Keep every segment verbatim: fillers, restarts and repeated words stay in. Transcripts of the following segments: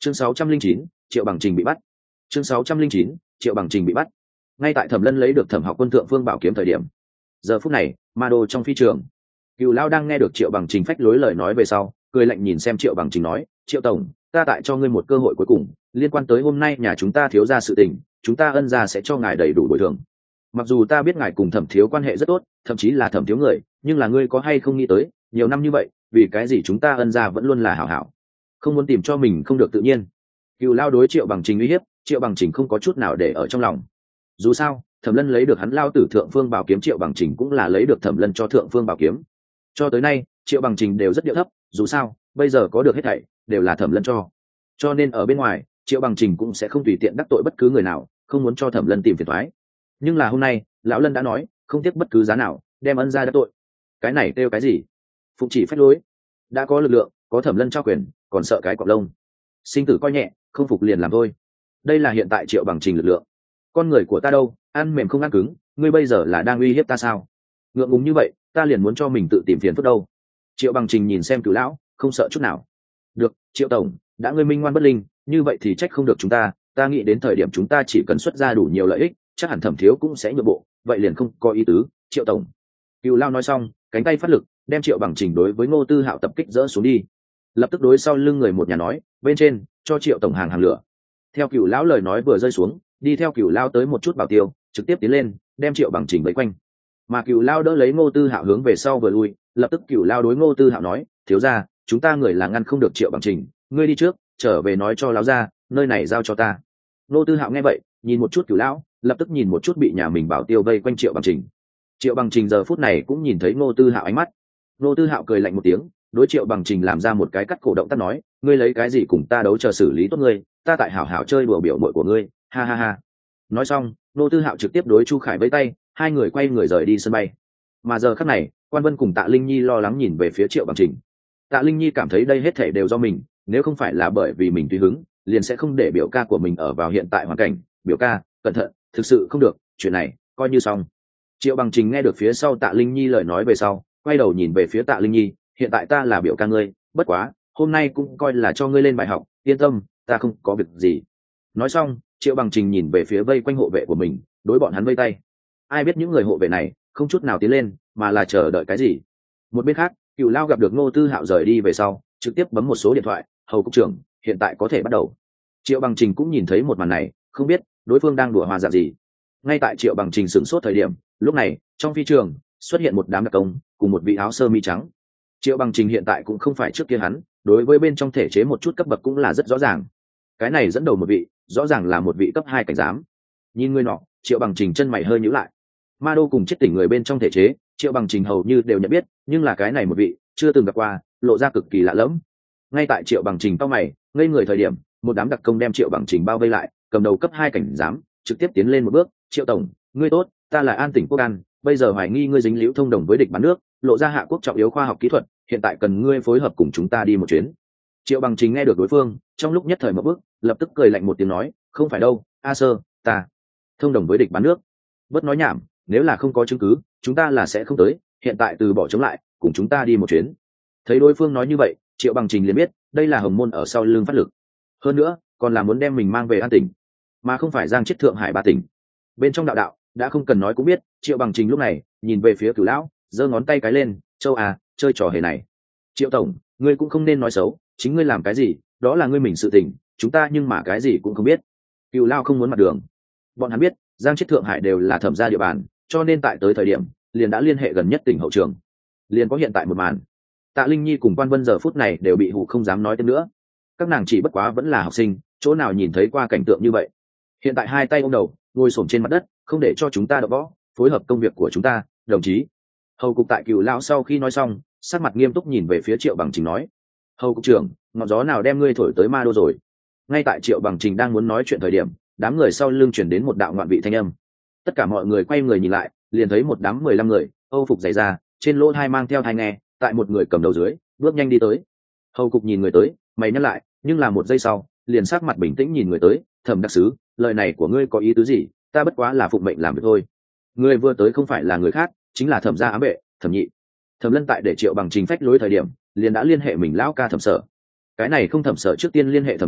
chương sáu trăm linh chín, Triệu Bằng Trình bị bắt. chương sáu trăm linh chín, Triệu Bằng Trình bị bắt. Ngay tại Thẩm Lân lấy được Thẩm Học Quân thượng phương bảo kiếm thời điểm, giờ phút này, Ma Đô trong phi trường, Cửu Lão đang nghe được Triệu Bằng Trình phách lối lời nói về sau, cười lạnh nhìn xem Triệu Bằng Trình nói, "Triệu tổng, ta tại cho ngươi một cơ hội cuối cùng, liên quan tới hôm nay nhà chúng ta thiếu gia sự tình, chúng ta ân gia sẽ cho ngài đầy đủ bồi thường. Mặc dù ta biết ngài cùng Thẩm thiếu quan hệ rất tốt, thậm chí là Thẩm thiếu người, nhưng là ngươi có hay không nghĩ tới, nhiều năm như vậy, vì cái gì chúng ta ân gia vẫn luôn là hảo hảo, không muốn tìm cho mình không được tự nhiên." Cửu Lão đối Triệu Bằng Trình uy hiếp, Triệu Bằng Trình không có chút nào để ở trong lòng. Dù sao, Thẩm Lân lấy được hắn lao tử thượng phương bảo kiếm, Triệu Bằng Trình cũng là lấy được Thẩm Lân cho thượng phương bảo kiếm. Cho tới nay, Triệu Bằng Trình đều rất điệu thấp, dù sao, bây giờ có được hết thảy đều là Thẩm Lân cho. Cho nên ở bên ngoài, Triệu Bằng Trình cũng sẽ không tùy tiện đắc tội bất cứ người nào, không muốn cho Thẩm Lân tìm phiền toái. Nhưng là hôm nay, lão Lân đã nói, không tiếc bất cứ giá nào, đem ân gia đắc tội. Cái này kêu cái gì? Phụng chỉ phách lối. Đã có lực lượng, có Thẩm Lân trao quyền, còn sợ cái cọp lông. Sinh tử coi nhẹ, không phục liền làm thôi. Đây là hiện tại Triệu Bằng Trình lực lượng. Con người của ta đâu, ăn mềm không ăn cứng, ngươi bây giờ là đang uy hiếp ta sao? Ngượng ngùng như vậy, ta liền muốn cho mình tự tìm phiền phức đâu. Triệu Bằng Trình nhìn xem Cửu Lão, không sợ chút nào. Được, Triệu tổng, đã ngươi minh ngoan bất linh, như vậy thì trách không được chúng ta, ta nghĩ đến thời điểm chúng ta chỉ cần xuất ra đủ nhiều lợi ích, chắc hẳn Thẩm thiếu cũng sẽ nhượng bộ, vậy liền không có ý tứ, Triệu tổng. Cửu Lão nói xong, cánh tay phát lực, đem Triệu Bằng Trình đối với Ngô Tư Hạo tập kích dỡ xuống đi. Lập tức đối sau lưng người một nhà nói, bên trên, cho Triệu tổng hàng hàng lửa. Theo Cửu Lão lời nói vừa rơi xuống, đi theo Cửu Lão tới một chút bảo tiêu, trực tiếp tiến lên, đem Triệu Bằng Trình vây quanh. Mà Cửu Lão đỡ lấy Ngô Tư Hạo hướng về sau vừa lui, lập tức Cửu Lão đối Ngô Tư Hạo nói, thiếu gia, chúng ta người là ngăn không được Triệu Bằng Trình, ngươi đi trước, trở về nói cho lão gia, nơi này giao cho ta. Ngô Tư Hạo nghe vậy, nhìn một chút Cửu Lão, lập tức nhìn một chút bị nhà mình bảo tiêu vây quanh Triệu Bằng Trình. Triệu Bằng Trình giờ phút này cũng nhìn thấy Ngô Tư Hạo ánh mắt. Ngô Tư Hạo cười lạnh một tiếng, đối Triệu Bằng Trình làm ra một cái cắt cổ động tác nói, ngươi lấy cái gì cùng ta đấu, chờ xử lý tốt ngươi, ta tại hảo hảo chơi đùa biểu muội của ngươi, ha ha ha. Nói xong, Ngô Tư Hạo trực tiếp đối Chu Khải vẫy tay, hai người quay người rời đi sân bay. Mà giờ khắc này, Quan Vân cùng Tạ Linh Nhi lo lắng nhìn về phía Triệu Bằng Trình. Tạ Linh Nhi cảm thấy đây hết thảy đều do mình, nếu không phải là bởi vì mình tùy hứng, liền sẽ không để biểu ca của mình ở vào hiện tại hoàn cảnh. Biểu ca, cẩn thận, thực sự không được, chuyện này coi như xong. Triệu Bằng Trình nghe được phía sau Tạ Linh Nhi lời nói về sau, quay đầu nhìn về phía Tạ Linh Nhi, hiện tại ta là biểu ca ngươi, bất quá, hôm nay cũng coi là cho ngươi lên bài học, yên tâm, ta không có việc gì. Nói xong, Triệu Bằng Trình nhìn về phía vây quanh hộ vệ của mình, đối bọn hắn vây tay. Ai biết những người hộ vệ này không chút nào tiến lên, mà là chờ đợi cái gì. Một bên khác, Cửu Lão gặp được Ngô Tư Hạo rời đi về sau, trực tiếp bấm một số điện thoại, hầu cục trưởng, hiện tại có thể bắt đầu. Triệu Bằng Trình cũng nhìn thấy một màn này, không biết đối phương đang đùa hoa dạng gì. Ngay tại Triệu Bằng Trình sửng sốt thời điểm, lúc này trong phi trường xuất hiện một đám đặc công cùng một vị áo sơ mi trắng. Triệu Bằng Trình hiện tại cũng không phải trước kia hắn, đối với bên trong thể chế một chút cấp bậc cũng là rất rõ ràng. Cái này dẫn đầu một vị, rõ ràng là một vị cấp hai cảnh giám. Nhìn người nọ, Triệu Bằng Trình chân mày hơi nhíu lại. Ma Đô cùng chết tỉnh người bên trong thể chế, Triệu Bằng Trình hầu như đều nhận biết, nhưng là cái này một vị chưa từng gặp qua, lộ ra cực kỳ lạ lẫm. Ngay tại Triệu Bằng Trình cau mày, ngây người thời điểm, một đám đặc công đem Triệu Bằng Trình bao vây lại, cầm đầu cấp hai cảnh giám, trực tiếp tiến lên một bước, "Triệu tổng, ngươi tốt, ta là An Tỉnh Quốc An, bây giờ hoài nghi ngươi dính líu thông đồng với địch bán nước, lộ ra hạ quốc trọng yếu khoa học kỹ thuật, hiện tại cần ngươi phối hợp cùng chúng ta đi một chuyến." Triệu Bằng Trình nghe được đối phương, trong lúc nhất thời một bước, lập tức cười lạnh một tiếng nói, "Không phải đâu, A Sơ, ta thông đồng với địch bán nước." Bất nói nhảm, nếu là không có chứng cứ, chúng ta là sẽ không tới, hiện tại từ bỏ chống lại, cùng chúng ta đi một chuyến. Thấy đối phương nói như vậy, Triệu Bằng Trình liền biết, đây là Hồng Môn ở sau lưng phát lực. Hơn nữa, còn là muốn đem mình mang về An Tỉnh, mà không phải giang chết Thượng Hải ba tỉnh. Bên trong đạo đạo, đã không cần nói cũng biết, Triệu Bằng Trình lúc này, nhìn về phía Cửu Lão, giơ ngón tay cái lên, "Châu à, chơi trò hề này. Triệu tổng, ngươi cũng không nên nói xấu, chính ngươi làm cái gì, đó là ngươi mình sự tình, chúng ta nhưng mà cái gì cũng không biết." Cửu Lão không muốn mặt đường. Bọn hắn biết, giang chết Thượng Hải đều là Thẩm gia địa bàn, cho nên tại tới thời điểm, liền đã liên hệ gần nhất tỉnh hậu trường. Liền có hiện tại một màn. Tạ Linh Nhi cùng Quan Vân giờ phút này đều bị hù không dám nói thêm nữa. Các nàng chỉ bất quá vẫn là học sinh, chỗ nào nhìn thấy qua cảnh tượng như vậy. Hiện tại hai tay ôm đầu, ngồi xổm trên mặt đất, không để cho chúng ta đập võ, phối hợp công việc của chúng ta, đồng chí. Hầu cục tại Cửu Lão sau khi nói xong, sắc mặt nghiêm túc nhìn về phía Triệu Bằng Trình nói, "Hầu cục trưởng, ngọn gió nào đem ngươi thổi tới Ma Đô rồi?" Ngay tại Triệu Bằng Trình đang muốn nói chuyện thời điểm, đám người sau lưng chuyển đến một đạo ngoạn vị thanh âm. Tất cả mọi người quay người nhìn lại, liền thấy một đám mười lăm người, âu phục dày da, trên lỗ hai mang theo thai nghe, tại một người cầm đầu dưới, bước nhanh đi tới. Hầu cục nhìn người tới, mày nhắc lại, nhưng là một giây sau, liền sắc mặt bình tĩnh nhìn người tới, "Thẩm đặc sứ, lời này của ngươi có ý tứ gì? Ta bất quá là phụng mệnh làm việc thôi." Người vừa tới không phải là người khác, chính là Thẩm gia ám vệ, Thẩm Nhị. Thẩm Lân tại để Triệu Bằng Trình phách lối thời điểm, liền đã liên hệ mình lão ca Thẩm Sở. Cái này không Thẩm Sở trước tiên liên hệ Thẩm Nhị,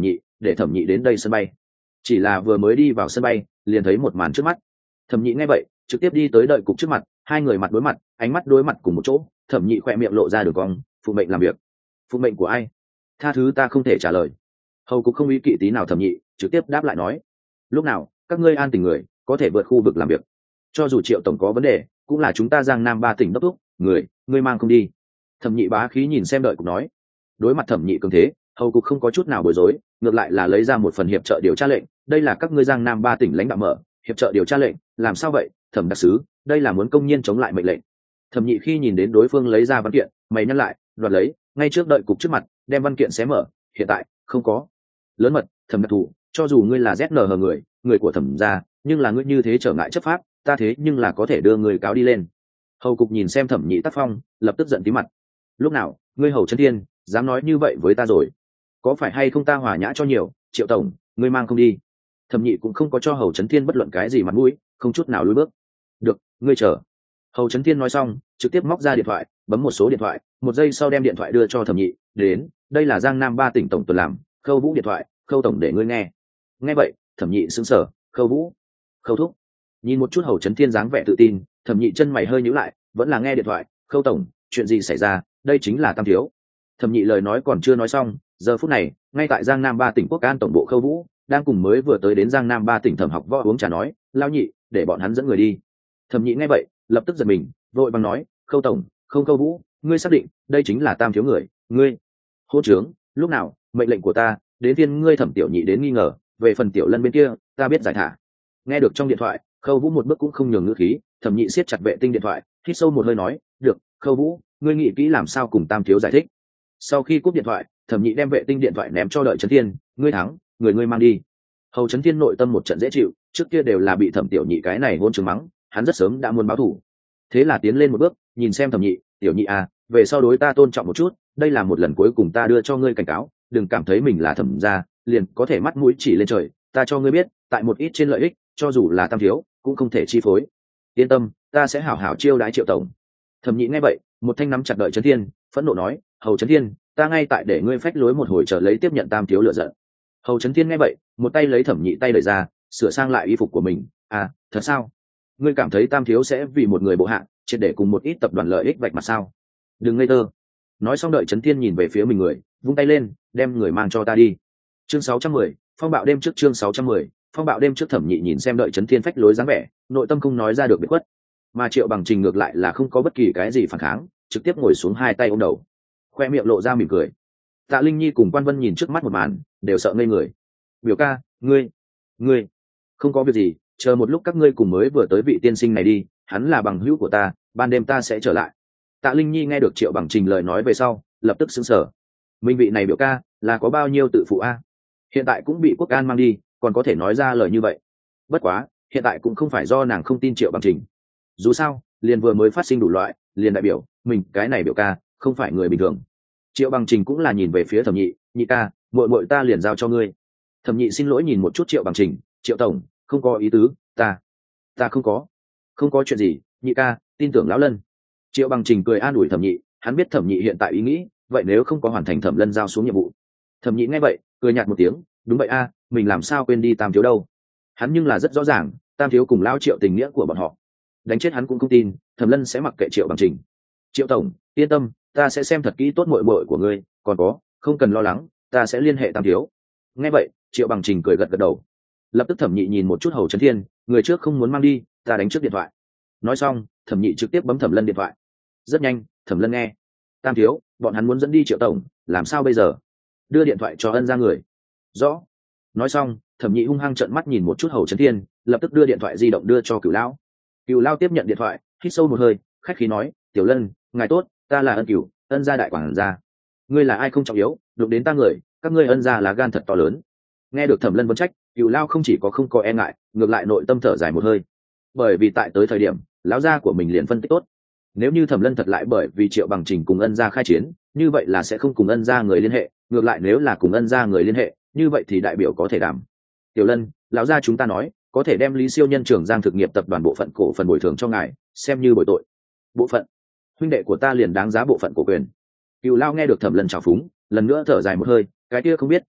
để thẩm nhị đến đây sân bay. Chỉ là vừa mới đi vào sân bay liền thấy một màn trước mắt. Thẩm nhị nghe vậy trực tiếp đi tới đợi cục trước mặt, hai người mặt đối mặt, ánh mắt đối mặt cùng một chỗ. Thẩm nhị khỏe miệng lộ ra đường cong. Phụ mệnh làm việc. Phụ mệnh của ai? Tha thứ ta không thể trả lời. Hầu cục không ý kỵ tí nào thẩm nhị trực tiếp đáp lại nói, lúc nào các ngươi an tình người có thể vượt khu vực làm việc, cho dù Triệu tổng có vấn đề cũng là chúng ta Giang Nam ba tỉnh đốc thúc, người ngươi mang không đi. Thẩm nhị bá khí nhìn xem đợi cục nói. Đối mặt thẩm nhị cường thế, hầu cục không có chút nào bối rối, ngược lại là lấy ra một phần hiệp trợ điều tra lệnh. Đây là các ngươi Giang Nam ba tỉnh lãnh đạo mở hiệp trợ điều tra lệnh. Làm sao vậy thẩm đặc sứ, đây là muốn công nhiên chống lại mệnh lệnh. Thẩm nhị khi nhìn đến đối phương lấy ra văn kiện, mày nhăn lại, đoạt lấy ngay trước đợi cục trước mặt đem văn kiện xé mở. Hiện tại không có lớn mật thẩm đặc thù, cho dù ngươi là zn hờ người người của thẩm gia, nhưng là ngươi như thế trở ngại chấp pháp, ta thế nhưng là có thể đưa người cáo đi lên. Hầu cục nhìn xem thẩm nhị tác phong lập tức giận tí mặt. Lúc nào ngươi Hầu Chấn Thiên dám nói như vậy với ta rồi? Có phải hay không ta hòa nhã cho nhiều? Triệu tổng ngươi mang không đi. Thẩm nhị cũng không có cho Hầu Chấn Thiên bất luận cái gì mặt mũi, không chút nào lùi bước. Được, ngươi chờ. Hầu Chấn Thiên nói xong trực tiếp móc ra điện thoại, bấm một số điện thoại, một giây sau đem điện thoại đưa cho thẩm nhị. Đến, đây là Giang Nam ba tỉnh tổng tuần làm Khâu Vũ điện thoại, Khâu tổng để ngươi nghe. Nghe vậy thẩm nhị sững sờ. Khâu Vũ? Khâu thúc? Nhìn một chút Hầu Chấn Thiên dáng vẻ tự tin, thẩm nhị chân mày hơi nhíu lại, vẫn là nghe điện thoại. Khâu tổng, chuyện gì xảy ra? Đây chính là Tam thiếu. Thẩm nhị lời nói còn chưa nói xong, giờ phút này ngay tại Giang Nam ba tỉnh quốc an tổng bộ Khâu Vũ đang cùng mới vừa tới đến Giang Nam ba tỉnh thẩm học võ uống trà nói, lao nhị để bọn hắn dẫn người đi. Thẩm nhị nghe vậy lập tức giật mình, vội vàng nói, Khâu tổng, không Khâu Vũ, ngươi xác định đây chính là Tam thiếu người? Ngươi hô trướng, lúc nào mệnh lệnh của ta đến tiên ngươi thẩm tiểu nhị đến nghi ngờ, về phần tiểu lân bên kia ta biết giải thả. Nghe được trong điện thoại, Khâu Vũ một bước cũng không nhường ngữ khí. Thẩm nhị siết chặt vệ tinh điện thoại, hít sâu một hơi nói, được Khâu Vũ, ngươi nghĩ kỹ làm sao cùng Tam thiếu giải thích. Sau khi cúp điện thoại, thẩm nhị đem vệ tinh điện thoại ném cho đợi Trấn Thiên, ngươi thắng, người ngươi mang đi. Hầu Trấn Thiên nội tâm một trận dễ chịu, trước kia đều là bị thẩm tiểu nhị cái này hôn trừng mắng, hắn rất sớm đã muốn báo thù. Thế là tiến lên một bước, nhìn xem thẩm nhị, tiểu nhị à, về sau đối ta tôn trọng một chút, đây là một lần cuối cùng ta đưa cho ngươi cảnh cáo, đừng cảm thấy mình là thẩm gia liền có thể mắt mũi chỉ lên trời, ta cho ngươi biết, tại một ít trên lợi ích, cho dù là Tam thiếu cũng không thể chi phối. Yên tâm, ta sẽ hảo hảo chiêu đái Triệu tổng. Thẩm nhị nghe vậy, một thanh nắm chặt đợi Trấn Thiên, phẫn nộ nói, Hầu Trấn Thiên, ta ngay tại để ngươi phách lối một hồi chờ lấy tiếp nhận Tam thiếu lựa giận. Hầu Trấn Thiên nghe vậy, một tay lấy thẩm nhị tay đẩy ra, sửa sang lại y phục của mình. À, thật sao? Ngươi cảm thấy Tam thiếu sẽ vì một người bộ hạ triệt để cùng một ít tập đoàn lợi ích vạch mặt sao? Đừng ngây thơ. Nói xong đợi Trấn Thiên nhìn về phía mình người, vung tay lên, đem người mang cho ta đi. Chương sáu trăm mười, phong bạo đêm trước. Chương sáu trăm mười, phong bạo đêm trước. Thẩm nhị nhìn xem đợi Trấn Thiên phách lối dáng vẻ, nội tâm không nói ra được biệt khuất. Mà Triệu Bằng Trình ngược lại là không có bất kỳ cái gì phản kháng, trực tiếp ngồi xuống hai tay ôm đầu, khoe miệng lộ ra mỉm cười. Tạ Linh Nhi cùng Quan Vân nhìn trước mắt một màn, đều sợ ngây người. Biểu ca, ngươi, ngươi, không có việc gì, chờ một lúc các ngươi cùng mới vừa tới vị tiên sinh này đi, hắn là bằng hữu của ta, ban đêm ta sẽ trở lại. Tạ Linh Nhi nghe được Triệu Bằng Trình lời nói về sau, lập tức sững sờ. Minh vị này biểu ca là có bao nhiêu tự phụ a? Hiện tại cũng bị quốc an mang đi, còn có thể nói ra lời như vậy. Bất quá, hiện tại cũng không phải do nàng không tin Triệu Bằng Trình. Dù sao, liền vừa mới phát sinh đủ loại, liền đại biểu mình cái này biểu ca không phải người bình thường. Triệu Bằng Trình cũng là nhìn về phía thẩm nhị, nhị ca, muội muội ta liền giao cho ngươi. Thẩm nhị xin lỗi nhìn một chút Triệu Bằng Trình, Triệu tổng, không có ý tứ, ta, ta không có, không có chuyện gì, nhị ca, tin tưởng lão Lân. Triệu Bằng Trình cười an ủi thẩm nhị, hắn biết thẩm nhị hiện tại ý nghĩ, vậy nếu không có hoàn thành thẩm Lân giao xuống nhiệm vụ. Thẩm nhị nghe vậy, cười nhạt một tiếng, đúng vậy a, mình làm sao quên đi Tam thiếu đâu. Hắn nhưng là rất rõ ràng, Tam thiếu cùng lao Triệu tình nghĩa của bọn họ. Đánh chết hắn cũng không tin thẩm Lân sẽ mặc kệ Triệu Bằng Trình. Triệu tổng, yên tâm, ta sẽ xem thật kỹ tốt muội muội của ngươi, còn có, không cần lo lắng, ta sẽ liên hệ Tam thiếu. Nghe vậy, Triệu Bằng Trình cười gật gật đầu. Lập tức thẩm nhị nhìn một chút Hầu Trấn Thiên, người trước không muốn mang đi, ta đánh trước điện thoại. Nói xong, thẩm nhị trực tiếp bấm thẩm Lân điện thoại. Rất nhanh, thẩm Lân nghe, Tam thiếu, bọn hắn muốn dẫn đi Triệu tổng, làm sao bây giờ? Đưa điện thoại cho Ân ra người. Rõ. Nói xong, thẩm nhị hung hăng trợn mắt nhìn một chút Hầu Trấn Thiên, lập tức đưa điện thoại di động đưa cho Cửu Lão. Cửu Lão tiếp nhận điện thoại, hít sâu một hơi, khách khí nói, tiểu Lân, ngài tốt, ta là Ân Cửu, Ân gia đại quản gia. Ngươi là ai không trọng yếu, đụng đến ta người, các ngươi Ân gia là gan thật to lớn. Nghe được thẩm Lân vấn trách, Cửu Lão không chỉ có không có e ngại, ngược lại nội tâm thở dài một hơi. Bởi vì tại tới thời điểm, lão gia của mình liền phân tích tốt. Nếu như thẩm Lân thật lại bởi vì Triệu Bằng Trình cùng Ân gia khai chiến, như vậy là sẽ không cùng Ân gia người liên hệ, ngược lại nếu là cùng Ân gia người liên hệ, như vậy thì đại biểu có thể đảm. Tiểu Lân, lão gia chúng ta nói, có thể đem Lý Siêu Nhân Trường Giang thực nghiệp tập đoàn bộ phận cổ phần bồi thường cho ngài, xem như bồi tội. Bộ phận? Huynh đệ của ta liền đáng giá bộ phận cổ quyền. Cửu Lão nghe được thẩm Lân trào phúng, lần nữa thở dài một hơi, cái kia không biết,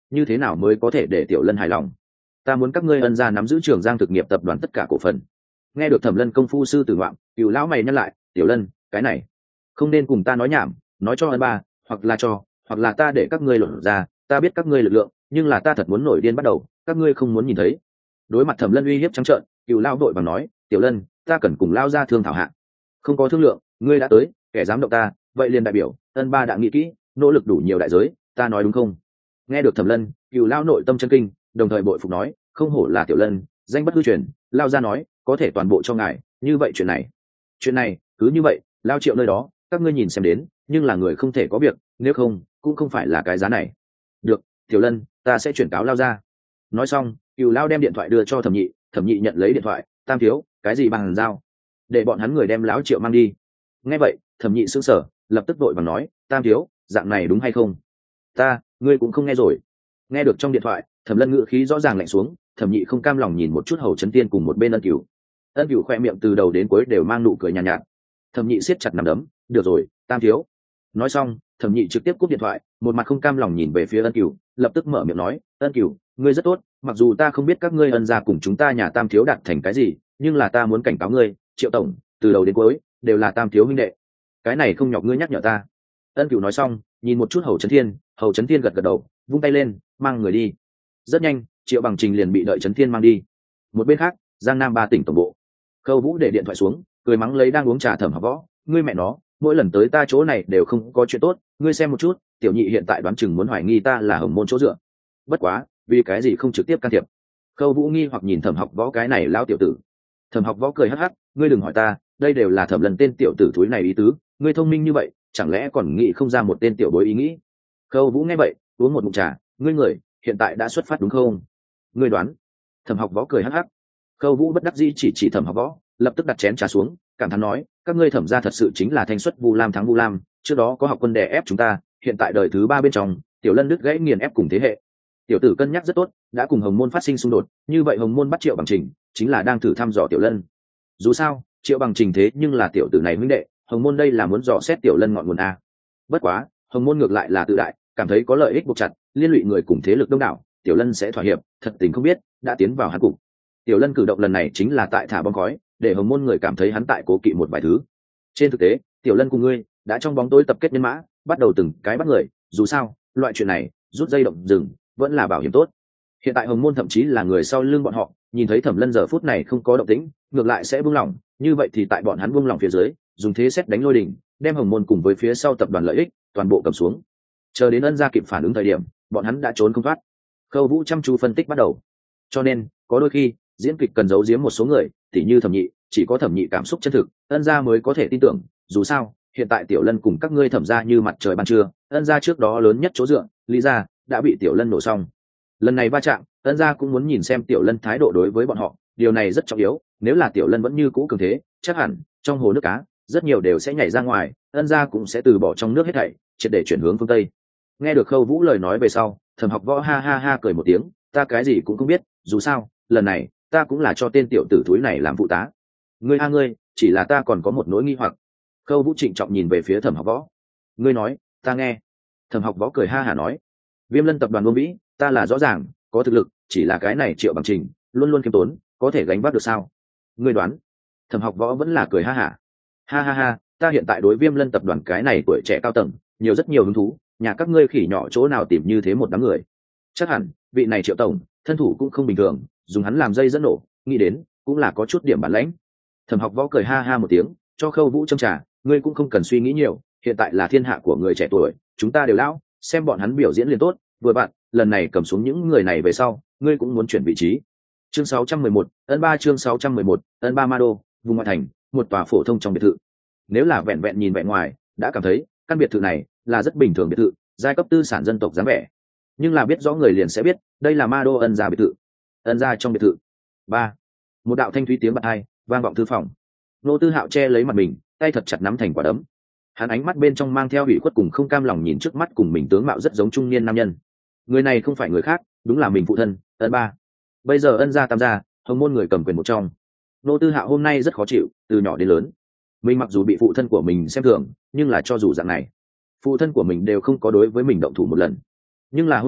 như thế nào mới có thể để tiểu lân hài lòng? Ta muốn các ngươi ân gia nắm giữ Trường Giang thực nghiệp tập đoàn tất cả cổ phần. Nghe được Thẩm Lân công phu sư tử ngoạm, Cửu lão mày nhăn lại, tiểu lân, cái này không nên cùng ta nói nhảm, nói cho ân ba, hoặc là cho, hoặc là ta để các ngươi lột ra, ta biết các ngươi lực lượng, nhưng là ta thật muốn nổi điên bắt đầu, các ngươi không muốn nhìn thấy. Đối mặt Thẩm Lân uy hiếp trắng trợn, Cửu lão đội bằng nói, tiểu lân, ta cần cùng lao ra thương thảo hạ. Không có thương lượng, ngươi đã tới, kẻ dám động ta, vậy liền đại biểu, ân ba đã nghĩ kỹ, nỗ lực đủ nhiều đại giới, ta nói đúng không? Nghe được Thẩm Lân, Cửu lão nội tâm chân kinh, đồng thời bội phục nói, không hổ là tiểu lân, danh bất hư truyền, lao ra nói, có thể toàn bộ cho ngài, như vậy chuyện này, chuyện này cứ như vậy, lao triệu nơi đó, các ngươi nhìn xem đến, nhưng là người không thể có việc, nếu không, cũng không phải là cái giá này. Được, tiểu lân, ta sẽ chuyển cáo lao ra. Nói xong, Cửu lao đem điện thoại đưa cho Thẩm Nhị, Thẩm Nhị nhận lấy điện thoại, tam thiếu, cái gì bằng giao, để bọn hắn người đem lão triệu mang đi. Nghe vậy, Thẩm Nhị sững sờ, lập tức vội vàng nói, tam thiếu, dạng này đúng hay không? Ta, ngươi cũng không nghe rồi. Nghe được trong điện thoại, Thẩm Lân ngữ khí rõ ràng lạnh xuống, Thẩm Nhị không cam lòng nhìn một chút Hầu Chấn Tiên cùng một bên Ân Cửu. Ân Cửu khoe miệng từ đầu đến cuối đều mang nụ cười nhàn nhạt, nhạt. Thẩm Nhị siết chặt nắm đấm, được rồi, tam thiếu. Nói xong, Thẩm Nhị trực tiếp cúp điện thoại, một mặt không cam lòng nhìn về phía Ân Cửu, lập tức mở miệng nói, Ân Cửu, ngươi rất tốt, mặc dù ta không biết các ngươi ân gia cùng chúng ta nhà tam thiếu đạt thành cái gì, nhưng là ta muốn cảnh cáo ngươi, Triệu tổng, từ đầu đến cuối đều là tam thiếu huynh đệ, cái này không nhọc ngươi nhắc nhở ta. Ân Cửu nói xong, nhìn một chút Hầu Chấn Thiên, Hầu Chấn Thiên gật gật đầu, vung tay lên, mang người đi. Rất nhanh, Triệu Bằng Trình liền bị đợi Chấn Thiên mang đi. Một bên khác, Giang Nam ba tỉnh tổng bộ, Khâu Vũ để điện thoại xuống, cười mắng lấy đang uống trà Thẩm Học Võ, ngươi mẹ nó, mỗi lần tới ta chỗ này đều không có chuyện tốt, ngươi xem một chút, tiểu nhị hiện tại đoán chừng muốn hoài nghi ta là Hồng Môn chỗ dựa. Bất quá, vì cái gì không trực tiếp can thiệp? Khâu Vũ nghi hoặc nhìn Thẩm Học Võ cái này lao tiểu tử. Thẩm Học Võ cười hắc hắc, ngươi đừng hỏi ta, đây đều là Thẩm Lần tên tiểu tử thúi này ý tứ, ngươi thông minh như vậy, chẳng lẽ còn nghĩ không ra một tên tiểu bối ý nghĩ? Khâu Vũ nghe vậy, uống một ngụm trà, ngươi người hiện tại đã xuất phát đúng không? Ngươi đoán? Thẩm Học Võ cười hắc hắc. Khâu Vũ bất đắc dĩ chỉ chỉ Thẩm Học Võ, lập tức đặt chén trà xuống, cảm thán nói, các ngươi Thẩm gia thật sự chính là thanh xuất Vu Lam thắng Vu Lam, trước đó có học quân đè ép chúng ta, hiện tại đời thứ ba bên trong, tiểu Lân đứt gãy nghiền ép cùng thế hệ. Tiểu tử cân nhắc rất tốt, đã cùng Hồng Môn phát sinh xung đột, như vậy Hồng Môn bắt Triệu Bằng Trình, chính là đang thử thăm dò tiểu Lân. Dù sao, Triệu Bằng Trình thế nhưng là tiểu tử này huynh đệ, Hồng Môn đây là muốn dò xét tiểu Lân ngọn nguồn a. Bất quá, Hồng Môn ngược lại là tự đại, cảm thấy có lợi ích buộc chặt, liên lụy người cùng thế lực đông đảo, tiểu Lân sẽ thỏa hiệp, thật tình không biết, đã tiến vào hắn cục. Tiểu Lân cử động lần này chính là tại thả bom khói, để Hồng Môn người cảm thấy hắn tại cố kỵ một vài thứ. Trên thực tế, tiểu Lân cùng ngươi đã trong bóng tối tập kết nhân mã, bắt đầu từng cái bắt người, dù sao, loại chuyện này, rút dây động rừng, vẫn là bảo hiểm tốt. Hiện tại Hồng Môn thậm chí là người sau lưng bọn họ, nhìn thấy Thẩm Lân giờ phút này không có động tĩnh, ngược lại sẽ buông lỏng, như vậy thì tại bọn hắn buông lỏng phía dưới, dùng thế xét đánh lôi đỉnh, đem Hồng Môn cùng với phía sau tập đoàn lợi ích toàn bộ cầm xuống. Chờ đến Ân gia kịp phản ứng thời điểm, bọn hắn đã trốn không thoát. Khâu Vũ chăm chú phân tích bắt đầu. Cho nên, có đôi khi, diễn kịch cần giấu giếm một số người, tỉ như Thẩm Nhị, chỉ có Thẩm Nhị cảm xúc chân thực, Ân gia mới có thể tin tưởng, dù sao, hiện tại Tiểu Lân cùng các ngươi Thẩm gia như mặt trời ban trưa, Ân gia trước đó lớn nhất chỗ dựa, Lý gia đã bị Tiểu Lân nổ xong. Lần này va chạm, Ân gia cũng muốn nhìn xem Tiểu Lân thái độ đối với bọn họ, điều này rất trọng yếu, nếu là Tiểu Lân vẫn như cũ cường thế, chắc hẳn trong hồ nước cá, rất nhiều đều sẽ nhảy ra ngoài, Ân gia cũng sẽ từ bỏ trong nước hết thảy, triệt để chuyển hướng phương Tây. Nghe được Khâu Vũ lời nói về sau, Thẩm Học Võ ha ha ha cười một tiếng, ta cái gì cũng không biết, dù sao, lần này, ta cũng là cho tên tiểu tử thúi này làm phụ tá. Ngươi a ngươi, chỉ là ta còn có một nỗi nghi hoặc. Khâu Vũ trịnh trọng nhìn về phía Thẩm Học Võ. Ngươi nói, ta nghe. Thẩm Học Võ cười ha hả nói, Viêm Lân tập đoàn Vương Vĩ, ta là rõ ràng, có thực lực, chỉ là cái này Triệu Bằng Trình, luôn luôn khiêm tốn, có thể gánh vác được sao? Ngươi đoán? Thẩm Học Võ vẫn là cười ha hả. Ha ha ha, ta hiện tại đối Viêm Lân tập đoàn cái này tuổi trẻ cao tầng, nhiều rất nhiều hứng thú, nhà các ngươi khỉ nhỏ chỗ nào tìm như thế một đám người? Chắc hẳn, vị này Triệu tổng, thân thủ cũng không bình thường, dùng hắn làm dây dẫn nổ, nghĩ đến, cũng là có chút điểm bản lãnh. Thẩm Học Võ cười ha ha một tiếng, cho Khâu Vũ châm trà, ngươi cũng không cần suy nghĩ nhiều, hiện tại là thiên hạ của người trẻ tuổi, chúng ta đều lão, xem bọn hắn biểu diễn liền tốt, vừa bạn, lần này cầm xuống những người này về sau, ngươi cũng muốn chuyển vị trí. Chương sáu trăm mười một, ân ba chương sáu trăm mười một, ân ba Ma Đô, vùng ngoại thành, một tòa phổ thông trong biệt thự. Nếu là vẹn vẹn nhìn vẻ ngoài, đã cảm thấy căn biệt thự này là rất bình thường biệt thự, giai cấp tư sản dân tộc dáng vẻ. Nhưng là biết rõ người liền sẽ biết, đây là Ma Đô Ân gia biệt thự. Ân gia trong biệt thự. Ba. Một đạo thanh thúy tiếng bật hai, vang vọng thư phòng. Nô Tư Hạo che lấy mặt mình, tay thật chặt nắm thành quả đấm. Hắn ánh mắt bên trong mang theo ủy khuất cùng không cam lòng nhìn trước mắt cùng mình tướng mạo rất giống trung niên nam nhân. Người này không phải người khác, đúng là mình phụ thân, Ân ba. Bây giờ Ân gia tam gia, Hồng Môn người cầm quyền một trong. Nô Tư Hạo hôm nay rất khó chịu, từ nhỏ đến lớn. Mình mặc dù bị phụ thân của mình xem thường, nhưng là cho dù dạng này, phụ thân của mình đều không có đối với mình động thủ một lần. Nhưng là hôm nay,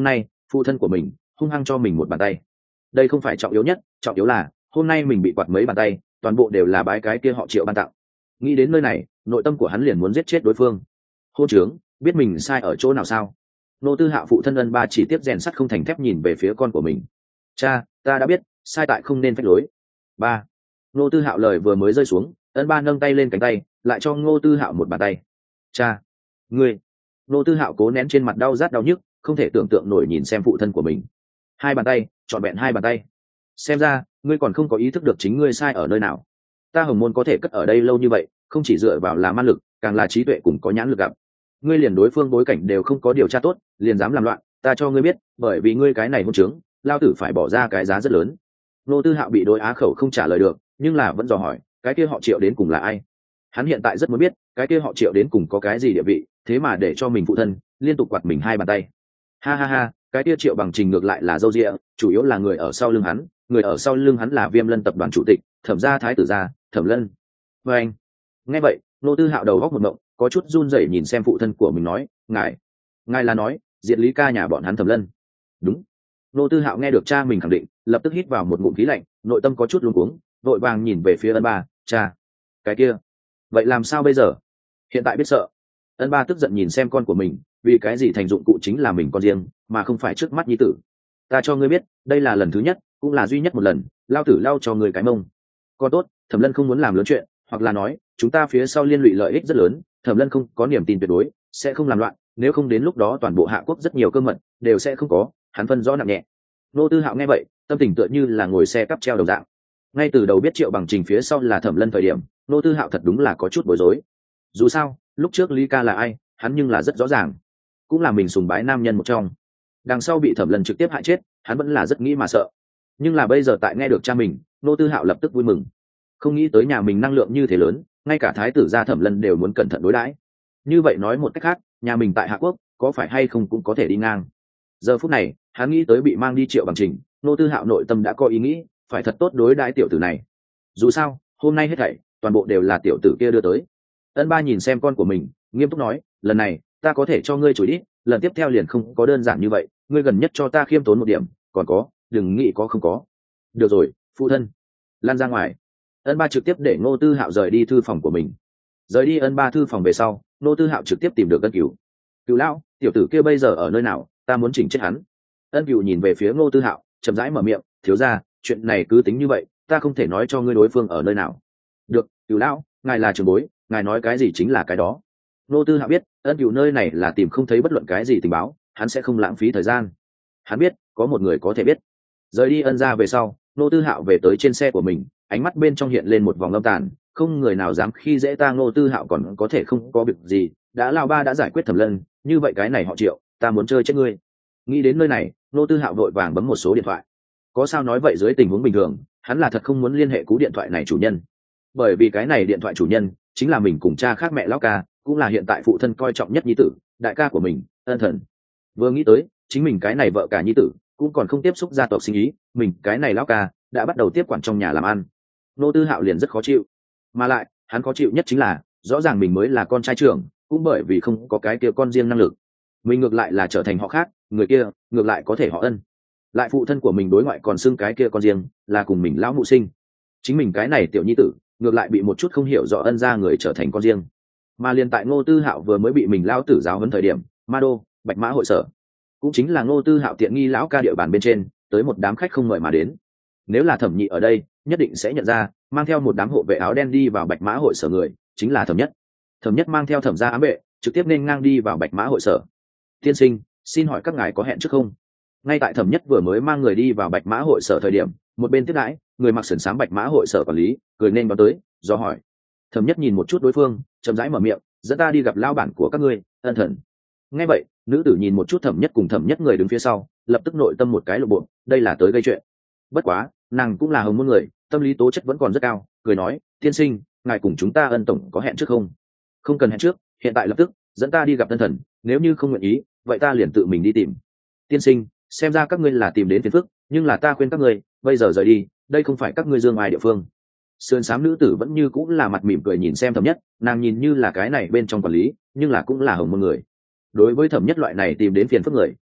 phụ thân của mình hung hăng cho mình một bàn tay. Đây không phải trọng yếu nhất, trọng yếu là hôm nay mình bị quạt mấy bàn tay, toàn bộ đều là bái cái kia họ Triệu ban tặng. Nghĩ đến nơi này, nội tâm của hắn liền muốn giết chết đối phương. Hôn trướng, biết mình sai ở chỗ nào sao? Nô Tư Hạo phụ thân Ân Ba chỉ tiếp rèn sắt không thành thép nhìn về phía con của mình. Cha, ta đã biết, sai tại không nên phách lối. Ba. Nô Tư Hạo lời vừa mới rơi xuống, Ân Ba nâng tay lên cánh tay, lại cho Ngô Tư Hạo một bàn tay. Cha, ngươi. Nô Tư Hạo cố nén trên mặt đau rát đau nhức, không thể tưởng tượng nổi nhìn xem phụ thân của mình. Hai bàn tay, trọn vẹn hai bàn tay. Xem ra, ngươi còn không có ý thức được chính ngươi sai ở nơi nào. Ta Hồng Môn có thể cất ở đây lâu như vậy, không chỉ dựa vào là man lực, càng là trí tuệ cùng có nhãn lực gặp. Ngươi liền đối phương bối cảnh đều không có điều tra tốt, liền dám làm loạn, ta cho ngươi biết, bởi vì ngươi cái này hôn trướng, lao tử phải bỏ ra cái giá rất lớn. Nô Tư Hạo bị đối á khẩu không trả lời được, nhưng là vẫn dò hỏi, cái kia họ Triệu đến cùng là ai? Hắn hiện tại rất muốn biết, cái kia họ Triệu đến cùng có cái gì địa vị, thế mà để cho mình phụ thân liên tục quạt mình hai bàn tay. Ha ha ha, cái kia Triệu Bằng Trình ngược lại là dâu dịa, chủ yếu là người ở sau lưng hắn, người ở sau lưng hắn là Viêm Lân tập đoàn chủ tịch, Thẩm gia thái tử gia, Thẩm Lân. Và anh, nghe vậy, Nô Tư Hạo đầu góc một mộng, có chút run rẩy nhìn xem phụ thân của mình nói, ngài, ngài là nói, diệt Lý Ca nhà bọn hắn Thẩm Lân. Đúng. Nô Tư Hạo nghe được cha mình khẳng định, lập tức hít vào một ngụm khí lạnh, nội tâm có chút luống cuống, vội vàng nhìn về phía Ân Ba, cha, cái kia, vậy làm sao bây giờ? Hiện tại biết sợ. Ân Ba tức giận nhìn xem con của mình, vì cái gì thành dụng cụ chính là mình con riêng, mà không phải trước mắt nhi tử. Ta cho ngươi biết, đây là lần thứ nhất, cũng là duy nhất một lần, lao tử lao cho ngươi cái mông. Con tốt, Thẩm Lân không muốn làm lớn chuyện, hoặc là nói, chúng ta phía sau liên lụy lợi ích rất lớn, Thẩm Lân không có niềm tin tuyệt đối, sẽ không làm loạn, nếu không đến lúc đó toàn bộ Hạ Quốc rất nhiều cơ mật đều sẽ không có, hắn phân rõ nặng nhẹ. Nô Tư Hạo nghe vậy, tâm tình tựa như là ngồi xe cắp treo đầu dạng. Ngay từ đầu biết Triệu Bằng Trình phía sau là Thẩm Lân thời điểm, Nô Tư Hạo thật đúng là có chút bối rối. Dù sao, lúc trước Lý Ca là ai, hắn nhưng là rất rõ ràng, cũng là mình sùng bái nam nhân một trong. Đằng sau bị Thẩm Lân trực tiếp hại chết, hắn vẫn là rất nghĩ mà sợ. Nhưng là bây giờ tại nghe được cha mình, Nô Tư Hạo lập tức vui mừng. Không nghĩ tới nhà mình năng lượng như thế lớn, ngay cả thái tử gia Thẩm Lân đều muốn cẩn thận đối đãi. Như vậy nói một cách khác, nhà mình tại Hạ Quốc có phải hay không cũng có thể đi ngang. Giờ phút này, hắn nghĩ tới bị mang đi Triệu Bằng Trình, Nô Tư Hạo nội tâm đã có ý nghĩ, phải thật tốt đối đãi tiểu tử này. Dù sao, hôm nay hết thảy toàn bộ đều là tiểu tử kia đưa tới. Ân Ba nhìn xem con của mình, nghiêm túc nói, lần này ta có thể cho ngươi chối đi, lần tiếp theo liền không có đơn giản như vậy, ngươi gần nhất cho ta khiêm tốn một điểm, còn có, đừng nghĩ có không có. Được rồi, phụ thân, lan ra ngoài. Ân Ba trực tiếp để Ngô Tư Hạo rời đi thư phòng của mình. Rời đi Ân Ba thư phòng về sau, Ngô Tư Hạo trực tiếp tìm được Ân Cửu. Cửu lão, tiểu tử kia bây giờ ở nơi nào, ta muốn chỉnh chết hắn. Ân Cửu nhìn về phía Ngô Tư Hạo, chậm rãi mở miệng, thiếu gia, chuyện này cứ tính như vậy, ta không thể nói cho ngươi đối phương ở nơi nào. Được, Cửu lão, ngài là trưởng bối, ngài nói cái gì chính là cái đó. Ngô Tư Hạo biết, Ân Cửu nơi này là tìm không thấy bất luận cái gì tình báo, hắn sẽ không lãng phí thời gian. Hắn biết, có một người có thể biết. Rời đi Ân gia về sau, Ngô Tư Hạo về tới trên xe của mình, ánh mắt bên trong hiện lên một vòng âm tàn, không người nào dám khi dễ ta. Ngô Tư Hạo còn có thể không có việc gì, đã lao ba đã giải quyết Thẩm Lân, như vậy cái này họ Triệu, ta muốn chơi chết ngươi. Nghĩ đến nơi này, Ngô Tư Hạo vội vàng bấm một số điện thoại. Có sao nói vậy, dưới tình huống bình thường, hắn là thật không muốn liên hệ cú điện thoại này chủ nhân, bởi vì cái này điện thoại chủ nhân chính là mình cùng cha khác mẹ lão ca, cũng là hiện tại phụ thân coi trọng nhất nhi tử, đại ca của mình, Ân Thần. Vừa nghĩ tới chính mình cái này vợ cả nhi tử cũng còn không tiếp xúc gia tộc sinh ý, mình cái này lão ca đã bắt đầu tiếp quản trong nhà làm ăn, Ngô Tư Hạo liền rất khó chịu. Mà lại hắn khó chịu nhất chính là rõ ràng mình mới là con trai trưởng, cũng bởi vì không có cái kia con riêng năng lực, mình ngược lại là trở thành họ khác, người kia ngược lại có thể họ Ân. Lại phụ thân của mình đối ngoại còn xưng cái kia con riêng là cùng mình lão mụ sinh, chính mình cái này tiểu nhi tử ngược lại bị một chút không hiểu rõ Ân ra người trở thành con riêng. Mà liền tại Ngô Tư Hạo vừa mới bị mình lão tử giáo huấn thời điểm, Ma Đô, Bạch Mã hội sở, cũng chính là Ngô Tư Hạo tiện nghi lão ca địa bàn bên trên, tới một đám khách không mời mà đến. Nếu là Thẩm Nhị ở đây, nhất định sẽ nhận ra, mang theo một đám hộ vệ áo đen đi vào Bạch Mã hội sở người chính là Thẩm Nhất. Thẩm Nhất mang theo Thẩm gia ám vệ, trực tiếp nên ngang đi vào Bạch Mã hội sở. Tiên sinh, xin hỏi các ngài có hẹn trước không? Ngay tại Thẩm Nhất vừa mới mang người đi vào Bạch Mã hội sở thời điểm, một bên tiếp đãi, người mặc sườn xám Bạch Mã hội sở quản lý cười nên đón tới, do hỏi. Thẩm Nhất nhìn một chút đối phương, chậm rãi mở miệng, dẫn ta đi gặp lão bản của các ngươi, Ân Thần. Nghe vậy, nữ tử nhìn một chút Thẩm Nhất cùng Thẩm Nhất người đứng phía sau, lập tức nội tâm một cái lộ bộ, đây là tới gây chuyện. Bất quá, nàng cũng là Hồng Môn người, tâm lý tố chất vẫn còn rất cao, cười nói, tiên sinh, ngài cùng chúng ta Ân tổng có hẹn trước không? Không cần hẹn trước, hiện tại lập tức dẫn ta đi gặp Ân Thần, nếu như không nguyện ý, vậy ta liền tự mình đi tìm. Tiên sinh, xem ra các ngươi là tìm đến phiền phức, nhưng là ta khuyên các ngươi bây giờ rời đi, đây không phải các ngươi dương ai địa phương. Sườn xám nữ tử vẫn như cũng là mặt mỉm cười nhìn xem Thẩm Nhất, nàng nhìn như là cái này bên trong quản lý, nhưng là cũng là Hồng Môn người. Đối với Thẩm Nhất loại này tìm đến phiền phức người,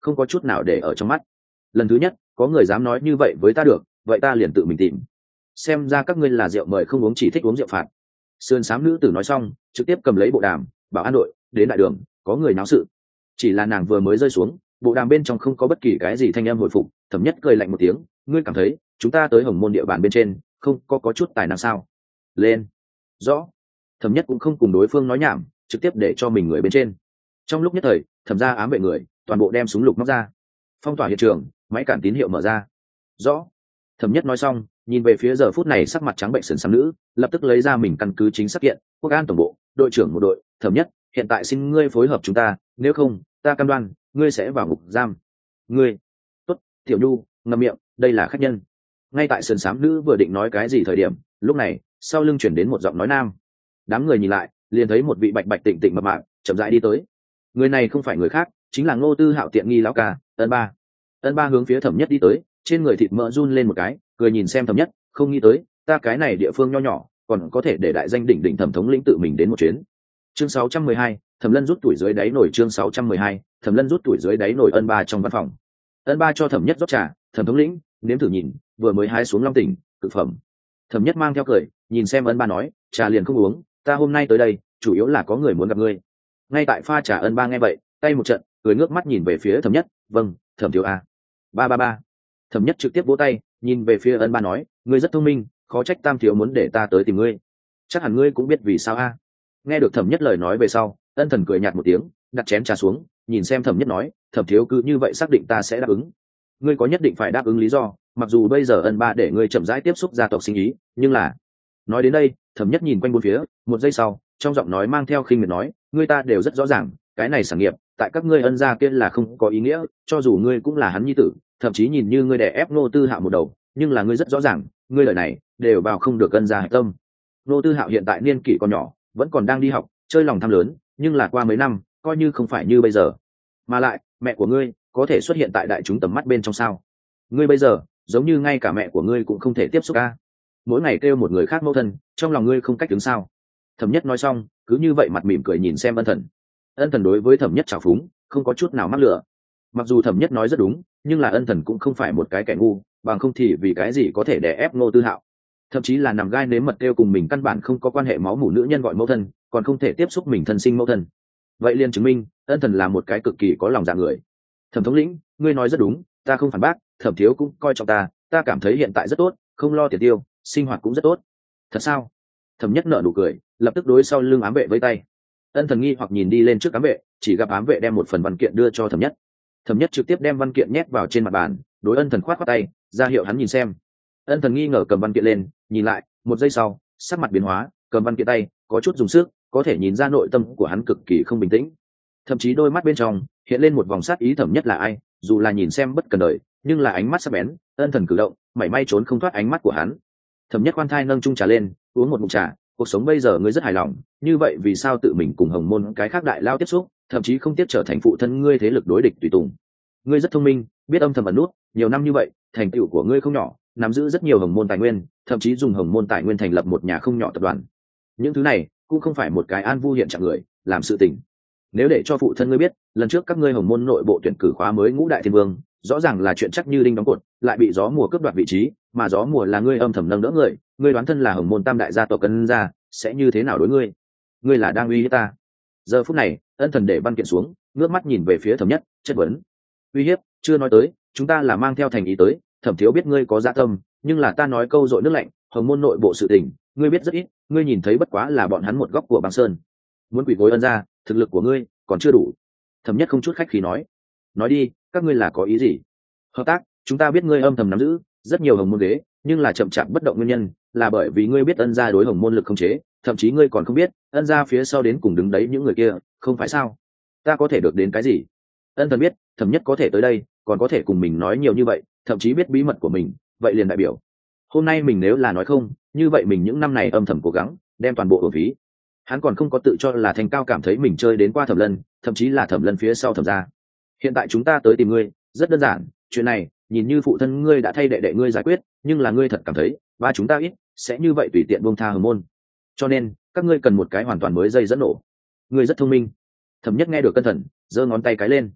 không có chút nào để ở trong mắt. Lần thứ nhất có người dám nói như vậy với ta được, vậy ta liền tự mình tìm. Xem ra các ngươi là rượu mời không uống, chỉ thích uống rượu phạt. Sườn xám nữ tử nói xong trực tiếp cầm lấy bộ đàm bảo an đội đến đại đường, có người náo sự. Chỉ là nàng vừa mới rơi xuống, bộ đàm bên trong không có bất kỳ cái gì thanh âm hồi phục. Thẩm Nhất cười lạnh một tiếng, ngươi cảm thấy chúng ta tới Hồng Môn địa bàn bên trên không có có chút tài năng sao? Lên. Rõ. Thẩm Nhất cũng không cùng đối phương nói nhảm, trực tiếp để cho mình người bên trên. Trong lúc nhất thời thẩm ra ám vệ người toàn bộ đem súng lục móc ra, phong tỏa hiện trường, máy cản tín hiệu mở ra. Rõ. Thẩm Nhất nói xong nhìn về phía giờ phút này sắc mặt trắng bệnh sườn xám nữ, lập tức lấy ra mình căn cứ chính xác kiện, quốc an tổng bộ đội trưởng một đội. Thẩm Nhất, hiện tại xin ngươi phối hợp chúng ta, nếu không ta cam đoan ngươi sẽ vào ngục giam. Ngươi. Tốt. Tiểu Nhu ngậm miệng, đây là khách nhân. Ngay tại sườn xám nữ vừa định nói cái gì thời điểm, lúc này sau lưng chuyển đến một giọng nói nam. Đám người nhìn lại liền thấy một vị bạch bạch tịnh tịnh mập mạp chậm rãi đi tới. Người này không phải người khác, chính là Ngô Tư Hạo tiện nghi lão ca Ân Ba. Ân Ba hướng phía Thẩm Nhất đi tới, trên người thịt mỡ run lên một cái, cười nhìn xem Thẩm Nhất, không nghĩ tới ta cái này địa phương nho nhỏ còn có thể để đại danh đỉnh đỉnh thẩm thống lĩnh tự mình đến một chuyến. Chương sáu trăm mười hai, Thẩm Lân rút tuổi dưới đáy nổi. Chương sáu trăm mười hai, Thẩm Lân rút tuổi dưới đáy nổi. Ân Ba trong văn phòng. Ân Ba cho Thẩm Nhất rót trà, Thẩm thống lĩnh nếm thử nhìn, vừa mới hái xuống long tỉnh cực phẩm. Thẩm Nhất mang theo cười nhìn xem Ân Ba nói, trà liền không uống, ta hôm nay tới đây chủ yếu là có người muốn gặp ngươi. Ngay tại pha trà Ân Ba nghe vậy tay một trận cười ngước mắt nhìn về phía Thẩm Nhất, vâng Thẩm thiếu a. Ba ba ba. Thẩm Nhất trực tiếp vỗ tay nhìn về phía Ân Ba nói, ngươi rất thông minh, khó trách Tam thiếu muốn để ta tới tìm ngươi, chắc hẳn ngươi cũng biết vì sao a. Nghe được Thẩm Nhất lời nói về sau, Ân Thần cười nhạt một tiếng, đặt chén trà xuống nhìn xem Thẩm Nhất nói, Thẩm thiếu cứ như vậy xác định ta sẽ đáp ứng? Ngươi có nhất định phải đáp ứng lý do, mặc dù bây giờ Ân Ba để ngươi chậm rãi tiếp xúc gia tộc sinh ý, nhưng là. Nói đến đây Thẩm Nhất nhìn quanh bốn phía, một giây sau trong giọng nói mang theo khinh miệt nói, ngươi ta đều rất rõ ràng cái này sản nghiệp tại các ngươi Ân gia kia là không có ý nghĩa, cho dù ngươi cũng là hắn nhi tử, thậm chí nhìn như ngươi đè ép Ngô Tư Hạo một đầu, nhưng là ngươi rất rõ ràng ngươi lời này đều vào không được Ân gia hạch tâm. Ngô Tư Hạo hiện tại niên kỷ còn nhỏ, vẫn còn đang đi học, chơi lòng tham lớn, nhưng là qua mấy năm coi như không phải như bây giờ. Mà lại mẹ của ngươi có thể xuất hiện tại đại chúng tầm mắt bên trong sao? Ngươi bây giờ giống như ngay cả mẹ của ngươi cũng không thể tiếp xúc a. Mỗi ngày kêu một người khác mẫu thân, trong lòng ngươi không cách đứng sao? Thẩm Nhất nói xong cứ như vậy mặt mỉm cười nhìn xem Ân Thần. Ân Thần đối với Thẩm Nhất trào phúng không có chút nào mắc lửa. Mặc dù Thẩm Nhất nói rất đúng, nhưng là Ân Thần cũng không phải một cái kẻ ngu, bằng không thì vì cái gì có thể đè ép Ngô Tư Hạo, thậm chí là nằm gai nếm mật kêu cùng mình căn bản không có quan hệ máu mủ nữ nhân gọi mẫu thân, còn không thể tiếp xúc mình thân sinh mẫu thân. Vậy liền chứng minh Ân Thần là một cái cực kỳ có lòng dạ người. Thẩm thống lĩnh, ngươi nói rất đúng, ta không phản bác, Thẩm thiếu cũng coi trọng ta, ta cảm thấy hiện tại rất tốt, không lo tiền tiêu, sinh hoạt cũng rất tốt. Thật sao? Thẩm Nhất nở nụ cười, lập tức đối sau lưng ám vệ với tay. Ân Thần nghi hoặc nhìn đi lên trước ám vệ, chỉ gặp ám vệ đem một phần văn kiện đưa cho Thẩm Nhất. Thẩm Nhất trực tiếp đem văn kiện nhét vào trên mặt bàn, đối Ân Thần khoát khoát tay, ra hiệu hắn nhìn xem. Ân Thần nghi ngờ cầm văn kiện lên nhìn lại, một giây sau sắc mặt biến hóa, cầm văn kiện tay có chút dùng sức, có thể nhìn ra nội tâm của hắn cực kỳ không bình tĩnh, thậm chí đôi mắt bên trong hiện lên một vòng sát ý. Thẩm Nhất là ai? Dù là nhìn xem bất cần đời, nhưng là ánh mắt sắc bén, Ân Thần cử động mảy may trốn không thoát ánh mắt của hắn. Thẩm Nhất khoan thai nâng chung trà lên, uống một ngụm trà, cuộc sống bây giờ ngươi rất hài lòng, như vậy vì sao tự mình cùng Hồng Môn cái khác đại lao tiếp xúc, thậm chí không tiếp trở thành phụ thân ngươi thế lực đối địch tùy tùng? Ngươi rất thông minh, biết âm thầm ẩn nút, nhiều năm như vậy thành tựu của ngươi không nhỏ, nắm giữ rất nhiều Hồng Môn tài nguyên, thậm chí dùng Hồng Môn tài nguyên thành lập một nhà không nhỏ tập đoàn. Những thứ này cũng không phải một cái an vu hiện trạng người làm sự tình. Nếu để cho phụ thân ngươi biết, lần trước các ngươi Hồng Môn nội bộ tuyển cử khóa mới ngũ đại thiên vương, rõ ràng là chuyện chắc như đinh đóng cột, lại bị gió mùa cướp đoạt vị trí, mà gió mùa là ngươi âm thầm nâng đỡ người, ngươi đoán thân là Hồng Môn tam đại gia tộc Ân gia sẽ như thế nào đối ngươi? Ngươi là đang uy hiếp ta? Giờ phút này Ân Thần để văn kiện xuống, ngước mắt nhìn về phía Thẩm Nhất, chất vấn. Uy hiếp? Chưa nói tới, chúng ta là mang theo thành ý tới. Thẩm thiếu biết ngươi có dạ tâm, nhưng là ta nói câu dội nước lạnh, Hồng Môn nội bộ sự tình ngươi biết rất ít, ngươi nhìn thấy bất quá là bọn hắn một góc của băng sơn. Muốn quỳ gối Ân gia, thực lực của ngươi còn chưa đủ. Thẩm Nhất không chút khách khí nói. Nói đi, các ngươi là có ý gì? Hợp tác? Chúng ta biết ngươi âm thầm nắm giữ rất nhiều Hồng Môn ghế, nhưng là chậm chạp bất động nguyên nhân là bởi vì ngươi biết Ân gia đối Hồng Môn lực không chế, thậm chí ngươi còn không biết Ân gia phía sau đến cùng đứng đấy những người kia, không phải sao? Ta có thể được đến cái gì? Ân Thần biết Thẩm Nhất có thể tới đây, còn có thể cùng mình nói nhiều như vậy, thậm chí biết bí mật của mình, vậy liền đại biểu hôm nay mình nếu là nói không, như vậy mình những năm này âm thầm cố gắng đem toàn bộ hưởng phí. Hắn còn không có tự cho là thành cao, cảm thấy mình chơi đến qua Thẩm Lân, thậm chí là Thẩm Lân phía sau Thẩm gia. Hiện tại chúng ta tới tìm ngươi rất đơn giản, chuyện này nhìn như phụ thân ngươi đã thay đệ đệ ngươi giải quyết, nhưng là ngươi thật cảm thấy ba chúng ta ít sẽ như vậy tùy tiện buông tha Hồng Môn, cho nên các ngươi cần một cái hoàn toàn mới dây dẫn nổ. Ngươi rất thông minh. Thẩm Nhất nghe được Ân Thần giơ ngón tay cái lên.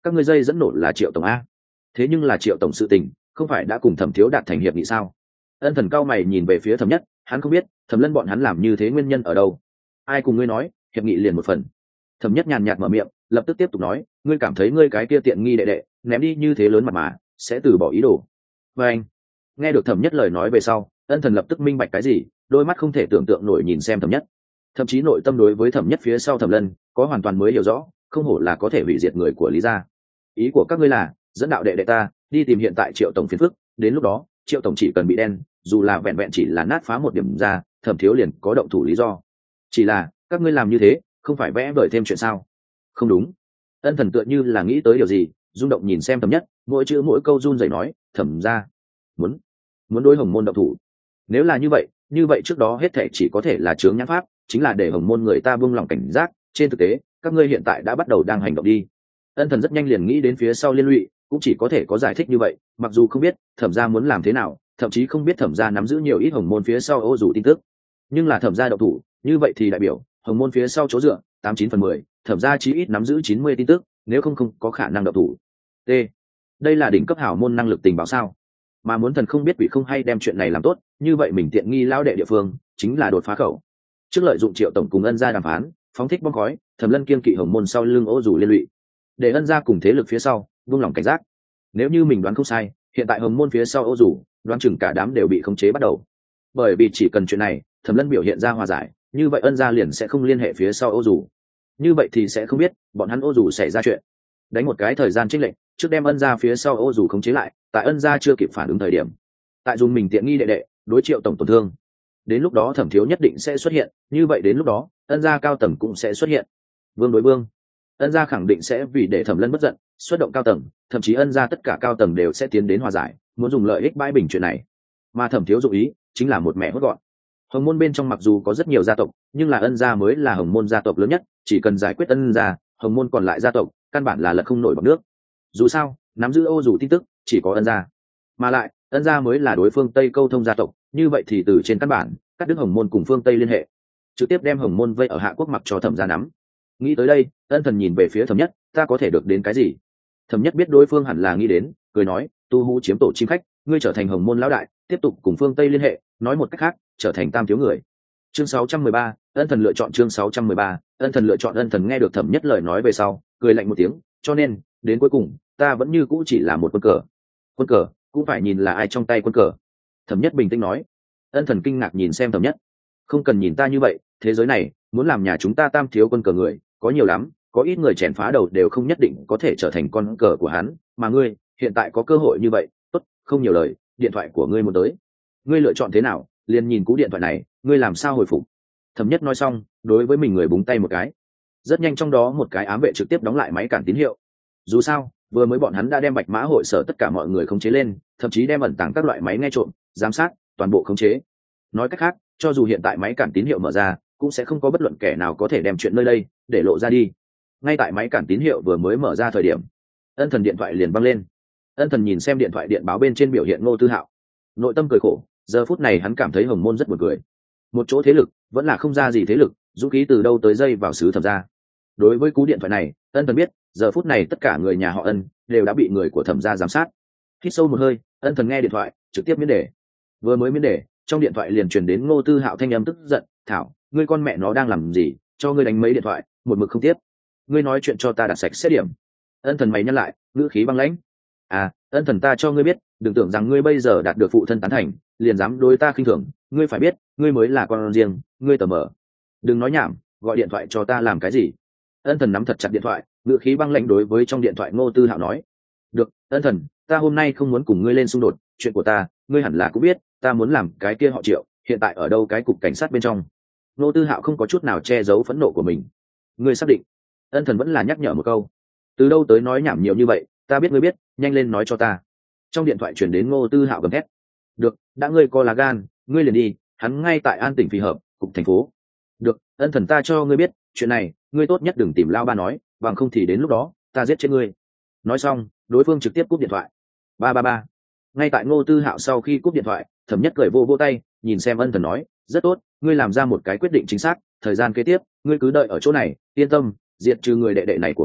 các ngươi dây dẫn nổ là Triệu tổng a? Thế nhưng là Triệu tổng sự tình không phải đã cùng Thẩm thiếu đạt thành hiệp nghị sao? Ân Thần cao mày nhìn về phía Thẩm Nhất, hắn không biết Thẩm Lân bọn hắn làm như thế nguyên nhân ở đâu. Ai cùng ngươi nói hiệp nghị liền một phần? Thẩm Nhất nhàn nhạt mở miệng, lập tức tiếp tục nói, ngươi cảm thấy ngươi cái kia tiện nghi đệ đệ ném đi như thế lớn mặt mà sẽ từ bỏ ý đồ? Và anh nghe được Thẩm Nhất lời nói về sau, Ân Thần lập tức minh bạch cái gì, đôi mắt không thể tưởng tượng nổi nhìn xem Thẩm Nhất, thậm chí nội tâm đối với Thẩm Nhất phía sau Thẩm Lân có hoàn toàn mới hiểu rõ, không hổ là có thể hủy diệt người của Lý gia. Ý của các ngươi là dẫn đạo đệ đệ ta đi tìm hiện tại Triệu tổng phiền phức, đến lúc đó Triệu tổng chỉ cần bị đen, dù là vẹn vẹn chỉ là nát phá một điểm ra, Thẩm thiếu liền có động thủ lý do. Chỉ là các ngươi làm như thế không phải vẽ vời thêm chuyện sao? Không đúng. Ân Thần tựa như là nghĩ tới điều gì, rung động nhìn xem Thẩm Nhất, mỗi chữ mỗi câu run rẩy nói, Thẩm gia muốn muốn đối Hồng môn động thủ. Nếu là như vậy, như vậy trước đó hết thảy chỉ có thể là chướng nhãn pháp, chính là để Hồng môn người ta buông lòng cảnh giác, trên thực tế các ngươi hiện tại đã bắt đầu đang hành động đi. Ân Thần rất nhanh liền nghĩ đến phía sau liên lụy, cũng chỉ có thể có giải thích như vậy, mặc dù không biết Thẩm gia muốn làm thế nào, thậm chí không biết Thẩm gia nắm giữ nhiều ít Hồng môn phía sau ô dù tin tức, nhưng là Thẩm gia động thủ, như vậy thì đại biểu Hồng môn phía sau chỗ dựa tám chín phần mười, Thẩm gia chí ít nắm giữ chín mươi tin tức, nếu không không có khả năng động thủ. T. Đây là đỉnh cấp hảo môn năng lực tình báo sao? Mà muốn thần không biết quỷ không hay đem chuyện này làm tốt, như vậy mình tiện nghi lão đệ địa phương chính là đột phá khẩu. Trước lợi dụng Triệu tổng cùng Ân gia đàm phán, phóng thích bom khói, Thẩm Lân kiên kỵ Hồng môn sau lưng ô dù liên lụy, để Ân gia cùng thế lực phía sau buông lòng cảnh giác. Nếu như mình đoán không sai, hiện tại Hồng môn phía sau ô dù đoán chừng cả đám đều bị khống chế bắt đầu. Bởi vì chỉ cần chuyện này Thẩm Lân biểu hiện ra hòa giải, như vậy Ân gia liền sẽ không liên hệ phía sau ô dù, như vậy thì sẽ không biết bọn hắn ô dù xảy ra chuyện. Đánh một cái thời gian chênh lệch, trước đem Ân gia phía sau ô dù khống chế lại, tại Ân gia chưa kịp phản ứng thời điểm, tại dùng mình tiện nghi đệ đệ đối Triệu tổng tổn thương, đến lúc đó Thẩm thiếu nhất định sẽ xuất hiện, như vậy đến lúc đó Ân gia cao tầng cũng sẽ xuất hiện. Vương đối vương, Ân gia khẳng định sẽ vì để Thẩm Lân bất giận xuất động cao tầng, thậm chí Ân gia tất cả cao tầng đều sẽ tiến đến hòa giải, muốn dùng lợi ích bãi bình chuyện này. Mà Thẩm thiếu dụng ý chính là một mẹ hốt gọn. Hồng môn bên trong mặc dù có rất nhiều gia tộc, nhưng là Ân gia mới là Hồng môn gia tộc lớn nhất, chỉ cần giải quyết Ân gia, Hồng môn còn lại gia tộc căn bản là lật không nổi bọt nước. Dù sao nắm giữ ô dù tin tức chỉ có Ân gia, mà lại Ân gia mới là đối phương Tây câu thông gia tộc, như vậy thì từ trên căn bản cắt đứt Hồng môn cùng phương Tây liên hệ, trực tiếp đem Hồng môn vây ở Hạ Quốc mặc cho Thẩm gia nắm. Nghĩ tới đây, Ân Thần nhìn về phía Thẩm Nhất, ta có thể được đến cái gì? Thẩm Nhất biết đối phương hẳn là nghĩ đến, cười nói, tu hú chiếm tổ chim khách, ngươi trở thành Hồng môn lão đại, tiếp tục cùng phương Tây liên hệ, nói một cách khác, trở thành tam thiếu người. Chương sáu trăm mười ba, Ân Thần lựa chọn chương sáu trăm mười ba, Ân Thần lựa chọn. Ân Thần nghe được Thẩm Nhất lời nói về sau, cười lạnh một tiếng, cho nên đến cuối cùng ta vẫn như cũ chỉ là một quân cờ. Quân cờ cũng phải nhìn là ai trong tay quân cờ. Thẩm Nhất bình tĩnh nói. Ân Thần kinh ngạc nhìn xem Thẩm Nhất, không cần nhìn ta như vậy, thế giới này muốn làm nhà chúng ta tam thiếu quân cờ người có nhiều lắm, có ít người chèn phá đầu đều không nhất định có thể trở thành con cờ của hắn, mà ngươi hiện tại có cơ hội như vậy, tốt, không nhiều lời, điện thoại của ngươi muốn tới, ngươi lựa chọn thế nào liền nhìn cú điện thoại này, ngươi làm sao hồi phục. Thẩm Nhất nói xong, đối với mình người búng tay một cái, rất nhanh trong đó một cái ám vệ trực tiếp đóng lại máy cản tín hiệu. Dù sao vừa mới bọn hắn đã đem Bạch Mã hội sở tất cả mọi người khống chế lên, thậm chí đem ẩn tàng các loại máy nghe trộm, giám sát toàn bộ khống chế. Nói cách khác, cho dù hiện tại máy cản tín hiệu mở ra, cũng sẽ không có bất luận kẻ nào có thể đem chuyện nơi đây để lộ ra đi. Ngay tại máy cản tín hiệu vừa mới mở ra thời điểm, Ân Thần điện thoại liền văng lên. Ân Thần nhìn xem điện thoại điện báo bên trên biểu hiện Ngô Tư Hạo, nội tâm cười khổ, giờ phút này hắn cảm thấy Hồng môn rất buồn cười. Một chỗ thế lực vẫn là không ra gì thế lực, dũng khí từ đâu tới dây vào xứ Thẩm gia. Đối với cú điện thoại này, Ân Thần biết, giờ phút này tất cả người nhà họ Ân đều đã bị người của Thẩm gia giám sát. Hít sâu một hơi, Ân Thần nghe điện thoại, trực tiếp miễn đề. Vừa mới miễn đề, trong điện thoại liền truyền đến Ngô Tư Hạo thanh âm tức giận, "Thảo, ngươi con mẹ nó đang làm gì, cho ngươi đánh mấy điện thoại, một mực không tiếp. Ngươi nói chuyện cho ta đặt sạch xét điểm." Ân Thần mày nhăn lại, ngữ khí băng lãnh. "À, Ân Thần ta cho ngươi biết, đừng tưởng rằng ngươi bây giờ đạt được phụ thân tán thành, liền dám đối ta khinh thường, ngươi phải biết, ngươi mới là con riêng, ngươi tờ mờ. Đừng nói nhảm, gọi điện thoại cho ta làm cái gì?" Ân Thần nắm thật chặt điện thoại, ngữ khí băng lãnh đối với trong điện thoại Ngô Tư Hạo nói. "Được, Ân Thần, ta hôm nay không muốn cùng ngươi lên xung đột, chuyện của ta, ngươi hẳn là cũng biết, ta muốn làm cái kia họ Triệu, hiện tại ở đâu cái cục cảnh sát bên trong." Ngô Tư Hạo không có chút nào che giấu phẫn nộ của mình. "Ngươi xác định?" Ân Thần vẫn là nhắc nhở một câu. "Từ đâu tới nói nhảm nhiều như vậy, ta biết ngươi biết, nhanh lên nói cho ta." Trong điện thoại truyền đến Ngô Tư Hạo gầm thét. "Được, đã ngươi có lá gan, ngươi liền đi, hắn ngay tại An tỉnh Phi Hợp, cục thành phố." "Được, Ân Thần ta cho ngươi biết, chuyện này, ngươi tốt nhất đừng tìm Lao Ba nói, bằng không thì đến lúc đó, ta giết chết ngươi." Nói xong, đối phương trực tiếp cúp điện thoại. Ba ba ba. Ngay tại Ngô Tư Hạo sau khi cúp điện thoại, Thẩm Nhất cười vô vô tay, nhìn xem Ân Thần nói, "Rất tốt, ngươi làm ra một cái quyết định chính xác, thời gian kế tiếp, ngươi cứ đợi ở chỗ này, yên tâm, diệt trừ người đệ đệ này của ngươi,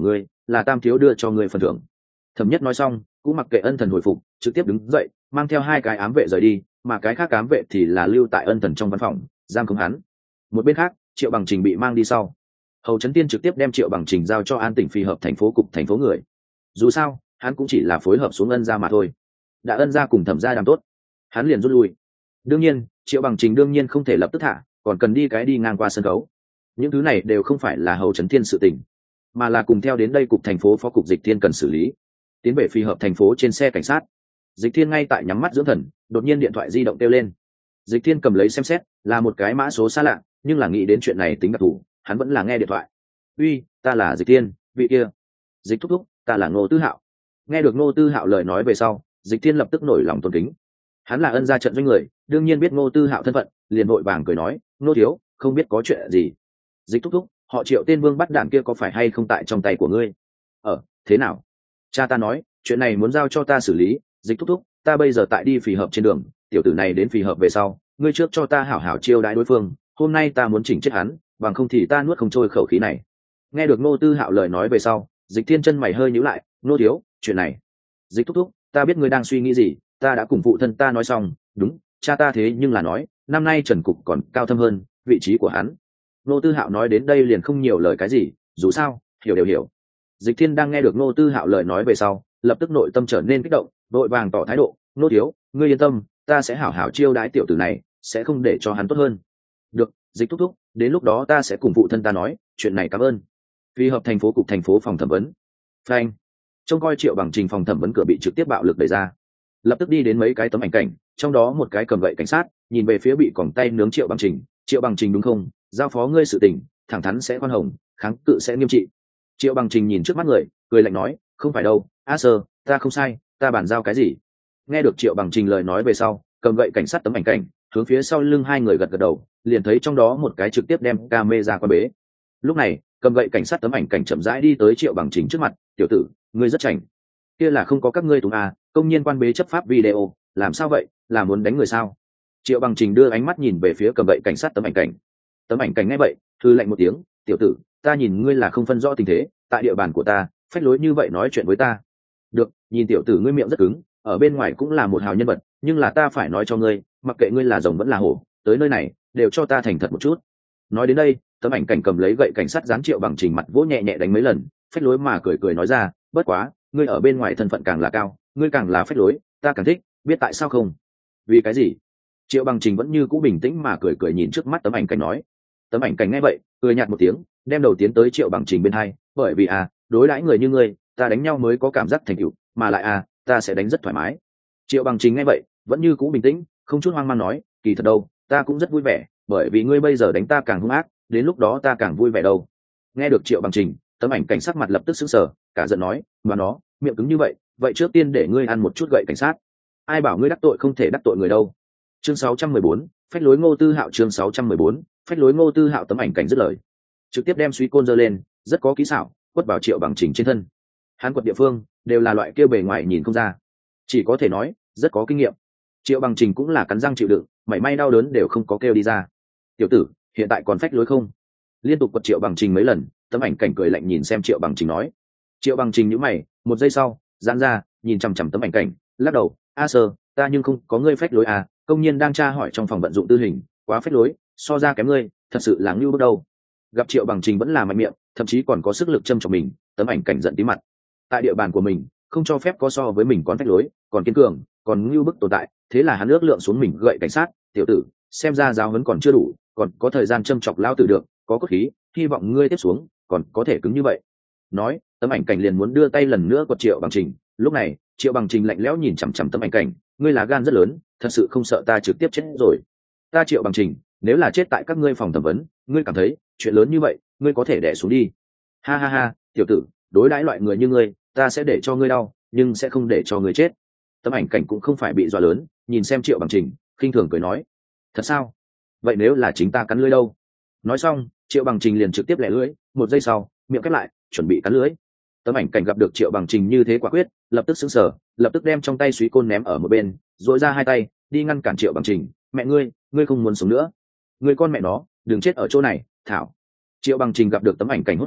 là tam thiếu đưa cho ngươi phần thưởng. Thẩm Nhất nói xong cũng mặc kệ ân thần hồi phục, trực tiếp đứng dậy mang theo hai cái ám vệ rời đi, mà cái khác ám vệ thì là lưu tại ân thần trong văn phòng giam khống hắn. Một bên khác Triệu Bằng Trình bị mang đi sau, Hầu Chấn Tiên trực tiếp đem Triệu Bằng Trình giao cho An Tỉnh Phi hợp thành phố cục thành phố người. Dù sao hắn cũng chỉ là phối hợp xuống ân gia mà thôi, đã ân gia cùng Thẩm gia làm tốt, hắn liền rút lui. Đương nhiên Triệu Bằng Trình đương nhiên không thể lập tức thả, còn cần đi cái đi ngang qua sân khấu. Những thứ này đều không phải là Hầu Chấn Thiên sự tình, mà là cùng theo đến đây cục thành phố phó cục Dịch Thiên cần xử lý. Tiến về Phi hợp thành phố trên xe cảnh sát, Dịch Thiên ngay tại nhắm mắt dưỡng thần, đột nhiên điện thoại di động kêu lên. Dịch Thiên cầm lấy xem xét, là một cái mã số xa lạ, nhưng là nghĩ đến chuyện này tính đặc thù, hắn vẫn là nghe điện thoại. Uy, ta là Dịch Thiên, vị kia. Dịch thúc thúc, ta là Ngô Tư Hạo. Nghe được Ngô Tư Hạo lời nói về sau, Dịch Thiên lập tức nổi lòng tôn kính. Hắn là ân gia trận doanh người, đương nhiên biết Ngô Tư Hạo thân phận, liền vội vàng cười nói, Ngô thiếu, không biết có chuyện gì. Dịch thúc thúc, họ Triệu tên vương bắt đạn kia có phải hay không tại trong tay của ngươi? Ờ, thế nào? Cha ta nói, chuyện này muốn giao cho ta xử lý. Dịch thúc thúc, ta bây giờ tại đi Phì hợp trên đường, tiểu tử này đến Phì hợp về sau, ngươi trước cho ta hảo hảo chiêu đãi đối phương, hôm nay ta muốn chỉnh chết hắn, bằng không thì ta nuốt không trôi khẩu khí này. Nghe được Ngô Tư Hạo lời nói về sau, Dịch Thiên chân mày hơi nhíu lại, Ngô thiếu, chuyện này. Dịch thúc thúc, ta biết ngươi đang suy nghĩ gì, ta đã cùng phụ thân ta nói xong, đúng, cha ta thế nhưng là nói, năm nay Trần Cục còn cao thâm hơn, vị trí của hắn. Ngô Tư Hạo nói đến đây liền không nhiều lời cái gì, dù sao, hiểu đều hiểu. Dịch Thiên đang nghe được Ngô Tư Hạo lời nói về sau, lập tức nội tâm trở nên kích động, vội vàng tỏ thái độ, Ngô thiếu, ngươi yên tâm, ta sẽ hảo hảo chiêu đãi tiểu tử này, sẽ không để cho hắn tốt hơn. Được, Dịch thúc thúc, đến lúc đó ta sẽ cùng phụ thân ta nói, chuyện này cảm ơn. Phi hợp thành phố cục thành phố phòng thẩm vấn. Phanh. Trông coi Triệu Bằng Trình phòng thẩm vấn cửa bị trực tiếp bạo lực đẩy ra, lập tức đi đến mấy cái tấm ảnh cảnh, trong đó một cái cầm gậy cảnh sát, nhìn về phía bị còng tay nướng Triệu Bằng Trình, Triệu Bằng Trình đúng không? Giao phó ngươi sự tình, thẳng thắn sẽ khoan hồng, kháng cự sẽ nghiêm trị. Triệu Bằng Trình nhìn trước mắt người, cười lạnh nói, không phải đâu, a sơ, ta không sai, ta bàn giao cái gì? Nghe được Triệu Bằng Trình lời nói về sau, cầm gậy cảnh sát tấm ảnh cảnh, hướng phía sau lưng hai người gật gật đầu, liền thấy trong đó một cái trực tiếp đem camera qua bế. Lúc này cầm gậy cảnh sát tấm ảnh cảnh chậm rãi đi tới Triệu Bằng Trình trước mặt, tiểu tử, ngươi rất chảnh. Kia là không có các ngươi túng à, công nhiên quan bế chấp pháp video, làm sao vậy, là muốn đánh người sao? Triệu Bằng Trình đưa ánh mắt nhìn về phía cầm gậy cảnh sát tấm ảnh cảnh. Tấm ảnh cảnh nghe vậy thư lạnh một tiếng, tiểu tử, ta nhìn ngươi là không phân rõ tình thế, tại địa bàn của ta phách lối như vậy nói chuyện với ta. Được, nhìn tiểu tử ngươi miệng rất cứng, ở bên ngoài cũng là một hào nhân vật, nhưng là ta phải nói cho ngươi, mặc kệ ngươi là rồng vẫn là hổ, tới nơi này đều cho ta thành thật một chút. Nói đến đây tấm ảnh cảnh cầm lấy gậy cảnh sát dán Triệu Bằng Trình mặt vỗ nhẹ nhẹ đánh mấy lần, phách lối mà cười cười nói ra, bất quá ngươi ở bên ngoài thân phận càng là cao, ngươi càng là phách lối, ta càng thích, biết tại sao không? Vì cái gì? Triệu Bằng Trình vẫn như cũ bình tĩnh mà cười cười nhìn trước mắt tấm ảnh cảnh nói. Tấm ảnh cảnh nghe vậy cười nhạt một tiếng, đem đầu tiến tới Triệu Bằng Trình bên hai, bởi vì à đối đãi người như ngươi, ta đánh nhau mới có cảm giác thành tựu, mà lại à ta sẽ đánh rất thoải mái. Triệu Bằng Trình nghe vậy vẫn như cũ bình tĩnh, không chút hoang mang nói, kỳ thật đâu, ta cũng rất vui vẻ, bởi vì ngươi bây giờ đánh ta càng hung ác, đến lúc đó ta càng vui vẻ đâu. Nghe được Triệu Bằng Trình, tấm ảnh cảnh sắc mặt lập tức sững sờ, cả giận nói, mà nó miệng cứng như vậy, vậy trước tiên để ngươi ăn một chút gậy cảnh sát. Ai bảo ngươi đắc tội không thể đắc tội người đâu. Chương sáu trăm mười bốn, phách lối Ngô Tư Hạo. Chương sáu trăm mười bốn, phách lối Ngô Tư Hạo. Tấm ảnh cảnh dứt lời, trực tiếp đem suy côn giơ lên, rất có kỹ xảo, quất vào Triệu Bằng Trình trên thân. Hắn quật địa phương đều là loại kia bề ngoài nhìn không ra, chỉ có thể nói rất có kinh nghiệm. Triệu Bằng Trình cũng là cắn răng chịu đựng, mảy may đau đớn đều không có kêu đi ra. Tiểu tử, hiện tại còn phách lối không? Liên tục quật Triệu Bằng Trình mấy lần, tấm ảnh cảnh cười lạnh nhìn xem Triệu Bằng Trình nói. Triệu Bằng Trình nhíu mày, một giây sau giãn ra nhìn chằm chằm tấm ảnh cảnh, lắc đầu, a sơ, ta nhưng không có ngươi phách lối à, công nhân đang tra hỏi trong phòng vận dụng tư hình, quá phách lối, so ra kém ngươi, thật sự là ngưu bước đâu. Gặp Triệu Bằng Trình vẫn là mạnh miệng, thậm chí còn có sức lực châm chọc mình, tấm ảnh cảnh giận tí mặt. Tại địa bàn của mình không cho phép có so với mình còn phách lối, còn kiên cường, còn ngưu bức tồn tại, thế là hắn ước lượng xuống mình gậy cảnh sát, tiểu tử, xem ra giáo huấn còn chưa đủ, còn có thời gian châm chọc lao tử được, có cốt khí, hy vọng ngươi tiếp xuống còn có thể cứng như vậy. Nói tấm ảnh cảnh liền muốn đưa tay lần nữa quật Triệu Bằng Trình, lúc này Triệu Bằng Trình lạnh lẽo nhìn chằm chằm tấm ảnh cảnh, ngươi là gan rất lớn, thật sự không sợ ta trực tiếp chết rồi. Ta Triệu Bằng Trình nếu là chết tại các ngươi phòng thẩm vấn, ngươi cảm thấy chuyện lớn như vậy ngươi có thể đẻ xuống đi? Ha ha ha, tiểu tử, đối đãi loại người như ngươi, ta sẽ để cho ngươi đau, nhưng sẽ không để cho ngươi chết. Tấm ảnh cảnh cũng không phải bị dọa lớn, nhìn xem Triệu Bằng Trình khinh thường cười nói, thật sao? Vậy nếu là chính ta cắn lưỡi đâu? Nói xong Triệu Bằng Trình liền trực tiếp lẻ lưỡi, một giây sau miệng khép lại chuẩn bị cắn lưỡi. Tấm ảnh cảnh gặp được Triệu Bằng Trình như thế quả quyết, lập tức sững sờ, lập tức đem trong tay suý côn ném ở một bên, dội ra hai tay đi ngăn cản Triệu Bằng Trình, mẹ ngươi, ngươi không muốn sống nữa, ngươi con mẹ nó đừng chết ở chỗ này, thảo. Triệu Bằng Trình gặp được tấm ảnh cảnh hốt hoảng,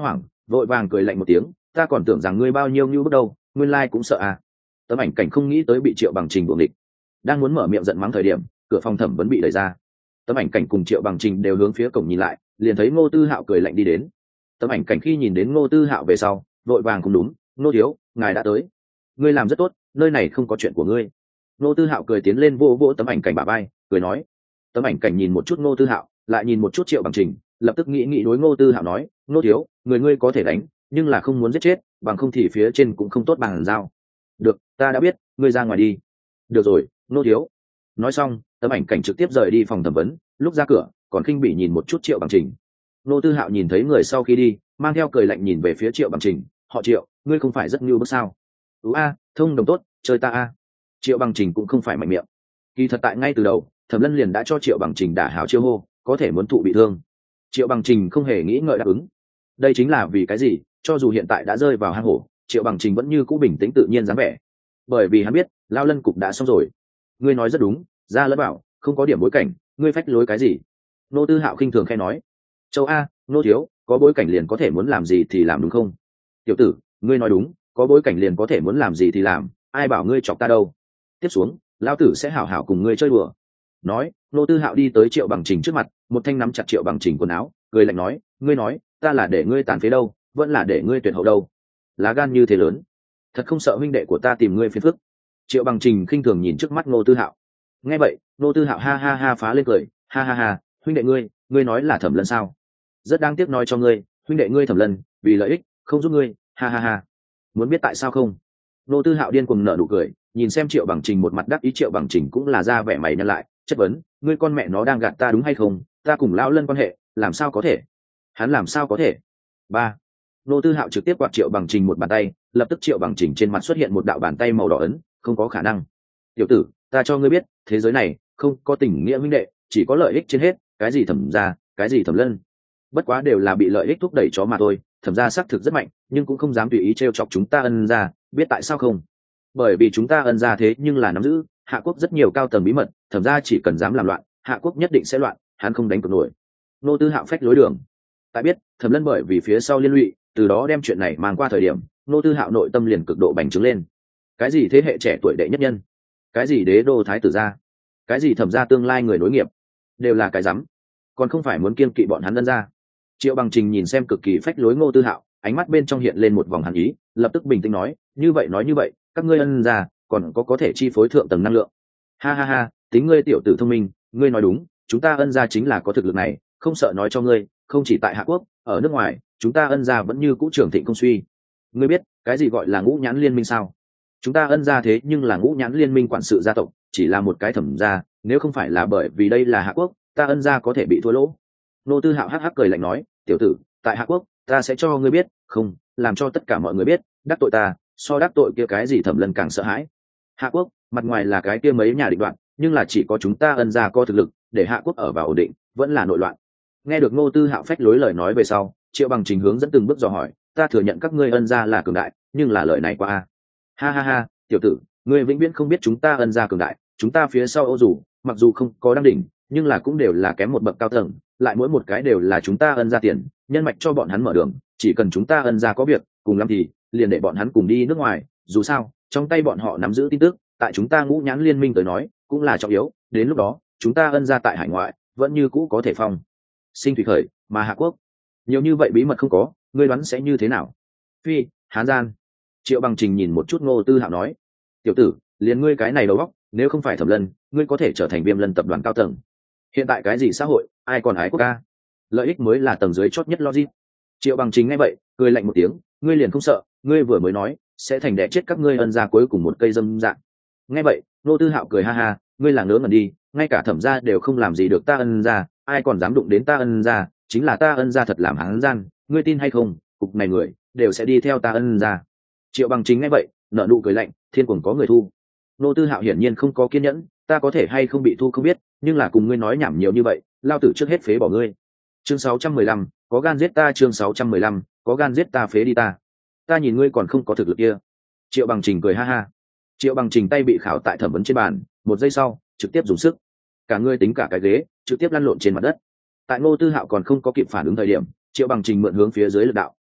vội vàng cười lạnh một tiếng, ta còn tưởng rằng ngươi bao nhiêu như bước đâu, nguyên lai cũng sợ à. Tấm ảnh cảnh không nghĩ tới bị Triệu Bằng Trình buồng địch, đang muốn mở miệng giận mắng thời điểm, cửa phòng thẩm vấn bị đẩy ra. Tấm ảnh cảnh cùng Triệu Bằng Trình đều hướng phía cổng nhìn lại, liền thấy Ngô Tư Hạo cười lạnh đi đến. Tấm ảnh cảnh khi nhìn đến Ngô Tư Hạo về sau, vội vàng cũng đúng, Ngô thiếu, ngài đã tới. Ngươi làm rất tốt, nơi này không có chuyện của ngươi. Ngô Tư Hạo cười tiến lên vô vỗ tấm ảnh cảnh bả vai, cười nói. Tấm ảnh cảnh nhìn một chút Ngô Tư Hạo, lại nhìn một chút Triệu Bằng Trình, lập tức nghĩ nghĩ đối Ngô Tư Hạo nói, Ngô thiếu, người ngươi có thể đánh, nhưng là không muốn giết chết, bằng không thì phía trên cũng không tốt bằng dao. Được, ta đã biết, ngươi ra ngoài đi. Được rồi, Ngô thiếu. Nói xong, tấm ảnh cảnh trực tiếp rời đi phòng thẩm vấn, lúc ra cửa còn khinh bỉ nhìn một chút Triệu Bằng Trình. Ngô Tư Hạo nhìn thấy người sau khi đi, mang theo cười lạnh nhìn về phía Triệu Bằng Trình, họ Triệu, ngươi không phải rất nhu bức sao? Ú a, thông đồng tốt, chơi ta a. Triệu Bằng Trình cũng không phải mạnh miệng, kỳ thật tại ngay từ đầu Thẩm Lân liền đã cho Triệu Bằng Trình đả hảo chiêu hô, có thể muốn thụ bị thương. Triệu Bằng Trình không hề nghĩ ngợi đáp ứng. Đây chính là vì cái gì, cho dù hiện tại đã rơi vào hang hổ, Triệu Bằng Trình vẫn như cũ bình tĩnh tự nhiên dáng vẻ, bởi vì hắn biết Lao Lân cục đã xong rồi. Ngươi nói rất đúng, ra lẫn bảo không có điểm bối cảnh, ngươi phách lối cái gì? Nô Tư Hạo khinh thường khẽ nói. Châu a, nô thiếu, có bối cảnh liền có thể muốn làm gì thì làm đúng không? Tiểu tử, ngươi nói đúng, có bối cảnh liền có thể muốn làm gì thì làm, ai bảo ngươi chọc ta đâu? Tiếp xuống, lão tử sẽ hảo hảo cùng ngươi chơi đùa. Nói, Nô Tư Hạo đi tới Triệu Bằng Trình trước mặt, một thanh nắm chặt Triệu Bằng Trình quần áo, cười lạnh nói, ngươi nói, ta là để ngươi tàn phế đâu, vẫn là để ngươi tuyệt hậu đâu? Lá gan như thế lớn, thật không sợ huynh đệ của ta tìm ngươi phiền phức? Triệu Bằng Trình khinh thường nhìn trước mắt Nô Tư Hạo. Nghe vậy, Nô Tư Hạo ha ha ha phá lên cười, ha ha ha, huynh đệ ngươi, ngươi nói là Thẩm Lân sao? Rất đáng tiếc nói cho ngươi, huynh đệ ngươi Thẩm Lân vì lợi ích không giúp ngươi, ha ha ha. Muốn biết tại sao không? Nô Tư Hạo điên cuồng nở nụ cười, nhìn xem Triệu Bằng Trình một mặt đắc ý. Triệu Bằng Trình cũng là ra vẻ mày nhăn lại, chất vấn, ngươi con mẹ nó đang gạt ta đúng hay không? Ta cùng lão Lân quan hệ làm sao có thể? Hắn làm sao có thể? Ba. Nô Tư Hạo trực tiếp quạt Triệu Bằng Trình một bàn tay, lập tức Triệu Bằng Trình trên mặt xuất hiện một đạo bàn tay màu đỏ ấn, không có khả năng. Tiểu tử, ta cho ngươi biết, thế giới này không có tình nghĩa huynh đệ, chỉ có lợi ích trên hết, cái gì Thẩm gia, cái gì Thẩm Lân, bất quá đều là bị lợi ích thúc đẩy chó mà thôi. Thẩm gia xác thực rất mạnh, nhưng cũng không dám tùy ý trêu chọc chúng ta Ân gia, biết tại sao không? Bởi vì chúng ta Ân gia thế nhưng là nắm giữ Hạ Quốc rất nhiều cao tầng bí mật, Thẩm gia chỉ cần dám làm loạn, Hạ Quốc nhất định sẽ loạn, hắn không đánh cược nổi. Nô Tư Hạo phách lối đường. Tại biết, Thẩm Lân bởi vì phía sau liên lụy, từ đó đem chuyện này mang qua thời điểm, Nô Tư Hạo nội tâm liền cực độ bành trướng lên. Cái gì thế hệ trẻ tuổi đệ nhất nhân, cái gì đế đô thái tử gia, cái gì Thẩm gia tương lai người nối nghiệp, đều là cái rắm, còn không phải muốn kiên kỵ bọn hắn Ân gia. Triệu Bằng Trình nhìn xem cực kỳ phách lối Ngô Tư Hạo, ánh mắt bên trong hiện lên một vòng hàn ý, lập tức bình tĩnh nói, như vậy nói như vậy, các ngươi Ân gia còn có có thể chi phối thượng tầng năng lượng. Ha ha ha, tính ngươi tiểu tử thông minh, ngươi nói đúng, chúng ta Ân gia chính là có thực lực này, không sợ nói cho ngươi, không chỉ tại Hạ Quốc, ở nước ngoài, chúng ta Ân gia vẫn như cũ trưởng thịnh không suy. Ngươi biết cái gì gọi là ngũ nhãn liên minh sao? Chúng ta Ân gia thế nhưng là ngũ nhãn liên minh quản sự gia tộc, chỉ là một cái Thẩm gia, nếu không phải là bởi vì đây là Hạ Quốc, ta Ân gia có thể bị thua lỗ. Nô Tư Hạo hắc hắc cười lạnh nói, tiểu tử, tại Hạ Quốc, ta sẽ cho ngươi biết, không, làm cho tất cả mọi người biết, đắc tội ta, so đắc tội kia cái gì Thẩm Lân càng sợ hãi. Hạ Quốc, mặt ngoài là cái kia mấy nhà định đoạn, nhưng là chỉ có chúng ta Ân gia có thực lực, để Hạ Quốc ở vào ổn định, vẫn là nội loạn. Nghe được Ngô Tư Hạo phách lối lời nói về sau, Triệu Bằng Trình hướng dẫn từng bước dò hỏi, ta thừa nhận các ngươi Ân gia là cường đại, nhưng là lời này qua a. Ha ha ha, tiểu tử, ngươi vĩnh viễn không biết chúng ta Ân gia cường đại, chúng ta phía sau Ô Dù, mặc dù không có đăng đỉnh, nhưng là cũng đều là kém một bậc cao tầng, lại mỗi một cái đều là chúng ta Ân gia tiền, nhân mạch cho bọn hắn mở đường, chỉ cần chúng ta Ân gia có việc, cùng lắm thì liền để bọn hắn cùng đi nước ngoài, dù sao, trong tay bọn họ nắm giữ tin tức, tại chúng ta ngũ nhãn liên minh tới nói, cũng là trọng yếu, đến lúc đó, chúng ta Ân gia tại hải ngoại, vẫn như cũ có thể phong sinh thủy khởi, mà Hạ Quốc, nhiều như vậy bí mật không có, ngươi đoán sẽ như thế nào? Phi, Hán gian. Triệu Bằng Trình nhìn một chút Ngô Tư Hạo nói, tiểu tử, liền ngươi cái này đầu óc, nếu không phải Thẩm Lân, ngươi có thể trở thành Viêm Lân tập đoàn cao tầng. Hiện tại cái gì xã hội, ai còn ái quốc ca? Lợi ích mới là tầng dưới chót nhất logic. Triệu Bằng Trình nghe vậy, cười lạnh một tiếng, ngươi liền không sợ, ngươi vừa mới nói, sẽ thành đẻ chết các ngươi Ân gia cuối cùng một cây dâm dạng. Nghe vậy, Ngô Tư Hạo cười ha ha, ngươi là ngớ ngẩn đi, ngay cả Thẩm gia đều không làm gì được ta Ân gia, ai còn dám đụng đến ta Ân gia, chính là ta Ân gia thật làm hán gian, ngươi tin hay không, cục này người đều sẽ đi theo ta Ân gia. Triệu Bằng Trình nghe vậy, nở nụ cười lạnh, thiên cuồng có người thu. Ngô Tư Hạo hiển nhiên không có kiên nhẫn, ta có thể hay không bị thu không biết, nhưng là cùng ngươi nói nhảm nhiều như vậy, lao tử trước hết phế bỏ ngươi. Chương sáu trăm mười lăm, có gan giết ta. Chương sáu trăm mười lăm, có gan giết ta, phế đi ta. Ta nhìn ngươi còn không có thực lực kia. Triệu Bằng Trình cười ha ha. Triệu Bằng Trình tay bị khảo tại thẩm vấn trên bàn, một giây sau, trực tiếp dùng sức, cả ngươi tính cả cái ghế, trực tiếp lăn lộn trên mặt đất. Tại Ngô Tư Hạo còn không có kịp phản ứng thời điểm, Triệu Bằng Trình mượn hướng phía dưới lực đạo,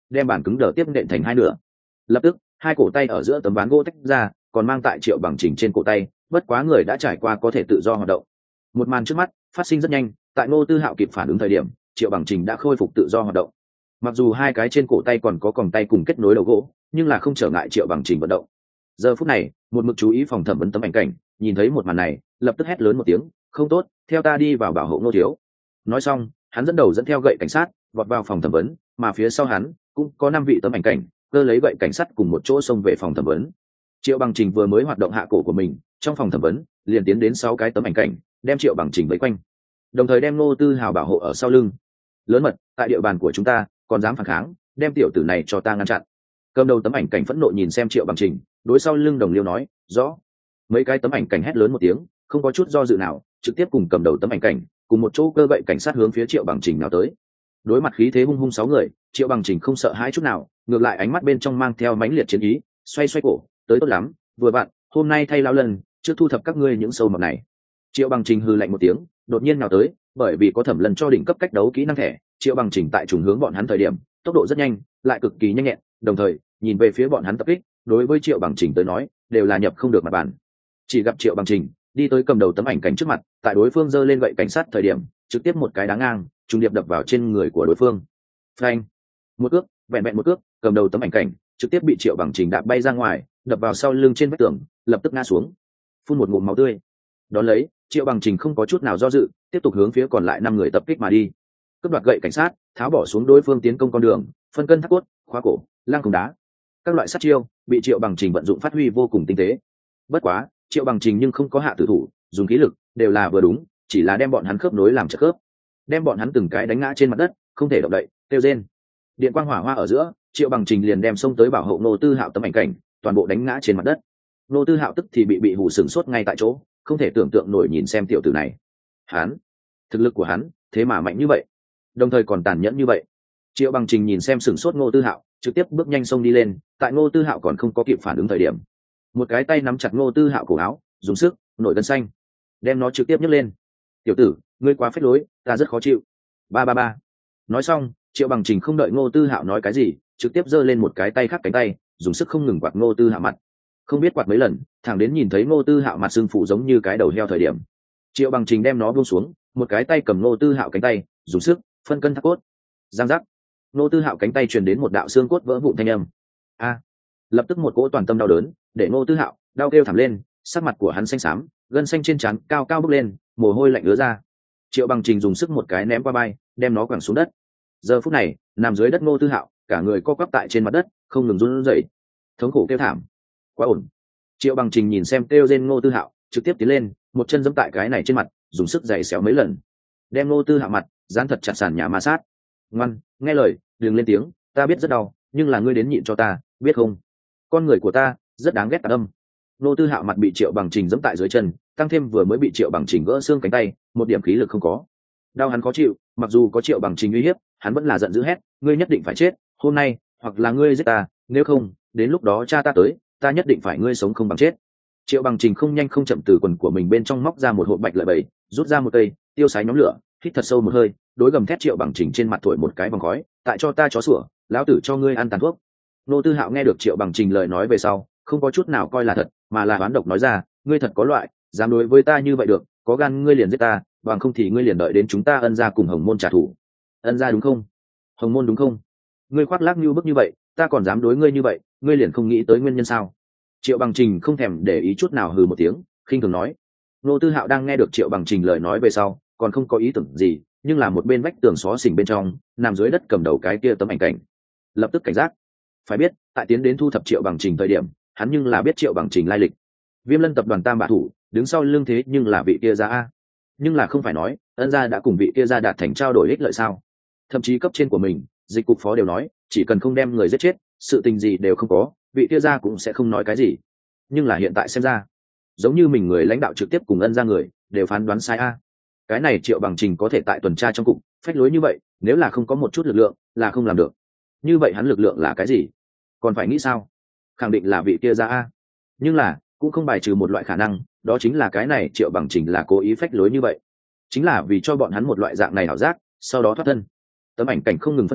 đem bàn cứng đờ tiếp nện thành hai nửa. Lập tức hai cổ tay ở giữa tấm ván gỗ tách ra, còn mang tại Triệu Bằng Trình trên cổ tay, bất quá người đã trải qua có thể tự do hoạt động. Một màn trước mắt phát sinh rất nhanh, tại Ngô Tư Hạo kịp phản ứng thời điểm, Triệu Bằng Trình đã khôi phục tự do hoạt động. Mặc dù hai cái trên cổ tay còn có còng tay cùng kết nối đầu gỗ, nhưng là không trở ngại Triệu Bằng Trình vận động. Giờ phút này, một mực chú ý phòng thẩm vấn tấm ảnh cảnh, nhìn thấy một màn này, lập tức hét lớn một tiếng, "Không tốt, theo ta đi vào bảo hộ Ngô thiếu." Nói xong, hắn dẫn đầu dẫn theo gậy cảnh sát, vọt vào phòng thẩm vấn, mà phía sau hắn cũng có năm vị tấm ảnh cảnh, cơ lấy gậy cảnh sát cùng một chỗ xông về phòng thẩm vấn. Triệu Bằng Trình vừa mới hoạt động hạ cổ của mình, trong phòng thẩm vấn liền tiến đến sáu cái tấm ảnh cảnh, đem Triệu Bằng Trình vây quanh, đồng thời đem Ngô Tư Hào bảo hộ ở sau lưng. "Lớn mật, tại địa bàn của chúng ta còn dám phản kháng, đem tiểu tử này cho ta ngăn chặn." Cầm đầu tấm ảnh cảnh phẫn nộ nhìn xem Triệu Bằng Trình, đối sau lưng đồng liêu nói, "Rõ." Mấy cái tấm ảnh cảnh hét lớn một tiếng, không có chút do dự nào, trực tiếp cùng cầm đầu tấm ảnh cảnh cùng một chỗ cơ gậy cảnh sát hướng phía Triệu Bằng Trình nào tới. Đối mặt khí thế hung hung sáu người, Triệu Bằng Trình không sợ hãi chút nào, ngược lại ánh mắt bên trong mang theo mãnh liệt chiến ý, xoay xoay cổ, "Tới tốt lắm, vừa vặn, hôm nay thay lão lần, trước thu thập các ngươi những sâu mọt này." Triệu Bằng Trình hừ lạnh một tiếng, đột nhiên nào tới, bởi vì có Thẩm Lần cho đỉnh cấp cách đấu kỹ năng thẻ, Triệu Bằng Trình tại trùng hướng bọn hắn thời điểm, tốc độ rất nhanh, lại cực kỳ nhanh nhẹn, đồng thời, nhìn về phía bọn hắn tập kích, đối với Triệu Bằng Trình tới nói, đều là nhập không được mặt bàn. Chỉ gặp Triệu Bằng Trình đi tới cầm đầu tấm ảnh cảnh trước mặt, tại đối phương giơ lên gậy cảnh sát thời điểm, trực tiếp một cái đá ngang, trùng điệp đập vào trên người của đối phương. Phanh! Một cước, vẹn vẹn một cước, cầm đầu tấm ảnh cảnh trực tiếp bị Triệu Bằng Trình đạp bay ra ngoài, đập vào sau lưng trên vách tường, lập tức ngã xuống, phun một ngụm máu tươi. Đón lấy, Triệu Bằng Trình không có chút nào do dự, tiếp tục hướng phía còn lại năm người tập kích mà đi. Cướp đoạt gậy cảnh sát, tháo bỏ xuống đối phương tiến công con đường, phân cân thác cốt, khóa cổ, lăng cùng đá. Các loại sát chiêu bị Triệu Bằng Trình vận dụng phát huy vô cùng tinh tế. Bất quá, Triệu Bằng Trình nhưng không có hạ tử thủ, dùng khí lực đều là vừa đúng, chỉ là đem bọn hắn khớp nối làm trợ khớp, đem bọn hắn từng cái đánh ngã trên mặt đất, không thể động đậy, kêu rên. Điện quang hỏa hoa ở giữa, Triệu Bằng Trình liền đem xông tới bảo hộ Ngô Tư Hạo tấm ảnh cảnh, toàn bộ đánh ngã trên mặt đất. Ngô Tư Hạo tức thì bị bị hù sừng sốt ngay tại chỗ, không thể tưởng tượng nổi nhìn xem tiểu tử này. Hắn, thực lực của hắn, thế mà mạnh như vậy, đồng thời còn tàn nhẫn như vậy. Triệu Bằng Trình nhìn xem sừng sốt Ngô Tư Hạo, trực tiếp bước nhanh xông đi lên, tại Ngô Tư Hạo còn không có kịp phản ứng thời điểm, một cái tay nắm chặt Ngô Tư Hạo cổ áo, dùng sức nổi gân xanh, đem nó trực tiếp nhấc lên. "Tiểu tử, ngươi quá phách lối, ta rất khó chịu." Ba ba ba. Nói xong, Triệu Bằng Trình không đợi Ngô Tư Hạo nói cái gì, trực tiếp giơ lên một cái tay khác cánh tay, dùng sức không ngừng quạt Ngô Tư Hạo mặt. Không biết quạt mấy lần, thẳng đến nhìn thấy Ngô Tư Hạo mặt sưng phụ giống như cái đầu heo thời điểm, Triệu Bằng Trình đem nó buông xuống, một cái tay cầm Ngô Tư Hạo cánh tay, dùng sức phân cân thác cốt. Giang giác. Ngô Tư Hạo cánh tay truyền đến một đạo xương cốt vỡ vụn thanh âm. A! Lập tức một cỗ toàn tâm đau đớn, để Ngô Tư Hạo đau kêu thảm lên, sắc mặt của hắn xanh xám, gân xanh trên trán cao cao bốc lên, mồ hôi lạnh ứa ra. Triệu Bằng Trình dùng sức một cái ném qua bay, đem nó quẳng xuống đất. Giờ phút này, nằm dưới đất Ngô Tư Hạo, cả người co quắp tại trên mặt đất, không ngừng run rẩy, thống khổ kêu thảm. Quá ổn. Triệu Bằng Trình nhìn xem kêu rên Ngô Tư Hạo, trực tiếp tiến lên, một chân giẫm tại cái này trên mặt, dùng sức giày xéo mấy lần, đem Ngô Tư Hạo mặt dán thật chặt sàn nhà ma sát. "Ngoan, nghe lời, đừng lên tiếng, ta biết rất đau, nhưng là ngươi đến nhịn cho ta, biết không? Con người của ta rất đáng ghét tà âm." Ngô Tư Hạo mặt bị Triệu Bằng Trình giẫm tại dưới chân, tăng thêm vừa mới bị Triệu Bằng Trình gỡ xương cánh tay, một điểm khí lực không có. Đau hắn khó chịu, mặc dù có Triệu Bằng Trình uy hiếp, hắn vẫn là giận dữ hét, "Ngươi nhất định phải chết, hôm nay, hoặc là ngươi giết ta, nếu không, đến lúc đó cha ta tới, ta nhất định phải ngươi sống không bằng chết." Triệu Bằng Trình không nhanh không chậm từ quần của mình bên trong móc ra một hộp bạch lợi bảy, rút ra một cây, tiêu sái nhóm lửa, hít thật sâu một hơi, đối gầm thét Triệu Bằng Trình trên mặt thổi một cái vòng khói, "Tại cho ta chó sủa, lão tử cho ngươi ăn tàn thuốc." Ngô Tư Hạo nghe được Triệu Bằng Trình lời nói về sau, không có chút nào coi là thật, mà là oán độc nói ra, "Ngươi thật có loại, dám đối với ta như vậy được, có gan ngươi liền giết ta, bằng không thì ngươi liền đợi đến chúng ta Ân gia cùng Hồng môn trả thù." "Ân gia đúng không? Hồng môn đúng không? Ngươi khoác lác như bức như vậy, ta còn dám đối ngươi như vậy, ngươi liền không nghĩ tới nguyên nhân sao?" Triệu Bằng Trình không thèm để ý chút nào hừ một tiếng, khinh thường nói. Ngô Tư Hạo đang nghe được Triệu Bằng Trình lời nói về sau, còn không có ý tưởng gì, nhưng là một bên vách tường xó xỉnh bên trong, nằm dưới đất cầm đầu cái kia tấm ảnh cảnh, lập tức cảnh giác. Phải biết, tại tiến đến thu thập Triệu Bằng Trình thời điểm, hắn nhưng là biết Triệu Bằng Trình lai lịch. Viêm Lân tập đoàn tam bạ thủ, đứng sau lưng thế nhưng là vị kia gia a. Nhưng là không phải nói, Ân gia đã cùng vị kia gia đạt thành trao đổi ích lợi sao? Thậm chí cấp trên của mình, dịch cục phó đều nói, chỉ cần không đem người giết chết, sự tình gì đều không có, vị kia gia cũng sẽ không nói cái gì. Nhưng là hiện tại xem ra, giống như mình người lãnh đạo trực tiếp cùng Ân gia người đều phán đoán sai a. Cái này Triệu Bằng Trình có thể tại tuần tra trong cục phách lối như vậy, nếu là không có một chút lực lượng là không làm được. Như vậy hắn lực lượng là cái gì? Còn phải nghĩ sao? Khẳng định là vị kia gia a. Nhưng là cũng không bài trừ một loại khả năng, đó chính là cái này Triệu Bằng Trình là cố ý phách lối như vậy, chính là vì cho bọn hắn một loại dạng này ảo giác, sau đó thoát thân. Tấm ảnh cảnh không ngừng phân tích,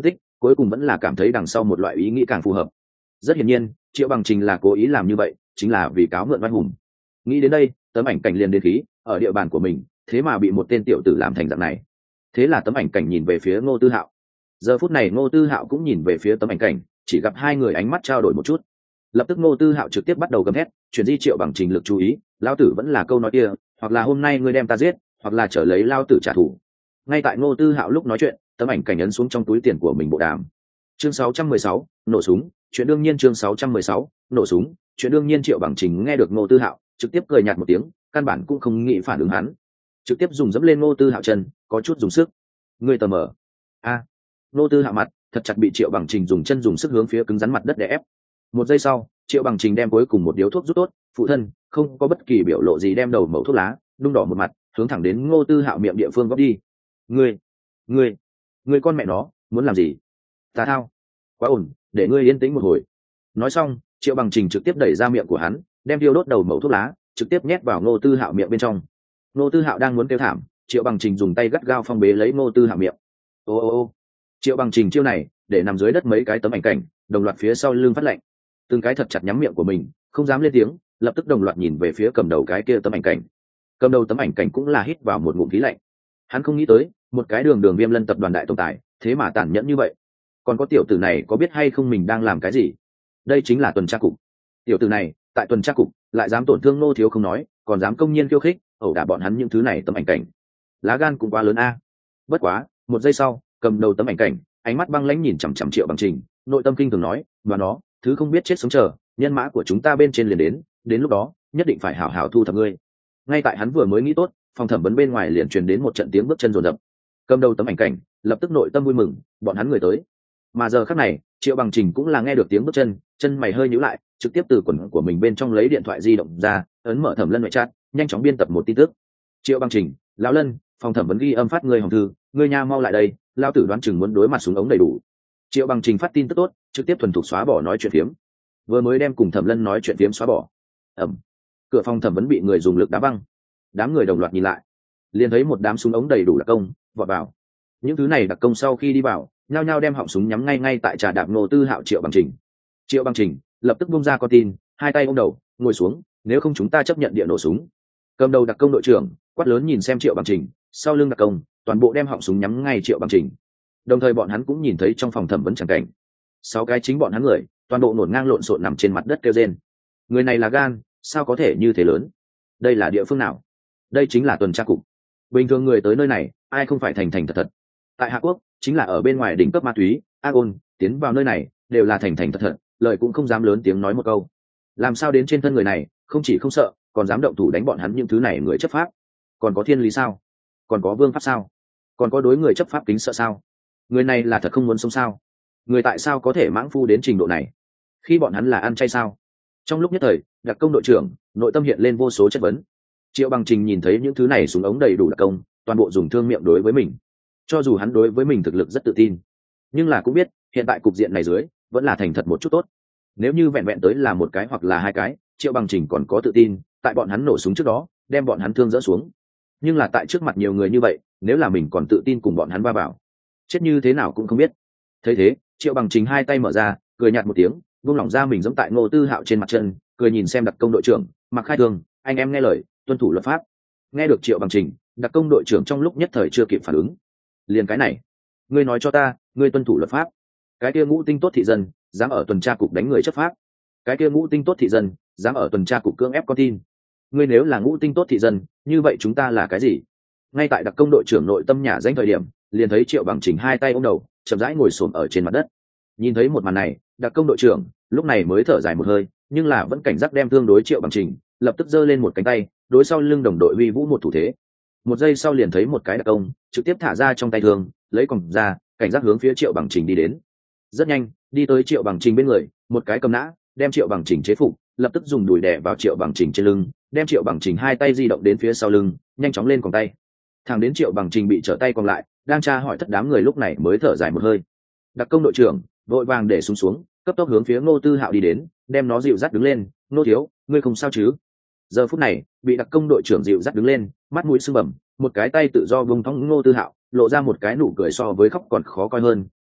cuối cùng vẫn là cảm thấy đằng sau một loại ý nghĩ càng phù hợp. Rất hiển nhiên Triệu Bằng Trình là cố ý làm như vậy, chính là vì cáo mượn oai hùng. Nghĩ đến đây, tấm ảnh cảnh liền đến khí, ở địa bàn của mình thế mà bị một tên tiểu tử làm thành dạng này. Thế là tấm ảnh cảnh nhìn về phía Ngô Tư Hạo. Giờ phút này Ngô Tư Hạo cũng nhìn về phía tấm ảnh cảnh, chỉ gặp hai người ánh mắt trao đổi một chút. Lập tức Ngô Tư Hạo trực tiếp bắt đầu gầm hét, chuyển di Triệu Bằng Trình lực chú ý, lao tử vẫn là câu nói kia, hoặc là hôm nay ngươi đem ta giết, hoặc là trở lấy lao tử trả thù. Ngay tại Ngô Tư Hạo lúc nói chuyện, tấm ảnh cảnh ấn xuống trong túi tiền của mình bộ đàm. Chương sáu trăm mười sáu, nổ súng, chuyện đương nhiên. Chương sáu trăm mười sáu, nổ súng, chuyện đương nhiên. Triệu Bằng Trình nghe được Ngô Tư Hạo, trực tiếp cười nhạt một tiếng, căn bản cũng không nghĩ phản ứng hắn, trực tiếp dùng dẫm lên Ngô Tư Hạo chân, có chút dùng sức. Ngươi tờ mờ. A. Ngô Tư Hạo mặt thật chặt bị Triệu Bằng Trình dùng chân dùng sức hướng phía cứng rắn mặt đất để ép. Một giây sau, Triệu Bằng Trình đem cuối cùng một điếu thuốc rút tốt, phụ thân, không có bất kỳ biểu lộ gì đem đầu mẩu thuốc lá, đung đỏ một mặt, hướng thẳng đến Ngô Tư Hạo miệng địa phương góp đi. Ngươi, ngươi, ngươi con mẹ nó, muốn làm gì? Ta thao. Quá ổn, để ngươi yên tĩnh một hồi. Nói xong, Triệu Bằng Trình trực tiếp đẩy ra miệng của hắn, đem tiêu đốt đầu mẩu thuốc lá trực tiếp nhét vào Ngô Tư Hạo miệng bên trong. Ngô Tư Hạo đang muốn kêu thảm, Triệu Bằng Trình dùng tay gắt gao phong bế lấy Ngô Tư Hạo miệng. Ô ô ô. Triệu Bằng Trình chiêu này, để nằm dưới đất mấy cái tấm ảnh cảnh, đồng loạt phía sau lưng phát lạnh. Từng cái thật chặt nhắm miệng của mình, không dám lên tiếng, lập tức đồng loạt nhìn về phía cầm đầu cái kia tấm ảnh cảnh. Cầm đầu tấm ảnh cảnh cũng là hít vào một ngụm khí lạnh. Hắn không nghĩ tới, một cái đường đường Viêm Lân tập đoàn đại tổng tài, thế mà tàn nhẫn như vậy. Còn có tiểu tử này có biết hay không mình đang làm cái gì? Đây chính là tuần tra cục. Tiểu tử này, tại tuần tra cục, lại dám tổn thương Ngô thiếu không nói, còn dám công nhiên khiêu khích, ẩu đả bọn hắn những thứ này tấm ảnh cảnh. Lá gan cũng quá lớn a. Bất quá, một giây sau, cầm đầu tấm ảnh cảnh, ánh mắt băng lãnh nhìn chằm chằm Triệu Bằng Trình, nội tâm kinh thường nói, "Và nó, thứ không biết chết sống chờ, nhân mã của chúng ta bên trên liền đến, đến lúc đó, nhất định phải hảo hảo thu thập ngươi." Ngay tại hắn vừa mới nghĩ tốt, phòng thẩm vấn bên ngoài liền truyền đến một trận tiếng bước chân rồn rập. Cầm đầu tấm ảnh cảnh, lập tức nội tâm vui mừng, bọn hắn người tới. Mà giờ khắc này, Triệu Bằng Trình cũng là nghe được tiếng bước chân, chân mày hơi nhíu lại, trực tiếp từ quần của mình bên trong lấy điện thoại di động ra, ấn mở Thẩm Lân ngoại chat, nhanh chóng biên tập một tin tức. Triệu Bằng Trình, lão Lân, phòng thẩm vấn ghi âm phát ngươi hồng thư, ngươi nha mau lại đây, lão tử đoán chừng muốn đối mặt súng ống đầy đủ. Triệu Bằng Trình phát tin tức tốt, trực tiếp thuần thục xóa bỏ nói chuyện phiếm. Vừa mới đem cùng Thẩm Lân nói chuyện phiếm xóa bỏ. Ầm. Cửa phòng thẩm vấn bị người dùng lực đá văng. Đám người đồng loạt nhìn lại, liền thấy một đám súng ống đầy đủ đặc công vọt vào. Những thứ này đặc công sau khi đi vào, nhao nhao đem họng súng nhắm ngay ngay tại trà đạp Ngô Tư Hạo. Triệu Bằng Trình. Triệu Bằng Trình lập tức bung ra con tin, hai tay ôm đầu, ngồi xuống, nếu không chúng ta chấp nhận địa nổ súng. Cầm đầu đặc công đội trưởng quát lớn nhìn xem Triệu Bằng Trình, sau lưng đặc công toàn bộ đem họng súng nhắm ngay Triệu Bằng Trình. Đồng thời bọn hắn cũng nhìn thấy trong phòng thẩm vấn chẳng cảnh, sáu cái chính bọn hắn người toàn bộ nổn ngang lộn xộn nằm trên mặt đất kêu rên. Người này là gan, sao có thể như thế lớn? Đây là địa phương nào? Đây chính là tuần tra cục. Bình thường người tới nơi này, ai không phải thành thành thật thật. Tại Hạ Quốc, chính là ở bên ngoài đỉnh cấp ma túy, Agon, tiến vào nơi này đều là thành thành thật thật, lời cũng không dám lớn tiếng nói một câu. Làm sao đến trên thân người này, không chỉ không sợ, còn dám động thủ đánh bọn hắn những thứ này người chấp pháp? Còn có thiên lý sao? Còn có vương pháp sao? Còn có đối người chấp pháp kính sợ sao? Người này là thật không muốn sống sao? Người tại sao có thể mãng phu đến trình độ này? Khi bọn hắn là ăn chay sao? Trong lúc nhất thời, đặc công đội trưởng nội tâm hiện lên vô số chất vấn. Triệu Bằng Trình nhìn thấy những thứ này súng ống đầy đủ đặc công, toàn bộ dùng thương miệng đối với mình. Cho dù hắn đối với mình thực lực rất tự tin, nhưng là cũng biết hiện tại cục diện này dưới vẫn là thành thật một chút tốt. Nếu như vẹn vẹn tới là một cái hoặc là hai cái, Triệu Bằng Trình còn có tự tin tại bọn hắn nổ súng trước đó đem bọn hắn thương dỡ xuống. Nhưng là tại trước mặt nhiều người như vậy, nếu là mình còn tự tin cùng bọn hắn va vào, chết như thế nào cũng không biết. Thấy thế, Triệu Bằng Trình hai tay mở ra, cười nhạt một tiếng, buông lỏng ra mình giống tại Ngô Tư Hạo trên mặt chân, cười nhìn xem đặc công đội trưởng, Mặc Khai Thương, anh em nghe lời, tuân thủ luật pháp. Nghe được Triệu Bằng Trình, đặc công đội trưởng trong lúc nhất thời chưa kịp phản ứng. Liền cái này, ngươi nói cho ta, ngươi tuân thủ luật pháp? Cái kia ngũ tinh tốt thị dân dám ở tuần tra cục đánh người chấp pháp? Cái kia ngũ tinh tốt thị dân dám ở tuần tra cục cưỡng ép con tin? Ngươi nếu là ngũ tinh tốt thị dân, như vậy chúng ta là cái gì? Ngay tại đặc công đội trưởng nội tâm nhả danh thời điểm, liền thấy Triệu Bằng Trình hai tay ôm đầu, chậm rãi ngồi xổm ở trên mặt đất. Nhìn thấy một màn này, đặc công đội trưởng lúc này mới thở dài một hơi, nhưng là vẫn cảnh giác đem thương đối Triệu Bằng Trình, lập tức giơ lên một cánh tay, đối sau lưng đồng đội huy vũ một thủ thế. Một giây sau liền thấy một cái đặc công trực tiếp thả ra trong tay thương, lấy còng ra, cảnh giác hướng phía Triệu Bằng Trình đi đến. Rất nhanh, đi tới Triệu Bằng Trình bên người, một cái cầm nã, đem Triệu Bằng Trình chế phục, lập tức dùng đùi đè vào Triệu Bằng Trình trên lưng, đem Triệu Bằng Trình hai tay di động đến phía sau lưng, nhanh chóng lên còng tay. Thẳng đến Triệu Bằng Trình bị trở tay còn lại, đang tra hỏi thất đám người lúc này mới thở dài một hơi. Đặc công đội trưởng vội vàng để xuống xuống, cấp tốc hướng phía Ngô Tư Hạo đi đến, đem nó dịu dắt đứng lên. Ngô thiếu, ngươi không sao chứ? Giờ phút này, bị đặc công đội trưởng dịu dắt đứng lên, mắt mũi sưng bầm, một cái tay tự do vung thõng Ngô Tư Hạo, lộ ra một cái nụ cười so với khóc còn khó coi hơn.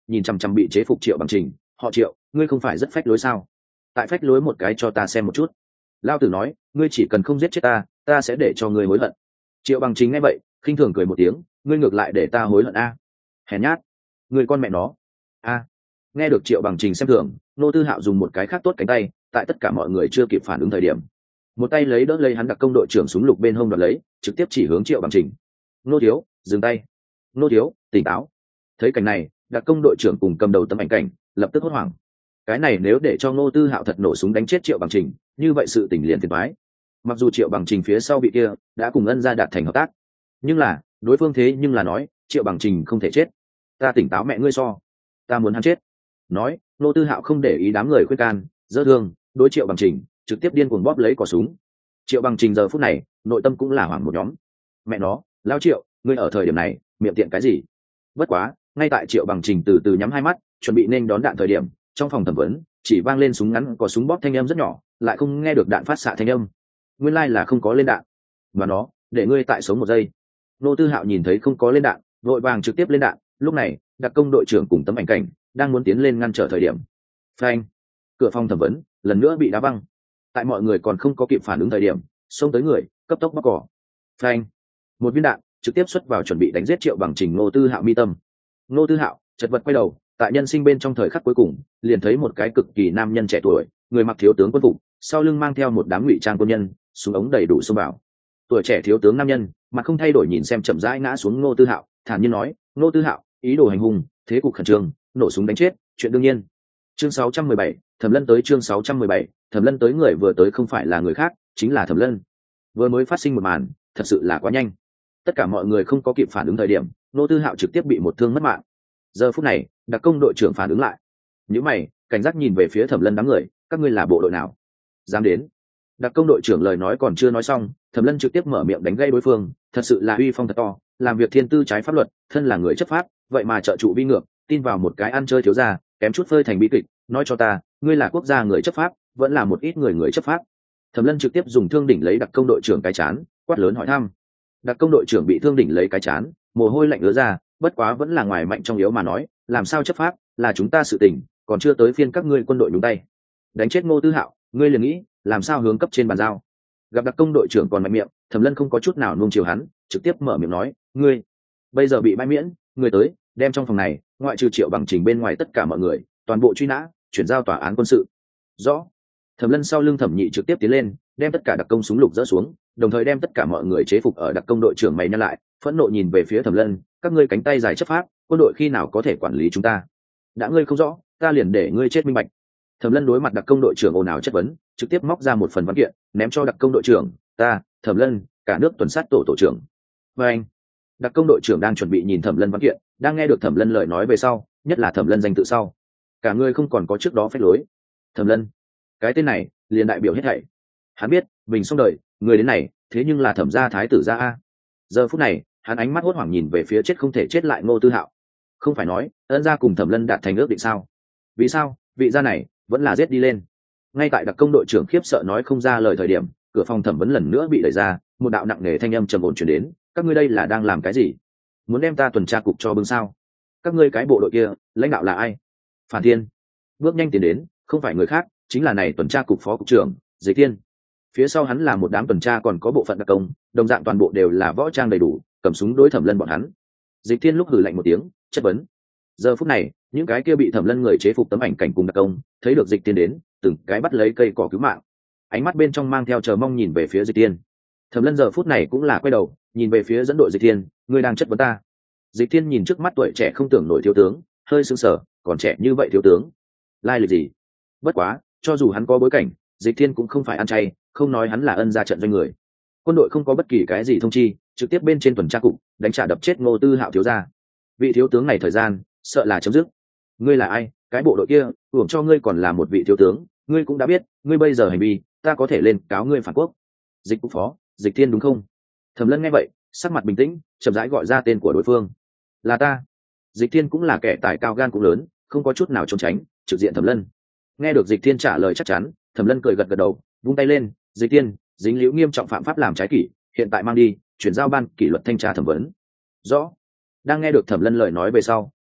nhìn chằm chằm bị chế phục Triệu Bằng Trình. Họ Triệu, ngươi không phải rất phách lối sao? Tại phách lối một cái cho ta xem một chút. Lao tử nói, ngươi chỉ cần không giết chết ta, ta sẽ để cho ngươi hối hận. Triệu Bằng Trình nghe vậy, khinh thường cười một tiếng, ngươi ngược lại để ta hối hận a? Hèn nhát, ngươi con mẹ nó. A. Nghe được Triệu Bằng Trình xem thường, Ngô Tư Hạo dùng một cái khác tốt cánh tay, tại tất cả mọi người chưa kịp phản ứng thời điểm, một tay lấy đỡ lấy hắn đặc công đội trưởng súng lục bên hông đoạt lấy, trực tiếp chỉ hướng Triệu Bằng Trình. Ngô thiếu, dừng tay. Ngô thiếu, tỉnh táo. Thấy cảnh này, đặc công đội trưởng cùng cầm đầu tấm ảnh cảnh lập tức hốt hoảng. Cái này nếu để cho Ngô Tư Hạo thật nổ súng đánh chết Triệu Bằng Trình, như vậy sự tình liền phiền toái. Mặc dù Triệu Bằng Trình phía sau bị kia đã cùng ân gia đạt thành hợp tác, nhưng là đối phương thế nhưng là nói Triệu Bằng Trình không thể chết. Ta tỉnh táo mẹ ngươi so, ta muốn hắn chết. Nói, Ngô Tư Hạo không để ý đám người khuyên can, dỡ thương đối Triệu Bằng Trình trực tiếp điên cuồng bóp lấy cò súng. Triệu Bằng Trình giờ phút này nội tâm cũng là hoảng một nhóm. Mẹ nó, lao Triệu, ngươi ở thời điểm này miệng tiện cái gì? Bất quá, ngay tại Triệu Bằng Trình từ từ nhắm hai mắt chuẩn bị nên đón đạn thời điểm, trong phòng thẩm vấn chỉ vang lên súng ngắn có súng bóp thanh âm rất nhỏ, lại không nghe được đạn phát xạ thanh âm. Nguyên lai like là không có lên đạn. Và nó, để ngươi tại sống một giây. Ngô Tư Hạo nhìn thấy không có lên đạn, vội vàng trực tiếp lên đạn. Lúc này, đặc công đội trưởng cùng tấm ảnh cảnh đang muốn tiến lên ngăn trở thời điểm. Phanh! Cửa phòng thẩm vấn lần nữa bị đá văng. Tại mọi người còn không có kịp phản ứng thời điểm, xông tới người cấp tốc bóc cỏ. Phanh! Một viên đạn trực tiếp xuất vào chuẩn bị đánh giết Triệu Bằng Trình Ngô Tư Hạo mi tâm. Ngô Tư Hạo chật vật quay đầu, tại nhân sinh bên trong thời khắc cuối cùng, liền thấy một cái cực kỳ nam nhân trẻ tuổi, người mặc thiếu tướng quân phục, sau lưng mang theo một đám ngụy trang quân nhân, súng ống đầy đủ xông vào. Tuổi trẻ thiếu tướng nam nhân, mặt không thay đổi nhìn xem chậm rãi ngã xuống Ngô Tư Hạo, thản nhiên nói, Ngô Tư Hạo, ý đồ hành hung, thế cục khẩn trương, nổ súng đánh chết, chuyện đương nhiên. Chương sáu trăm mười bảy, Thẩm Lân tới. Chương sáu trăm mười bảy, Thẩm Lân tới. Người vừa tới không phải là người khác, chính là Thẩm Lân. Vừa mới phát sinh một màn, thật sự là quá nhanh. Tất cả mọi người không có kịp phản ứng thời điểm, Ngô Tư Hạo trực tiếp bị một thương mất mạng. Giờ phút này, đặc công đội trưởng phản ứng lại. Những mày, cảnh giác nhìn về phía Thẩm Lân đám người, các ngươi là bộ đội nào? Dám đến? Đặc công đội trưởng lời nói còn chưa nói xong, Thẩm Lân trực tiếp mở miệng đánh gây đối phương, thật sự là uy phong thật to, làm việc thiên tư trái pháp luật, thân là người chấp pháp, vậy mà trợ trụ vi ngược, tin vào một cái ăn chơi thiếu gia, kém chút phơi thành bi kịch, nói cho ta, ngươi là quốc gia người chấp pháp, vẫn là một ít người người chấp pháp. Thẩm Lân trực tiếp dùng thương đỉnh lấy đặc công đội trưởng cái chán, quát lớn hỏi thăm. Đặc công đội trưởng bị thương đỉnh lấy cái chán, mồ hôi lạnh ứa ra, bất quá vẫn là ngoài mạnh trong yếu mà nói, làm sao chấp pháp, là chúng ta sự tình, còn chưa tới phiên các ngươi quân đội nhúng tay. Đánh chết Ngô Tư Hạo, ngươi liền nghĩ, làm sao hướng cấp trên bàn giao. Gặp đặc công đội trưởng còn mạnh miệng, Thẩm Lân không có chút nào nuông chiều hắn, trực tiếp mở miệng nói, ngươi bây giờ bị bãi miễn, người tới, đem trong phòng này, ngoại trừ Triệu Bằng Trình bên ngoài tất cả mọi người, toàn bộ truy nã, chuyển giao tòa án quân sự. Rõ. Thẩm Lân sau lưng Thẩm Nhị trực tiếp tiến lên, đem tất cả đặc công súng lục dỡ xuống, đồng thời đem tất cả mọi người chế phục ở đặc công đội trưởng mày nhăn lại, phẫn nộ nhìn về phía Thẩm Lân, các ngươi cánh tay dài chấp pháp, quân đội khi nào có thể quản lý chúng ta? Đã ngươi không rõ, ta liền để ngươi chết minh bạch. Thẩm Lân đối mặt đặc công đội trưởng ồn ào chất vấn, trực tiếp móc ra một phần văn kiện, ném cho đặc công đội trưởng, ta, Thẩm Lân, cả nước tuần sát tổ tổ trưởng. Và anh, đặc công đội trưởng đang chuẩn bị nhìn Thẩm Lân văn kiện, đang nghe được Thẩm Lân lời nói về sau, nhất là Thẩm Lân danh tự sau, cả người không còn có trước đó phép lối. Thẩm Lân, cái tên này liền đại biểu hết thảy. Hắn biết mình xong đời, người đến này thế nhưng là Thẩm gia thái tử gia a. Giờ phút này, hắn ánh mắt hốt hoảng nhìn về phía chết không thể chết lại Ngô Tư Hạo. Không phải nói ân gia cùng Thẩm Lân đạt thành ước định sao? Vì sao vị gia này vẫn là giết đi lên? Ngay tại đặc công đội trưởng khiếp sợ nói không ra lời thời điểm, cửa phòng thẩm vấn lần nữa bị đẩy ra, một đạo nặng nề thanh âm trầm ổn truyền đến, các ngươi đây là đang làm cái gì? Muốn đem ta tuần tra cục cho bưng sao? Các ngươi cái bộ đội kia lãnh đạo là ai? Phản Thiên bước nhanh tiến đến, không phải người khác, chính là này tuần tra cục phó cục trưởng Dịch Thiên. Phía sau hắn là một đám tuần tra, còn có bộ phận đặc công, đồng dạng toàn bộ đều là võ trang đầy đủ, cầm súng đối Thẩm Lân bọn hắn. Dịch Thiên lúc hừ lạnh một tiếng, chất vấn. Giờ phút này, những cái kia bị Thẩm Lân người chế phục tấm ảnh cảnh cùng đặc công, thấy được Dịch Thiên đến, từng cái bắt lấy cây cỏ cứu mạng, ánh mắt bên trong mang theo chờ mong nhìn về phía Dịch Thiên. Thẩm Lân giờ phút này cũng là quay đầu, nhìn về phía dẫn đội Dịch Thiên, ngươi đang chất vấn ta? Dịch Thiên nhìn trước mắt tuổi trẻ không tưởng nổi thiếu tướng, hơi sững sờ, còn trẻ như vậy thiếu tướng, lai lịch gì? Bất quá, cho dù hắn có bối cảnh, Dịch Thiên cũng không phải ăn chay, không nói hắn là ân gia trận doanh người. Quân đội không có bất kỳ cái gì thông chi, trực tiếp bên trên tuần tra cục, đánh trả đập chết Ngô Tư Hạo thiếu gia. Vị thiếu tướng này thời gian, sợ là chấm dứt. Ngươi là ai? Cái bộ đội kia, hưởng cho ngươi còn là một vị thiếu tướng, ngươi cũng đã biết, ngươi bây giờ hành vi, ta có thể lên cáo ngươi phản quốc. Dịch cục phó, Dịch Thiên đúng không? Thẩm Lân nghe vậy, sắc mặt bình tĩnh, chậm rãi gọi ra tên của đối phương. Là ta. Dịch Thiên cũng là kẻ tài cao gan cũng lớn, không có chút nào trốn tránh, trực diện Thẩm Lân. Nghe được Dịch Thiên trả lời chắc chắn, Thẩm Lân cười gật gật đầu, vung tay lên, Dịch Thiên, dính liễu nghiêm trọng phạm pháp làm trái kỷ, hiện tại mang đi, chuyển giao ban kỷ luật thanh tra thẩm vấn. Rõ. Đang nghe được Thẩm Lân lời nói về sau,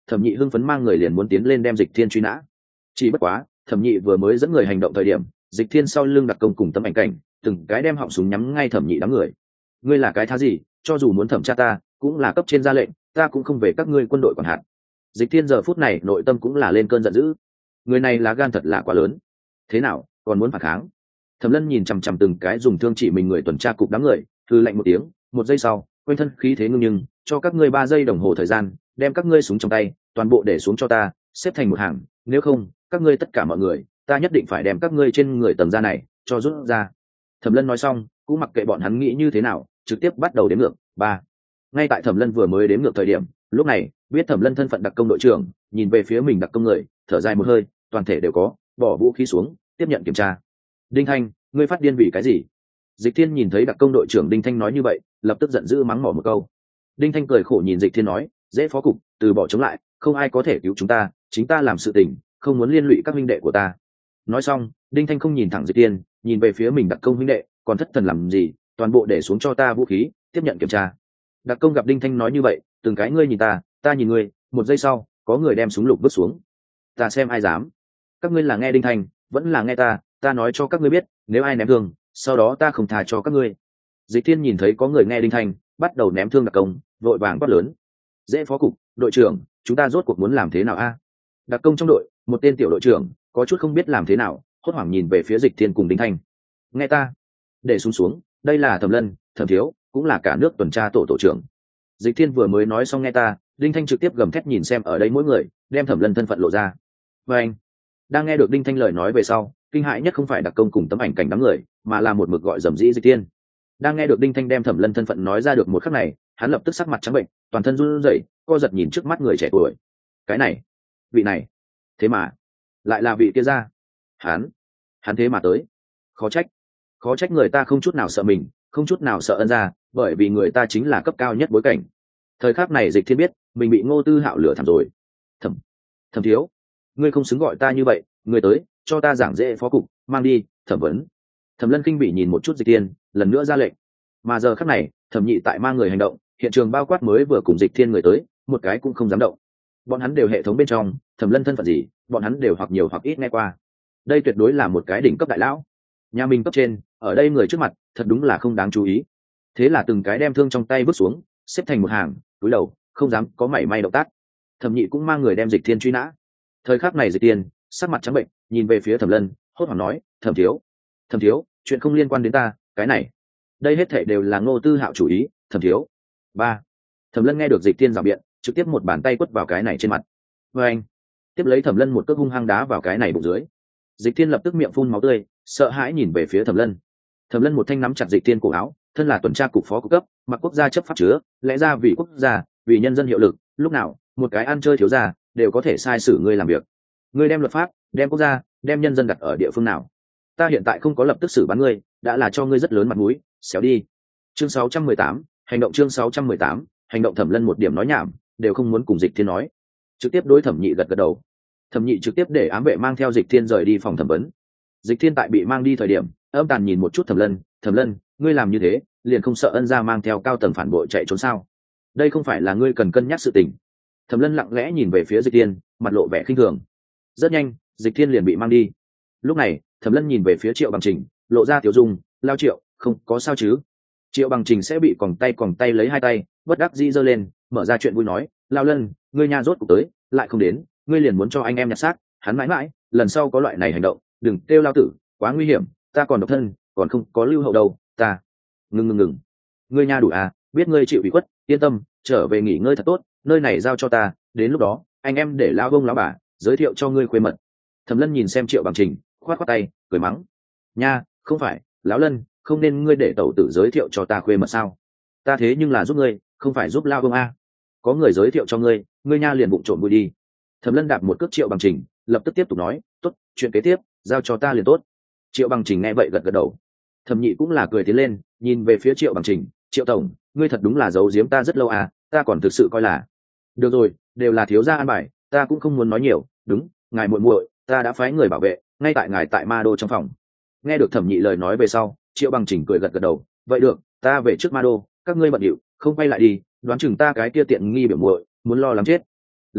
thẩm nhị hưng phấn mang người liền muốn tiến lên đem dịch thiên truy nã. Chỉ bất quá thẩm nhị vừa mới dẫn người hành động thời điểm, dịch thiên sau lưng đặc công cùng tấm ảnh cảnh từng cái đem họng súng nhắm ngay thẩm nhị đám người. Ngươi là cái thá gì, cho dù muốn thẩm tra ta cũng là cấp trên ra lệnh, ta cũng không về các ngươi quân đội quản hạt. Dịch thiên giờ phút này nội tâm cũng là lên cơn giận dữ, người này là gan thật là quá lớn. Thế nào còn muốn phản kháng? Thẩm Lân nhìn chằm chằm từng cái dùng thương chỉ mình người tuần tra cục đám người, hừ lạnh một tiếng. Một giây sau quanh thân khí thế ngưng nhưng cho các ngươi ba giây đồng hồ thời gian, đem các ngươi súng trong tay toàn bộ để xuống cho ta, xếp thành một hàng, nếu không các ngươi tất cả mọi người ta nhất định phải đem các ngươi trên người tầng da này cho rút ra. Thẩm Lân nói xong cũng mặc kệ bọn hắn nghĩ như thế nào, trực tiếp bắt đầu đếm ngược. Ba. Ngay tại Thẩm Lân vừa mới đếm ngược thời điểm, lúc này biết Thẩm Lân thân phận đặc công đội trưởng, nhìn về phía mình đặc công người, thở dài một hơi, toàn thể đều có bỏ vũ khí xuống, tiếp nhận kiểm tra. Đinh Thanh, ngươi phát điên vì cái gì? Dịch Thiên nhìn thấy đặc công đội trưởng Đinh Thanh nói như vậy, lập tức giận dữ mắng mỏ một câu. Đinh Thanh cười khổ nhìn Dịch Thiên nói, dễ phó cục, từ bỏ chống lại, không ai có thể cứu chúng ta, chính ta làm sự tình, không muốn liên lụy các huynh đệ của ta. Nói xong Đinh Thanh không nhìn thẳng Dịch Thiên, nhìn về phía mình đặc công huynh đệ, còn thất thần làm gì, toàn bộ để xuống cho ta vũ khí, tiếp nhận kiểm tra. Đặc công gặp Đinh Thanh nói như vậy, từng cái ngươi nhìn ta, ta nhìn ngươi, một giây sau có người đem súng lục vứt xuống. Ta xem ai dám. Các ngươi là nghe Đinh Thanh vẫn là nghe ta, ta nói cho các ngươi biết, nếu ai ném thương, sau đó ta không tha cho các ngươi. Dịch Thiên nhìn thấy có người nghe Đinh Thanh, bắt đầu ném thương đặc công, vội vàng quát lớn, dễ phó cục, đội trưởng, chúng ta rốt cuộc muốn làm thế nào a? Đặc công trong đội một tên tiểu đội trưởng có chút không biết làm thế nào, hốt hoảng nhìn về phía Dịch Thiên cùng Đinh Thanh. Nghe ta, để xuống xuống, đây là Thẩm Lân, Thẩm Thiếu, cũng là cả nước tuần tra tổ tổ trưởng. Dịch Thiên vừa mới nói xong nghe ta, Đinh Thanh trực tiếp gầm thét nhìn xem ở đây mỗi người, đem Thẩm Lân thân phận lộ ra. Và anh đang nghe được Đinh Thanh lời nói về sau, kinh hãi nhất không phải đặc công cùng tấm ảnh cảnh đám người, mà là một mực gọi dầm dĩ Dịch Thiên. Đang nghe được Đinh Thanh đem Thẩm Lân thân phận nói ra được một khắc này, hắn lập tức sắc mặt trắng bệnh, toàn thân run rẩy, co giật nhìn trước mắt người trẻ tuổi. Cái này, vị này, thế mà lại là vị kia ra. Hắn, hắn thế mà tới. Khó trách, khó trách người ta không chút nào sợ mình, không chút nào sợ ân gia, bởi vì người ta chính là cấp cao nhất bối cảnh. Thời khắc này Dịch Thiên biết mình bị Ngô Tư Hạo lừa thảm rồi. Thẩm, Thẩm Thiếu, ngươi không xứng gọi ta như vậy, ngươi tới cho ta giảng dễ phó cục, mang đi thẩm vấn. Thẩm Lân kinh bị nhìn một chút Dịch Thiên, lần nữa ra lệnh. Mà giờ khắc này Thẩm Nhị tại mang người hành động, hiện trường bao quát mới vừa cùng Dịch Thiên người tới, một cái cũng không dám động. Bọn hắn đều hệ thống bên trong, Thẩm Lân thân phận gì, bọn hắn đều hoặc nhiều hoặc ít nghe qua. Đây tuyệt đối là một cái đỉnh cấp đại lão. Nhà mình cấp trên, ở đây người trước mặt, thật đúng là không đáng chú ý. Thế là từng cái đem thương trong tay vứt xuống, xếp thành một hàng, cúi đầu, không dám có mảy may động tác. Thẩm Nhị cũng mang người đem Dịch Thiên truy nã. Thời khắc này Dịch Thiên sắc mặt trắng bệnh, nhìn về phía Thẩm Lân, hốt hoảng nói, Thẩm Thiếu, Thẩm Thiếu, chuyện không liên quan đến ta, cái này, đây hết thảy đều là Ngô Tư Hạo chủ ý, Thẩm Thiếu. Ba. Thẩm Lân nghe được Dịch Thiên rào biện, trực tiếp một bàn tay quất vào cái này trên mặt. Và anh, tiếp lấy Thẩm Lân một cước hung hăng đá vào cái này bụng dưới. Dịch Thiên lập tức miệng phun máu tươi, sợ hãi nhìn về phía Thẩm Lân. Thẩm Lân một thanh nắm chặt Dịch Thiên cổ áo, thân là tuần tra cục phó cục cấp, mặc quốc gia chấp pháp chứa, lẽ ra vì quốc gia, vì nhân dân hiệu lực, lúc nào một cái ăn chơi thiếu gia đều có thể sai xử ngươi làm việc. Ngươi đem luật pháp, đem quốc gia, đem nhân dân đặt ở địa phương nào? Ta hiện tại không có lập tức xử bắn ngươi, đã là cho ngươi rất lớn mặt mũi, xéo đi. Chương sáu trăm mười tám, hành động chương sáu trăm mười tám, hành động. Thẩm Lân một điểm nói nhảm đều không muốn cùng Dịch Thiên nói, trực tiếp đối Thẩm Nhị gật gật đầu. Thẩm Nhị trực tiếp để ám vệ mang theo Dịch Thiên rời đi phòng thẩm vấn. Dịch Thiên tại bị mang đi thời điểm, âm tàn nhìn một chút Thẩm Lân, Thẩm Lân, ngươi làm như thế, liền không sợ ân gia mang theo cao tầng phản bội chạy trốn sao? Đây không phải là ngươi cần cân nhắc sự tình. Thẩm Lân lặng lẽ nhìn về phía Dịch Thiên, mặt lộ vẻ khinh thường. Rất nhanh Dịch Thiên liền bị mang đi. Lúc này Thẩm Lân nhìn về phía Triệu Bằng Trình, lộ ra tiểu dung, lao Triệu, không có sao chứ? Triệu Bằng Trình sẽ bị còng tay còng tay lấy hai tay, bất đắc dĩ giơ lên, mở ra chuyện vui nói, lao Lân, ngươi nhà rốt cuộc tới, lại không đến, ngươi liền muốn cho anh em nhặt xác, hắn mãi mãi, lần sau có loại này hành động, đừng kêu lao tử, quá nguy hiểm, ta còn độc thân, còn không có lưu hậu đâu, ta. Ngừng ngừng ngừng, ngươi nha đủ à, biết ngươi chịu ủy khuất, yên tâm, trở về nghỉ ngơi thật tốt, nơi này giao cho ta, đến lúc đó anh em để lao bông lão bà giới thiệu cho ngươi khuê mật. Thẩm Lân nhìn xem Triệu Bằng Trình, khoát khoát tay, cười mắng, nha, không phải, lão Lân, không nên ngươi để tẩu tử giới thiệu cho ta khuê mật sao? Ta thế nhưng là giúp ngươi, không phải giúp lao bông a. Có người giới thiệu cho ngươi, ngươi nha liền bụng trộm vui đi. Thẩm Lân đạp một cước Triệu Bằng Trình, lập tức tiếp tục nói, tốt, chuyện kế tiếp giao cho ta liền tốt. Triệu Bằng Trình nghe vậy gật gật đầu. Thẩm Nhị cũng là cười tiến lên, nhìn về phía Triệu Bằng Trình, Triệu tổng, ngươi thật đúng là giấu giếm ta rất lâu à, ta còn thực sự coi là. Được rồi, đều là thiếu gia an bài, ta cũng không muốn nói nhiều. Đúng, ngài muội muội, ta đã phái người bảo vệ, ngay tại ngài tại Ma Đô trong phòng. Nghe được Thẩm Nhị lời nói về sau, Triệu Bằng Trình cười gật gật đầu, vậy được, ta về trước Ma Đô, các ngươi bận điệu, không quay lại đi, đoán chừng ta cái kia tiện nghi biểu muội muốn lo lắng chết. Lão Nhị,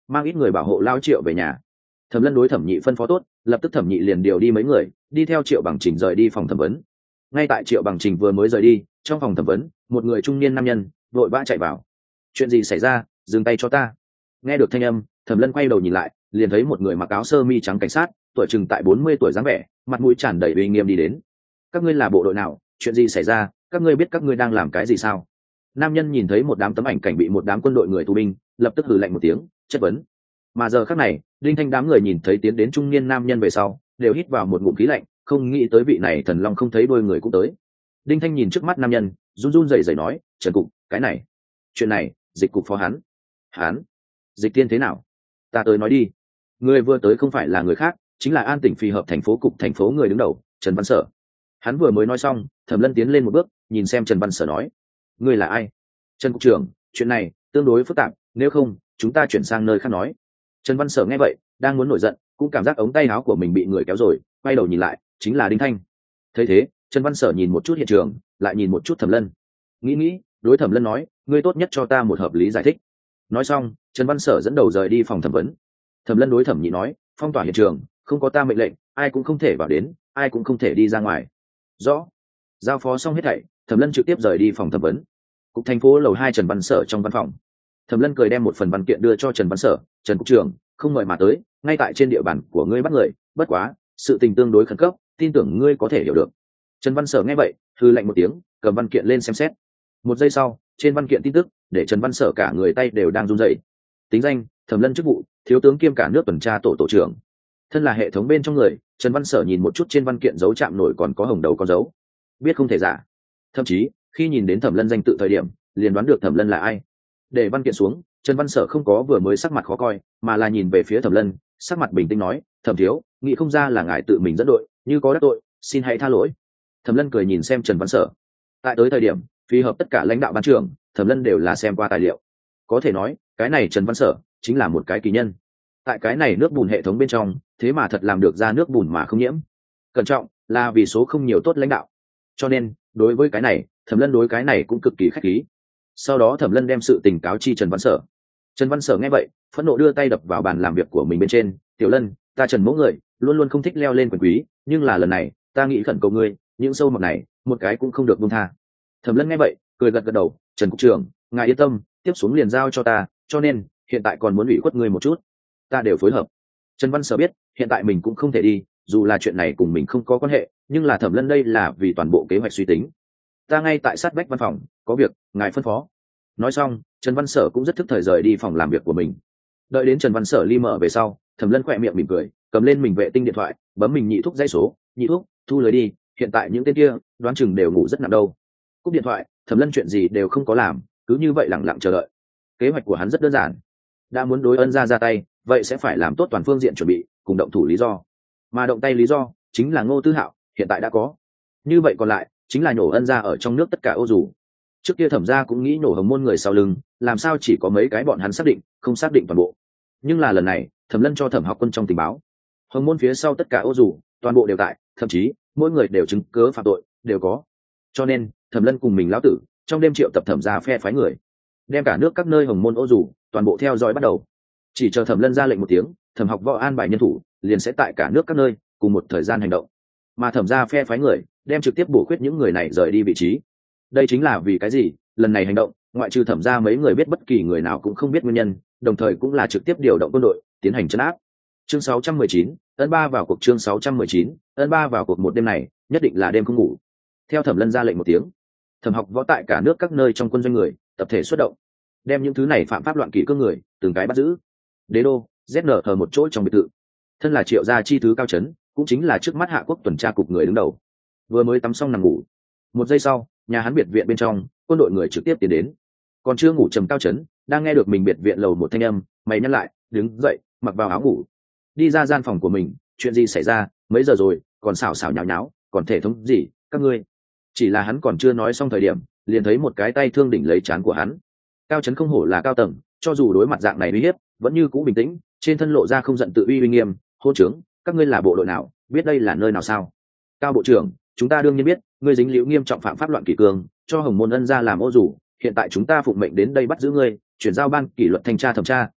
mang ít người bảo hộ lao triệu về nhà. Thẩm Lân đối Thẩm Nhị phân phó tốt, lập tức Thẩm Nhị liền điều đi mấy người đi theo Triệu Bằng Trình rời đi phòng thẩm vấn. Ngay tại Triệu Bằng Trình vừa mới rời đi, trong phòng thẩm vấn một người trung niên nam nhân vội vã chạy vào. Chuyện gì xảy ra? Dừng tay cho ta. Nghe được thanh âm, Thẩm Lân quay đầu nhìn lại, liền thấy một người mặc áo sơ mi trắng cảnh sát, tuổi chừng tại bốn mươi tuổi dáng vẻ, mặt mũi tràn đầy uy nghiêm đi đến. Các ngươi là bộ đội nào? Chuyện gì xảy ra? Các ngươi biết các ngươi đang làm cái gì sao? Nam nhân nhìn thấy một đám tấm ảnh cảnh bị một đám quân đội người tù binh, lập tức hừ lạnh một tiếng, chất vấn. Mà giờ khắc này, Đinh Thanh đám người nhìn thấy tiến đến trung niên nam nhân về sau, đều hít vào một ngụm khí lạnh, không nghĩ tới vị này thần long không thấy đôi người cũng tới. Đinh Thanh nhìn trước mắt nam nhân, run run rẩy rẩy nói, Trần cục, cái này, chuyện này, dịch cục phó hắn. Hắn? Dịch tiên thế nào? Ta tới nói đi. Người vừa tới không phải là người khác, chính là An tỉnh Phi hợp thành phố cục thành phố người đứng đầu, Trần Văn Sở. Hắn vừa mới nói xong, Thẩm Lân tiến lên một bước, nhìn xem Trần Văn Sở nói, ngươi là ai? Trần cục trưởng, chuyện này tương đối phức tạp, nếu không, chúng ta chuyển sang nơi khác nói. Trần Văn Sở nghe vậy, đang muốn nổi giận, cũng cảm giác ống tay áo của mình bị người kéo rồi, quay đầu nhìn lại, chính là Đinh Thanh. Thấy thế, Trần Văn Sở nhìn một chút hiện trường, lại nhìn một chút Thẩm Lân. Nghĩ nghĩ, đối Thẩm Lân nói, ngươi tốt nhất cho ta một hợp lý giải thích. Nói xong, Trần Văn Sở dẫn đầu rời đi phòng thẩm vấn. Thẩm Lân đối Thẩm Nhị nói, phong tỏa hiện trường, không có ta mệnh lệnh, ai cũng không thể vào đến, ai cũng không thể đi ra ngoài. Rõ. Giao phó xong hết thảy, Thẩm Lân trực tiếp rời đi phòng thẩm vấn. Cục thành phố lầu hai Trần Văn Sở trong văn phòng. Thẩm Lân cười đem một phần văn kiện đưa cho Trần Văn Sở, Trần cục trưởng, không mời mà tới, ngay tại trên địa bàn của ngươi bắt người, bất quá, sự tình tương đối khẩn cấp, tin tưởng ngươi có thể hiểu được. Trần Văn Sở nghe vậy, hừ lạnh một tiếng, cầm văn kiện lên xem xét. Một giây sau, trên văn kiện tin tức, để Trần Văn Sở cả người tay đều đang run rẩy. Tính danh, Thẩm Lân chức vụ, thiếu tướng kiêm cả nước tuần tra tổ tổ trưởng. Thân là hệ thống bên trong người, Trần Văn Sở nhìn một chút trên văn kiện dấu chạm nổi còn có hồng đầu con dấu, biết không thể giả. Thậm chí, khi nhìn đến Thẩm Lân danh tự thời điểm, liền đoán được Thẩm Lân là ai. Để văn kiện xuống, Trần Văn Sở không có vừa mới sắc mặt khó coi, mà là nhìn về phía Thẩm Lân, sắc mặt bình tĩnh nói, Thẩm thiếu, nghĩ không ra là ngài tự mình dẫn đội, như có đắc tội, xin hãy tha lỗi. Thẩm Lân cười nhìn xem Trần Văn Sở. Tại tới thời điểm, phi hợp tất cả lãnh đạo ban trưởng, Thẩm Lân đều là xem qua tài liệu. Có thể nói, cái này Trần Văn Sở chính là một cái kỳ nhân. Tại cái này nước bùn hệ thống bên trong, thế mà thật làm được ra nước bùn mà không nhiễm. Cẩn trọng, là vì số không nhiều tốt lãnh đạo. Cho nên, đối với cái này, Thẩm Lân đối cái này cũng cực kỳ khách khí. Sau đó Thẩm Lân đem sự tình cáo chi Trần Văn Sở. Trần Văn Sở nghe vậy, phẫn nộ đưa tay đập vào bàn làm việc của mình bên trên, "Tiểu Lân, ta Trần mẫu người, luôn luôn không thích leo lên quyền quý, nhưng là lần này, ta nghĩ khẩn cầu ngươi, những sâu mọt này, một cái cũng không được buông tha." Thẩm Lân nghe vậy, cười gật gật đầu, "Trần cục trưởng, ngài yên tâm, tiếp xuống liền giao cho ta, cho nên, hiện tại còn muốn ủy khuất ngươi một chút, ta đều phối hợp." Trần Văn Sở biết, hiện tại mình cũng không thể đi, dù là chuyện này cùng mình không có quan hệ, nhưng là Thẩm Lân đây là vì toàn bộ kế hoạch suy tính. "Ta ngay tại sát vách văn phòng, có việc, ngài phân phó." Nói xong, Trần Văn Sở cũng rất thức thời rời đi phòng làm việc của mình. Đợi đến Trần Văn Sở ly mở về sau, Thẩm Lân khỏe miệng mỉm cười, cầm lên mình vệ tinh điện thoại, bấm mình nhị thuốc dây số, "Nhị thuốc, thu lưới đi, hiện tại những tên kia, đoán chừng đều ngủ rất nặng đâu." Cúp điện thoại, Thẩm Lân chuyện gì đều không có làm, cứ như vậy lẳng lặng chờ đợi. Kế hoạch của hắn rất đơn giản, đã muốn đối Ân gia ra tay, vậy sẽ phải làm tốt toàn phương diện chuẩn bị, cùng động thủ lý do. Mà động tay lý do chính là Ngô Tư Hạo, hiện tại đã có. Như vậy còn lại, chính là nhổ Ân gia ở trong nước tất cả ô dù. Trước kia Thẩm gia cũng nghĩ nổ Hồng Môn người sau lưng, làm sao chỉ có mấy cái bọn hắn xác định, không xác định toàn bộ. Nhưng là lần này, Thẩm Lân cho Thẩm Học Quân trong tình báo, Hồng Môn phía sau tất cả ô dù, toàn bộ đều tại, thậm chí mỗi người đều chứng cớ phạm tội, đều có. Cho nên, Thẩm Lân cùng mình lão tử, trong đêm triệu tập Thẩm gia phe phái người, đem cả nước các nơi Hồng Môn ô dù, toàn bộ theo dõi bắt đầu. Chỉ chờ Thẩm Lân ra lệnh một tiếng, Thẩm Học Võ an bài nhân thủ, liền sẽ tại cả nước các nơi cùng một thời gian hành động. Mà Thẩm gia phe phái người, đem trực tiếp bổ khuyết những người này rời đi vị trí. Đây chính là vì cái gì, lần này hành động, ngoại trừ Thẩm gia mấy người biết, bất kỳ người nào cũng không biết nguyên nhân, đồng thời cũng là trực tiếp điều động quân đội, tiến hành trấn áp. Chương sáu trăm mười chín, ấn ba vào cuộc chương sáu trăm mười chín, ấn ba vào cuộc một đêm này, nhất định là đêm không ngủ. Theo Thẩm Lân ra lệnh một tiếng, Thẩm Học Võ tại cả nước các nơi trong quân doanh người, tập thể xuất động, đem những thứ này phạm pháp loạn kỷ cương người, từng cái bắt giữ. Đế đô, dét en hờ một chỗ trong biệt thự. Thân là Triệu gia chi thứ Cao Chấn, cũng chính là trước mắt Hạ Quốc tuần tra cục người đứng đầu. Vừa mới tắm xong nằm ngủ. Một giây sau, nhà hắn biệt viện bên trong, quân đội người trực tiếp tiến đến. Còn chưa ngủ trầm Cao Chấn, đang nghe được mình biệt viện lầu một thanh âm, mày nhăn lại, đứng dậy, mặc vào áo ngủ, đi ra gian phòng của mình. Chuyện gì xảy ra, mấy giờ rồi, còn xảo xảo nháo nháo, còn thể thống gì, các ngươi? Chỉ là hắn còn chưa nói xong thời điểm, liền thấy một cái tay thương đỉnh lấy trán của hắn. Cao Chấn không hổ là cao tầng, cho dù đối mặt dạng này uy hiếp, vẫn như cũ bình tĩnh, trên thân lộ ra không giận tự uy uy nghiêm. "Hôn trưởng, các ngươi là bộ đội nào, biết đây là nơi nào sao?" "Cao bộ trưởng, chúng ta đương nhiên biết, ngươi dính liễu nghiêm trọng phạm pháp loạn kỷ cương, cho Hồng Môn Ân gia làm ô dù, hiện tại chúng ta phụng mệnh đến đây bắt giữ ngươi, chuyển giao ban kỷ luật thanh tra thẩm tra,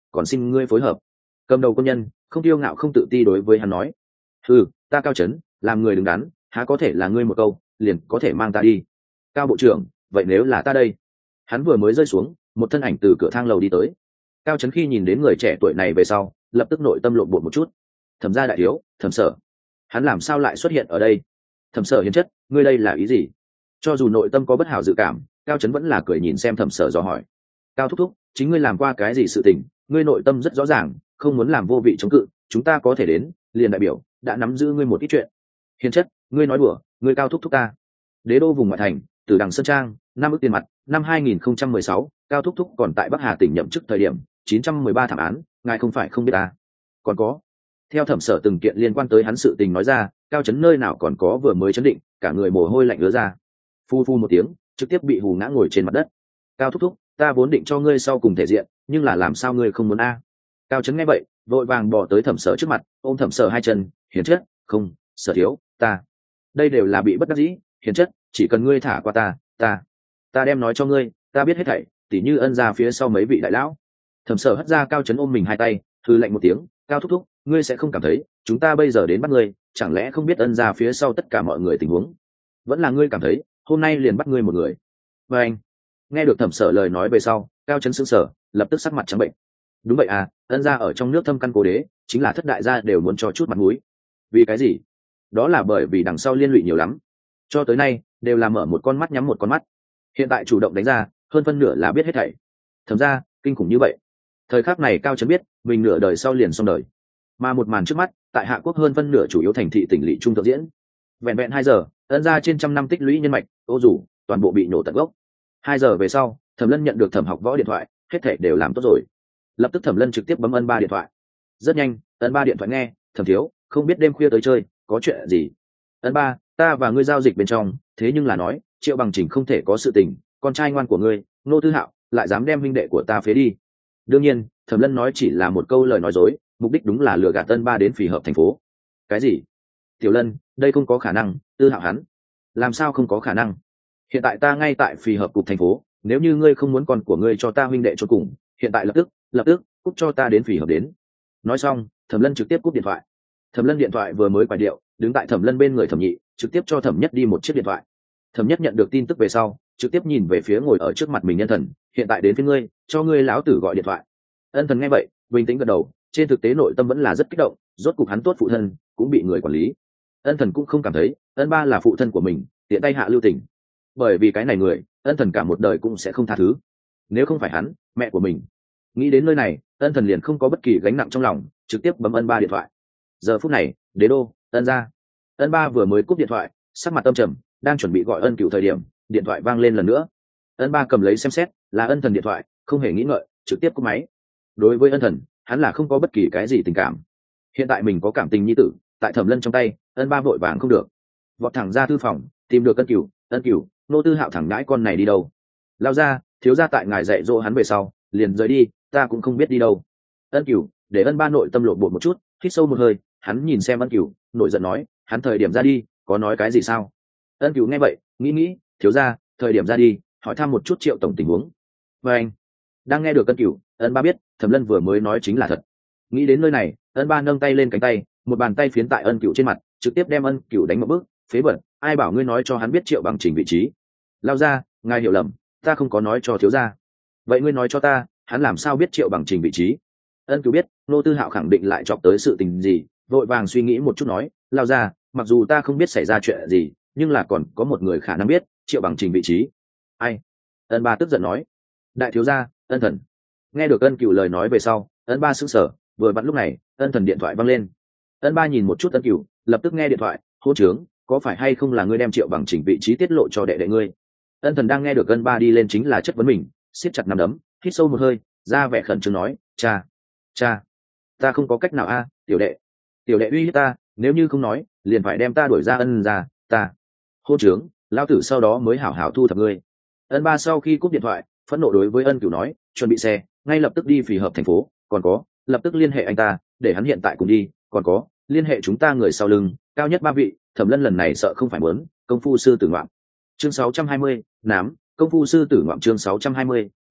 còn xin ngươi phối hợp. Cầm đầu quân nhân không tiêu ngạo không tự ti đối với hắn nói: ừ, ta Cao Chấn làm người đứng đắn, há có thể là ngươi một câu liền có thể mang ta đi. Cao bộ trưởng, vậy nếu là ta đây? Hắn vừa mới rơi xuống, một thân ảnh từ cửa thang lầu đi tới. Cao Chấn khi nhìn đến người trẻ tuổi này về sau, lập tức nội tâm lộn bột một chút. Thẩm gia đại thiếu, Thẩm Sở, hắn làm sao lại xuất hiện ở đây? Thẩm Sở hiền chất, ngươi đây là ý gì? Cho dù nội tâm có bất hảo dự cảm, Cao Chấn vẫn là cười nhìn xem Thẩm Sở dò hỏi: Cao thúc thúc, chính ngươi làm qua cái gì sự tình? Ngươi nội tâm rất rõ ràng, không muốn làm vô vị chống cự, chúng ta có thể đến, liền đại biểu đã nắm giữ ngươi một ít chuyện. Hiền chất, ngươi nói đùa, ngươi Cao thúc thúc ta. Đế đô vùng ngoại thành, Tử Đằng Sơn Trang, năm ức tiền mặt, năm hai nghìn không trăm mười sáu, Cao thúc thúc còn tại Bắc Hà tỉnh nhậm chức thời điểm, chín trăm mười ba thảm án, ngài không phải không biết ta. Còn có, theo Thẩm Sở từng kiện liên quan tới hắn sự tình nói ra, Cao Chấn nơi nào còn có vừa mới chấn định, cả người mồ hôi lạnh ứa ra. Phu phu một tiếng, trực tiếp bị hù ngã ngồi trên mặt đất. Cao thúc thúc, ta vốn định cho ngươi sau cùng thể diện, nhưng là làm sao ngươi không muốn a? Cao Chấn nghe vậy, vội vàng bỏ tới Thẩm Sở trước mặt, ôm Thẩm Sở hai chân, hiền chất, không, Sở thiếu, ta, đây đều là bị bất đắc dĩ, hiền chất, chỉ cần ngươi thả qua ta, ta, ta đem nói cho ngươi, ta biết hết thảy, tỉ như Ân gia phía sau mấy vị đại lão. Thẩm Sở hất ra Cao Chấn ôm mình hai tay, hừ lạnh một tiếng, Cao thúc thúc, ngươi sẽ không cảm thấy chúng ta bây giờ đến bắt ngươi, chẳng lẽ không biết Ân gia phía sau tất cả mọi người tình huống? Vẫn là ngươi cảm thấy hôm nay liền bắt ngươi một người? Và anh nghe được Thẩm Sở lời nói về sau, Cao Chấn sững sờ, lập tức sắc mặt trắng bệnh. Đúng vậy à, Ân gia ở trong nước thâm căn cố đế, chính là thất đại gia đều muốn cho chút mặt mũi. Vì cái gì? Đó là bởi vì đằng sau liên lụy nhiều lắm, cho tới nay đều là mở một con mắt nhắm một con mắt, hiện tại chủ động đánh ra, hơn phân nửa là biết hết thảy. Thẩm gia kinh khủng như vậy. Thời khắc này Cao Chấn biết mình nửa đời sau liền xong đời, mà một màn trước mắt tại Hạ Quốc hơn phân nửa chủ yếu thành thị tỉnh lỵ trung thượng diễn. Vẹn vẹn hai giờ, Ân gia trên trăm năm tích lũy nhân mạch, ô dù toàn bộ bị nổ tận gốc. Hai giờ về sau, Thẩm Lân nhận được Thẩm Học Võ điện thoại, hết thảy đều làm tốt rồi. Lập tức Thẩm Lân trực tiếp bấm Ân ba điện thoại. Rất nhanh, Ân ba điện thoại nghe: Thẩm thiếu, không biết đêm khuya tới chơi, có chuyện gì? Ân ba, ta và ngươi giao dịch bên trong, thế nhưng là nói Triệu Bằng Trình không thể có sự tình, con trai ngoan của ngươi Nô Tư Hạo lại dám đem huynh đệ của ta phế đi. Đương nhiên, Thẩm Lân nói chỉ là một câu lời nói dối, mục đích đúng là lừa gạt Ân ba đến phỉ hợp thành phố. Cái gì? Tiểu Lân, đây không có khả năng, Tư Hạo hắn làm sao không có khả năng? Hiện tại ta ngay tại phỉ hợp cục thành phố, nếu như ngươi không muốn con của ngươi cho ta huynh đệ cho cùng, hiện tại lập tức lập tức cúp cho ta đến phỉ hợp đến. Nói xong, Thẩm Lân trực tiếp cúp điện thoại. Thẩm Lân điện thoại vừa mới quải điệu, đứng tại Thẩm Lân bên người Thẩm Nhị trực tiếp cho Thẩm Nhất đi một chiếc điện thoại. Thẩm Nhất nhận được tin tức về sau, trực tiếp nhìn về phía ngồi ở trước mặt mình Ân Thần, hiện tại đến phía ngươi, cho ngươi lão tử gọi điện thoại. Ân Thần nghe vậy, bình tĩnh gật đầu, trên thực tế nội tâm vẫn là rất kích động, rốt cục hắn tốt phụ thân cũng bị người quản lý. Ân Thần cũng không cảm thấy Ân ba là phụ thân của mình tiện tay hạ lưu tình, bởi vì cái này người Ân Thần cả một đời cũng sẽ không tha thứ. Nếu không phải hắn, mẹ của mình. Nghĩ đến nơi này, Ân Thần liền không có bất kỳ gánh nặng trong lòng, trực tiếp bấm Ân ba điện thoại. Giờ phút này, Đế đô, Ân gia. Ân ba vừa mới cúp điện thoại, sắc mặt tâm trầm, đang chuẩn bị gọi Ân Cửu thời điểm, điện thoại vang lên lần nữa. Ân ba cầm lấy xem xét, là Ân Thần điện thoại, không hề nghĩ ngợi, trực tiếp cúp máy. Đối với Ân Thần, hắn là không có bất kỳ cái gì tình cảm. Hiện tại mình có cảm tình nhi tử tại Thẩm Lân trong tay, Ân ba vội vàng không được, vọt thẳng ra thư phòng, tìm được Ân Cửu. Ân Cửu, Nô Tư Hạo thẳng ngãi con này đi đâu? Lao ra, thiếu gia tại ngài dạy dỗ hắn về sau, liền rời đi, ta cũng không biết đi đâu. Ân Cửu để Ân ba nội tâm lộn bột một chút, hít sâu một hơi, hắn nhìn xem Ân Cửu, nội giận nói: hắn thời điểm ra đi, có nói cái gì sao? Ân Cửu nghe vậy, nghĩ nghĩ, thiếu gia, thời điểm ra đi, hỏi thăm một chút Triệu tổng tình huống. Và anh đang nghe được Ân Cửu, Ân ba biết Thẩm Lân vừa mới nói chính là thật. Nghĩ đến nơi này, Ân ba nâng tay lên cánh tay, một bàn tay phiến tại Ân Cửu trên mặt, trực tiếp đem Ân Cửu đánh một bước, phế bẩn, ai bảo ngươi nói cho hắn biết Triệu Bằng Trình vị trí? Lao ra, ngài hiểu lầm, ta không có nói cho thiếu gia. Vậy ngươi nói cho ta, hắn làm sao biết Triệu Bằng Trình vị trí? Ân Cửu biết Nô Tư Hạo khẳng định lại chọc tới sự tình gì, vội vàng suy nghĩ một chút nói: Lao ra, mặc dù ta không biết xảy ra chuyện gì, nhưng là còn có một người khả năng biết Triệu Bằng Trình vị trí. Ai? Ân ba tức giận nói: đại thiếu gia, Ân Thần. Nghe được Ân Cửu lời nói về sau, Ân ba sững sờ, vừa vặn lúc này, Ân Thần điện thoại vang lên. Ân ba nhìn một chút Ân Cửu, lập tức nghe điện thoại: hô trướng, có phải hay không là ngươi đem Triệu Bằng Trình vị trí tiết lộ cho đệ đệ ngươi? Ân Thần đang nghe được Ân ba đi lên chính là chất vấn mình, siết chặt nắm đấm, hít sâu một hơi, ra vẻ khẩn trương nói: cha, cha, ta không có cách nào a, tiểu đệ, tiểu đệ uy hiếp ta, nếu như không nói, liền phải đem ta đuổi ra Ân ra, ta. Hô trướng, lão tử sau đó mới hảo hảo thu thập ngươi. Ân ba sau khi cúp điện thoại, phẫn nộ đối với Ân Cửu nói: chuẩn bị xe, ngay lập tức đi phỉ hợp thành phố, còn có, lập tức liên hệ anh ta, để hắn hiện tại cùng đi, còn có, liên hệ chúng ta người sau lưng, cao nhất ba vị, Thẩm Lân lần này sợ không phải muốn công phu sư tử ngoạm. Chương sáu trăm hai mươi, nám, công phu sư tử ngoạm chương sáu trăm hai mươi, nám,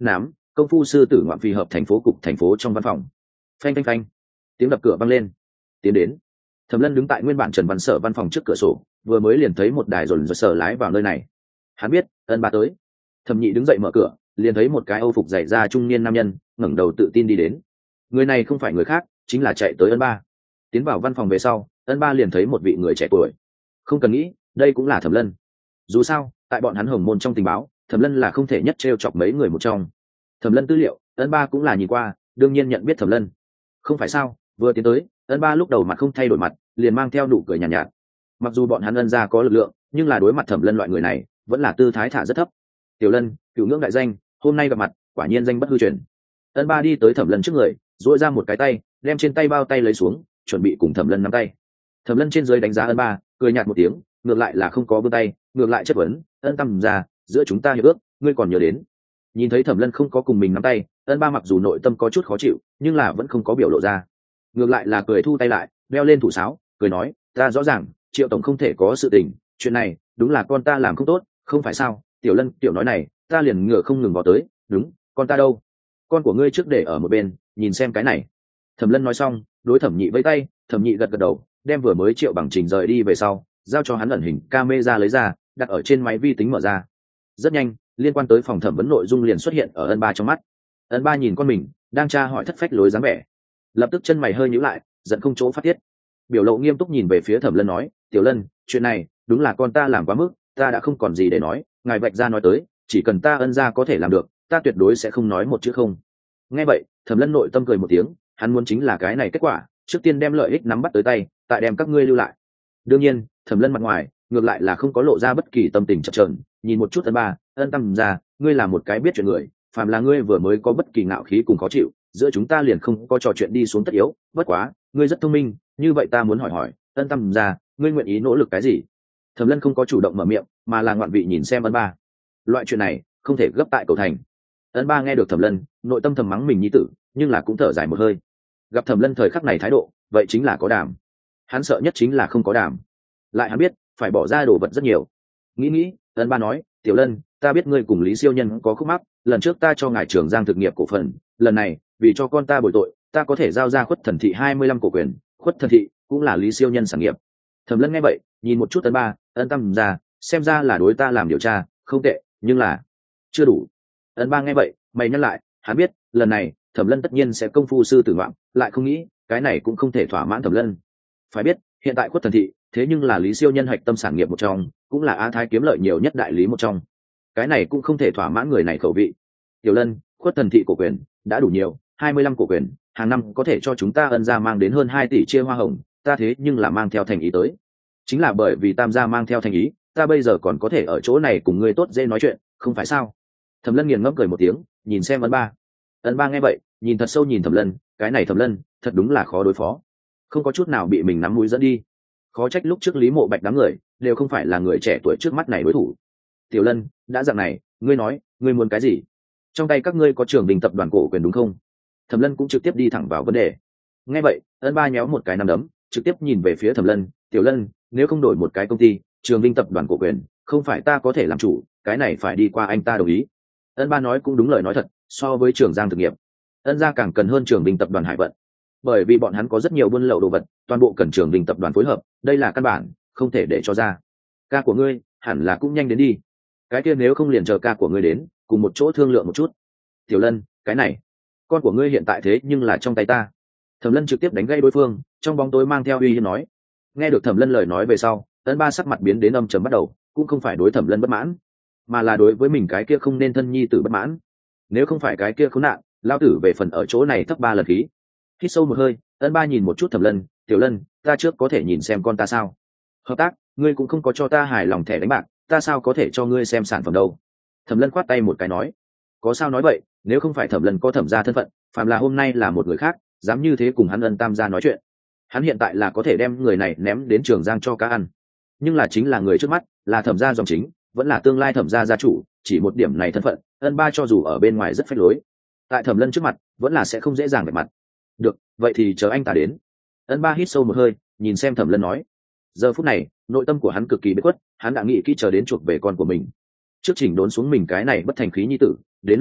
công phu sư tử ngoạn phi hợp thành phố cục thành phố trong văn phòng. Phanh phanh phanh, tiếng đập cửa vang lên. Tiến đến. Thẩm Lân đứng tại nguyên bản Trần Văn Sở văn phòng trước cửa sổ, vừa mới liền thấy một đài dồn dồn sở lái vào nơi này. Hắn biết Ân Ba tới. Thẩm Nhị đứng dậy mở cửa, liền thấy một cái âu phục dày da trung niên nam nhân ngẩng đầu tự tin đi đến. Người này không phải người khác, chính là chạy tới Ân Ba. Tiến vào văn phòng về sau, Ân Ba liền thấy một vị người trẻ tuổi. Không cần nghĩ, đây cũng là Thẩm Lân. Dù sao, tại bọn hắn Hồng Môn trong tình báo, Thẩm Lân là không thể nhất trêu chọc mấy người một trong. Thẩm Lân tư liệu, Ân Ba cũng là nhìn qua, đương nhiên nhận biết Thẩm Lân. Không phải sao? Vừa tiến tới, Ân Ba lúc đầu mặt không thay đổi mặt, liền mang theo nụ cười nhàn nhạt, nhạt. Mặc dù bọn hắn Ân gia có lực lượng, nhưng là đối mặt Thẩm Lân loại người này, vẫn là tư thái thả rất thấp. Tiểu Lân, cửu ngưỡng đại danh, hôm nay gặp mặt, quả nhiên danh bất hư truyền. Ân Ba đi tới Thẩm Lân trước người, duỗi ra một cái tay, đem trên tay bao tay lấy xuống, chuẩn bị cùng Thẩm Lân nắm tay. Thẩm Lân trên dưới đánh giá Ân Ba, cười nhạt một tiếng, ngược lại là không có vươn tay, ngược lại chất vấn, Ân Tam gia, giữa chúng ta hiệp ước, ngươi còn nhớ đến? Nhìn thấy Thẩm Lân không có cùng mình nắm tay, Ân Ba mặc dù nội tâm có chút khó chịu, nhưng là vẫn không có biểu lộ ra. Ngược lại là cười thu tay lại, đeo lên thủ sáo, cười nói, ta rõ ràng, Triệu tổng không thể có sự tình, chuyện này đúng là con ta làm không tốt, không phải sao? Tiểu Lân, tiểu nói này, ta liền ngựa không ngừng vào tới, đúng, con ta đâu? Con của ngươi trước để ở một bên, nhìn xem cái này. Thẩm Lân nói xong, đối Thẩm Nhị vẫy tay, Thẩm Nhị gật gật đầu, đem vừa mới Triệu Bằng Trình rời đi về sau, giao cho hắn ẩn hình camera lấy ra, đặt ở trên máy vi tính mở ra. Rất nhanh, liên quan tới phòng thẩm vấn nội dung liền xuất hiện ở Ân Ba trong mắt. Ân Ba nhìn con mình, đang tra hỏi thất phách lối dáng vẻ, lập tức chân mày hơi nhíu lại, giận không chỗ phát tiết. Biểu lộ nghiêm túc nhìn về phía Thẩm Lân nói, Tiểu Lân, chuyện này đúng là con ta làm quá mức, ta đã không còn gì để nói, ngài vạch ra nói tới, chỉ cần ta Ân gia có thể làm được, ta tuyệt đối sẽ không nói một chữ không. Nghe vậy, Thẩm Lân nội tâm cười một tiếng, hắn muốn chính là cái này kết quả, trước tiên đem lợi ích nắm bắt tới tay, tại đem các ngươi lưu lại. Đương nhiên, Thẩm Lân mặt ngoài ngược lại là không có lộ ra bất kỳ tâm tình chập chờn, nhìn một chút Ân Ba, Ân Tam gia, ngươi là một cái biết chuyện người, phàm là ngươi vừa mới có bất kỳ ngạo khí cùng khó chịu, giữa chúng ta liền không có trò chuyện đi xuống tất yếu, bất quá, ngươi rất thông minh, như vậy ta muốn hỏi hỏi, Ân Tam gia, ngươi nguyện ý nỗ lực cái gì? Thẩm Lân không có chủ động mở miệng, mà là ngoạn vị nhìn xem Ân Ba. Loại chuyện này, không thể gấp tại cầu thành. Ân Ba nghe được Thẩm Lân, nội tâm thầm mắng mình nhi tử, nhưng là cũng thở dài một hơi. Gặp Thẩm Lân thời khắc này thái độ, vậy chính là có đảm. Hắn sợ nhất chính là không có đảm. Lại hắn biết, phải bỏ ra đồ vật rất nhiều. Nghĩ nghĩ, Ân Ba nói, Tiểu Lân, ta biết ngươi cùng Lý Siêu Nhân có khúc mắc, lần trước ta cho ngài trưởng Giang thực nghiệp cổ phần, lần này, vì cho con ta bồi tội, ta có thể giao ra Khuất Thần thị hai mươi lăm cổ quyền, Khuất Thần thị cũng là Lý Siêu Nhân sản nghiệp. Thẩm Lân nghe vậy, nhìn một chút Ân Ba, Ân Tam gia, xem ra là đối ta làm điều tra, không tệ, nhưng là chưa đủ. Ân Ba nghe vậy, mày nhắc lại, hắn biết, lần này, Thẩm Lân tất nhiên sẽ công phu sư tử ngoạm, lại không nghĩ, cái này cũng không thể thỏa mãn Thẩm Lân. Phải biết, hiện tại Khuất Thần thị, thế nhưng là Lý Siêu Nhân hạch tâm sản nghiệp một trong, cũng là Á Thái kiếm lợi nhiều nhất đại lý một trong. Cái này cũng không thể thỏa mãn người này khẩu vị. Tiểu Lân, Khuất Thần thị cổ quyền đã đủ nhiều, hai mươi lăm cổ quyền, hàng năm có thể cho chúng ta Ân gia mang đến hơn hai tỷ chia hoa hồng, ta thế nhưng là mang theo thành ý tới. Chính là bởi vì Tam gia mang theo thành ý, ta bây giờ còn có thể ở chỗ này cùng ngươi tốt dễ nói chuyện, không phải sao? Thẩm Lân nghiền ngẫm cười một tiếng, nhìn xem Ân Ba. Ân Ba nghe vậy, nhìn thật sâu nhìn Thẩm Lân, cái này Thẩm Lân, thật đúng là khó đối phó, không có chút nào bị mình nắm mũi dẫn đi. Khó trách lúc trước Lý Mộ Bạch đám người đều không phải là người trẻ tuổi trước mắt này đối thủ. Tiểu Lân, đã dạng này, ngươi nói, ngươi muốn cái gì? Trong tay các ngươi có Trường Đình tập đoàn cổ quyền đúng không? Thẩm Lân cũng trực tiếp đi thẳng vào vấn đề. Nghe vậy, Ân Ba nhéo một cái nắm đấm, trực tiếp nhìn về phía Thẩm Lân, Tiểu Lân, nếu không đổi một cái công ty, Trường Vinh tập đoàn cổ quyền, không phải ta có thể làm chủ, cái này phải đi qua anh ta đồng ý. Ân Ba nói cũng đúng lời nói thật, so với Trường Giang thực nghiệp, Ân gia càng cần hơn Trường Vinh tập đoàn hải vận, bởi vì bọn hắn có rất nhiều buôn lậu đồ vật, toàn bộ cần Trường Vinh tập đoàn phối hợp, đây là căn bản, không thể để cho ra. Ca của ngươi, hẳn là cũng nhanh đến đi. Cái kia nếu không liền chờ ca của ngươi đến, cùng một chỗ thương lượng một chút. Tiểu Lân, cái này, con của ngươi hiện tại thế nhưng là trong tay ta. Thẩm Lân trực tiếp đánh gây đối phương, trong bóng tối mang theo uy hiếp nói. Nghe được Thẩm Lân lời nói về sau, Ân Ba sắc mặt biến đến âm trầm bắt đầu, cũng không phải đối Thẩm Lân bất mãn, mà là đối với mình cái kia không nên thân nhi tử bất mãn. Nếu không phải cái kia khốn nạn, lao tử về phần ở chỗ này thấp ba lần khí. Hít sâu một hơi, Ân Ba nhìn một chút Thẩm Lân, Tiểu Lân, ta trước có thể nhìn xem con ta sao? Hợp tác, ngươi cũng không có cho ta hài lòng thẻ đánh bạc, ta sao có thể cho ngươi xem sản phẩm đâu? Thẩm Lân khoát tay một cái nói, có sao nói vậy, nếu không phải Thẩm Lân có Thẩm gia thân phận, phàm là hôm nay là một người khác, dám như thế cùng hắn Ân Tam gia nói chuyện, hắn hiện tại là có thể đem người này ném đến Trường Giang cho cá ăn. Nhưng là chính là người trước mắt, là Thẩm gia dòng chính, vẫn là tương lai Thẩm gia gia chủ, chỉ một điểm này thân phận, Ân Ba cho dù ở bên ngoài rất phách lối, tại Thẩm Lân trước mặt, vẫn là sẽ không dễ dàng để mặt. Được, vậy thì chờ anh ta đến. Ân Ba hít sâu một hơi, nhìn xem Thẩm Lân nói. Giờ phút này, nội tâm của hắn cực kỳ bất khuất, hắn đã nghĩ kỹ chờ đến chuộc về con của mình, trước chỉnh đốn xuống mình cái này bất thành khí nhi tử, đến lúc đó,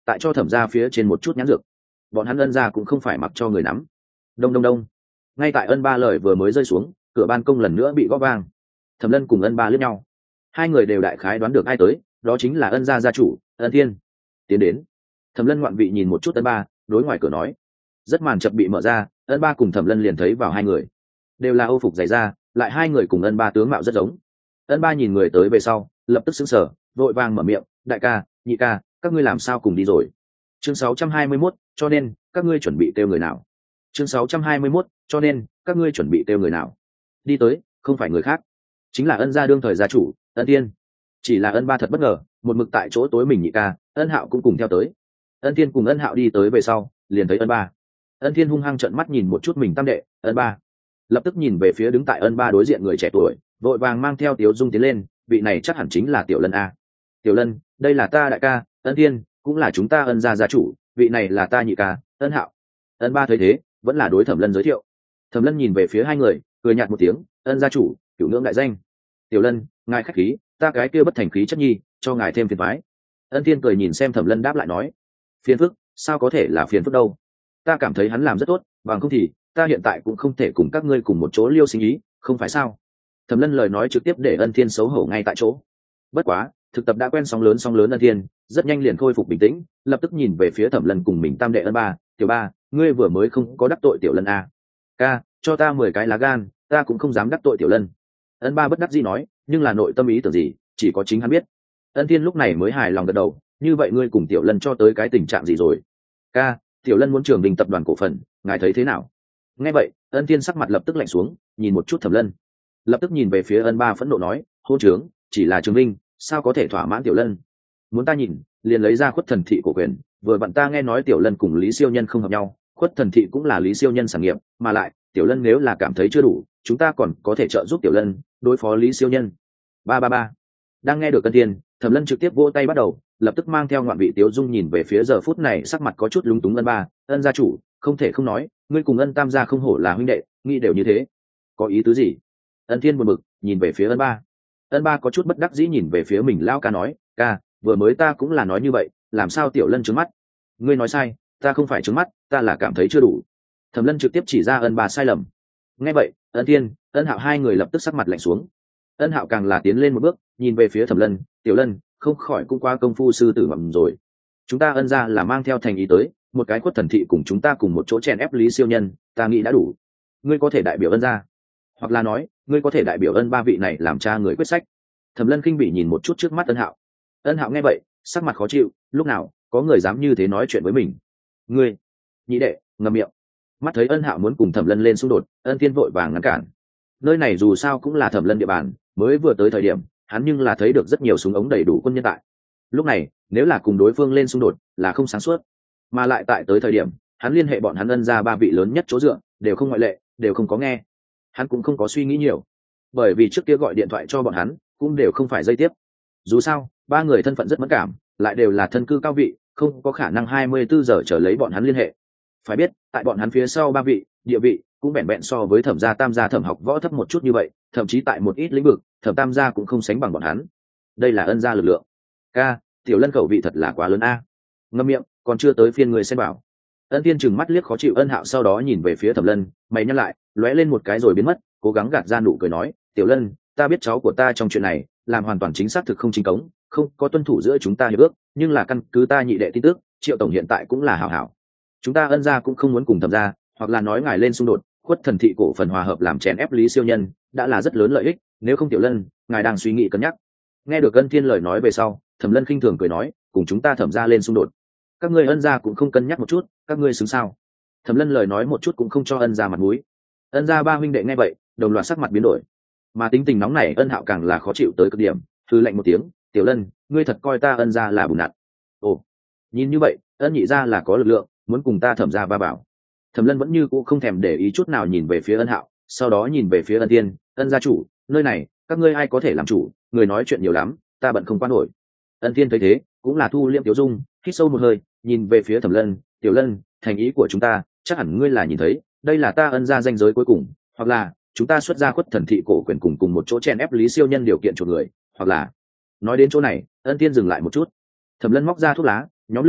tại cho thẩm ra phía trên một chút nhãn dược. Bọn hắn ân ra cũng không phải mặc cho người nắm. Đông đông đông. Ngay tại ân ba lời vừa mới rơi xuống, cửa ban công lần nữa bị gõ vang. Thẩm Lân cùng ân ba liếc nhau, hai người đều đại khái đoán được ai tới, đó chính là ân gia gia chủ ân thiên. Tiến đến. Thẩm Lân ngoạn vị nhìn một chút ân ba, đối ngoài cửa nói. Rất màn chập bị mở ra, ân ba cùng Thẩm Lân liền thấy vào hai người, đều là âu phục dày da, lại hai người cùng ân ba tướng mạo rất giống. Ân ba nhìn người tới về sau, lập tức sững sờ, vội vàng mở miệng, đại ca, nhị ca, các ngươi làm sao cùng đi rồi? Chương sáu trăm hai mươi mốt, cho nên các ngươi chuẩn bị kêu người nào? Chương sáu trăm hai mươi mốt, cho nên các ngươi chuẩn bị kêu người nào? Đi tới, không phải người khác, chính là ân gia đương thời gia chủ ân tiên. Chỉ là ân ba thật bất ngờ, một mực tại chỗ tối mình nhị ca ân hạo cũng cùng theo tới. Ân tiên cùng ân hạo đi tới về sau, liền thấy ân ba. Ân thiên hung hăng trợn mắt nhìn một chút mình tam đệ ân ba, lập tức nhìn về phía đứng tại ân ba đối diện người trẻ tuổi, vội vàng mang theo Tiếu Dung tiến lên, vị này chắc hẳn chính là Tiểu Lân a. Tiểu Lân, đây là ta đại ca ân tiên, cũng là chúng ta ân gia gia chủ, vị này là ta nhị ca ân hạo. Ân ba thấy thế, vẫn là đối Thẩm Lân giới thiệu. Thẩm Lân nhìn về phía hai người, cười nhạt một tiếng, ân gia chủ, cửu ngưỡng đại danh. Tiểu Lân, ngài khách khí, ta cái kia bất thành khí chất nhi, cho ngài thêm phiền toái. Ân Thiên cười nhìn xem Thẩm Lân đáp lại nói, phiền phức, sao có thể là phiền phức đâu? Ta cảm thấy hắn làm rất tốt, bằng không thì ta hiện tại cũng không thể cùng các ngươi cùng một chỗ liêu sinh ý, không phải sao? Thẩm Lân lời nói trực tiếp để Ân Thiên xấu hổ ngay tại chỗ. Bất quá, thực tập đã quen sóng lớn sóng lớn Ân Thiên, rất nhanh liền khôi phục bình tĩnh, lập tức nhìn về phía Thẩm Lân cùng mình tam đệ ân ba, tiểu ba, ngươi vừa mới không có đắc tội Tiểu Lân à? Ca, cho ta mười cái lá gan, ta cũng không dám đắc tội Tiểu Lân. Ân ba bất đắc dĩ nói, nhưng là nội tâm ý tưởng gì, chỉ có chính hắn biết. Ân Thiên lúc này mới hài lòng gật đầu, như vậy ngươi cùng Tiểu Lân cho tới cái tình trạng gì rồi? Ca, Tiểu Lân muốn Trường Đình tập đoàn cổ phần, ngài thấy thế nào? Nghe vậy, Ân Thiên sắc mặt lập tức lạnh xuống, nhìn một chút Thẩm Lân, lập tức nhìn về phía ân ba phẫn nộ nói, hôn trướng, chỉ là Trường Đình, sao có thể thỏa mãn Tiểu Lân? Muốn ta nhìn, liền lấy ra Khuất Thần Thị cổ quyền, vừa vặn ta nghe nói Tiểu Lân cùng Lý Siêu Nhân không hợp nhau, Khuất Thần Thị cũng là Lý Siêu Nhân sản nghiệp, mà lại Tiểu Lân nếu là cảm thấy chưa đủ, chúng ta còn có thể trợ giúp Tiểu Lân đối phó Lý Siêu Nhân. Ba ba ba. Đang nghe được Ân Thiên, Thẩm Lân trực tiếp vỗ tay bắt đầu, lập tức mang theo ngoạn vị Tiếu Dung nhìn về phía giờ phút này sắc mặt có chút lúng túng ân ba, ân gia chủ, không thể không nói, ngươi cùng ân tam gia không hổ là huynh đệ, nghĩ đều như thế. Có ý tứ gì? Ân Thiên buồn bực, nhìn về phía ân ba. Ân ba có chút bất đắc dĩ nhìn về phía mình lão ca nói, ca, vừa mới ta cũng là nói như vậy, làm sao Tiểu Lân trướng mắt? Ngươi nói sai, ta không phải trướng mắt, ta là cảm thấy chưa đủ. Thẩm Lân trực tiếp chỉ ra ân ba sai lầm. Nghe vậy, Ân Thiên, Ân Hạo hai người lập tức sắc mặt lạnh xuống. Ân Hạo càng là tiến lên một bước, nhìn về phía Thẩm Lân, Tiểu Lân, không khỏi cũng qua công phu sư tử ngậm rồi. Chúng ta ân ra là mang theo thành ý tới, một cái Khuất Thần Thị cùng chúng ta cùng một chỗ chèn ép Lý Siêu Nhân, ta nghĩ đã đủ. Ngươi có thể đại biểu ân ra, hoặc là nói, ngươi có thể đại biểu ân ba vị này làm cha người quyết sách. Thẩm Lân khinh bỉ nhìn một chút trước mắt Ân Hạo. Ân Hạo nghe vậy, sắc mặt khó chịu, lúc nào có người dám như thế nói chuyện với mình? Ngươi, nhị đệ, ngậm miệng. Mắt thấy Ân Hạo muốn cùng Thẩm Lân lên xung đột, Ân Thiên vội vàng ngăn cản. Nơi này dù sao cũng là Thẩm Lân địa bàn, mới vừa tới thời điểm, hắn nhưng là thấy được rất nhiều súng ống đầy đủ quân nhân tại. Lúc này, nếu là cùng đối phương lên xung đột, là không sáng suốt. Mà lại tại tới thời điểm, hắn liên hệ bọn hắn ân ra ba vị lớn nhất chỗ dựa, đều không ngoại lệ, đều không có nghe. Hắn cũng không có suy nghĩ nhiều, bởi vì trước kia gọi điện thoại cho bọn hắn, cũng đều không phải dây tiếp. Dù sao, ba người thân phận rất mẫn cảm, lại đều là thân cư cao vị, không có khả năng hai mươi bốn giờ chờ lấy bọn hắn liên hệ. Phải biết, tại bọn hắn phía sau ba vị, địa vị cũng vẹn vẹn so với Thẩm gia Tam gia Thẩm học võ thấp một chút như vậy, thậm chí tại một ít lĩnh vực, Thẩm Tam gia cũng không sánh bằng bọn hắn. Đây là ân gia lực lượng. Ca, Tiểu Lân khẩu vị thật là quá lớn a. Ngậm miệng, còn chưa tới phiên người xem bảo. Ân Tiên trừng mắt liếc khó chịu Ân Hạo, sau đó nhìn về phía Thẩm Lân, mày nhăn lại, lóe lên một cái rồi biến mất, cố gắng gạt ra nụ cười nói, Tiểu Lân, ta biết cháu của ta trong chuyện này làm hoàn toàn chính xác thực không chính cống, không có tuân thủ giữa chúng ta hiệp ước, nhưng là căn cứ ta nhị đệ tin tức, Triệu tổng hiện tại cũng là hảo hảo. Chúng ta ân gia cũng không muốn cùng Thẩm gia, hoặc là nói ngài lên xung đột, Khuất Thần Thị cổ phần hòa hợp làm chèn ép Lý Siêu Nhân, đã là rất lớn lợi ích, nếu không Tiểu Lân, ngài đang suy nghĩ cân nhắc. Nghe được Ân Thiên lời nói về sau, Thẩm Lân khinh thường cười nói, cùng chúng ta Thẩm gia lên xung đột, các ngươi ân gia cũng không cân nhắc một chút, các ngươi xứng sao? Thẩm Lân lời nói một chút cũng không cho ân gia mặt mũi. Ân gia ba huynh đệ nghe vậy, đồng loạt sắc mặt biến đổi, mà tính tình nóng này Ân Hạo càng là khó chịu tới cực điểm, hừ lạnh một tiếng, Tiểu Lân, ngươi thật coi ta ân gia là bùn nặn? Ồ, nhìn như vậy, ân nhị gia là có lực lượng, muốn cùng ta Thẩm gia ba bảo. Thẩm Lân vẫn như cũ không thèm để ý chút nào nhìn về phía Ân Hạo, sau đó nhìn về phía Ân Tiên, ân gia chủ, nơi này các ngươi ai có thể làm chủ, người nói chuyện nhiều lắm, ta bận không quan nổi. Ân Tiên thấy thế, cũng là thu liêm Tiểu Dung, hít sâu một hơi, nhìn về phía Thẩm Lân, Tiểu Lân, thành ý của chúng ta, chắc hẳn ngươi là nhìn thấy, đây là ta ân gia danh giới cuối cùng, hoặc là chúng ta xuất ra Khuất Thần Thị cổ quyền cùng cùng một chỗ chen ép Lý Siêu Nhân điều kiện chuộc người, hoặc là. Nói đến chỗ này, Ân Tiên dừng lại một chút. Thẩm Lân móc ra thuốc lá, nhóm lửa,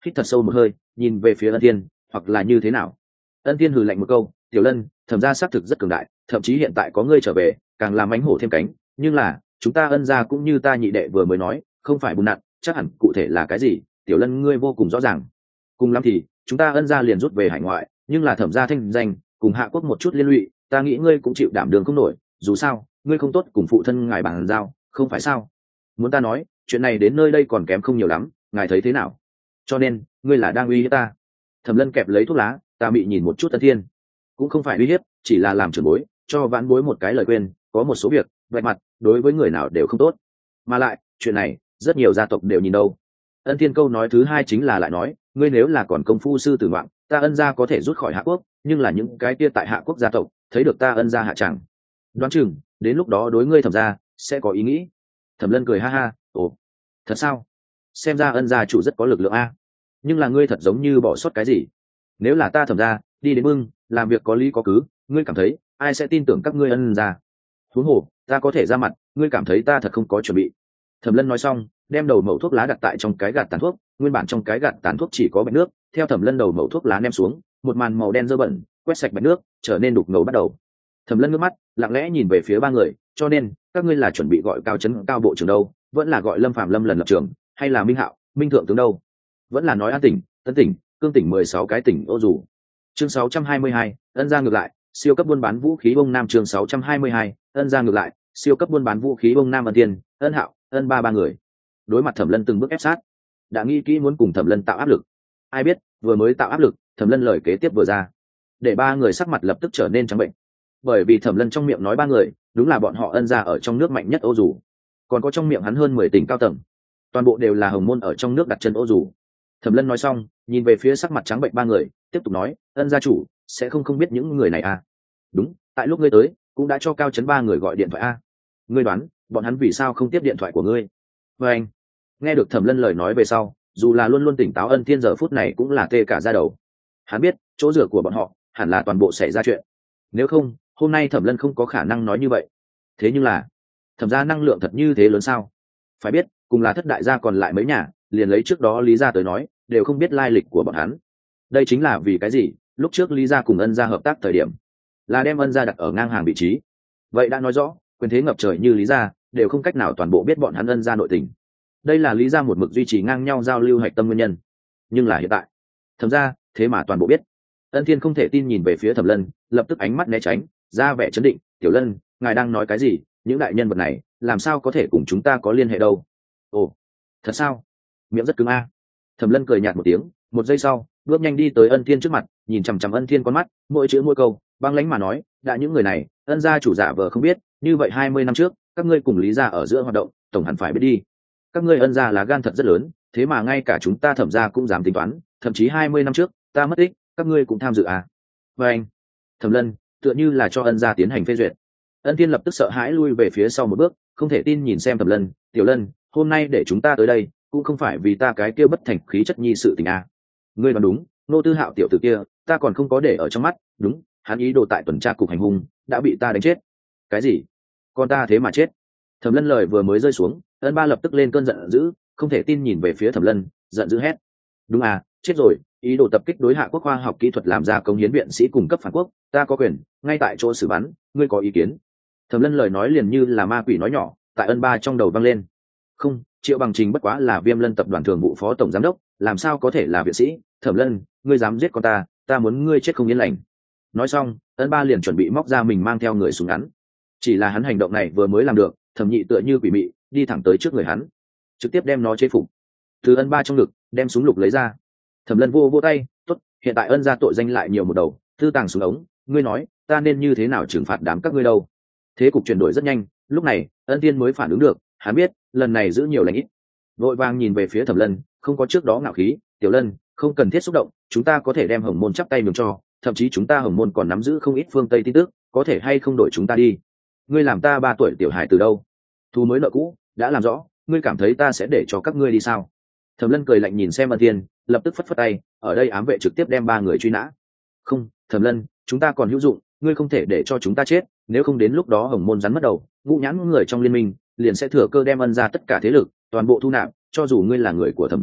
hít thật sâu một hơi, nhìn về phía Ân Thiên, hoặc là như thế nào. Ân Thiên hừ lạnh một câu, tiểu lân, thẩm gia xác thực rất cường đại, thậm chí hiện tại có ngươi trở về càng làm mánh hổ thêm cánh, nhưng là chúng ta Ân gia cũng như ta nhị đệ vừa mới nói, không phải bùn nặn, chắc hẳn cụ thể là cái gì tiểu lân ngươi vô cùng rõ ràng. Cùng lắm thì chúng ta Ân gia liền rút về hải ngoại, nhưng là thẩm gia thanh danh cùng hạ quốc một chút liên lụy, ta nghĩ ngươi cũng chịu đảm đường không nổi, dù sao ngươi không tốt cùng phụ thân ngài bàn giao, không phải sao? Muốn ta nói chuyện này đến nơi đây còn kém không nhiều lắm, ngài thấy thế nào? Cho nên ngươi là đang uy hiếp ta? Thẩm Lân kẹp lấy thuốc lá, ta bị nhìn một chút Ân Thiên, cũng không phải uy hiếp, chỉ là làm trưởng bối cho vãn bối một cái lời khuyên, có một số việc vạch mặt đối với người nào đều không tốt, mà lại chuyện này rất nhiều gia tộc đều nhìn đâu. Ân Thiên câu nói thứ hai chính là lại nói, ngươi nếu là còn công phu sư tử ngoạn, ta Ân gia có thể rút khỏi hạ quốc, nhưng là những cái kia tại hạ quốc gia tộc thấy được ta Ân gia hạ tràng, đoán chừng đến lúc đó đối ngươi thẩm gia sẽ có ý nghĩ. Thẩm Lân cười ha ha, ồ, thật sao? Xem ra Ân gia chủ rất có lực lượng a. Nhưng là ngươi thật giống như bỏ sót cái gì. Nếu là ta thẩm gia đi đến bưng làm việc có lý có cứ, ngươi cảm thấy ai sẽ tin tưởng các ngươi Ân gia? Huống hồ ta có thể ra mặt, ngươi cảm thấy ta thật không có chuẩn bị. Thẩm Lân nói xong, đem đầu mẩu thuốc lá đặt tại trong cái gạt tàn thuốc, nguyên bản trong cái gạt tàn thuốc chỉ có bạch nước, theo Thẩm Lân đầu mẩu thuốc lá ném xuống, một màn màu đen dơ bẩn quét sạch bạch nước, trở nên đục ngầu bắt đầu. Thẩm Lân ngước mắt, lặng lẽ nhìn về phía ba người, cho nên các ngươi là chuẩn bị gọi Cao Chấn Cao bộ trưởng đâu, vẫn là gọi Lâm Phàm Lâm lần lập trưởng, hay là Minh Hạo, Minh thượng tướng đâu? Vẫn là nói An tỉnh, Tân tỉnh, Cương tỉnh mười sáu cái tỉnh ô dù. Chương sáu trăm hai mươi hai, Ân gia ngược lại, siêu cấp buôn bán vũ khí bông nam. Chương sáu trăm hai mươi hai, Ân gia ngược lại, siêu cấp buôn bán vũ khí bông nam. Ân Tiên, Ân Hạo, Ân ba ba người đối mặt Thẩm Lân từng bước ép sát, đã nghĩ kỹ muốn cùng Thẩm Lân tạo áp lực. Ai biết vừa mới tạo áp lực, Thẩm Lân lời kế tiếp vừa ra, để ba người sắc mặt lập tức trở nên trắng bệnh. Bởi vì Thẩm Lân trong miệng nói ba người, đúng là bọn họ Ân gia ở trong nước mạnh nhất ô dù, còn có trong miệng hắn hơn mười tỉnh cao tầng, toàn bộ đều là hồng môn ở trong nước đặt chân ô dù. Thẩm Lân nói xong, nhìn về phía sắc mặt trắng bệnh ba người, tiếp tục nói, Ân gia chủ sẽ không không biết những người này à? Đúng, tại lúc ngươi tới, cũng đã cho Cao Chấn ba người gọi điện thoại a. Ngươi đoán, bọn hắn vì sao không tiếp điện thoại của ngươi? Và anh, nghe được Thẩm Lân lời nói về sau, dù là luôn luôn tỉnh táo Ân Thiên giờ phút này cũng là tê cả da đầu. Hắn biết, chỗ dựa của bọn họ hẳn là toàn bộ xảy ra chuyện. Nếu không, hôm nay Thẩm Lân không có khả năng nói như vậy. Thế nhưng là, Thẩm gia năng lượng thật như thế lớn sao? Phải biết, cùng là thất đại gia còn lại mấy nhà, liền lấy trước đó Lý gia tới nói, đều không biết lai lịch của bọn hắn. Đây chính là vì cái gì? Lúc trước Lý gia cùng Ân gia hợp tác thời điểm, là đem Ân gia đặt ở ngang hàng vị trí. Vậy đã nói rõ, quyền thế ngập trời như Lý gia, đều không cách nào toàn bộ biết bọn hắn Ân gia nội tình. Đây là Lý gia một mực duy trì ngang nhau giao lưu hạch tâm nguyên nhân. Nhưng là hiện tại, Thẩm gia thế mà toàn bộ biết. Ân Thiên không thể tin nhìn về phía Thẩm Lân, lập tức ánh mắt né tránh, ra vẻ chấn định, "Tiểu Lân, ngài đang nói cái gì? Những đại nhân vật này, làm sao có thể cùng chúng ta có liên hệ đâu?" "Ồ, thật sao?" Miệng rất cứng a. Thẩm Lân cười nhạt một tiếng, một giây sau, bước nhanh đi tới Ân Thiên trước mặt, nhìn chằm chằm Ân Thiên con mắt, mỗi chữ mỗi câu, băng lãnh mà nói, "Đã những người này, Ân gia chủ giả vờ không biết, như vậy hai mươi năm trước, các ngươi cùng Lý gia ở giữa hoạt động, tổng hẳn phải biết đi. Các ngươi Ân gia là gan thật rất lớn, thế mà ngay cả chúng ta Thẩm gia cũng dám tính toán, thậm chí hai mươi năm trước, ta mất tích, các ngươi cũng tham dự à?" Và anh, Thẩm Lân tựa như là cho Ân gia tiến hành phê duyệt. Ân Thiên lập tức sợ hãi lui về phía sau một bước, không thể tin nhìn xem Thẩm Lân, "Tiểu Lân, hôm nay để chúng ta tới đây, cũng không phải vì ta cái kia bất thành khí chất nhi sự tình à? Ngươi đoán đúng, Nô Tư Hạo tiểu tử kia, ta còn không có để ở trong mắt, đúng, hắn ý đồ tại tuần tra cục hành hung, đã bị ta đánh chết." "Cái gì? Con ta thế mà chết?" Thẩm Lân lời vừa mới rơi xuống, Ân Ba lập tức lên cơn giận dữ, không thể tin nhìn về phía Thẩm Lân, giận dữ hét, "Đúng à, chết rồi, ý đồ tập kích đối hạ quốc khoa học kỹ thuật làm ra công hiến viện sĩ cung cấp phản quốc, ta có quyền ngay tại chỗ xử bắn, ngươi có ý kiến?" Thẩm Lân lời nói liền như là ma quỷ nói nhỏ, tại Ân Ba trong đầu vang lên. "Không, Triệu Bằng Trình bất quá là Viêm Lân tập đoàn thường vụ phó tổng giám đốc, làm sao có thể là viện sĩ? Thẩm Lân, ngươi dám giết con ta, ta muốn ngươi chết không yên lành." Nói xong, Ân Ba liền chuẩn bị móc ra mình mang theo người súng ngắn. Chỉ là hắn hành động này vừa mới làm được, Thẩm Nhị tựa như quỷ mị, đi thẳng tới trước người hắn, trực tiếp đem nó chế phục. Từ Ân Ba trong ngực đem súng lục lấy ra. Thẩm Lân vô vô tay, "Tốt, hiện tại Ân gia tội danh lại nhiều một đầu, tư tàng súng ống, ngươi nói, ta nên như thế nào trừng phạt đám các ngươi đâu?" Thế cục chuyển đổi rất nhanh, lúc này, Ân Tiên mới phản ứng được, hắn biết, lần này giữ nhiều lành ít. Vội vàng nhìn về phía Thẩm Lân, không có trước đó ngạo khí, "Tiểu Lân, không cần thiết xúc động, chúng ta có thể đem Hồng Môn chắp tay nhường cho, thậm chí chúng ta Hồng Môn còn nắm giữ không ít phương Tây tin tức, có thể hay không đổi chúng ta đi? Ngươi làm ta ba tuổi tiểu hài từ đâu? Thù mới nợ cũ, đã làm rõ, ngươi cảm thấy ta sẽ để cho các ngươi đi sao?" Thẩm Lân cười lạnh nhìn xem Ân Tiên, lập tức phất phất tay, ở đây ám vệ trực tiếp đem ba người truy nã. "Không, Thẩm Lân, chúng ta còn hữu dụng, ngươi không thể để cho chúng ta chết, nếu không đến lúc đó Hồng Môn rắn mất đầu, ngũ nhãn người trong liên minh liền sẽ thừa cơ đem Ân gia tất cả thế lực toàn bộ thu nạp, cho dù ngươi là người của Thẩm gia,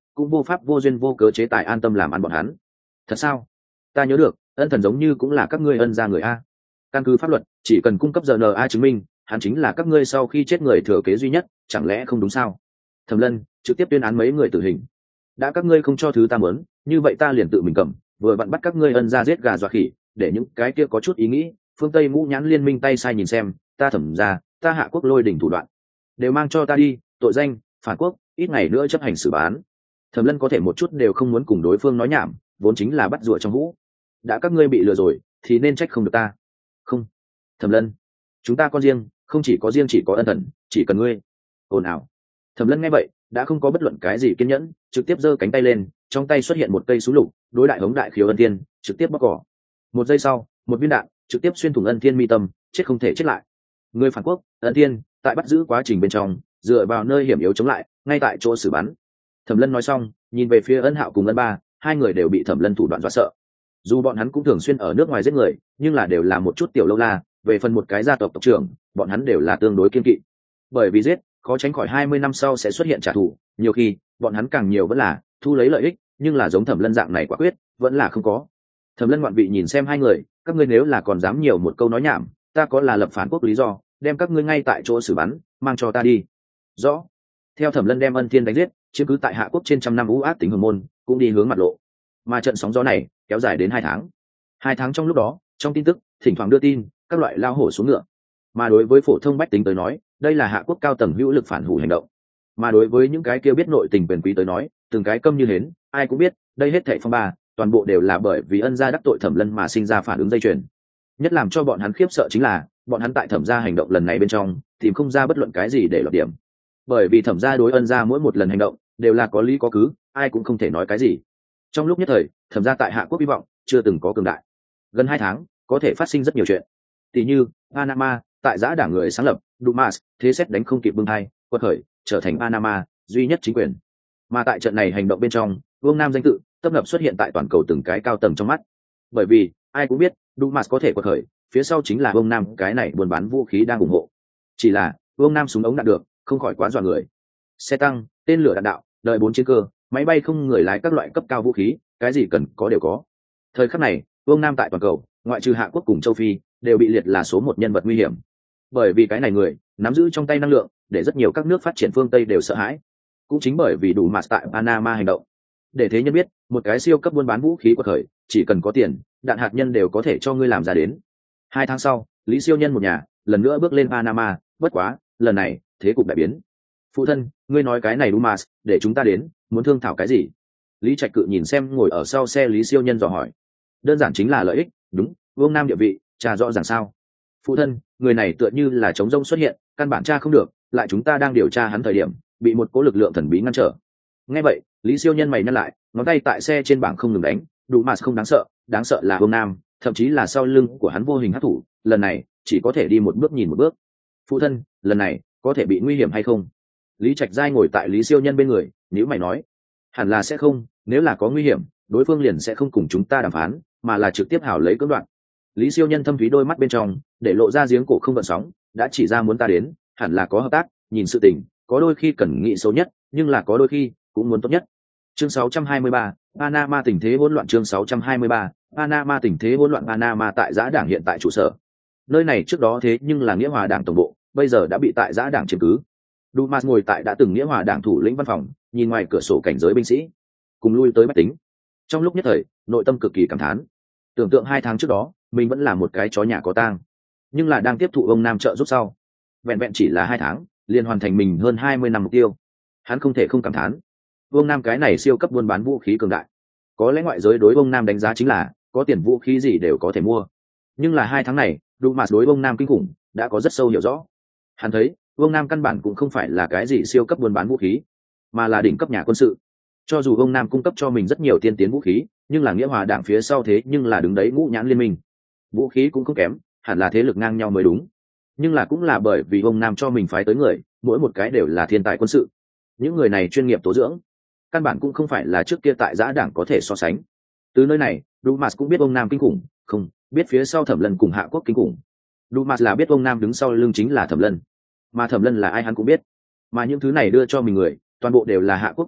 cũng vô pháp vô duyên vô cớ chế tài an tâm làm ăn bọn hắn. Thật sao? Ta nhớ được ân thần giống như cũng là các ngươi ân gia người a. Căn cứ pháp luật chỉ cần cung cấp rờ en a chứng minh hắn chính là các ngươi sau khi chết người thừa kế duy nhất, chẳng lẽ không đúng sao? Thẩm Lân trực tiếp tuyên án mấy người tử hình. Đã các ngươi không cho thứ ta muốn, như vậy ta liền tự mình cầm, vừa vặn bắt các ngươi ân gia giết gà dọa khỉ, để những cái kia có chút ý nghĩ phương Tây ngũ nhãn liên minh tay sai nhìn xem ta Thẩm gia, ta Hạ Quốc lôi đỉnh thủ đoạn đều mang cho ta đi, tội danh phản quốc, ít ngày nữa chấp hành xử bán. Thẩm Lân có thể một chút đều không muốn cùng đối phương nói nhảm, vốn chính là bắt rùa trong hũ. Đã các ngươi bị lừa rồi thì nên trách không được ta. Không, Thẩm Lân, chúng ta con riêng, không chỉ có riêng chỉ có ân thần, chỉ cần ngươi. Ồn ào. Thẩm Lân nghe vậy đã không có bất luận cái gì kiên nhẫn, trực tiếp giơ cánh tay lên, trong tay xuất hiện một cây súng lục, đối đại hống đại khiếu ân thiên trực tiếp bóc cỏ. Một giây sau, một viên đạn trực tiếp xuyên thủng ân thiên mi tâm, chết không thể chết lại. Người phản quốc ân thiên tại bắt giữ quá trình bên trong dựa vào nơi hiểm yếu chống lại, ngay tại chỗ xử bắn. Thẩm Lân nói xong nhìn về phía ân hạo cùng ân ba, hai người đều bị Thẩm Lân thủ đoạn dọa sợ. Dù bọn hắn cũng thường xuyên ở nước ngoài giết người, nhưng là đều là một chút tiểu lâu la, về phần một cái gia tộc tộc trưởng bọn hắn đều là tương đối kiên kỵ, bởi vì giết khó tránh khỏi hai mươi năm sau sẽ xuất hiện trả thù, nhiều khi bọn hắn càng nhiều vẫn là thu lấy lợi ích, nhưng là giống Thẩm Lân dạng này quả quyết vẫn là không có. Thẩm Lân ngoạn vị nhìn xem hai người, các ngươi nếu là còn dám nhiều một câu nói nhảm, ta có là lập phản quốc lý do, đem các ngươi ngay tại chỗ xử bắn, mang cho ta đi. Rõ. Theo Thẩm Lân đem ân thiên đánh giết, chiếm cứ tại Hạ Quốc trên trăm năm u ác tính hồn môn cũng đi hướng mặt lộ. Mà trận sóng gió này kéo dài đến hai tháng. Hai tháng trong lúc đó, trong tin tức thỉnh thoảng đưa tin các loại lao hổ xuống ngựa. Mà đối với phổ thông bách tính tới nói, đây là Hạ Quốc cao tầng hữu lực phản hủ hành động. Mà đối với những cái kia biết nội tình quyền quý tới nói, từng cái câm như hến, ai cũng biết, đây hết thảy phong ba, toàn bộ đều là bởi vì ân gia đắc tội Thẩm Lân mà sinh ra phản ứng dây chuyền. Nhất làm cho bọn hắn khiếp sợ chính là, bọn hắn tại Thẩm gia hành động lần này bên trong, tìm không ra bất luận cái gì để lọt điểm. Bởi vì Thẩm gia đối ân gia mỗi một lần hành động đều là có lý có cứ, ai cũng không thể nói cái gì. Trong lúc nhất thời, Thẩm gia tại Hạ Quốc hy vọng chưa từng có cường đại. Gần hai tháng, có thể phát sinh rất nhiều chuyện. Tỷ như, Panama, tại giã đảng người sáng lập, Dumas, thế xét đánh không kịp bưng hai, quật khởi, trở thành Panama duy nhất chính quyền. Mà tại trận này hành động bên trong, Vương Nam danh tự tấp nập xuất hiện tại toàn cầu từng cái cao tầng trong mắt. Bởi vì, ai cũng biết, Dumas có thể quật khởi, phía sau chính là Vương Nam cái này buôn bán vũ khí đang ủng hộ. Chỉ là, Vương Nam súng ống đạn được, không khỏi quá dọa người. Xe tăng, tên lửa đạn đạo, đời bốn chiến cơ, máy bay không người lái các loại cấp cao vũ khí, cái gì cần có đều có. Thời khắc này, Vương Nam tại toàn cầu, ngoại trừ Hạ Quốc cùng châu Phi, đều bị liệt là số một nhân vật nguy hiểm. Bởi vì cái này người nắm giữ trong tay năng lượng, để rất nhiều các nước phát triển phương Tây đều sợ hãi. Cũng chính bởi vì đủ mặt tại Panama hành động, để thế nhân biết, một cái siêu cấp buôn bán vũ khí của thời, chỉ cần có tiền, đạn hạt nhân đều có thể cho ngươi làm ra đến. Hai tháng sau, Lý Siêu Nhân một nhà lần nữa bước lên Panama, bất quá, lần này thế cục đại biến. Phụ thân, ngươi nói cái này Dumas, để chúng ta đến, muốn thương thảo cái gì? Lý Trạch Cự nhìn xem ngồi ở sau xe Lý Siêu Nhân dò hỏi. Đơn giản chính là lợi ích, đúng, Vương Nam địa vị, trà rõ ràng sao? Phụ thân, người này tựa như là trống rông xuất hiện, căn bản tra không được, lại chúng ta đang điều tra hắn thời điểm, bị một cố lực lượng thần bí ngăn trở. Nghe vậy, Lý Siêu Nhân mày nhăn lại, ngón tay tại xe trên bảng không ngừng đánh, Dumas không đáng sợ, đáng sợ là Vương Nam, thậm chí là sau lưng của hắn vô hình hắc thủ, lần này chỉ có thể đi một bước nhìn một bước. Phụ thân, lần này có thể bị nguy hiểm hay không? Lý Trạch Giai ngồi tại Lý Siêu Nhân bên người, nếu mày nói, hẳn là sẽ không, nếu là có nguy hiểm, đối phương liền sẽ không cùng chúng ta đàm phán, mà là trực tiếp hảo lấy cưỡng đoạn. Lý Siêu Nhân thâm thúy đôi mắt bên trong, để lộ ra giếng cổ không gợn sóng, đã chỉ ra muốn ta đến, hẳn là có hợp tác, nhìn sự tình, có đôi khi cần nghĩ xấu nhất, nhưng là có đôi khi cũng muốn tốt nhất. Chương sáu trăm hai mươi ba, Panama tình thế hỗn loạn. Chương sáu trăm hai mươi ba, Panama tình thế hỗn loạn. Panama tại giã đảng hiện tại trụ sở. Nơi này trước đó thế nhưng là Nghĩa Hòa Đảng tổng bộ, bây giờ đã bị tại giã đảng chiếm cứ. Dumas ngồi tại đã từng Nghĩa Hòa Đảng thủ lĩnh văn phòng, nhìn ngoài cửa sổ cảnh giới binh sĩ, cùng lui tới bách tính. Trong lúc nhất thời, nội tâm cực kỳ cảm thán. Tưởng tượng hai tháng trước đó, mình vẫn là một cái chó nhà có tang, nhưng là đang tiếp thụ ông Nam trợ giúp sau, vẹn vẹn chỉ là hai tháng, liền hoàn thành mình hơn hai mươi năm mục tiêu. Hắn không thể không cảm thán, Vương Nam cái này siêu cấp buôn bán vũ khí cường đại. Có lẽ ngoại giới đối Vương Nam đánh giá chính là có tiền vũ khí gì đều có thể mua, nhưng là hai tháng này, Dumas đối Vương Nam kinh khủng đã có rất sâu hiểu rõ. Hắn thấy Vương Nam căn bản cũng không phải là cái gì siêu cấp buôn bán vũ khí, mà là đỉnh cấp nhà quân sự. Cho dù Vương Nam cung cấp cho mình rất nhiều tiên tiến vũ khí, nhưng là Nghĩa Hòa Đảng phía sau thế nhưng là đứng đấy ngũ nhãn liên minh, vũ khí cũng không kém, hẳn là thế lực ngang nhau mới đúng. Nhưng là cũng là bởi vì Vương Nam cho mình phái tới người, mỗi một cái đều là thiên tài quân sự. Những người này chuyên nghiệp tố dưỡng, căn bản cũng không phải là trước kia tại giã đảng có thể so sánh. Từ nơi này, Dumas cũng biết Vương Nam kinh khủng, không biết phía sau Thẩm Lân cùng Hạ Quốc kinh khủng. Dumas là biết Vương Nam đứng sau lưng chính là Thẩm Lân, mà Thẩm Lân là ai hắn cũng biết. Mà những thứ này đưa cho mình người, toàn bộ đều là Hạ Quốc gương mặt,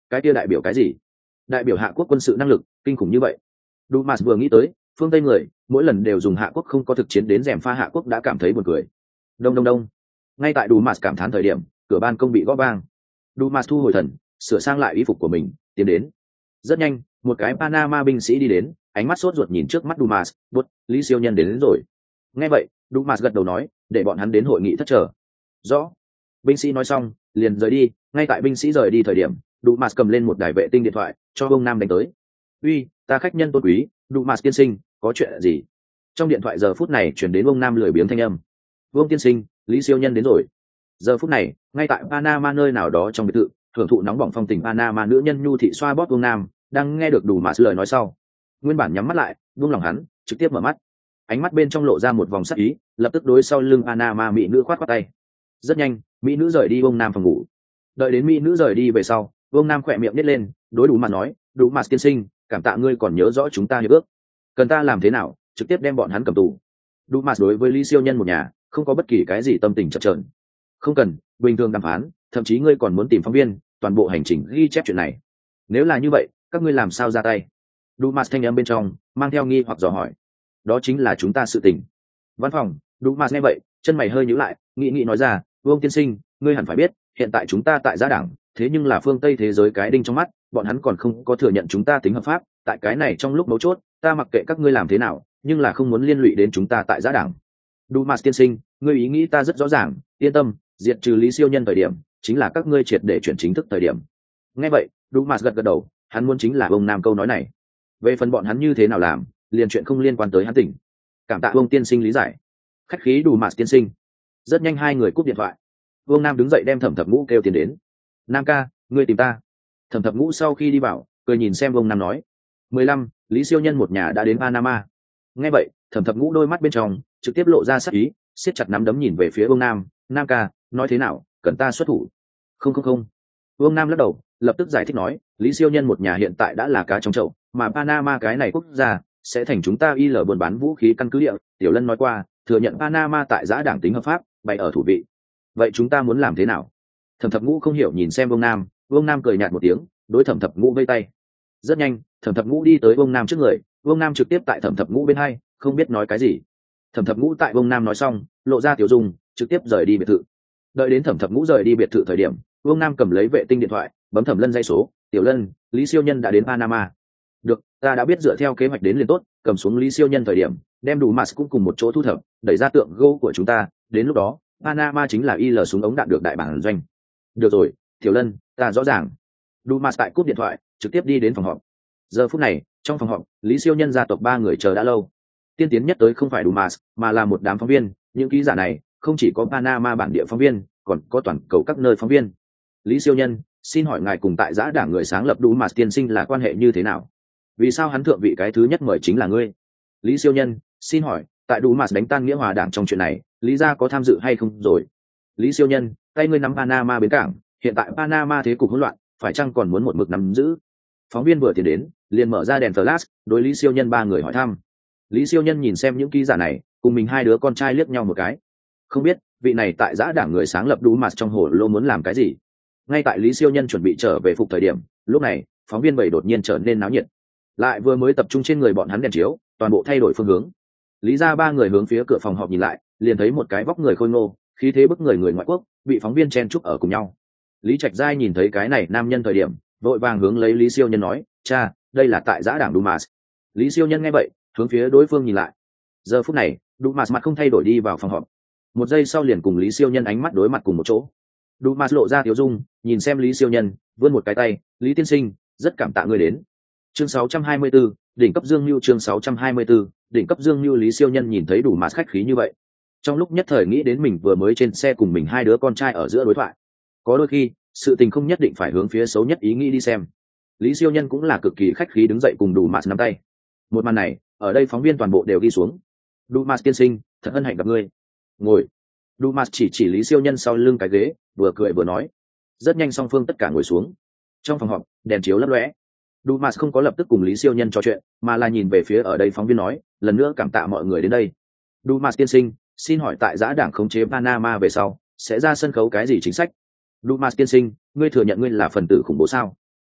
cái kia đại biểu cái gì? Đại biểu Hạ quốc quân sự năng lực kinh khủng như vậy. Dumas vừa nghĩ tới phương Tây người mỗi lần đều dùng Hạ quốc không có thực chiến đến rèm pha Hạ quốc đã cảm thấy buồn cười. Đông đông đông. Ngay tại Dumas cảm thán thời điểm, cửa ban công bị gõ vang. Dumas thu hồi thần, sửa sang lại y phục của mình, tiến đến. Rất nhanh, một cái Panama binh sĩ đi đến, ánh mắt sốt ruột nhìn trước mắt Dumas, "Bút, Lý siêu nhân đến, đến rồi." Nghe vậy, Dumas gật đầu nói, để bọn hắn đến hội nghị thất chờ. Rõ. Binh sĩ nói xong, liền rời đi. Ngay tại binh sĩ rời đi thời điểm, Dumas cầm lên một đài vệ tinh điện thoại, cho ông Nam đánh tới. "Uy, ta khách nhân tôn quý, Dumas tiên sinh, có chuyện gì?" Trong điện thoại giờ phút này chuyển đến ông Nam lười biếng thanh âm. "Vương tiên sinh, Lý siêu nhân đến rồi." Giờ phút này, ngay tại Panama nơi nào đó trong biệt thự, hưởng thụ nóng bỏng phong tình Panama nữ nhân nhu thị xoa bóp ông Nam, đang nghe được Dumas lời nói sau, nguyên bản nhắm mắt lại, buông lòng hắn, trực tiếp mở mắt. Ánh mắt bên trong lộ ra một vòng sắc ý, lập tức đối sau lưng Panama mỹ nữ khoát khoát tay. Rất nhanh, mỹ nữ rời đi ông Nam phòng ngủ. Đợi đến mỹ nữ rời đi về sau, ông Nam khỏe miệng nít lên, đối đủ mà nói, "Đủ mà tiên sinh, cảm tạ ngươi còn nhớ rõ chúng ta hiệp ước. Cần ta làm thế nào, trực tiếp đem bọn hắn cầm tù." Đủ mà đối với Lý siêu nhân một nhà, không có bất kỳ cái gì tâm tình chập chờn. "Không cần, bình thường đàm phán, thậm chí ngươi còn muốn tìm phóng viên, toàn bộ hành trình ghi chép chuyện này. Nếu là như vậy, các ngươi làm sao ra tay?" Đủ mà thanh âm bên trong mang theo nghi hoặc dò hỏi. "Đó chính là chúng ta sự tình." Văn phòng, Đủ mà nghe vậy, chân mày hơi nhíu lại, nghĩ nghĩ nói ra, "Vương tiên sinh, ngươi hẳn phải biết, hiện tại chúng ta tại Giá Đảng, thế nhưng là phương Tây thế giới cái đinh trong mắt, bọn hắn còn không có thừa nhận chúng ta tính hợp pháp, tại cái này trong lúc mấu chốt, ta mặc kệ các ngươi làm thế nào, nhưng là không muốn liên lụy đến chúng ta tại Giá Đảng." Đủ mà tiên sinh, ngươi ý nghĩ ta rất rõ ràng, yên tâm, diệt trừ Lý siêu nhân thời điểm, chính là các ngươi triệt để chuyển chính thức thời điểm. Nghe vậy, Đủ mà gật gật đầu, hắn muốn chính là ông Nam câu nói này. Về phần bọn hắn như thế nào làm, liền chuyện không liên quan tới hắn tỉnh. Cảm tạ ông tiên sinh lý giải. Khách khí Đủ mà tiên sinh. Rất nhanh hai người cúp điện thoại. Vương Nam đứng dậy đem Thẩm Thập Ngũ kêu tiền đến. "Nam ca, ngươi tìm ta." Thẩm Thập Ngũ sau khi đi vào, cười nhìn xem Vương Nam nói, mười lăm, Lý siêu nhân một nhà đã đến Panama. Nghe vậy, Thẩm Thập Ngũ đôi mắt bên trong trực tiếp lộ ra sắc ý, siết chặt nắm đấm nhìn về phía Vương Nam, "Nam ca, nói thế nào, cần ta xuất thủ?" "Không không không." Vương Nam lắc đầu, lập tức giải thích nói, "Lý siêu nhân một nhà hiện tại đã là cá trong chậu, mà Panama cái này quốc gia sẽ thành chúng ta y lờ buôn bán vũ khí căn cứ địa. Tiểu Lân nói qua, thừa nhận Panama tại Giá Đảng tính hợp pháp, bày ở thủ vị. Vậy chúng ta muốn làm thế nào?" Thẩm Thập Ngũ không hiểu nhìn xem Vương Nam, Vương Nam cười nhạt một tiếng, đối Thẩm Thập Ngũ vây tay. Rất nhanh, Thẩm Thập Ngũ đi tới Vương Nam trước người, Vương Nam trực tiếp tại Thẩm Thập Ngũ bên hai, không biết nói cái gì. Thẩm Thập Ngũ tại Vương Nam nói xong, lộ ra tiểu dung, trực tiếp rời đi biệt thự. Đợi đến Thẩm Thập Ngũ rời đi biệt thự thời điểm, Vương Nam cầm lấy vệ tinh điện thoại, bấm Thẩm Lân dây số, "Tiểu Lân, Lý siêu nhân đã đến Panama." "Được, ta đã biết dựa theo kế hoạch đến liền tốt." Cầm xuống Lý siêu nhân thời điểm, đem đủ Mars cũng cùng một chỗ thu thập, đẩy ra tượng gỗ của chúng ta, đến lúc đó, Panama chính là i lờ súng ống đạn được đại bản doanh. "Được rồi, Tiểu Lân, ta rõ ràng." Đủ Mars tại cúp điện thoại, trực tiếp đi đến phòng họp. Giờ phút này, trong phòng họp, Lý siêu nhân gia tộc ba người chờ đã lâu. Tiên tiến nhất tới không phải đủ Mars, mà là một đám phóng viên, những ký giả này không chỉ có Panama bản địa phóng viên, còn có toàn cầu các nơi phóng viên. "Lý siêu nhân, xin hỏi ngài cùng tại Giã Đảng người sáng lập Đủ Mars tiên sinh là quan hệ như thế nào? Vì sao hắn thượng vị cái thứ nhất mời chính là ngươi?" "Lý siêu nhân, xin hỏi, tại Đủ Mars đánh tan nghĩa hòa đảng trong chuyện này, Lý gia có tham dự hay không rồi?" "Lý siêu nhân, tay ngươi nắm Panama bến cảng, hiện tại Panama thế cục hỗn loạn, phải chăng còn muốn một mực nắm giữ?" Phóng viên vừa tiến đến, liền mở ra đèn flash, đối Lý siêu nhân ba người hỏi thăm. Lý siêu nhân nhìn xem những ký giả này, cùng mình hai đứa con trai liếc nhau một cái. Không biết vị này tại Giã Đảng người sáng lập Đủ Mars trong hồ lô muốn làm cái gì. Ngay tại Lý siêu nhân chuẩn bị trở về phục thời điểm, lúc này phóng viên bảy đột nhiên trở nên náo nhiệt, lại vừa mới tập trung trên người bọn hắn đèn chiếu, toàn bộ thay đổi phương hướng. Lý ra ba người hướng phía cửa phòng họp nhìn lại, liền thấy một cái vóc người khôi ngô, khí thế bức người người ngoại quốc bị phóng viên chen chúc ở cùng nhau. Lý Trạch Giai nhìn thấy cái này nam nhân thời điểm, vội vàng hướng lấy Lý siêu nhân nói, "Cha, đây là tại Giã Đảng Đủ Mars." Lý siêu nhân nghe vậy, hướng phía đối phương nhìn lại. Giờ phút này, Đủ Mars mặt không thay đổi đi vào phòng họp. Một giây sau liền cùng Lý siêu nhân ánh mắt đối mặt cùng một chỗ. Đủ Mars lộ ra tiểu dung, nhìn xem Lý siêu nhân, vươn một cái tay, "Lý tiên sinh, rất cảm tạ người đến." Chương sáu trăm hai mươi 624, đỉnh cấp Dương Nưu chương sáu trăm hai mươi 624, đỉnh cấp Dương Nưu. Lý siêu nhân nhìn thấy Đủ Mars khách khí như vậy, trong lúc nhất thời nghĩ đến mình vừa mới trên xe cùng mình hai đứa con trai ở giữa đối thoại. Có đôi khi, sự tình không nhất định phải hướng phía xấu nhất ý nghĩ đi xem. Lý siêu nhân cũng là cực kỳ khách khí đứng dậy cùng Đủ Mars nắm tay. Một màn này, ở đây phóng viên toàn bộ đều ghi xuống. "Đủ Mars tiên sinh, thật hân hạnh gặp ngươi. Ngồi." Đủ Mars chỉ chỉ Lý siêu nhân sau lưng cái ghế, vừa cười vừa nói. Rất nhanh song phương tất cả ngồi xuống. Trong phòng họp, đèn chiếu lấp lóe. Đủ Mars không có lập tức cùng Lý siêu nhân trò chuyện, mà là nhìn về phía ở đây phóng viên nói, "Lần nữa cảm tạ mọi người đến đây. Đủ Mars tiên sinh, xin hỏi tại Giã Đảng khống chế Panama về sau, sẽ ra sân khấu cái gì chính sách?" "Đủ Mars tiên sinh, ngươi thừa nhận ngươi là phần tử khủng bố sao?"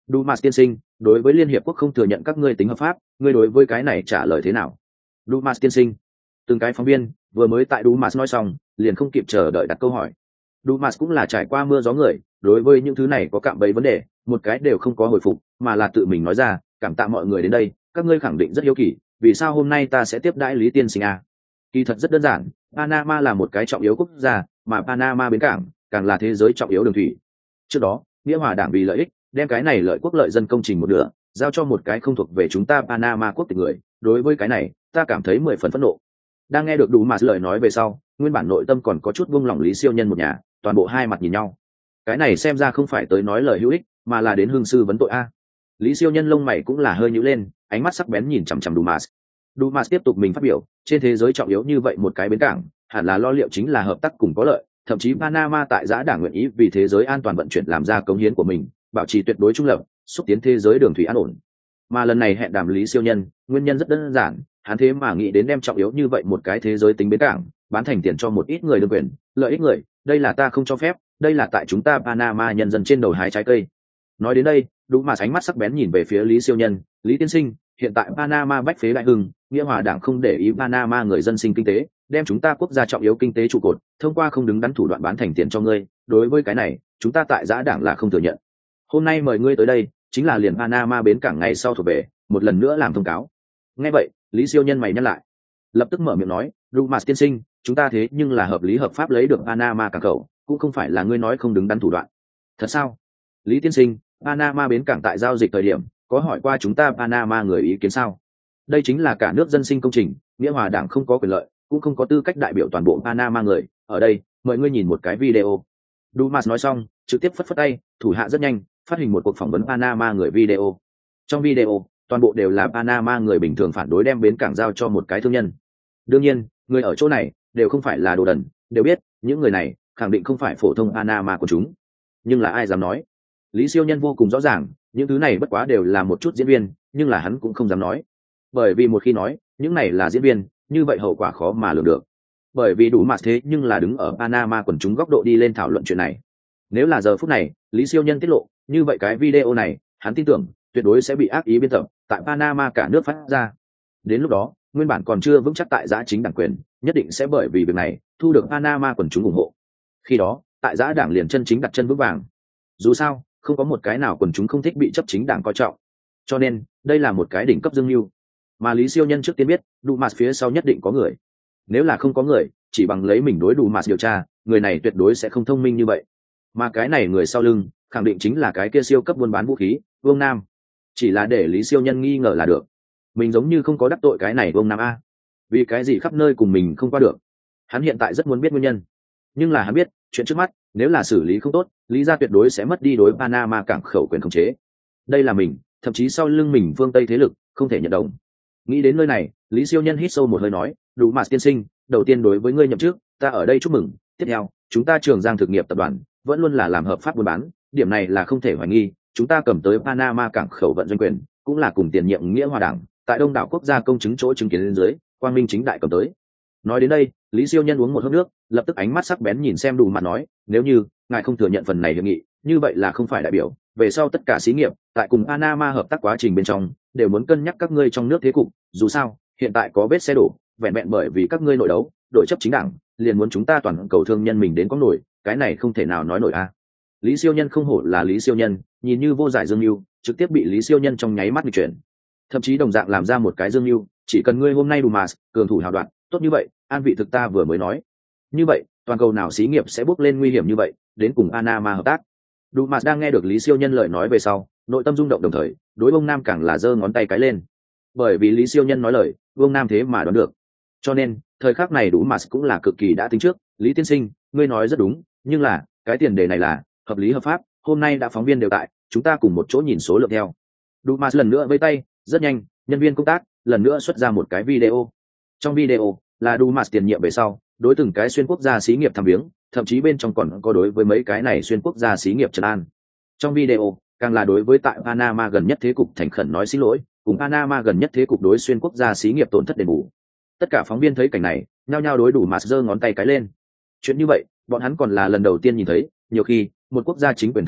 Dumas tiên sinh, đối với Liên Hiệp Quốc không thừa nhận các ngươi tính hợp pháp, ngươi đối với cái này trả lời thế nào? Dumas tiên sinh. Từng cái phóng viên vừa mới tại Dumas nói xong, liền không kịp chờ đợi đặt câu hỏi. Dumas cũng là trải qua mưa gió người, đối với những thứ này có cạm bẫy vấn đề, một cái đều không có hồi phục, mà là tự mình nói ra, cảm tạ mọi người đến đây, các ngươi khẳng định rất hiếu kỳ, vì sao hôm nay ta sẽ tiếp đãi Lý tiên sinh à? Kỳ thật rất đơn giản, Panama là một cái trọng yếu quốc gia, mà Panama bến cảng càng là thế giới trọng yếu đường thủy. Trước đó, Nghĩa Hòa Đảng vì lợi ích, đem cái này lợi quốc lợi dân công trình một nửa, giao cho một cái không thuộc về chúng ta Panama quốc tịch người, đối với cái này, ta cảm thấy mười phần phẫn nộ. Đang nghe được đủ mà lời nói về sau, nguyên bản nội tâm còn có chút buông lỏng Lý Siêu Nhân một nhà, toàn bộ hai mặt nhìn nhau. Cái này xem ra không phải tới nói lời hữu ích, mà là đến hương sư vấn tội a. Lý Siêu Nhân lông mày cũng là hơi nhíu lên, ánh mắt sắc bén nhìn chằm chằm Dumas. Dumas tiếp tục mình phát biểu, trên thế giới trọng yếu như vậy một cái bến cảng, hẳn là lo liệu chính là hợp tác cùng có lợi, thậm chí Panama tại giã đảng nguyện ý vì thế giới an toàn vận chuyển làm ra cống hiến của mình, bảo trì tuyệt đối trung lập, xúc tiến thế giới đường thủy an ổn. Mà lần này hẹn đàm Lý Siêu Nhân, nguyên nhân rất đơn giản, hắn thế mà nghĩ đến đem trọng yếu như vậy một cái thế giới tính bến cảng, bán thành tiền cho một ít người đương quyền, lợi ích người, đây là ta không cho phép, đây là tại chúng ta Panama nhân dân trên đầu hái trái cây. Nói đến đây, đúng mà ánh mắt sắc bén nhìn về phía Lý Siêu Nhân, Lý tiên sinh, hiện tại Panama bách phế đại hưng, Nghĩa Hòa Đảng không để ý Panama người dân sinh kinh tế, đem chúng ta quốc gia trọng yếu kinh tế trụ cột, thông qua không đứng đắn thủ đoạn bán thành tiền cho ngươi, đối với cái này, chúng ta tại giã đảng là không thừa nhận. Hôm nay mời ngươi tới đây, chính là liền Panama bến cảng ngày sau thuộc về, một lần nữa làm thông cáo. Nghe vậy, Lý Siêu Nhân mày nhắc lại, lập tức mở miệng nói, Dumas tiên sinh, chúng ta thế nhưng là hợp lý hợp pháp lấy được Panama cảng khẩu, cũng không phải là ngươi nói không đứng đắn thủ đoạn. Thật sao? Lý tiên sinh, Panama bến cảng tại giao dịch thời điểm, có hỏi qua chúng ta Panama người ý kiến sao? Đây chính là cả nước dân sinh công trình, Nghĩa Hòa Đảng không có quyền lợi, cũng không có tư cách đại biểu toàn bộ Panama người. Ở đây, mời ngươi nhìn một cái video. Dumas nói xong, trực tiếp phất phất tay, thủ hạ rất nhanh, phát hình một cuộc phỏng vấn Panama người video. Trong video, toàn bộ đều là Panama người bình thường phản đối đem bến cảng giao cho một cái thương nhân. Đương nhiên, người ở chỗ này đều không phải là đồ đần, đều biết những người này khẳng định không phải phổ thông Panama của chúng. Nhưng là ai dám nói? Lý Siêu Nhân vô cùng rõ ràng, những thứ này bất quá đều là một chút diễn viên, nhưng là hắn cũng không dám nói. Bởi vì một khi nói, những này là diễn viên, như vậy hậu quả khó mà lường được. Bởi vì đủ mặt thế nhưng là đứng ở Panama quần chúng góc độ đi lên thảo luận chuyện này. Nếu là giờ phút này, Lý Siêu Nhân tiết lộ, như vậy cái video này, hắn tin tưởng, tuyệt đối sẽ bị ác ý biên tập, tại Panama cả nước phát ra. Đến lúc đó, nguyên bản còn chưa vững chắc tại giã chính đảng quyền, nhất định sẽ bởi vì việc này, thu được Panama quần chúng ủng hộ. Khi đó, tại giã đảng liền chân chính đặt chân vững vàng. Dù sao, không có một cái nào quần chúng không thích bị chấp chính đảng coi trọng. Cho nên, đây là một cái đỉnh cấp dương mưu. Mà Lý Siêu Nhân trước tiên biết, Dumas phía sau nhất định có người. Nếu là không có người, chỉ bằng lấy mình đối Dumas điều tra, người này tuyệt đối sẽ không thông minh như vậy. Mà cái này người sau lưng, khẳng định chính là cái kia siêu cấp buôn bán vũ khí, Vương Nam. Chỉ là để Lý Siêu Nhân nghi ngờ là được. Mình giống như không có đắc tội cái này Vương Nam a. Vì cái gì khắp nơi cùng mình không qua được. Hắn hiện tại rất muốn biết nguyên nhân. Nhưng là hắn biết, chuyện trước mắt, nếu là xử lý không tốt, Lý gia tuyệt đối sẽ mất đi đối Panama cảng khẩu quyền khống chế. Đây là mình, thậm chí sau lưng mình phương Tây thế lực, không thể nhận đồng. Nghĩ đến nơi này, Lý Siêu Nhân hít sâu một hơi nói, đủ mà tiên sinh, đầu tiên đối với ngươi nhậm chức, ta ở đây chúc mừng. Tiếp theo, chúng ta Trường Giang thực nghiệp tập đoàn vẫn luôn là làm hợp pháp buôn bán, điểm này là không thể hoài nghi. Chúng ta cầm tới Panama cảng khẩu vận doanh quyền, cũng là cùng tiền nhiệm Nghĩa Hòa Đảng tại đông đảo quốc gia công chứng chỗ chứng kiến lên dưới, quang minh chính đại cầm tới. Nói đến đây, Lý Siêu Nhân uống một hớp nước, lập tức ánh mắt sắc bén nhìn xem Đủ mà nói, nếu như ngài không thừa nhận phần này hiệp nghị, như vậy là không phải đại biểu về sau tất cả xí nghiệp tại cùng Panama hợp tác quá trình bên trong đều muốn cân nhắc các ngươi trong nước thế cục. Dù sao, hiện tại có vết xe đổ, vẹn vẹn bởi vì các ngươi nội đấu, đội chấp chính đảng liền muốn chúng ta toàn cầu thương nhân mình đến có nổi, cái này không thể nào nói nổi a. Lý Siêu Nhân không hổ là Lý Siêu Nhân, nhìn như vô giải dương mưu, trực tiếp bị Lý Siêu Nhân trong nháy mắt nghịch chuyển. Thậm chí đồng dạng làm ra một cái dương mưu, chỉ cần ngươi hôm nay đủ mà cường thủ hào đoạn, tốt như vậy, an vị thực ta vừa mới nói. Như vậy, toàn cầu nào xí nghiệp sẽ bước lên nguy hiểm như vậy, đến cùng Panama hợp tác. Dumas đang nghe được Lý Siêu Nhân lời nói về sau, nội tâm rung động đồng thời, đối Vương Nam càng là giơ ngón tay cái lên. Bởi vì Lý Siêu Nhân nói lời, Vương Nam thế mà đoán được. Cho nên, thời khắc này Dumas cũng là cực kỳ đã tính trước, Lý tiên sinh, ngươi nói rất đúng, nhưng là, cái tiền đề này là hợp lý hợp pháp, hôm nay đã phóng viên đều tại, chúng ta cùng một chỗ nhìn số lượng theo. Dumas lần nữa vẫy tay, rất nhanh, nhân viên công tác lần nữa xuất ra một cái video. Trong video là Dumas tiền nhiệm về sau, đối từng cái xuyên quốc gia xí nghiệp thăm viếng, thậm chí bên trong còn có đối với mấy cái này xuyên quốc gia xí nghiệp trấn an. Trong video, càng là đối với tại Panama gần nhất thế cục thành khẩn nói xin lỗi, cùng Panama gần nhất thế cục đối xuyên quốc gia xí nghiệp tổn thất đền bù. Tất cả phóng viên thấy cảnh này, nhao nhao đối đủ mà giơ ngón tay cái lên. Chuyện như vậy, bọn hắn còn là lần đầu tiên nhìn thấy, nhiều khi, một quốc gia chính quyền thay đổi,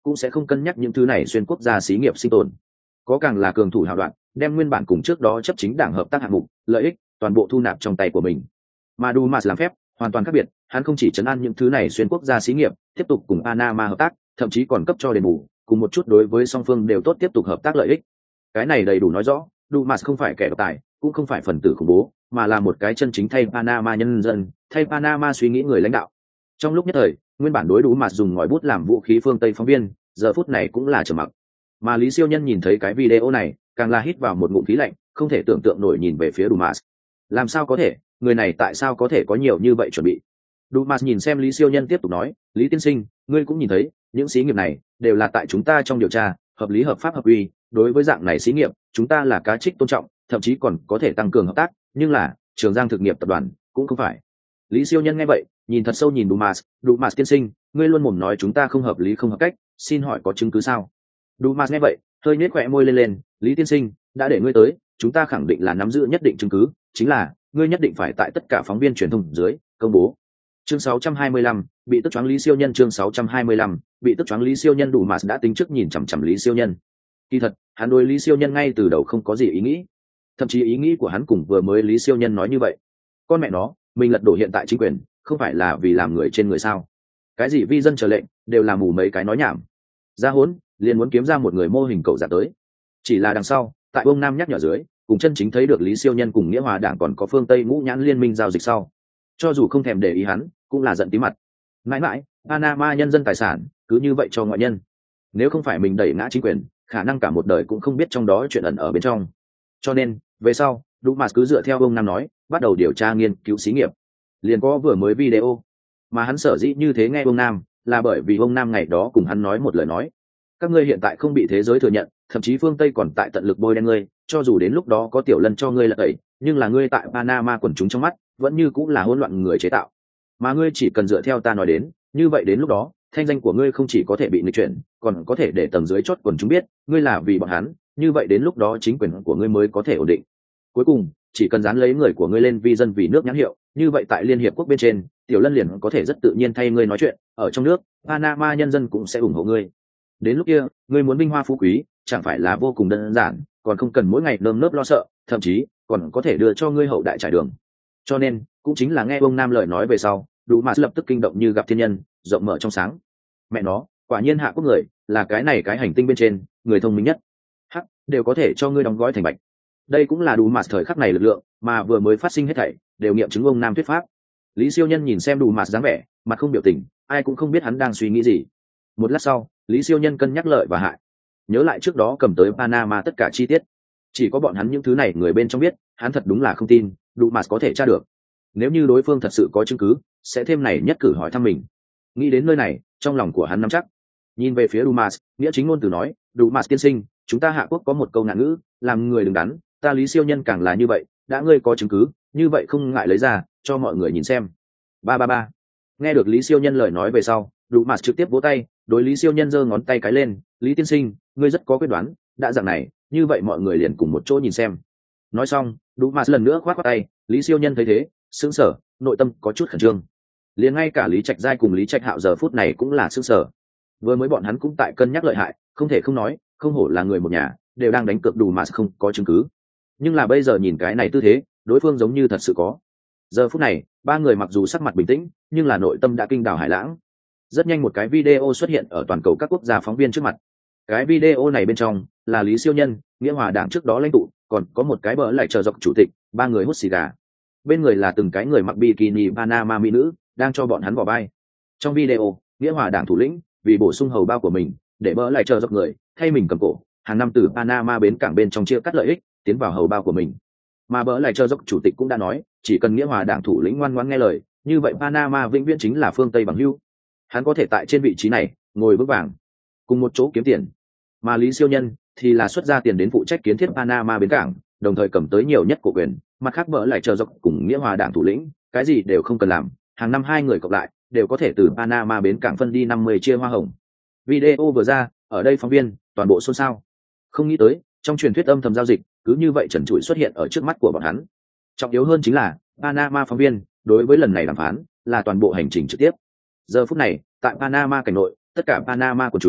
cũng sẽ không cân nhắc những thứ này xuyên quốc gia xí nghiệp sinh tồn. Có càng là cường thủ hào đoạn, đem nguyên bản cùng trước đó chấp chính đảng hợp tác hạng mục, lợi ích toàn bộ thu nạp trong tay của mình. Mà Dumas làm phép hoàn toàn khác biệt, hắn không chỉ trấn an những thứ này xuyên quốc gia xí nghiệp, tiếp tục cùng Panama hợp tác, thậm chí còn cấp cho đền bù, cùng một chút đối với song phương đều tốt tiếp tục hợp tác lợi ích. Cái này đầy đủ nói rõ, Dumas không phải kẻ độc tài, cũng không phải phần tử khủng bố, mà là một cái chân chính thay Panama nhân dân, thay Panama suy nghĩ người lãnh đạo. Trong lúc nhất thời, nguyên bản đối Dumas dùng ngòi bút làm vũ khí phương Tây phóng viên, giờ phút này cũng là trầm mặc. Mà Lý Siêu Nhân nhìn thấy cái video này, càng là hít vào một ngụm khí lạnh, không thể tưởng tượng nổi nhìn về phía Dumas. Làm sao có thể, người này tại sao có thể có nhiều như vậy chuẩn bị? Dumas nhìn xem Lý Siêu Nhân tiếp tục nói, Lý tiên sinh, ngươi cũng nhìn thấy, những xí nghiệp này đều là tại chúng ta trong điều tra, hợp lý hợp pháp hợp uy, đối với dạng này xí nghiệp, chúng ta là cá trích tôn trọng, thậm chí còn có thể tăng cường hợp tác, nhưng là Trường Giang thực nghiệp tập đoàn cũng không phải. Lý Siêu Nhân nghe vậy, nhìn thật sâu nhìn Dumas, Dumas tiên sinh, ngươi luôn mồm nói chúng ta không hợp lý không hợp cách, xin hỏi có chứng cứ sao? Dumas nghe vậy, hơi nhếch khóe môi lên lên, Lý tiên sinh, đã để ngươi tới, chúng ta khẳng định là nắm giữ nhất định chứng cứ, chính là ngươi nhất định phải tại tất cả phóng viên truyền thông dưới công bố. Chương sáu trăm hai mươi lăm, bị tức choáng Lý Siêu Nhân. Chương sáu trăm hai mươi lăm, bị tức choáng Lý Siêu Nhân. Dumas đã tính trước nhìn chằm chằm Lý Siêu Nhân. Kỳ thật, hắn đối Lý Siêu Nhân ngay từ đầu không có gì ý nghĩ, thậm chí ý nghĩ của hắn cùng vừa mới Lý Siêu Nhân nói như vậy. Con mẹ nó, mình lật đổ hiện tại chính quyền, không phải là vì làm người trên người sao? Cái gì vi dân chờ lệnh, đều là mù mấy cái nói nhảm. Ra hỗn, liền muốn kiếm ra một người mô hình cậu giả tới. Chỉ là đằng sau, tại ông Nam nhắc nhở dưới, cùng chân chính thấy được Lý Siêu Nhân cùng Nghĩa Hòa Đảng còn có phương Tây ngũ nhãn liên minh giao dịch sau, cho dù không thèm để ý hắn, cũng là giận tí mặt. Mãi mãi, Panama nhân dân tài sản cứ như vậy cho ngoại nhân, nếu không phải mình đẩy ngã chính quyền, khả năng cả một đời cũng không biết trong đó chuyện ẩn ở bên trong. Cho nên về sau, Dumas cứ dựa theo ông Nam nói, bắt đầu điều tra nghiên cứu xí nghiệp. Liền có vừa mới video, mà hắn sở dĩ như thế nghe ông Nam, là bởi vì ông Nam ngày đó cùng hắn nói một lời nói: các ngươi hiện tại không bị thế giới thừa nhận, thậm chí phương Tây còn tại tận lực bôi đen ngươi, cho dù đến lúc đó có tiểu lân cho ngươi là tẩy, nhưng là ngươi tại Panama quần chúng trong mắt vẫn như cũng là hỗn loạn người chế tạo. Mà ngươi chỉ cần dựa theo ta nói đến, như vậy đến lúc đó thanh danh của ngươi không chỉ có thể bị nghịch chuyển, còn có thể để tầng dưới chót quần chúng biết ngươi là vì bọn hắn, như vậy đến lúc đó chính quyền của ngươi mới có thể ổn định. Cuối cùng, chỉ cần dán lấy người của ngươi lên vi dân vì nước nhãn hiệu, như vậy tại Liên Hiệp Quốc bên trên, tiểu lân liền có thể rất tự nhiên thay ngươi nói chuyện, ở trong nước, Panama nhân dân cũng sẽ ủng hộ ngươi. Đến lúc kia, ngươi muốn vinh hoa phú quý, chẳng phải là vô cùng đơn giản, còn không cần mỗi ngày nơm nớp lo sợ, thậm chí còn có thể đưa cho ngươi hậu đại trải đường. Cho nên, cũng chính là nghe ông Nam lời nói về sau, Dumas lập tức kinh động như gặp thiên nhân, rộng mở trong sáng. Mẹ nó, quả nhiên Hạ Quốc người là cái này cái hành tinh bên trên người thông minh nhất, hắc đều có thể cho ngươi đóng gói thành bạch. Đây cũng là Dumas thời khắc này lực lượng, mà vừa mới phát sinh hết thảy đều nghiệm chứng ông Nam thuyết pháp. Lý Siêu Nhân nhìn xem Dumas dáng vẻ, mặt không biểu tình, ai cũng không biết hắn đang suy nghĩ gì. Một lát sau, Lý Siêu Nhân cân nhắc lợi và hại, nhớ lại trước đó cầm tới Panama tất cả chi tiết, chỉ có bọn hắn những thứ này người bên trong biết, hắn thật đúng là không tin Dumas có thể tra được. Nếu như đối phương thật sự có chứng cứ, sẽ thêm này nhất cử hỏi thăm mình. Nghĩ đến nơi này, trong lòng của hắn nắm chắc. Nhìn về phía Dumas, nghĩa chính ngôn từ nói, Dumas tiên sinh, chúng ta Hạ Quốc có một câu ngạn ngữ, làm người đứng đắn, ta Lý Siêu Nhân càng là như vậy, đã ngươi có chứng cứ, như vậy không ngại lấy ra cho mọi người nhìn xem. Ba ba ba. Nghe được Lý Siêu Nhân lời nói về sau, Dumas trực tiếp vỗ tay, đối Lý Siêu Nhân giơ ngón tay cái lên, Lý tiên sinh, ngươi rất có quyết đoán, đã dạng này, như vậy mọi người liền cùng một chỗ nhìn xem. Nói xong, Dumas lần nữa khoát khoát tay, Lý Siêu Nhân thấy thế, sững sờ, nội tâm có chút khẩn trương. Liền ngay cả Lý Trạch Giai cùng Lý Trạch Hạo giờ phút này cũng là sững sờ. Vừa mới bọn hắn cũng tại cân nhắc lợi hại, không thể không nói, không hổ là người một nhà, đều đang đánh cược Dumas không có chứng cứ. Nhưng là bây giờ nhìn cái này tư thế, đối phương giống như thật sự có. Giờ phút này, ba người mặc dù sắc mặt bình tĩnh, nhưng là nội tâm đã kinh đảo hải lãng. Rất nhanh một cái video xuất hiện ở toàn cầu các quốc gia phóng viên trước mặt. Cái video này bên trong là Lý Siêu Nhân, Nghĩa Hòa Đảng trước đó lãnh tụ, còn có một cái bờ lại chờ dọc chủ tịch, ba người hút xì gà. Bên người là từng cái người mặc bikini Panama mỹ nữ, đang cho bọn hắn vào vai. Trong video, Nghĩa Hòa Đảng thủ lĩnh vì bổ sung hầu bao của mình, để bờ lại chờ dọc người thay mình cầm cổ, hàng năm từ Panama bến cảng bên trong chia cắt lợi ích, tiến vào hầu bao của mình. Mà bờ lại chờ dọc chủ tịch cũng đã nói, chỉ cần Nghĩa Hòa Đảng thủ lĩnh ngoan ngoãn nghe lời, như vậy Panama vĩnh viễn chính là phương Tây bằng hữu. Hắn có thể tại trên vị trí này ngồi vững vàng, cùng một chỗ kiếm tiền. Mà Lý Siêu Nhân thì là xuất ra tiền đến phụ trách kiến thiết Panama bến cảng, đồng thời cầm tới nhiều nhất cổ quyền. Mặt khác bờ lại chờ dọc cùng Nghĩa Hòa Đảng thủ lĩnh, cái gì đều không cần làm, hàng năm hai người cộng lại đều có thể từ Panama bến cảng phân đi năm mươi chia hoa hồng. Video vừa ra, ở đây phóng viên toàn bộ xôn xao. Không nghĩ tới, trong truyền thuyết âm thầm giao dịch, cứ như vậy trần trụi xuất hiện ở trước mắt của bọn hắn. Trọng yếu hơn chính là, Panama phóng viên đối với lần này đàm phán là toàn bộ hành trình trực tiếp. Giờ phút này, tại Panama cảnh nội, tất cả Panama của chúng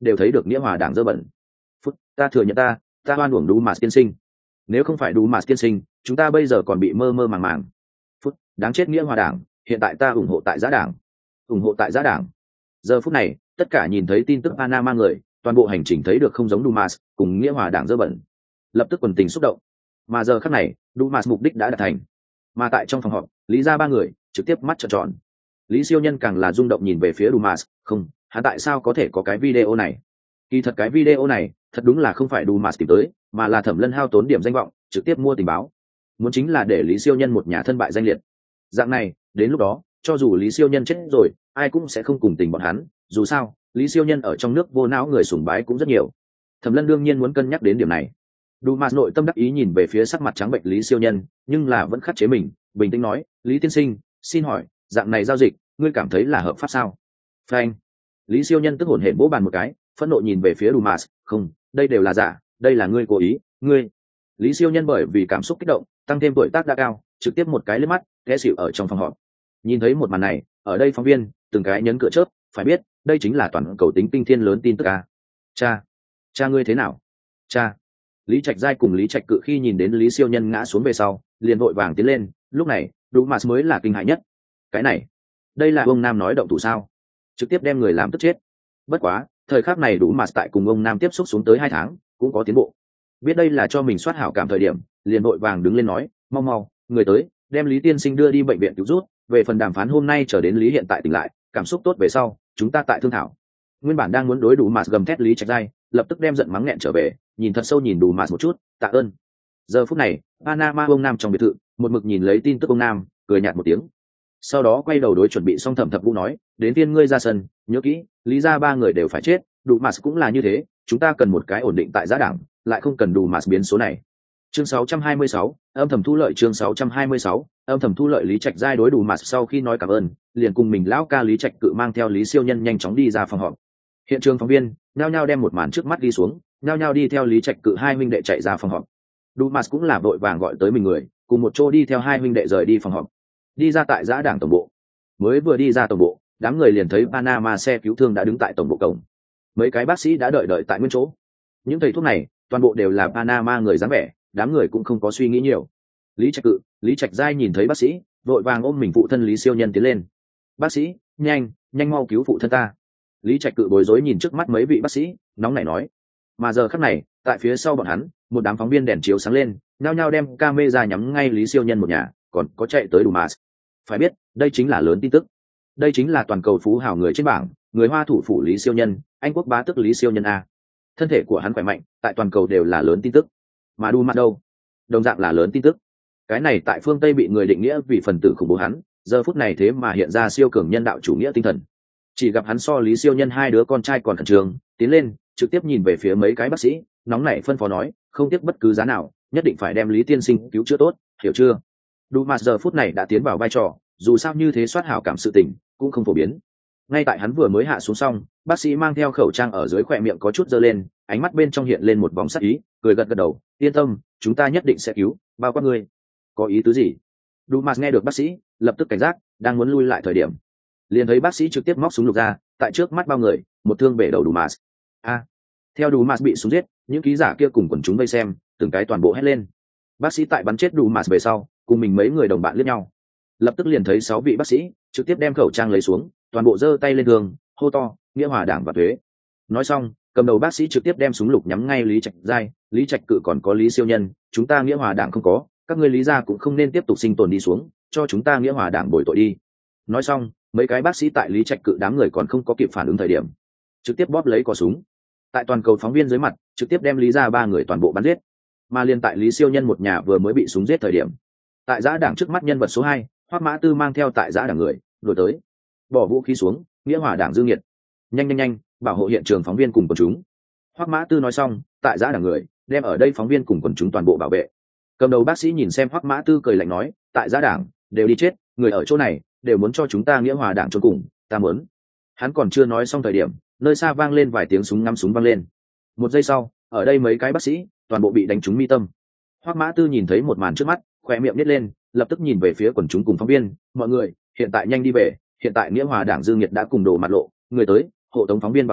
đều thấy được nghĩa hòa đảng dơ bẩn. Phút, ta thừa nhận ta ta oan uổng Dumas tiên sinh, nếu không phải Dumas tiên sinh chúng ta bây giờ còn bị mơ mơ màng màng. Phút, đáng chết nghĩa hòa đảng, hiện tại ta ủng hộ tại giã đảng, ủng hộ tại giã đảng. Giờ phút này tất cả nhìn thấy tin tức Panama người, toàn bộ hành trình thấy được không giống Dumas cùng nghĩa hòa đảng dơ bẩn, lập tức quần tình xúc động. Mà giờ khắc này Dumas mục đích đã đạt thành. Mà tại trong phòng họp, lý ra ba người trực tiếp mắt trợn tròn. Lý Siêu Nhân càng là rung động nhìn về phía Dumas, không, hắn tại sao có thể có cái video này? Kỳ thật cái video này thật đúng là không phải Dumas tìm tới, mà là Thẩm Lân hao tốn điểm danh vọng trực tiếp mua tình báo, muốn chính là để Lý Siêu Nhân một nhà thân bại danh liệt. Dạng này đến lúc đó cho dù Lý Siêu Nhân chết rồi ai cũng sẽ không cùng tình bọn hắn, dù sao Lý Siêu Nhân ở trong nước vô não người sùng bái cũng rất nhiều. Thẩm Lân đương nhiên muốn cân nhắc đến điểm này. Dumas nội tâm đắc ý nhìn về phía sắc mặt trắng bệnh Lý Siêu Nhân, nhưng là vẫn khắc chế mình, bình tĩnh nói, Lý tiên sinh, xin hỏi dạng này giao dịch ngươi cảm thấy là hợp pháp sao? Phanh. Lý Siêu Nhân tức hổn hển vỗ bàn một cái, phẫn nộ nhìn về phía Dumas, không, đây đều là giả, đây là ngươi cố ý, ngươi. Lý Siêu Nhân bởi vì cảm xúc kích động, tăng thêm tuổi tác đã cao, trực tiếp một cái liếc mắt, té xỉu ở trong phòng họp. Nhìn thấy một màn này, ở đây phóng viên từng cái nhấn cửa chớp, phải biết, đây chính là toàn cầu tính tinh thiên lớn tin tức à. Cha, cha ngươi thế nào? Cha. Lý Trạch Giai cùng Lý Trạch Cự khi nhìn đến Lý Siêu Nhân ngã xuống về sau, liền vội vàng tiến lên, lúc này, Dumas mới là kinh hãi nhất. Cái này, đây là ông Nam nói động thủ sao? Trực tiếp đem người làm tức chết. Bất quá, thời khắc này Dumas tại cùng ông Nam tiếp xúc xuống tới hai tháng, cũng có tiến bộ. Biết đây là cho mình soát hảo cảm thời điểm, liền vội vàng đứng lên nói, mau mau, người tới, đem Lý tiên sinh đưa đi bệnh viện cứu rút, về phần đàm phán hôm nay trở đến Lý hiện tại tỉnh lại, cảm xúc tốt về sau, chúng ta tại thương thảo. Nguyên bản đang muốn đối Dumas gầm thét Lý Trạch Giai, lập tức đem giận mắng nghẹn trở về, nhìn thật sâu nhìn Dumas một chút, tạ ơn. Giờ phút này, Panama ông Nam trong biệt thự, một mực nhìn lấy tin tức ông Nam, cười nhạt một tiếng. Sau đó quay đầu đối chuẩn bị xong Thẩm Thập Vũ nói, đến tiên ngươi ra sân, nhớ kỹ, Lý ra ba người đều phải chết, Dumas cũng là như thế, chúng ta cần một cái ổn định tại giá đảng, lại không cần Dumas biến số này. Chương sáu trăm hai mươi sáu, âm thầm thu lợi chương sáu trăm hai mươi sáu, âm thầm thu lợi Lý Trạch Giai đối Dumas sau khi nói cảm ơn, liền cùng mình lão ca Lý Trạch Cự mang theo Lý Siêu Nhân nhanh chóng đi ra phòng họp. Hiện trường phóng viên nhao nhao đem một màn trước mắt đi xuống, nhao nhao đi theo Lý Trạch Cự hai huynh đệ chạy ra phòng họp. Dumas cũng là vội vàng gọi tới mình người, cùng một chỗ đi theo hai huynh đệ rời đi phòng họp, đi ra tại giã đảng tổng bộ. Mới vừa đi ra tổng bộ, đám người liền thấy Panama xe cứu thương đã đứng tại tổng bộ cổng, mấy cái bác sĩ đã đợi đợi tại nguyên chỗ. Những thầy thuốc này toàn bộ đều là Panama người dáng vẻ, đám người cũng không có suy nghĩ nhiều. Lý Trạch Cự, Lý Trạch Giai nhìn thấy bác sĩ, vội vàng ôm mình phụ thân Lý Siêu Nhân tiến lên. Bác sĩ, nhanh, nhanh mau cứu phụ thân ta. Lý Trạch Cự bối rối nhìn trước mắt mấy vị bác sĩ, nóng nảy nói. Mà giờ khắc này, tại phía sau bọn hắn, một đám phóng viên đèn chiếu sáng lên, nhao nhao đem camera nhắm ngay Lý Siêu Nhân một nhà, còn có chạy tới Dumas. Phải biết, đây chính là lớn tin tức. Đây chính là toàn cầu phú hào người trên bảng, người Hoa thủ phủ Lý Siêu Nhân, Anh quốc bá tước Lý Siêu Nhân a. Thân thể của hắn khỏe mạnh, tại toàn cầu đều là lớn tin tức. Mà Dumas đâu? Đồng dạng là lớn tin tức. Cái này tại phương Tây bị người định nghĩa vì phần tử khủng bố hắn, giờ phút này thế mà hiện ra siêu cường nhân đạo chủ nghĩa tinh thần. Chỉ gặp hắn so Lý Siêu Nhân hai đứa con trai còn khẩn trương, tiến lên, trực tiếp nhìn về phía mấy cái bác sĩ, nóng nảy phân phó nói, không tiếc bất cứ giá nào, nhất định phải đem Lý tiên sinh cứu chữa tốt, hiểu chưa? Dumas giờ phút này đã tiến vào vai trò, dù sao như thế soát hảo cảm sự tình cũng không phổ biến. Ngay tại hắn vừa mới hạ xuống xong, bác sĩ mang theo khẩu trang ở dưới khóe miệng có chút giơ lên, ánh mắt bên trong hiện lên một vòng sắc ý, cười gật gật đầu, yên tâm, chúng ta nhất định sẽ cứu, bao quát ngươi. Có ý tứ gì? Dumas nghe được bác sĩ, lập tức cảnh giác, đang muốn lui lại thời điểm, liền thấy bác sĩ trực tiếp móc súng lục ra, tại trước mắt bao người, một thương bể đầu Dumas. A! À, theo Dumas bị súng giết, những ký giả kia cùng quần chúng vây xem, từng cái toàn bộ hét lên. Bác sĩ tại bắn chết Dumas về sau, cùng mình mấy người đồng bạn liếc nhau, lập tức liền thấy sáu vị bác sĩ trực tiếp đem khẩu trang lấy xuống, toàn bộ giơ tay lên đường, hô to, nghĩa hòa đảng và thuế. Nói xong, cầm đầu bác sĩ trực tiếp đem súng lục nhắm ngay Lý Trạch Giai, Lý Trạch Cự còn có Lý Siêu Nhân, chúng ta nghĩa hòa đảng không có, các ngươi Lý gia cũng không nên tiếp tục sinh tồn đi xuống, cho chúng ta nghĩa hòa đảng bồi tội đi. Nói xong, mấy cái bác sĩ tại Lý Trạch Cự đám người còn không có kịp phản ứng thời điểm, trực tiếp bóp lấy cò súng, tại toàn cầu phóng viên dưới mặt, trực tiếp đem Lý gia ba người toàn bộ bắn giết. Mà liên tại Lý Siêu Nhân một nhà vừa mới bị súng giết thời điểm, tại giã đảng trước mắt nhân vật số hai, Hoắc Mã Tư mang theo tại giã đảng người đuổi tới, bỏ vũ khí xuống, nghĩa hòa đảng dương nhiệt, nhanh nhanh nhanh, bảo hộ hiện trường phóng viên cùng quần chúng. Hoắc Mã Tư nói xong, tại giã đảng người đem ở đây phóng viên cùng quần chúng toàn bộ bảo vệ. Cầm đầu bác sĩ nhìn xem Hoắc Mã Tư cười lạnh nói, tại giã đảng đều đi chết, người ở chỗ này đều muốn cho chúng ta nghĩa hòa đảng chôn cùng, ta muốn. Hắn còn chưa nói xong thời điểm, nơi xa vang lên vài tiếng súng ngắm súng vang lên. Một giây sau, ở đây mấy cái bác sĩ toàn bộ bị đánh trúng mi tâm. Hoắc Mã Tư nhìn thấy một màn trước mắt, khóe miệng nhếch lên, lập tức nhìn về phía quần chúng cùng phóng viên, mọi người hiện tại nhanh đi về, hiện tại nghĩa hòa đảng dương nhiệt đã cùng đổ mặt lộ, người tới hộ tống phóng viên bằng hữu,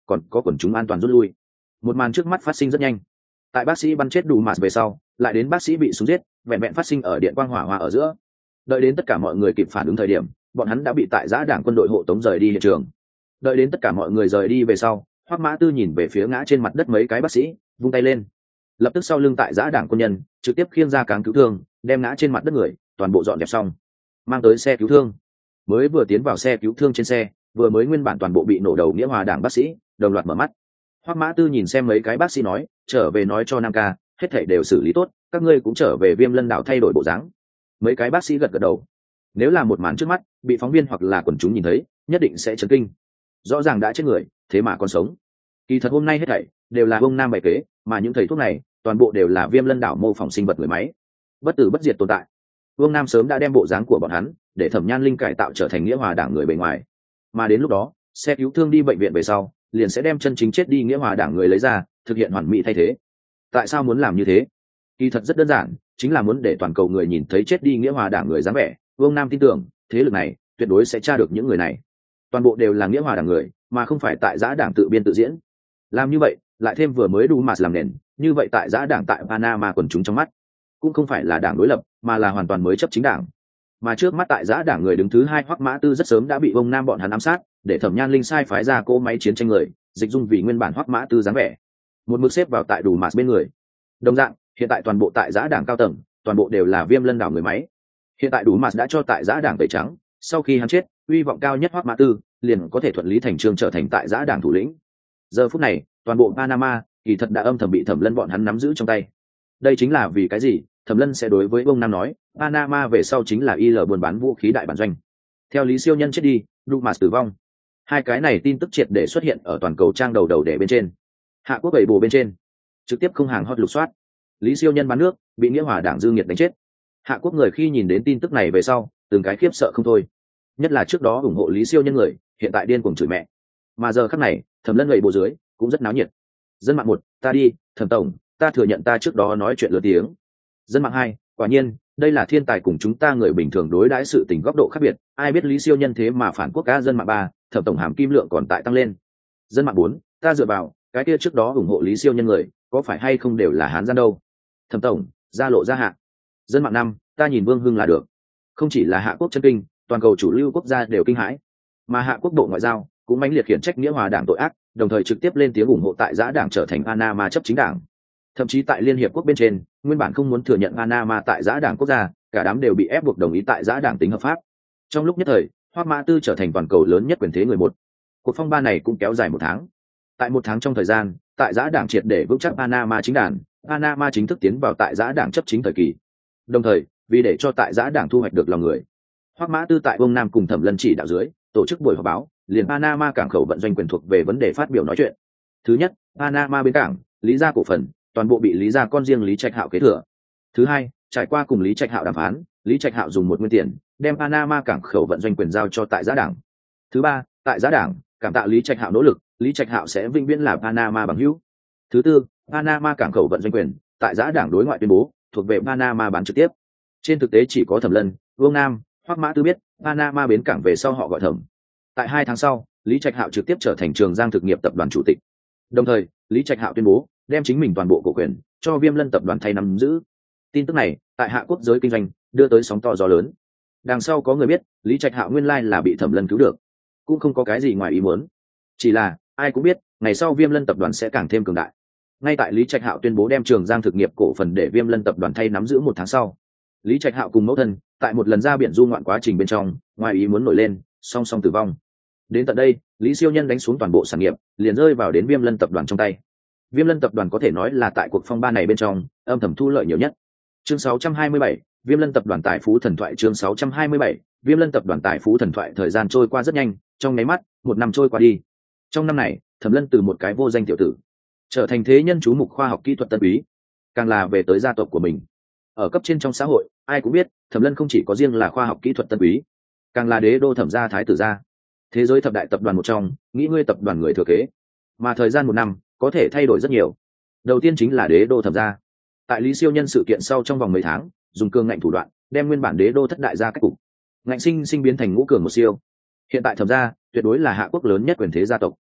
còn có quần chúng an toàn rút lui. Một màn trước mắt phát sinh rất nhanh. Tại bác sĩ bắn chết đủ mạt về sau, lại đến bác sĩ bị súng giết, vẹn vẹn phát sinh ở điện quang hỏa hoa ở giữa. Đợi đến tất cả mọi người kịp phản ứng thời điểm, bọn hắn đã bị tại giã đảng quân đội hộ tống rời đi hiện trường. Đợi đến tất cả mọi người rời đi về sau, Hoắc Mã Tư nhìn về phía ngã trên mặt đất mấy cái bác sĩ, vung tay lên. Lập tức sau lưng tại giã đảng quân nhân trực tiếp khiêng ra cáng cứu thương, đem ngã trên mặt đất người toàn bộ dọn dẹp xong, mang tới xe cứu thương. Mới vừa tiến vào xe cứu thương, trên xe vừa mới nguyên bản toàn bộ bị nổ đầu nghĩa hòa đảng bác sĩ đồng loạt mở mắt. Hoắc Mã Tư nhìn xem mấy cái bác sĩ nói, trở về nói cho Nam ca, hết thảy đều xử lý tốt, các ngươi cũng trở về Viêm Lân đảo thay đổi bộ dáng. Mấy cái bác sĩ gật gật đầu. Nếu là một màn trước mắt bị phóng viên hoặc là quần chúng nhìn thấy, nhất định sẽ chấn kinh. Rõ ràng đã chết người, thế mà còn sống. Kỳ thật hôm nay hết thảy đều là ông Nam bày kế, mà những thầy thuốc này toàn bộ đều là Viêm Lân đảo mô phỏng sinh vật người máy, bất tử bất diệt tồn tại. Vương Nam sớm đã đem bộ dáng của bọn hắn để Thẩm Nhan Linh cải tạo trở thành nghĩa hòa đảng người bề ngoài, mà đến lúc đó xe cứu thương đi bệnh viện về sau liền sẽ đem chân chính chết đi nghĩa hòa đảng người lấy ra thực hiện hoàn mỹ thay thế. Tại sao muốn làm như thế? Kỳ thật rất đơn giản, chính là muốn để toàn cầu người nhìn thấy chết đi nghĩa hòa đảng người dáng vẻ. Vương Nam tin tưởng thế lực này tuyệt đối sẽ tra được những người này toàn bộ đều là nghĩa hòa đảng người, mà không phải tại giã đảng tự biên tự diễn. Làm như vậy lại thêm vừa mới đủ mà làm nền, như vậy tại giã đảng tại Panama quần chúng trong mắt cũng không phải là đảng đối lập, mà là hoàn toàn mới chấp chính đảng. Mà trước mắt tại giã đảng người đứng thứ hai Hoắc Mã Tư rất sớm đã bị Vương Nam bọn hắn ám sát, để Thẩm Nhan Linh sai phái ra cỗ máy chiến tranh người dịch dung vì nguyên bản Hoắc Mã Tư dáng vẻ, một mực xếp vào tại đủ mạt bên người. Đồng dạng, hiện tại toàn bộ tại giã đảng cao tầng toàn bộ đều là Viêm Lân đảo người máy. Hiện tại đủ mạt đã cho tại giã đảng tẩy trắng, sau khi hắn chết, uy vọng cao nhất Hoắc Mã Tư liền có thể thuận lý thành trương trở thành tại giã đảng thủ lĩnh. Giờ phút này toàn bộ Panama kỳ thật đã âm thầm bị Thẩm Lân bọn hắn nắm giữ trong tay. Đây chính là vì cái gì Thẩm Lân sẽ đối với Vương Nam nói Panama về sau chính là i lờ buôn bán vũ khí đại bản doanh. Theo Lý Siêu Nhân chết đi, Dumas tử vong, hai cái này tin tức triệt để xuất hiện ở toàn cầu trang đầu đầu để bên trên. Hạ quốc bảy bồ bên trên trực tiếp không hàng hot lục soát. Lý Siêu Nhân bán nước bị nghĩa hòa đảng dư nghiệt đánh chết. Hạ quốc người khi nhìn đến tin tức này về sau từng cái khiếp sợ không thôi, nhất là trước đó ủng hộ Lý Siêu Nhân người hiện tại điên cuồng chửi mẹ. Mà giờ khắc này Thẩm Lân gậy bộ dưới cũng rất náo nhiệt. Dân mạng một, ta đi, Thẩm tổng, ta thừa nhận ta trước đó nói chuyện lớn tiếng. Dân mạng hai, quả nhiên đây là thiên tài cùng chúng ta người bình thường đối đãi sự tình góc độ khác biệt, ai biết Lý Siêu Nhân thế mà phản quốc ca. Dân mạng ba, Thẩm tổng hàm kim lượng còn tại tăng lên. Dân mạng bốn, ta dựa vào cái kia trước đó ủng hộ Lý Siêu Nhân người có phải hay không đều là hán gian đâu. Thẩm tổng ra lộ ra hạ. Dân mạng năm, ta nhìn Vương Hưng là được. Không chỉ là Hạ quốc chân kinh, toàn cầu chủ lưu quốc gia đều kinh hãi, mà Hạ quốc bộ ngoại giao cũng mãnh liệt khiển trách nghĩa hòa đảng tội ác, đồng thời trực tiếp lên tiếng ủng hộ tại giã đảng trở thành Panama chấp chính đảng. Thậm chí tại Liên hiệp quốc bên trên nguyên bản không muốn thừa nhận Panama tại giã đảng quốc gia, cả đám đều bị ép buộc đồng ý tại giã đảng tính hợp pháp. Trong lúc nhất thời Hoắc Mã Tư trở thành toàn cầu lớn nhất quyền thế người một. Cuộc phong ba này cũng kéo dài một tháng. Tại một tháng trong thời gian, tại giã đảng triệt để vững chắc Panama chính đàn, Panama chính thức tiến vào tại giã đảng chấp chính thời kỳ. Đồng thời vì để cho tại giã đảng thu hoạch được lòng người, Hoắc Mã Tư tại Vương Nam cùng Thẩm Lân chỉ đạo dưới tổ chức buổi họp báo, liền Panama cảng khẩu vận doanh quyền thuộc về vấn đề phát biểu nói chuyện. Thứ nhất, Panama bến cảng, Lý gia cổ phần toàn bộ bị Lý gia con riêng Lý Trạch Hạo kế thừa. Thứ hai, trải qua cùng Lý Trạch Hạo đàm phán, Lý Trạch Hạo dùng một nguyên tiền đem Panama cảng khẩu vận doanh quyền giao cho tại giã đảng. Thứ ba, tại giã đảng cảm tạ Lý Trạch Hạo nỗ lực, Lý Trạch Hạo sẽ vĩnh viễn là Panama bằng hữu. Thứ tư, Panama cảng khẩu vận doanh quyền tại giã đảng đối ngoại tuyên bố thuộc về Panama bán trực tiếp. Trên thực tế chỉ có Thẩm Lân, Vương Nam, Hoắc Mã Tư biết Panama bến cảng về sau họ gọi Thẩm. Tại hai tháng sau, Lý Trạch Hạo trực tiếp trở thành Trường Giang thực nghiệp tập đoàn chủ tịch. Đồng thời, Lý Trạch Hạo tuyên bố đem chính mình toàn bộ cổ quyền cho Viêm Lân tập đoàn thay nắm giữ. Tin tức này tại Hạ quốc giới kinh doanh đưa tới sóng to gió lớn. Đằng sau có người biết Lý Trạch Hạo nguyên lai là bị Thẩm Lân cứu được, cũng không có cái gì ngoài ý muốn. Chỉ là ai cũng biết ngày sau Viêm Lân tập đoàn sẽ càng thêm cường đại. Ngay tại Lý Trạch Hạo tuyên bố đem Trường Giang thực nghiệp cổ phần để Viêm Lân tập đoàn thay nắm giữ một tháng sau, Lý Trạch Hạo cùng mẫu thân tại một lần ra biển du ngoạn quá trình bên trong ngoài ý muốn nổi lên, song song tử vong. Đến tận đây, Lý Siêu Nhân đánh xuống toàn bộ sản nghiệp, liền rơi vào đến Viêm Lân tập đoàn trong tay. Viêm Lân tập đoàn có thể nói là tại cuộc phong ba này bên trong âm thầm thu lợi nhiều nhất. Chương sáu trăm hai mươi bảy, Viêm Lân tập đoàn tài phú thần thoại. Chương sáu trăm hai mươi bảy, Viêm Lân tập đoàn tài phú thần thoại. Thời gian trôi qua rất nhanh, trong nháy mắt một năm trôi qua đi. Trong năm này, Thẩm Lân từ một cái vô danh tiểu tử trở thành thế nhân chú mục khoa học kỹ thuật tân úy, càng là về tới gia tộc của mình. Ở cấp trên trong xã hội, ai cũng biết Thẩm Lân không chỉ có riêng là khoa học kỹ thuật tân úy, càng là đế đô Thẩm gia thái tử gia, thế giới thập đại tập đoàn một trong, nghĩ ngươi tập đoàn người thừa kế. Mà thời gian một năm có thể thay đổi rất nhiều. Đầu tiên chính là đế đô Thẩm gia. Tại Lý Siêu Nhân sự kiện sau trong vòng mấy tháng, dùng cương ngạnh thủ đoạn đem nguyên bản đế đô thất đại gia cách cục ngạnh sinh sinh biến thành ngũ cường một siêu. Hiện tại Thẩm gia tuyệt đối là Hạ quốc lớn nhất quyền thế gia tộc.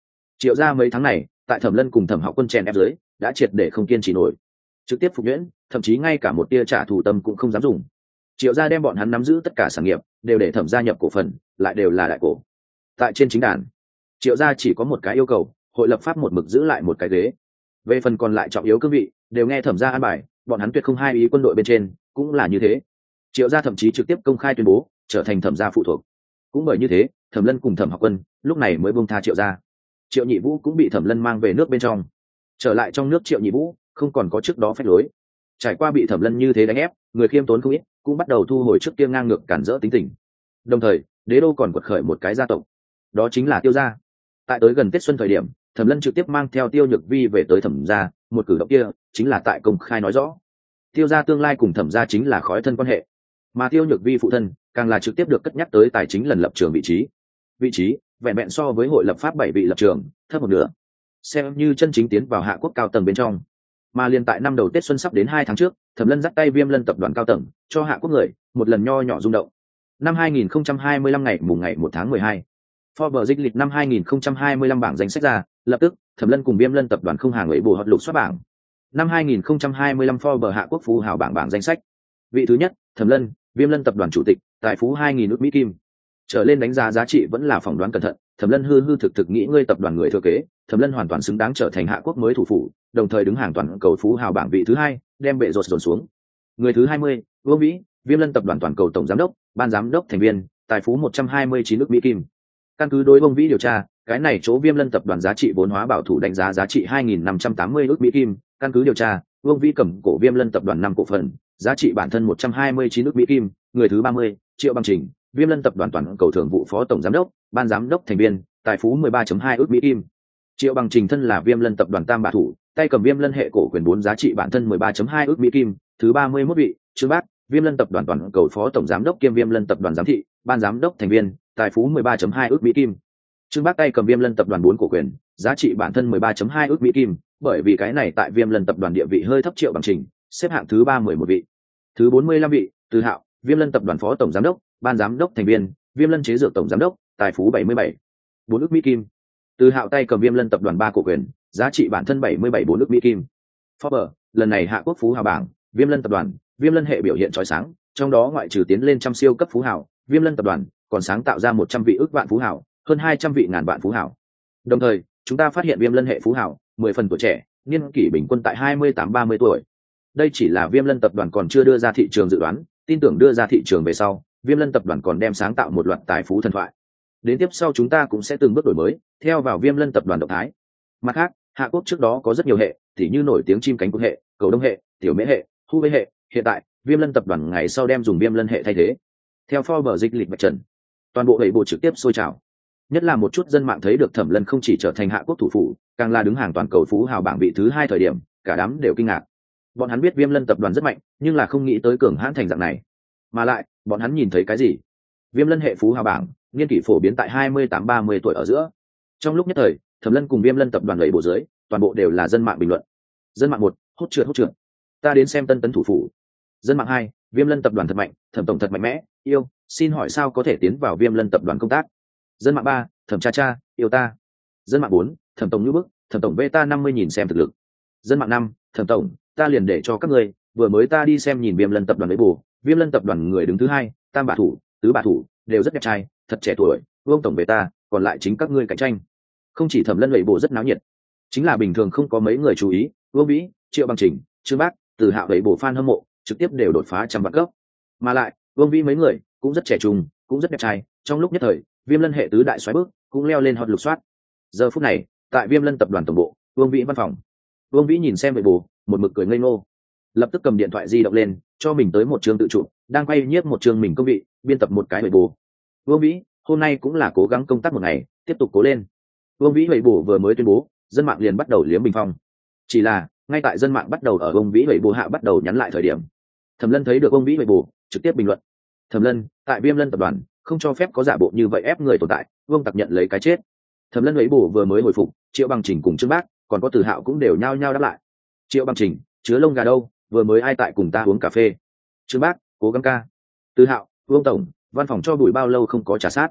Triệu gia mấy tháng này tại Thẩm Lân cùng Thẩm Hạo Quân chèn ép dưới đã triệt để không kiên trì nổi, trực tiếp phục nhuyễn, thậm chí ngay cả một tia trả thù tâm cũng không dám dùng. Triệu gia đem bọn hắn nắm giữ tất cả sản nghiệp, đều để Thẩm gia nhập cổ phần, lại đều là đại cổ. Tại trên chính đàn, Triệu gia chỉ có một cái yêu cầu, hội lập pháp một mực giữ lại một cái ghế. Về phần còn lại trọng yếu cương vị, đều nghe Thẩm gia an bài, bọn hắn tuyệt không hai ý quân đội bên trên, cũng là như thế. Triệu gia thậm chí trực tiếp công khai tuyên bố trở thành Thẩm gia phụ thuộc. Cũng bởi như thế, Thẩm Lân cùng Thẩm Hạo Quân lúc này mới buông tha Triệu gia. Triệu Nhị Vũ cũng bị Thẩm Lân mang về nước bên trong. Trở lại trong nước Triệu Nhị Vũ không còn có trước đó phách lối, trải qua bị Thẩm Lân như thế đánh ép, người khiêm tốn không ít, cũng bắt đầu thu hồi trước kia ngang ngược cản rỡ tính tình. Đồng thời, đế đô còn quật khởi một cái gia tộc, đó chính là Tiêu gia. Tại tới gần Tết xuân thời điểm, Thẩm Lân trực tiếp mang theo Tiêu Nhược Vi về tới Thẩm gia, một cử động kia chính là tại công khai nói rõ, Tiêu gia tương lai cùng Thẩm gia chính là khói thân quan hệ, mà Tiêu Nhược Vi phụ thân càng là trực tiếp được cất nhắc tới tài chính lần lập trường vị trí. Vị trí vẹn vẹn so với hội lập pháp bảy vị lập trường thấp một nửa, xem như chân chính tiến vào hạ quốc cao tầng bên trong. Mà liền tại năm đầu Tết xuân sắp đến hai tháng trước, Thẩm Lân dắt tay Viêm Lân tập đoàn cao tầng cho hạ quốc người một lần nho nhỏ rung động. Năm hai nghìn không trăm hai mươi lăm ngày mùng ngày một tháng mười hai, Forbes dịch lịch năm hai nghìn không trăm hai mươi lăm bảng danh sách ra, lập tức Thẩm Lân cùng Viêm Lân tập đoàn không hàng ấy bù hot lục soát bảng. Năm hai nghìn không trăm hai mươi lăm Forbes hạ quốc phú hào bảng bảng danh sách, vị thứ nhất Thẩm Lân, Viêm Lân tập đoàn chủ tịch, tài phú hai nghìn ức Mỹ kim. Trở lên đánh giá giá trị vẫn là phỏng đoán cẩn thận, Thẩm Lân hư hư thực thực nghĩ ngươi tập đoàn người thừa kế, Thẩm Lân hoàn toàn xứng đáng trở thành hạ quốc mới thủ phủ, đồng thời đứng hàng toàn cầu phú hào bảng vị thứ hai, đem bệ rột dồn xuống. Người thứ hai mươi, Vương Vĩ, Viêm Lân tập đoàn toàn cầu tổng giám đốc, ban giám đốc thành viên, tài phú một trăm hai mươi chín ức Mỹ kim. Căn cứ đối Vương Vĩ điều tra, cái này chỗ Viêm Lân tập đoàn giá trị vốn hóa bảo thủ đánh giá giá trị hai nghìn năm trăm tám mươi ức Mỹ kim, căn cứ điều tra, Vương Vĩ cầm cổ Viêm Lân tập đoàn năm cổ phần, giá trị bản thân một trăm hai mươi chín ức Mỹ kim. Người thứ ba mươi, Triệu Bằng Trình, Viêm Lân tập đoàn toàn cầu thường vụ phó tổng giám đốc, ban giám đốc thành viên, tài phú mười ba phẩy hai ức Mỹ kim. Triệu Bằng Trình thân là Viêm Lân tập đoàn tam bá thủ, tay cầm Viêm Lân hệ cổ quyền bốn giá trị bản thân mười ba phẩy hai ức Mỹ kim. Thứ ba mươi mốt vị, Trương Bác, Viêm Lân tập đoàn toàn cầu phó tổng giám đốc kiêm Viêm Lân tập đoàn giám thị, ban giám đốc thành viên, tài phú mười ba phẩy hai ức Mỹ kim. Trương Bác tay cầm Viêm Lân tập đoàn bốn cổ quyền, giá trị bản thân mười ba phẩy hai ức Mỹ kim, bởi vì cái này tại Viêm Lân tập đoàn địa vị hơi thấp. Triệu Bằng Trình xếp hạng thứ ba mươi mốt vị. Thứ bốn mươi lăm vị, Từ Hạo, Viêm Lân tập đoàn phó tổng giám đốc, ban giám đốc thành viên, Viêm Lân chế dược tổng giám đốc, tài phú bảy mươi bảy phẩy bốn ức Mỹ kim. Từ Hạo tay cầm Viêm Lân tập đoàn ba cổ quyền, giá trị bản thân bảy mươi bảy phẩy bốn ức Mỹ kim. Forbes, lần này hạ quốc phú hào bảng, Viêm Lân tập đoàn, Viêm Lân hệ biểu hiện chói sáng, trong đó ngoại trừ tiến lên trăm siêu cấp phú hào, Viêm Lân tập đoàn còn sáng tạo ra một trăm vị ức vạn phú hào, hơn hai trăm vị ngàn vạn phú hào. Đồng thời, chúng ta phát hiện Viêm Lân hệ phú hào, mười phần tuổi trẻ, niên kỷ bình quân tại hai mươi tám ba mươi tuổi. Đây chỉ là Viêm Lân tập đoàn còn chưa đưa ra thị trường dự đoán, tin tưởng đưa ra thị trường về sau, Viêm Lân tập đoàn còn đem sáng tạo một loạt tài phú thần thoại. Đến tiếp sau chúng ta cũng sẽ từng bước đổi mới, theo vào Viêm Lân tập đoàn động thái. Mặt khác, hạ quốc trước đó có rất nhiều hệ, tỉ như nổi tiếng chim cánh cụt hệ, cầu đông hệ, tiểu mễ hệ, thu vây hệ, hiện tại Viêm Lân tập đoàn ngày sau đem dùng Viêm Lân hệ thay thế. Theo Forbes dịch lịch bạch trần, toàn bộ hệ bộ trực tiếp sôi trào. Nhất là một chút dân mạng thấy được Thẩm Lân không chỉ trở thành hạ quốc thủ phủ, càng là đứng hàng toàn cầu phú hào bảng vị thứ hai thời điểm, cả đám đều kinh ngạc. Bọn hắn biết Viêm Lân tập đoàn rất mạnh, nhưng là không nghĩ tới cường hãn thành dạng này. Mà lại, bọn hắn nhìn thấy cái gì? Viêm Lân hệ phú hào bảng, niên kỷ phổ biến tại hai mươi tám ba mươi tuổi ở giữa. Trong lúc nhất thời, Thẩm Lân cùng Viêm Lân tập đoàn lẫy bộ dưới, toàn bộ đều là dân mạng bình luận. Dân mạng một, hốt trượt hốt trượt. Ta đến xem tân tấn thủ phủ. Dân mạng hai, Viêm Lân tập đoàn thật mạnh, Thẩm tổng thật mạnh mẽ, yêu, xin hỏi sao có thể tiến vào Viêm Lân tập đoàn công tác? Dân mạng ba, Thẩm cha cha, yêu ta. Dân mạng bốn, Thẩm tổng như bức, Thẩm tổng vê ta năm mươi nhìn xem thực lực. Dân mạng năm, Thẩm tổng, ta liền để cho các ngươi, vừa mới ta đi xem nhìn Viêm Lân tập đoàn lẫy bù, Viêm Lân tập đoàn người đứng thứ hai, tam bả thủ, tứ bả thủ đều rất đẹp trai, thật trẻ tuổi, vương tổng về ta, còn lại chính các ngươi cạnh tranh. Không chỉ Thẩm Lân lẫy bù rất náo nhiệt, chính là bình thường không có mấy người chú ý, Vương Vĩ, Triệu Bằng Trình, Trương Bác, Từ Hạo lẫy bù fan hâm mộ, trực tiếp đều đột phá trăm vạn cấp. Mà lại, Vương Vĩ mấy người cũng rất trẻ trung, cũng rất đẹp trai, trong lúc nhất thời, Viêm Lân hệ tứ đại xoáy bước cũng leo lên hot lục soát. Giờ phút này, tại Viêm Lân tập đoàn tổng bộ, Vương Vĩ văn phòng. Vương Vĩ nhìn xem lẫy bù, một mực cười ngây ngô, lập tức cầm điện thoại di động lên, cho mình tới một chương tự chụp, đang quay nhiếp một chương mình công vị, biên tập một cái lẫy bù. Vương Vĩ, hôm nay cũng là cố gắng công tác một ngày, tiếp tục cố lên. Vương Vĩ lẫy bù vừa mới tuyên bố, dân mạng liền bắt đầu liếm bình phong. Chỉ là, ngay tại dân mạng bắt đầu ở Vương Vĩ lẫy bù hạ bắt đầu nhắn lại thời điểm, Thẩm Lân thấy được Vương Vĩ lẫy bù, trực tiếp bình luận. Thẩm Lân, tại Viêm Lân tập đoàn, không cho phép có giả bộ như vậy ép người tồn tại, Vương Tặc nhận lấy cái chết. Thẩm Lân lẫy bù vừa mới hồi phục, Triệu Bằng Trình cùng Trương Bác, còn có Từ Hạo cũng đều nhao nhao đáp lại. Triệu Bằng Trình, chứa lông gà đâu, vừa mới ai tại cùng ta uống cà phê. Trương Bác, cố gắng ca. Từ Hạo, Vương tổng, văn phòng cho bụi bao lâu không có trả sát.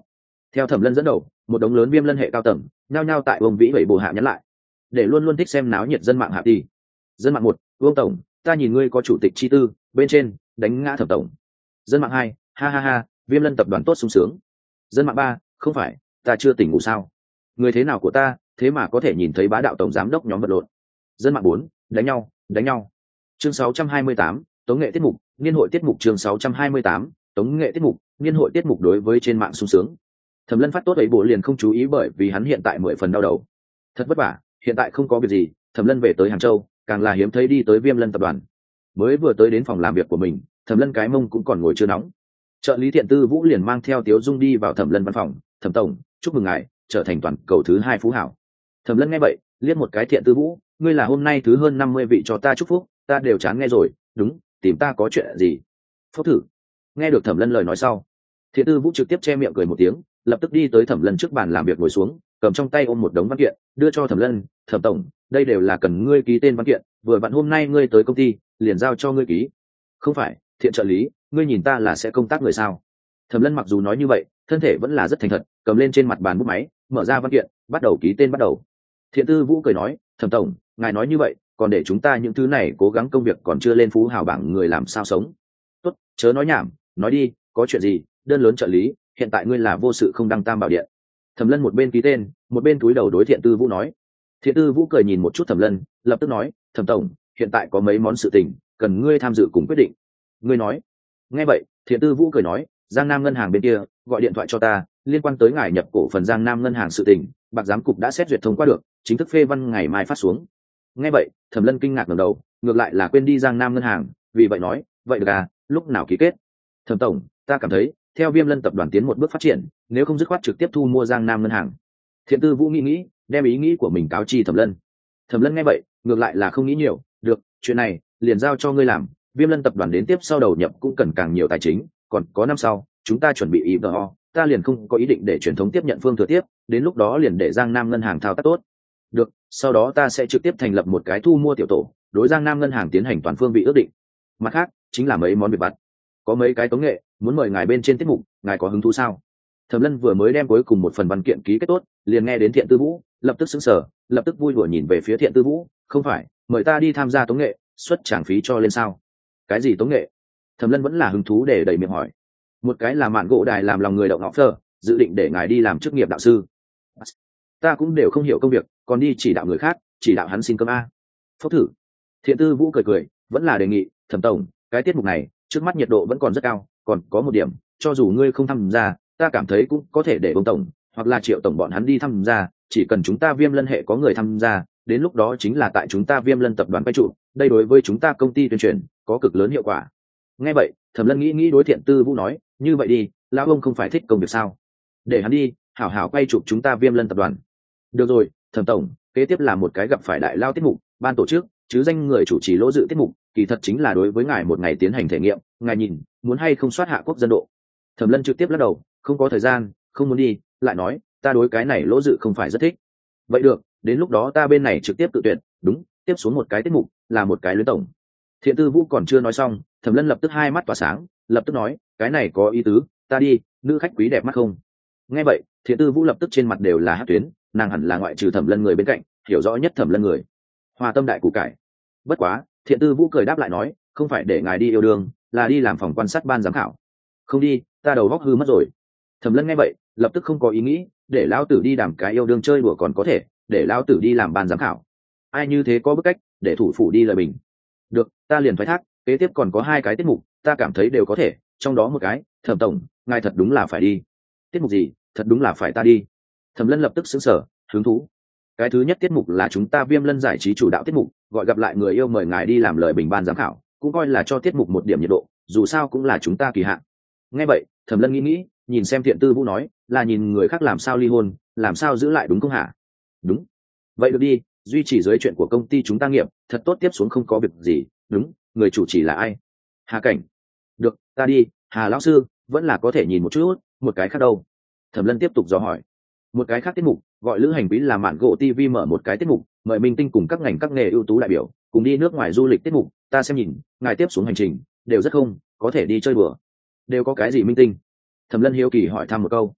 Theo Thẩm Lân dẫn đầu, một đống lớn viêm lân hệ cao tầng nhao nhao tại Vương Vĩ bảy bồ hạ nhắn lại, để luôn luôn thích xem náo nhiệt dân mạng hạ đi. Dân mạng một, Vương tổng, ta nhìn ngươi có chủ tịch chi tư, bên trên đánh ngã Thẩm tổng. Dân mạng hai, ha ha ha, viêm lân tập đoàn tốt sung sướng. Dân mạng ba, không phải, ta chưa tỉnh ngủ sao? Người thế nào của ta, thế mà có thể nhìn thấy bá đạo tổng giám đốc nhóm vật lộn. Dân mạng bốn, đánh nhau, đánh nhau. Chương sáu trăm hai mươi tám, tống nghệ tiết mục, niên hội tiết mục chương sáu trăm hai mươi tám, tống nghệ tiết mục, niên hội tiết mục đối với trên mạng sung sướng. Thẩm Lân phát tốt ấy bộ liền không chú ý bởi vì hắn hiện tại mười phần đau đầu. Thật vất vả, hiện tại không có việc gì, Thẩm Lân về tới Hàng Châu, càng là hiếm thấy đi tới Viêm Lân tập đoàn. Mới vừa tới đến phòng làm việc của mình, Thẩm Lân cái mông cũng còn ngồi chưa nóng. Trợ lý Thiện Tư Vũ liền mang theo Tiếu Dung đi vào Thẩm Lân văn phòng, "Thẩm tổng, chúc mừng ngài trở thành toàn cầu thứ hai phú hảo." Thẩm Lân nghe vậy, liếc một cái Thiện Tư Vũ, "Ngươi là hôm nay thứ hơn năm mươi vị cho ta chúc phúc, ta đều chán nghe rồi, đúng, tìm ta có chuyện gì?" Phúc thử. Nghe được Thẩm Lân lời nói sau, Thiện Tư Vũ trực tiếp che miệng cười một tiếng, lập tức đi tới Thẩm Lân trước bàn làm việc ngồi xuống, cầm trong tay ôm một đống văn kiện, đưa cho Thẩm Lân, "Thẩm tổng, đây đều là cần ngươi ký tên văn kiện, vừa vặn hôm nay ngươi tới công ty, liền giao cho ngươi ký." "Không phải, Thiện trợ lý, ngươi nhìn ta là sẽ công tác người sao?" Thẩm Lân mặc dù nói như vậy, thân thể vẫn là rất thành thật, cầm lên trên mặt bàn bút máy, mở ra văn kiện, bắt đầu ký tên bắt đầu. Thiện Tư Vũ cười nói, "Thẩm tổng, ngài nói như vậy, còn để chúng ta những thứ này cố gắng công việc còn chưa lên phú hào bảng người làm sao sống?" "Tốt, chớ nói nhảm, nói đi, có chuyện gì?" "Đơn lớn trợ lý, hiện tại ngươi là vô sự không đăng tam bảo điện." Thẩm Lân một bên ký tên, một bên túi đầu đối Thiện Tư Vũ nói. Thiện Tư Vũ cười nhìn một chút Thẩm Lân, lập tức nói, "Thẩm tổng, hiện tại có mấy món sự tình cần ngươi tham dự cùng quyết định." "Ngươi nói." Nghe vậy, Thiện Tư Vũ cười nói, "Giang Nam ngân hàng bên kia gọi điện thoại cho ta, liên quan tới ngài nhập cổ phần Giang Nam ngân hàng sự tình, bạc giám cục đã xét duyệt thông qua được, chính thức phê văn ngày mai phát xuống." Nghe vậy, Thẩm Lân kinh ngạc ngẩng đầu, ngược lại là quên đi Giang Nam ngân hàng, vì vậy nói, "Vậy được à, lúc nào ký kết?" "Thẩm tổng, ta cảm thấy, theo Viêm Lân tập đoàn tiến một bước phát triển, nếu không dứt khoát trực tiếp thu mua Giang Nam ngân hàng." Thiện Tư Vũ nghĩ nghĩ, đem ý nghĩ của mình cáo chi Thẩm Lân. Thẩm Lân nghe vậy, ngược lại là không nghĩ nhiều, "Được, chuyện này liền giao cho ngươi làm, Viêm Lân tập đoàn đến tiếp sau đầu nhập cũng cần càng nhiều tài chính, còn có năm sau, chúng ta chuẩn bị i vê o, ta liền không có ý định để truyền thống tiếp nhận phương thừa tiếp, đến lúc đó liền để Giang Nam ngân hàng thao tác tốt." "Được, sau đó ta sẽ trực tiếp thành lập một cái thu mua tiểu tổ, đối Giang Nam ngân hàng tiến hành toàn phương vị ước định. Mặt khác, chính là mấy món việc vặt. Có mấy cái tống nghệ, muốn mời ngài bên trên tiết mục, ngài có hứng thú sao?" Thẩm Lân vừa mới đem cuối cùng một phần văn kiện ký kết tốt, liền nghe đến Thiện Tư Vũ, lập tức sững sờ, lập tức vui đùa nhìn về phía Thiện Tư Vũ, "Không phải, mời ta đi tham gia tống nghệ, xuất tràng phí cho lên sao?" "Cái gì tống nghệ?" Thẩm Lân vẫn là hứng thú để đẩy miệng hỏi. "Một cái là mạn gỗ đài làm lòng người đậu ngõ phơ, dự định để ngài đi làm chức nghiệp đạo sư." "Ta cũng đều không hiểu công việc, còn đi chỉ đạo người khác, chỉ đạo hắn xin cơm a." Phúc thử. Thiện Tư Vũ cười cười, vẫn là đề nghị, "Thẩm tổng, cái tiết mục này trước mắt nhiệt độ vẫn còn rất cao, còn có một điểm, cho dù ngươi không tham gia, ta cảm thấy cũng có thể để ông tổng hoặc là Triệu tổng bọn hắn đi tham gia, chỉ cần chúng ta Viêm Lân hệ có người tham gia, đến lúc đó chính là tại chúng ta Viêm Lân tập đoàn quay trụ, đây đối với chúng ta công ty tuyên truyền có cực lớn hiệu quả." Nghe vậy, Thẩm Lân nghĩ nghĩ đối Thiện Tư Vũ nói, "Như vậy đi, lão ông không phải thích công việc sao? Để hắn đi, hảo hảo quay chụp chúng ta Viêm Lân tập đoàn." "Được rồi, Thẩm tổng, kế tiếp là một cái gặp phải đại lao tiết mục, ban tổ chức chứ danh người chủ trì lỗ dự tiết mục, kỳ thật chính là đối với ngài một ngày tiến hành thể nghiệm, ngài nhìn, muốn hay không soát hạ quốc dân độ?" Thẩm Lân trực tiếp lắc đầu, "Không có thời gian, không muốn đi." Lại nói, "Ta đối cái này lỗ dự không phải rất thích." "Vậy được, đến lúc đó ta bên này trực tiếp tự tuyển, đúng, tiếp xuống một cái tiết mục, là một cái luyến tổng." Thiện Tư Vũ còn chưa nói xong, Thẩm Lân lập tức hai mắt tỏa sáng, lập tức nói, "Cái này có ý tứ, ta đi, nữ khách quý đẹp mắt không?" Nghe vậy, Thiện Tư Vũ lập tức trên mặt đều là hát tuyến, nàng hẳn là ngoại trừ Thẩm Lân người bên cạnh, hiểu rõ nhất Thẩm Lân người. Hòa tâm đại củ cải. Bất quá, Thiện Tư Vũ cười đáp lại nói, "Không phải để ngài đi yêu đương, là đi làm phòng quan sát ban giám khảo." "Không đi, ta đầu óc hư mất rồi." Thẩm Lân nghe vậy, lập tức không có ý nghĩ, để lão tử đi đảm cái yêu đương chơi đùa còn có thể, để lão tử đi làm ban giám khảo, ai như thế có bức cách, để thủ phủ đi lời bình. "Được, ta liền thoái thác, kế tiếp còn có hai cái tiết mục, ta cảm thấy đều có thể, trong đó một cái, Thẩm tổng, ngài thật đúng là phải đi." "Tiết mục gì? Thật đúng là phải ta đi?" Thẩm Lân lập tức sững sờ, hứng thú. "Cái thứ nhất tiết mục là chúng ta Viêm Lân giải trí chủ đạo tiết mục, gọi gặp lại người yêu, mời ngài đi làm lời bình ban giám khảo, cũng coi là cho tiết mục một điểm nhiệt độ, dù sao cũng là chúng ta kỳ hạn." Nghe vậy, Thẩm Lân nghĩ nghĩ, nhìn xem Thiện Tư Vũ nói, "Là nhìn người khác làm sao ly hôn, làm sao giữ lại đúng không hả?" "Đúng." "Vậy được đi, duy trì dưới chuyện của công ty chúng ta nghiệp, thật tốt, tiếp xuống không có việc gì, đúng, người chủ trì là ai?" "Hà Cảnh." "Được, ta đi, Hà lão sư, vẫn là có thể nhìn một chút, một cái khác đâu?" Thẩm Lân tiếp tục dò hỏi. "Một cái khác tiết mục, gọi Lữ Hành Quý, là mạn gỗ ti vi mở một cái tiết mục, mời minh tinh cùng các ngành các nghề ưu tú đại biểu, cùng đi nước ngoài du lịch tiết mục, ta xem nhìn, ngài tiếp xuống hành trình, đều rất không, có thể đi chơi bừa." "Đều có cái gì minh tinh?" Thẩm Lân hiếu kỳ hỏi thăm một câu.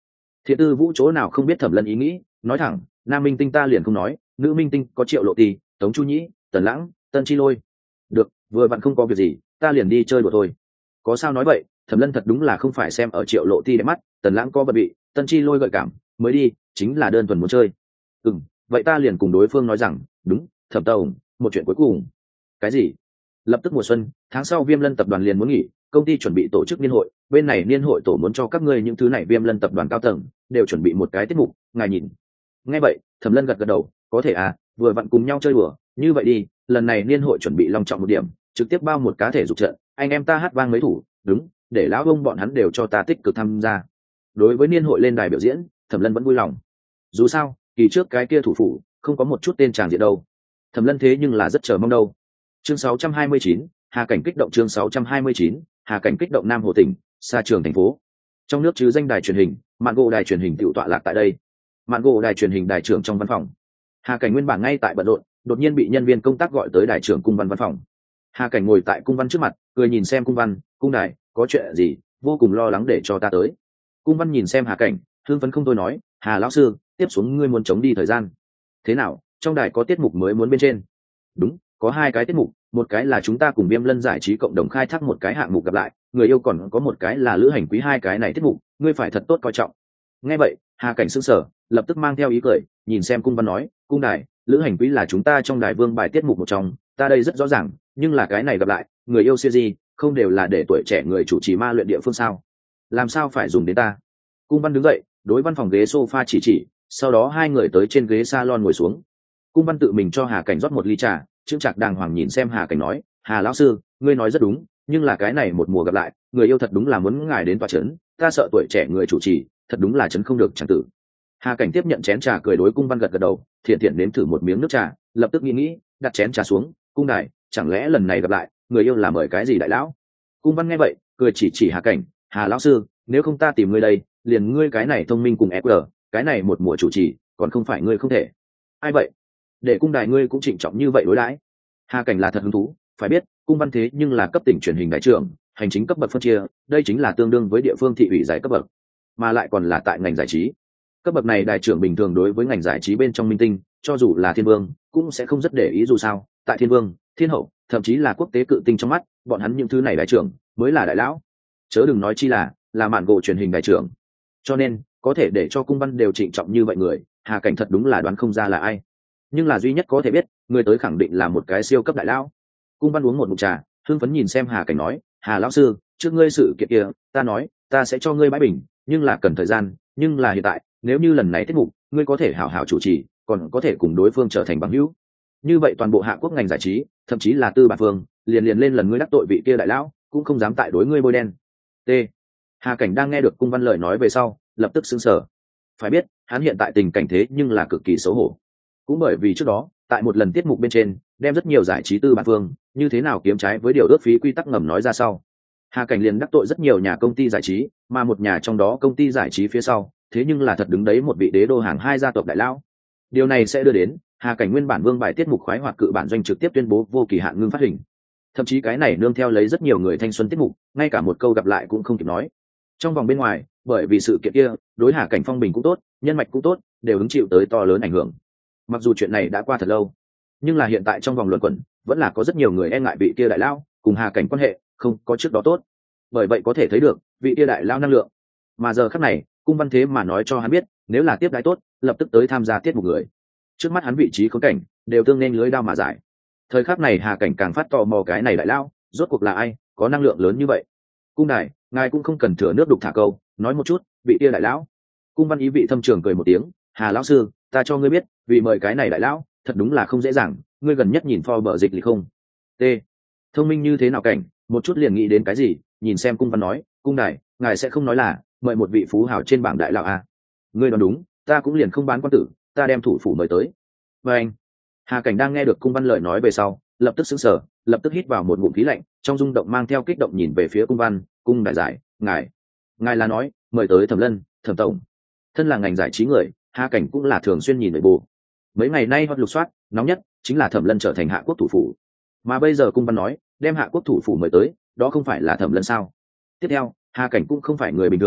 Thiện Tư Vũ chỗ nào không biết Thẩm Lân ý nghĩ, nói thẳng, nam minh tinh ta liền không nói, nữ minh tinh có Triệu Lộ Tì, Tống Chu Nhĩ, Tần Lãng, Tân Chi Lôi. Được, vừa vặn không có việc gì, ta liền đi chơi đùa thôi. Có sao nói vậy, Thẩm Lân thật đúng là không phải xem ở Triệu Lộ Ti đẹp mắt, Tần Lãng có bận bị, Tân Chi Lôi gợi cảm, mới đi, chính là đơn thuần muốn chơi. Ừm, vậy ta liền cùng đối phương nói rằng, đúng, Thẩm tổng, một chuyện cuối cùng. Cái gì? Lập tức mùa xuân, tháng sau Viêm Lân tập đoàn liền muốn nghỉ, công ty chuẩn bị tổ chức niên hội, bên này niên hội tổ muốn cho các ngươi những thứ này Viêm Lân tập đoàn cao tầng đều chuẩn bị một cái tiết mục, ngài nhìn. Nghe vậy, Thẩm Lân gật gật đầu, có thể à, vừa vặn cùng nhau chơi đùa, như vậy đi, lần này niên hội chuẩn bị long trọng một điểm, trực tiếp bao một cá thể dục trận, anh em ta hát vang mấy thủ, đúng, để lão ông bọn hắn đều cho ta tích cực tham gia. Đối với niên hội lên đài biểu diễn, Thẩm Lân vẫn vui lòng. Dù sao, kỳ trước cái kia thủ phủ không có một chút tên tràng diện đâu. Thẩm Lân thế nhưng là rất chờ mong đâu. Chương sáu trăm hai mươi chín, Hà Cảnh kích động. Chương sáu trăm hai mươi chín, Hà Cảnh kích động. Nam Hồ tỉnh, xa trường thành phố. Trong nước chứ danh đài truyền hình, Mạn Gỗ đài truyền hình tiểu tọa lạc tại đây. Mạn Gỗ đài truyền hình đài trưởng trong văn phòng. Hà Cảnh nguyên bản ngay tại bận rộn, đột nhiên bị nhân viên công tác gọi tới đài trưởng cung văn văn phòng. Hà Cảnh ngồi tại cung văn trước mặt, cười nhìn xem cung văn, cung đài, có chuyện gì, vô cùng lo lắng để cho ta tới. Cung văn nhìn xem Hà Cảnh, hưng phấn không thôi nói, Hà lão sư, tiếp xuống ngươi muốn chống đi thời gian. Thế nào, trong đài có tiết mục mới muốn bên trên? Đúng, có hai cái tiết mục, một cái là chúng ta cùng Viêm Lân giải trí cộng đồng khai thác một cái hạng mục gặp lại, người yêu, còn có một cái là lữ hành quý, hai cái này tiết mục, ngươi phải thật tốt coi trọng. Nghe vậy, Hà Cảnh sững sờ, lập tức mang theo ý cười, nhìn xem cung văn nói, cung đài, lữ hành quý là chúng ta trong đài vương bài tiết mục một trong, ta đây rất rõ ràng, nhưng là cái này gặp lại, người yêu series, không đều là để tuổi trẻ người chủ trì ma luyện địa phương sao? Làm sao phải dùng đến ta? Cung văn đứng dậy, đối văn phòng ghế sofa chỉ chỉ, sau đó hai người tới trên ghế salon ngồi xuống. Cung văn tự mình cho Hà Cảnh rót một ly trà, trương trạc đàng hoàng nhìn xem Hà Cảnh nói, Hà lão sư, ngươi nói rất đúng, nhưng là cái này một mùa gặp lại, người yêu thật đúng là muốn ngài đến tòa chấn, ta sợ tuổi trẻ người chủ trì, thật đúng là chấn không được chẳng tử. Hà Cảnh tiếp nhận chén trà, cười đối cung văn gật gật đầu, thiện thiện nếm thử một miếng nước trà, lập tức nghĩ nghĩ, đặt chén trà xuống, cung đài, chẳng lẽ lần này gặp lại, người yêu là mời cái gì đại lão? Cung văn nghe vậy, cười chỉ chỉ Hà Cảnh, Hà lão sư, nếu không ta tìm ngươi đây, liền ngươi cái này thông minh cùng e quy, cái này một mùa chủ trì, còn không phải ngươi không thể. Ai vậy? Để cung đài ngươi cũng trịnh trọng như vậy đối đãi. Hà Cảnh là thật hứng thú, phải biết, cung văn thế nhưng là cấp tỉnh truyền hình đại trưởng, hành chính cấp bậc phân chia, đây chính là tương đương với địa phương thị ủy giải cấp bậc, mà lại còn là tại ngành giải trí. Cấp bậc này đại trưởng bình thường đối với ngành giải trí bên trong minh tinh, cho dù là thiên vương, cũng sẽ không rất để ý, dù sao, tại thiên vương, thiên hậu, thậm chí là quốc tế cự tinh trong mắt, bọn hắn những thứ này đại trưởng mới là đại lão. Chớ đừng nói chi là là Mạn Gỗ truyền hình đại trưởng. Cho nên, có thể để cho cung văn đều trịnh trọng như vậy người, Hà Cảnh thật đúng là đoán không ra là ai. Nhưng là duy nhất có thể biết, người tới khẳng định là một cái siêu cấp đại lão. Cung văn uống một ngụm trà, hưng phấn nhìn xem Hà Cảnh nói, Hà lão sư, trước ngươi sự kiện kia, ta nói, ta sẽ cho ngươi bãi bình, nhưng là cần thời gian, nhưng là hiện tại, nếu như lần này tiết mục, ngươi có thể hảo hảo chủ trì, còn có thể cùng đối phương trở thành bằng hữu. Như vậy toàn bộ Hạ Quốc ngành giải trí, thậm chí là tư bản phương, liền liền lên lần ngươi đắc tội vị kia đại lão, cũng không dám tại đối ngươi bôi đen. T. Hà Cảnh đang nghe được cung văn lời nói về sau, lập tức sững sờ. Phải biết, hắn hiện tại tình cảnh thế nhưng là cực kỳ xấu hổ. Cũng bởi vì trước đó, tại một lần tiết mục bên trên, đem rất nhiều giải trí tư bản phương, như thế nào kiếm trái với điều ước phí quy tắc ngầm nói ra sau. Hà Cảnh liền đắc tội rất nhiều nhà công ty giải trí, mà một nhà trong đó công ty giải trí phía sau, thế nhưng là thật đứng đấy một vị đế đô hàng hai gia tộc đại lão. Điều này sẽ đưa đến Hà Cảnh nguyên bản vương bài tiết mục khoái hoạt cự bản doanh trực tiếp tuyên bố vô kỳ hạn ngưng phát hình. Thậm chí cái này nương theo lấy rất nhiều người thanh xuân tiết mục, ngay cả một câu gặp lại cũng không kịp nói. Trong vòng bên ngoài, bởi vì sự kiện kia, đối Hà Cảnh phong bình cũng tốt, nhân mạch cũng tốt, đều hứng chịu tới to lớn ảnh hưởng. Mặc dù chuyện này đã qua thật lâu, nhưng là hiện tại trong vòng luận quẩn, vẫn là có rất nhiều người e ngại vị kia đại lão cùng Hà Cảnh quan hệ không có trước đó tốt. Bởi vậy có thể thấy được vị kia đại lão năng lượng. Mà giờ khắc này, cung văn thế mà nói cho hắn biết, nếu là tiếp đãi tốt, lập tức tới tham gia tiết mục người. Trước mắt hắn vị trí khốn cảnh, đều tương nên lưới đao mà giải. Thời khắc này Hà Cảnh càng phát tò mò cái này đại lão rốt cuộc là ai, có năng lượng lớn như vậy. Cung đài, ngài cũng không cần thừa nước đục thả câu, nói một chút, vị kia đại lão. Cung văn ý vị thâm trường cười một tiếng, Hà lão sư, ta cho ngươi biết, vì mời cái này đại lão, thật đúng là không dễ dàng, ngươi gần nhất nhìn Forbes dịch lịch không? T. Thông minh như thế nào Cảnh, một chút liền nghĩ đến cái gì, nhìn xem cung văn nói, cung đài, ngài sẽ không nói là mời một vị phú hào trên bảng đại lão à? Ngươi nói đúng, ta cũng liền không bán quan tử, ta đem thủ phủ mời tới. Và anh, Hà Cảnh đang nghe được cung văn lời nói về sau, lập tức sững sờ, lập tức hít vào một ngụm khí lạnh, trong rung động mang theo kích động nhìn về phía cung văn, cung đại giải, ngài, ngài là nói mời tới Thẩm Lân, Thẩm tổng. Thân là ngành giải trí người, Hà Cảnh cũng là thường xuyên nhìn nội bộ. Mấy ngày nay hot lục soát, nóng nhất chính là Thẩm Lân trở thành Hạ Quốc thủ phủ. Mà bây giờ cung văn nói, đem Hạ Quốc thủ phủ mời tới, đó không phải là Thẩm Lân sao? Tiếp theo, Hà Cảnh cũng không phải người bình thường,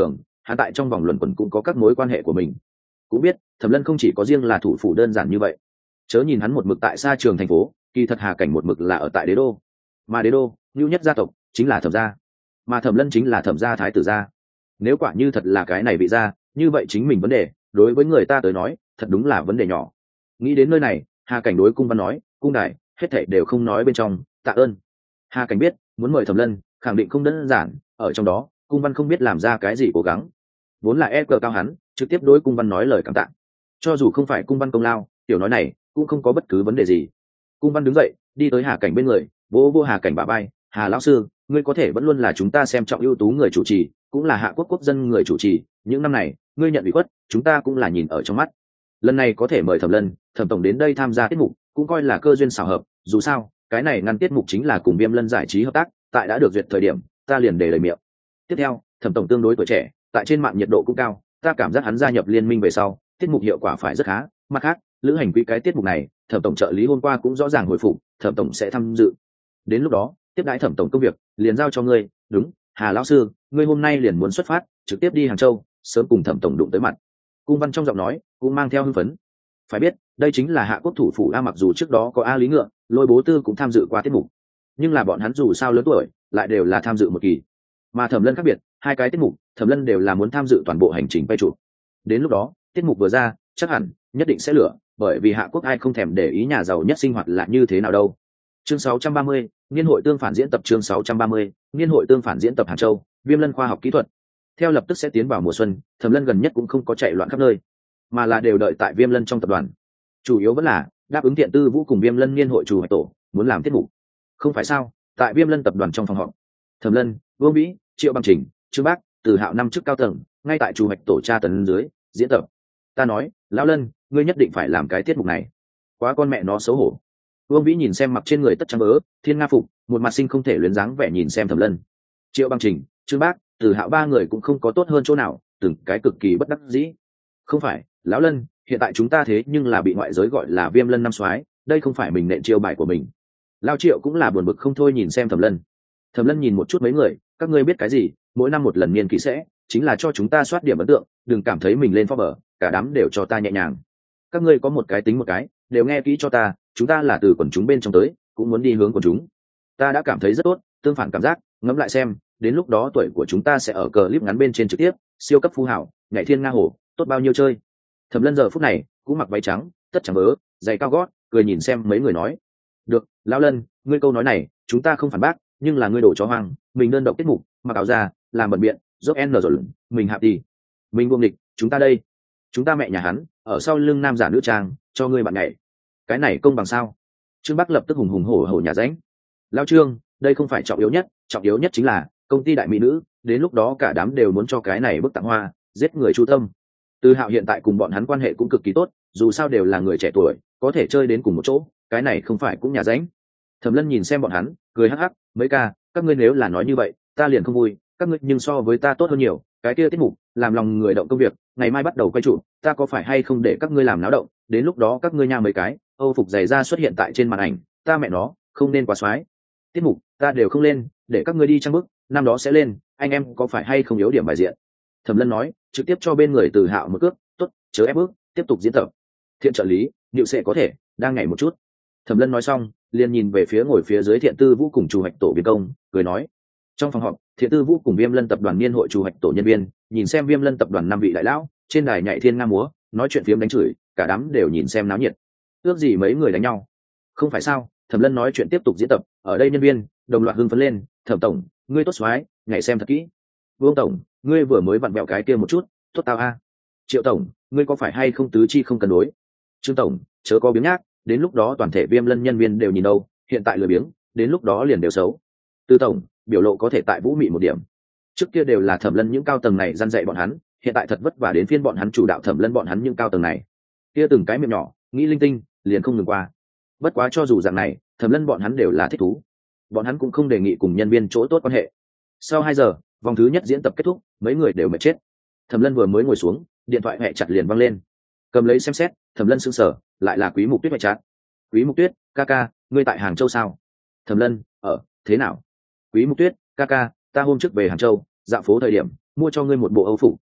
hắn tại trong vòng luẩn quẩn cũng có các mối quan hệ của mình. Cũng biết Thẩm Lân không chỉ có riêng là thủ phủ đơn giản như vậy, chớ nhìn hắn một mực tại xa trường thành phố, kỳ thật Hà Cảnh một mực là ở tại đế đô, mà đế đô nhu nhất gia tộc chính là Thẩm gia, mà Thẩm Lân chính là Thẩm gia thái tử gia. Nếu quả như thật là cái này vị gia, như vậy chính mình vấn đề đối với người ta tới nói thật đúng là vấn đề nhỏ. Nghĩ đến nơi này, Hà Cảnh đối cung văn nói, cung đại hết thảy đều không nói bên trong, tạ ơn. Hà Cảnh biết muốn mời Thẩm Lân khẳng định không đơn giản, ở trong đó cung văn không biết làm ra cái gì cố gắng, vốn là e cờ cao hắn trực tiếp đối cung văn nói lời cảm tạ. Cho dù không phải cung văn công lao, tiểu nói này cũng không có bất cứ vấn đề gì. Cung văn đứng dậy đi tới Hà Cảnh bên người, vỗ vỗ Hà Cảnh bả vai, Hà lão sư, ngươi có thể vẫn luôn là chúng ta xem trọng ưu tú người chủ trì, cũng là hạ quốc quốc dân người chủ trì, những năm này ngươi nhận ủy khuất chúng ta cũng là nhìn ở trong mắt. Lần này có thể mời Thẩm Lân Thẩm tổng đến đây tham gia tiết mục cũng coi là cơ duyên xảo hợp, dù sao cái này ngăn tiết mục chính là cùng Viêm Lân giải trí hợp tác, tại đã được duyệt thời điểm ta liền để lời miệng. Tiếp theo Thẩm tổng tương đối tuổi trẻ, tại trên mạng nhiệt độ cũng cao, ta cảm giác hắn gia nhập liên minh về sau tiết mục hiệu quả phải rất khá. Mặt khác lữ hành quý cái tiết mục này Thẩm tổng trợ lý hôm qua cũng rõ ràng hồi phục, Thẩm tổng sẽ tham dự, đến lúc đó tiếp đãi Thẩm tổng công việc liền giao cho ngươi. Đúng, Hà lão sư, ngươi hôm nay liền muốn xuất phát trực tiếp đi Hàng Châu, sớm cùng Thẩm tổng đụng tới mặt. Cung văn trong giọng nói cũng mang theo hưng phấn. Phải biết đây chính là hạ quốc thủ phủ A, mặc dù trước đó có A Lý Ngựa, Lôi Bố Tư cũng tham dự qua tiết mục, nhưng là bọn hắn dù sao lớn tuổi lại đều là tham dự một kỳ, mà Thẩm Lân khác biệt, hai cái tiết mục Thẩm Lân đều là muốn tham dự toàn bộ hành trình quay chụp. Đến lúc đó tiết mục vừa ra chắc hẳn nhất định sẽ lửa, bởi vì hạ quốc ai không thèm để ý nhà giàu nhất sinh hoạt là như thế nào đâu. Chương sáu trăm ba mươi, niên hội tương phản diễn tập. Chương sáu trăm ba mươi, niên hội tương phản diễn tập Hàng Châu, Viêm Lân khoa học kỹ thuật. Theo lập tức sẽ tiến vào mùa xuân, Thẩm Lân gần nhất cũng không có chạy loạn khắp nơi, mà là đều đợi tại Viêm Lân trong tập đoàn. Chủ yếu vẫn là đáp ứng Thiện Tư Vũ cùng Viêm Lân niên hội chủ hoạch tổ muốn làm tiết mục. Không phải sao? Tại Viêm Lân tập đoàn trong phòng họp, Thẩm Lân, Vương Vĩ, Triệu Bằng Trình, Trương Bác, Từ Hạo năm chức cao tầng, ngay tại chủ hoạch tổ tra tấn dưới diễn tập. Ta nói, lão Lân, ngươi nhất định phải làm cái tiết mục này. Quá con mẹ nó xấu hổ. Vương Vĩ nhìn xem mặc trên người tất trắng bớ, thiên nga phục, một mặt sinh không thể luyến dáng vẻ nhìn xem Thẩm Lân. Triệu Bằng Trình, Trương Bác, Từ Hạo ba người cũng không có tốt hơn chỗ nào, từng cái cực kỳ bất đắc dĩ. Không phải, lão Lân, hiện tại chúng ta thế nhưng là bị ngoại giới gọi là Viêm Lân năm soái, đây không phải mình nện chiêu bài của mình. Lao Triệu cũng là buồn bực không thôi nhìn xem Thẩm Lân. Thẩm Lân nhìn một chút mấy người, các ngươi biết cái gì, mỗi năm một lần niên kỷ sẽ chính là cho chúng ta soát điểm ấn tượng, đừng cảm thấy mình lên Forbes, cả đám đều cho ta nhẹ nhàng. Các ngươi có một cái tính một cái, đều nghe kỹ cho ta, chúng ta là từ quần chúng bên trong tới, cũng muốn đi hướng quần chúng. Ta đã cảm thấy rất tốt, tương phản cảm giác, ngẫm lại xem, đến lúc đó tuổi của chúng ta sẽ ở clip ngắn bên trên trực tiếp, siêu cấp phú hảo, nhảy thiên nga hồ, tốt bao nhiêu chơi. Thẩm Lân giờ phút này cũng mặc váy trắng, tất trắng bớ, giày cao gót, cười nhìn xem mấy người nói, được, lão Lân, ngươi câu nói này chúng ta không phản bác, nhưng là ngươi đổ chó hoang, mình đơn độc tiết mục, mặc áo ra, làm bận biện, dốc n rồi, mình hạp đi, mình buông địch, chúng ta đây, chúng ta mẹ nhà hắn ở sau lưng nam giả nữ trang, cho ngươi bạn nhảy, cái này công bằng sao? Trương Bắc lập tức hùng hùng hổ hổ nhà ránh. Lão Trương, đây không phải trọng yếu nhất, trọng yếu nhất chính là công ty đại mỹ nữ, đến lúc đó cả đám đều muốn cho cái này bức tặng hoa, giết người chu tâm. Từ Hạo hiện tại cùng bọn hắn quan hệ cũng cực kỳ tốt, dù sao đều là người trẻ tuổi, có thể chơi đến cùng một chỗ, cái này không phải cũng nhà ránh. Thẩm Lân nhìn xem bọn hắn, cười hắc hắc, mấy ca, các ngươi nếu là nói như vậy, ta liền không vui, các ngươi nhưng so với ta tốt hơn nhiều, cái kia tiết mục, làm lòng người động công việc, ngày mai bắt đầu quay trụ, ta có phải hay không để các ngươi làm náo động, đến lúc đó các ngươi nha mấy cái, Âu phục giày da xuất hiện tại trên màn ảnh, ta mẹ nó, không nên quá xoái. Tiết mục, ta đều không lên, để các ngươi đi trang bức, năm đó sẽ lên, anh em có phải hay không yếu điểm bài diện. Thẩm Lân nói, trực tiếp cho bên người Từ Hạo một cước, tốt, chớ ép bước, tiếp tục diễn tập. Thiện trợ lý, Niệu sẽ có thể, đang nhảy một chút. Thẩm Lân nói xong, liền nhìn về phía ngồi phía dưới Thiện Tư Vũ cùng chủ hoạch tổ viên công, cười nói. Trong phòng họp, Thiện Tư Vũ cùng Viêm Lân tập đoàn niên hội chủ hoạch tổ nhân viên, nhìn xem Viêm Lân tập đoàn năm vị đại lão, trên đài nhảy thiên nga múa, nói chuyện phiếm đánh chửi, cả đám đều nhìn xem náo nhiệt. Ước gì mấy người đánh nhau. Không phải sao? Thẩm Lân nói chuyện tiếp tục diễn tập, ở đây nhân viên đồng loạt hưng phấn lên, Thẩm tổng, ngươi tốt xoái, nhảy xem thật kỹ. Vương tổng, ngươi vừa mới vặn bẹo cái kia một chút, tốt tao a. Triệu tổng, ngươi có phải hay không tứ chi không cân đối? Trương tổng, chớ có biếng nhác, đến lúc đó toàn thể Viêm Lân nhân viên đều nhìn đâu, hiện tại lười biếng, đến lúc đó liền đều xấu. Tư tổng, biểu lộ có thể tại vũ mị một điểm. Trước kia đều là Thẩm Lân những cao tầng này răn dạy bọn hắn, hiện tại thật vất vả đến phiên bọn hắn chủ đạo Thẩm Lân bọn hắn những cao tầng này. Kia từng cái miệng nhỏ, nghĩ linh tinh, liền không ngừng qua. Bất quá cho dù dạng này, Thẩm Lân bọn hắn đều là thích thú. Bọn hắn cũng không đề nghị cùng nhân viên chỗ tốt quan hệ. Sau hai giờ, vòng thứ nhất diễn tập kết thúc, mấy người đều mệt chết. Thẩm Lân vừa mới ngồi xuống, điện thoại hẹ chặt liền văng lên. Cầm lấy xem xét, Thẩm Lân sững sờ, lại là Quý Mục Tuyết hẹ chặt. Quý Mục Tuyết, ca ca, ngươi tại Hàng Châu sao? Thẩm Lân, ở, thế nào? Quý Mục Tuyết, ca ca, ta hôm trước về Hàng Châu, dạo phố thời điểm, mua cho ngươi một bộ Âu phục,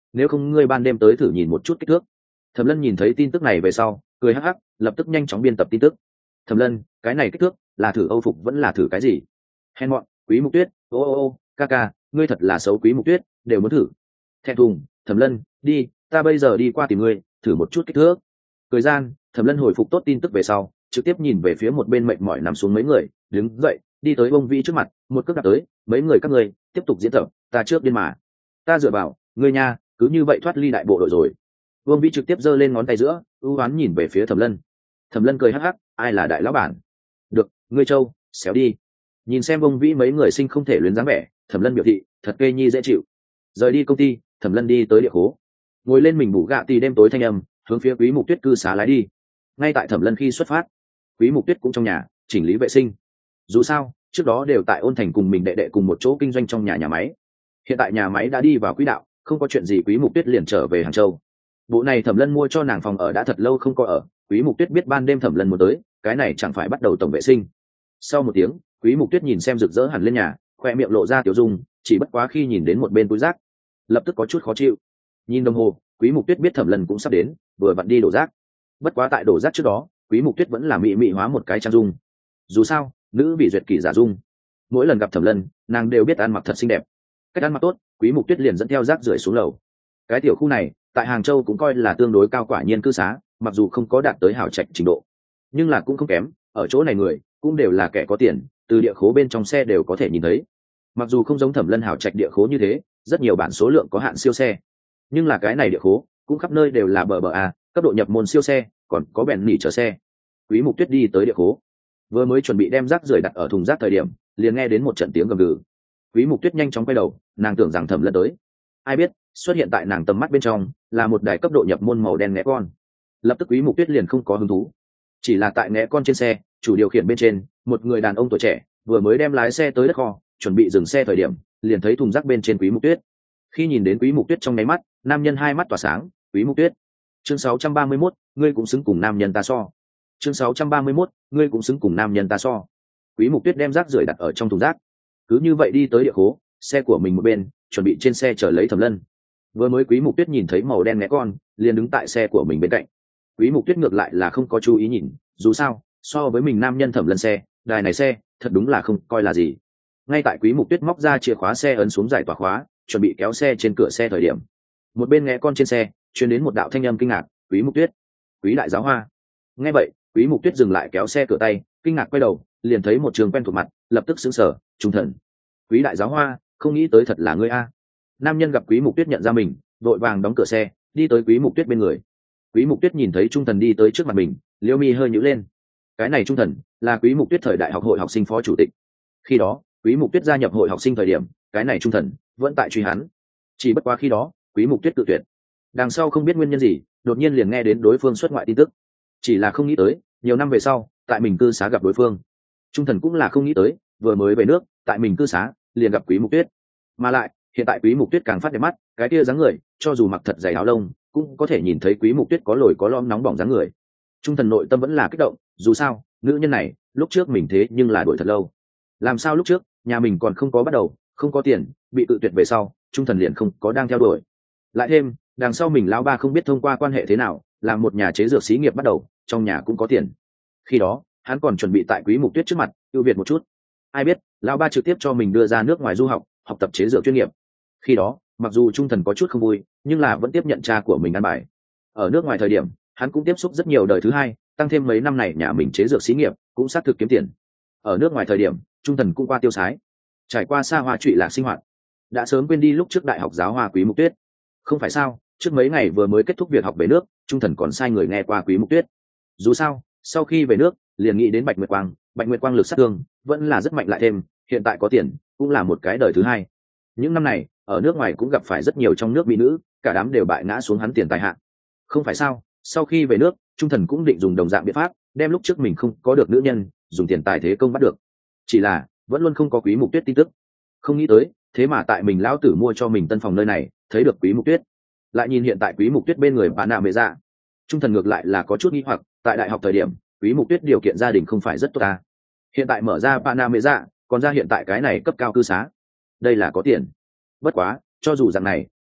nếu không ngươi ban đêm tới thử nhìn một chút kích thước. Thẩm Lân nhìn thấy tin tức này về sau cười hắc hắc, lập tức nhanh chóng biên tập tin tức. Thẩm Lân, cái này kích thước là thử âu phục vẫn là thử cái gì? Hèn mọn, Quý Mục Tuyết, ô ô ô, ca ca, ngươi thật là xấu. Quý Mục Tuyết đều muốn thử. Thẹn thùng, Thẩm Lân, đi, ta bây giờ đi qua tìm ngươi, thử một chút kích thước. Cười gian, Thẩm Lân hồi phục tốt tin tức về sau, trực tiếp nhìn về phía một bên mệt mỏi nằm xuống mấy người, đứng dậy, đi tới Bông Vĩ trước mặt, một cước đạp tới, mấy người các ngươi tiếp tục diễn tập, ta trước điên mà. Ta dựa vào, ngươi nha, cứ như vậy thoát ly đại bộ đội rồi. Vương Vĩ trực tiếp giơ lên ngón tay giữa, ưu oán nhìn về phía Thẩm Lân. Thẩm Lân cười hắc hắc, ai là đại lão bản? Được, ngươi Châu, xéo đi. Nhìn xem Vương Vĩ mấy người sinh không thể luyến dáng vẻ, Thẩm Lân biểu thị, thật kê nhi dễ chịu. Rời đi công ty, Thẩm Lân đi tới địa khố, ngồi lên mình bù gạ tì đêm tối thanh âm, hướng phía Quý Mục Tuyết cư xá lái đi. Ngay tại Thẩm Lân khi xuất phát, Quý Mục Tuyết cũng trong nhà chỉnh lý vệ sinh. Dù sao, trước đó đều tại Ôn Thành cùng mình đệ đệ cùng một chỗ kinh doanh trong nhà nhà máy. Hiện tại nhà máy đã đi vào quỹ đạo, không có chuyện gì, Quý Mục Tuyết liền trở về Hàng Châu. Bộ này Thẩm Lân mua cho nàng phòng ở đã thật lâu không có ở, Quý Mục Tuyết biết ban đêm Thẩm Lân muốn tới, cái này chẳng phải bắt đầu tổng vệ sinh. Sau một tiếng, Quý Mục Tuyết nhìn xem rực rỡ hẳn lên nhà, khoe miệng lộ ra tiểu dung, chỉ bất quá khi nhìn đến một bên túi rác, lập tức có chút khó chịu. Nhìn đồng hồ, Quý Mục Tuyết biết Thẩm Lân cũng sắp đến, vừa vặn đi đổ rác. Bất quá tại đổ rác trước đó, Quý Mục Tuyết vẫn là mị mị hóa một cái trang dung. Dù sao, nữ bị duyệt kỷ giả dung. Mỗi lần gặp Thẩm Lân, nàng đều biết ăn mặc thật xinh đẹp. Cách ăn mặc tốt, Quý Mục Tuyết liền dẫn theo rác rưởi xuống lầu. Cái tiểu khu này, tại Hàng Châu cũng coi là tương đối cao quả nhiên cư xá, mặc dù không có đạt tới hảo trạch trình độ, nhưng là cũng không kém. Ở chỗ này người cũng đều là kẻ có tiền, từ địa khố bên trong xe đều có thể nhìn thấy. Mặc dù không giống Thẩm Lân hảo trạch địa khố như thế, rất nhiều bản số lượng có hạn siêu xe, nhưng là cái này địa khố cũng khắp nơi đều là bờ bờ a, cấp độ nhập môn siêu xe, còn có bèn nỉ chở xe. Quý Mục Tuyết đi tới địa khố, vừa mới chuẩn bị đem rác rưởi đặt ở thùng rác thời điểm, liền nghe đến một trận tiếng gầm gừ. Quý Mục Tuyết nhanh chóng quay đầu, nàng tưởng rằng Thẩm Lân tới. Ai biết, xuất hiện tại nàng tầm mắt bên trong là một đài cấp độ nhập môn màu đen ngẽ con. Lập tức Quý Mục Tuyết liền không có hứng thú. Chỉ là tại ngẽ con trên xe, chủ điều khiển bên trên, một người đàn ông tuổi trẻ vừa mới đem lái xe tới đất kho, chuẩn bị dừng xe thời điểm, liền thấy thùng rác bên trên Quý Mục Tuyết. Khi nhìn đến Quý Mục Tuyết trong nháy mắt, nam nhân hai mắt tỏa sáng. Quý Mục Tuyết, chương sáu trăm ba mươi mốt, ngươi cũng xứng cùng nam nhân ta so. Chương sáu trăm ba mươi mốt, ngươi cũng xứng cùng nam nhân ta so. Quý Mục Tuyết đem rác rưởi đặt ở trong thùng rác, cứ như vậy đi tới địa khố, xe của mình một bên, chuẩn bị trên xe chở lấy Thẩm Lân. Vừa mới Quý Mục Tuyết nhìn thấy màu đen né con, liền đứng tại xe của mình bên cạnh. Quý Mục Tuyết ngược lại là không có chú ý nhìn, dù sao, so với mình nam nhân Thẩm Lân xe, đài này xe, thật đúng là không coi là gì. Ngay tại Quý Mục Tuyết móc ra chìa khóa xe ấn xuống giải tỏa khóa, chuẩn bị kéo xe trên cửa xe thời điểm, một bên né con trên xe truyền đến một đạo thanh âm kinh ngạc. Quý Mục Tuyết, Quý đại giáo hoa. Nghe vậy, Quý Mục Tuyết dừng lại kéo xe cửa tay, kinh ngạc quay đầu, liền thấy một trường quen thuộc mặt, lập tức sững sờ. Trung thần, Quý đại giáo hoa, không nghĩ tới thật là ngươi a. Nam nhân gặp Quý Mục Tuyết nhận ra mình, vội vàng đóng cửa xe, đi tới Quý Mục Tuyết bên người. Quý Mục Tuyết nhìn thấy Trung thần đi tới trước mặt mình, liễu mi hơi nhíu lên. Cái này Trung thần là Quý Mục Tuyết thời đại học hội học sinh phó chủ tịch. Khi đó, Quý Mục Tuyết gia nhập hội học sinh thời điểm, cái này Trung thần vẫn tại truy hắn. Chỉ bất quá khi đó, Quý Mục Tuyết tự tuyệt. Đằng sau không biết nguyên nhân gì, đột nhiên liền nghe đến đối phương xuất ngoại tin tức. Chỉ là không nghĩ tới, nhiều năm về sau, tại mình cư xá gặp đối phương. Trung thần cũng là không nghĩ tới, vừa mới về nước, tại mình cư xá, liền gặp Quý Mục Tuyết. Mà lại, hiện tại Quý Mục Tuyết càng phát đẹp mắt, cái kia dáng người, cho dù mặc thật dày áo lông, cũng có thể nhìn thấy Quý Mục Tuyết có lồi có lõm nóng bỏng dáng người. Trung thần nội tâm vẫn là kích động, dù sao, nữ nhân này, lúc trước mình thế nhưng là đuổi thật lâu. Làm sao lúc trước, nhà mình còn không có bắt đầu, không có tiền, bị tự tuyệt về sau, Trung thần liền không có đang theo đuổi. Lại thêm, đằng sau mình lão ba không biết thông qua quan hệ thế nào, làm một nhà chế dược xí nghiệp bắt đầu, trong nhà cũng có tiền. Khi đó, hắn còn chuẩn bị tại Quý Mục Tuyết trước mặt ưu việt một chút. Ai biết, lão ba trực tiếp cho mình đưa ra nước ngoài du học, học tập chế dược chuyên nghiệp. Khi đó, mặc dù Trung thần có chút không vui, nhưng là vẫn tiếp nhận cha của mình ăn bài. Ở nước ngoài thời điểm, hắn cũng tiếp xúc rất nhiều đời thứ hai, tăng thêm mấy năm này nhà mình chế dược xí nghiệp cũng xác thực kiếm tiền. Ở nước ngoài thời điểm, Trung thần cũng qua tiêu sái, trải qua xa hoa trụy lạc sinh hoạt, đã sớm quên đi lúc trước đại học giáo hoa Quý Mục Tuyết. Không phải sao, trước mấy ngày vừa mới kết thúc việc học về nước, Trung thần còn sai người nghe qua Quý Mục Tuyết. Dù sao, sau khi về nước, liền nghĩ đến Bạch Nguyệt Quang, Bạch Nguyệt Quang lực sát thương vẫn là rất mạnh, lại thêm hiện tại có tiền, cũng là một cái đời thứ hai. Những năm này, ở nước ngoài cũng gặp phải rất nhiều trong nước mỹ nữ, cả đám đều bại ngã xuống hắn tiền tài hạ. Không phải sao, sau khi về nước, Trung thần cũng định dùng đồng dạng biện pháp, đem lúc trước mình không có được nữ nhân, dùng tiền tài thế công bắt được. Chỉ là, vẫn luôn không có Quý Mục Tuyết tin tức. Không nghĩ tới, thế mà tại mình lão tử mua cho mình tân phòng nơi này, thấy được Quý Mục Tuyết. Lại nhìn hiện tại Quý Mục Tuyết bên người bà nạ mẹ dạ, Trung thần ngược lại là có chút nghi hoặc, tại đại học thời điểm, Quý Mục Tuyết điều kiện gia đình không phải rất tốt ta. Hiện tại mở ra bà nạ mẹ dạ, còn ra hiện tại cái này cấp cao cư xá. Đây là có tiền. Bất quá, cho dù dạng này,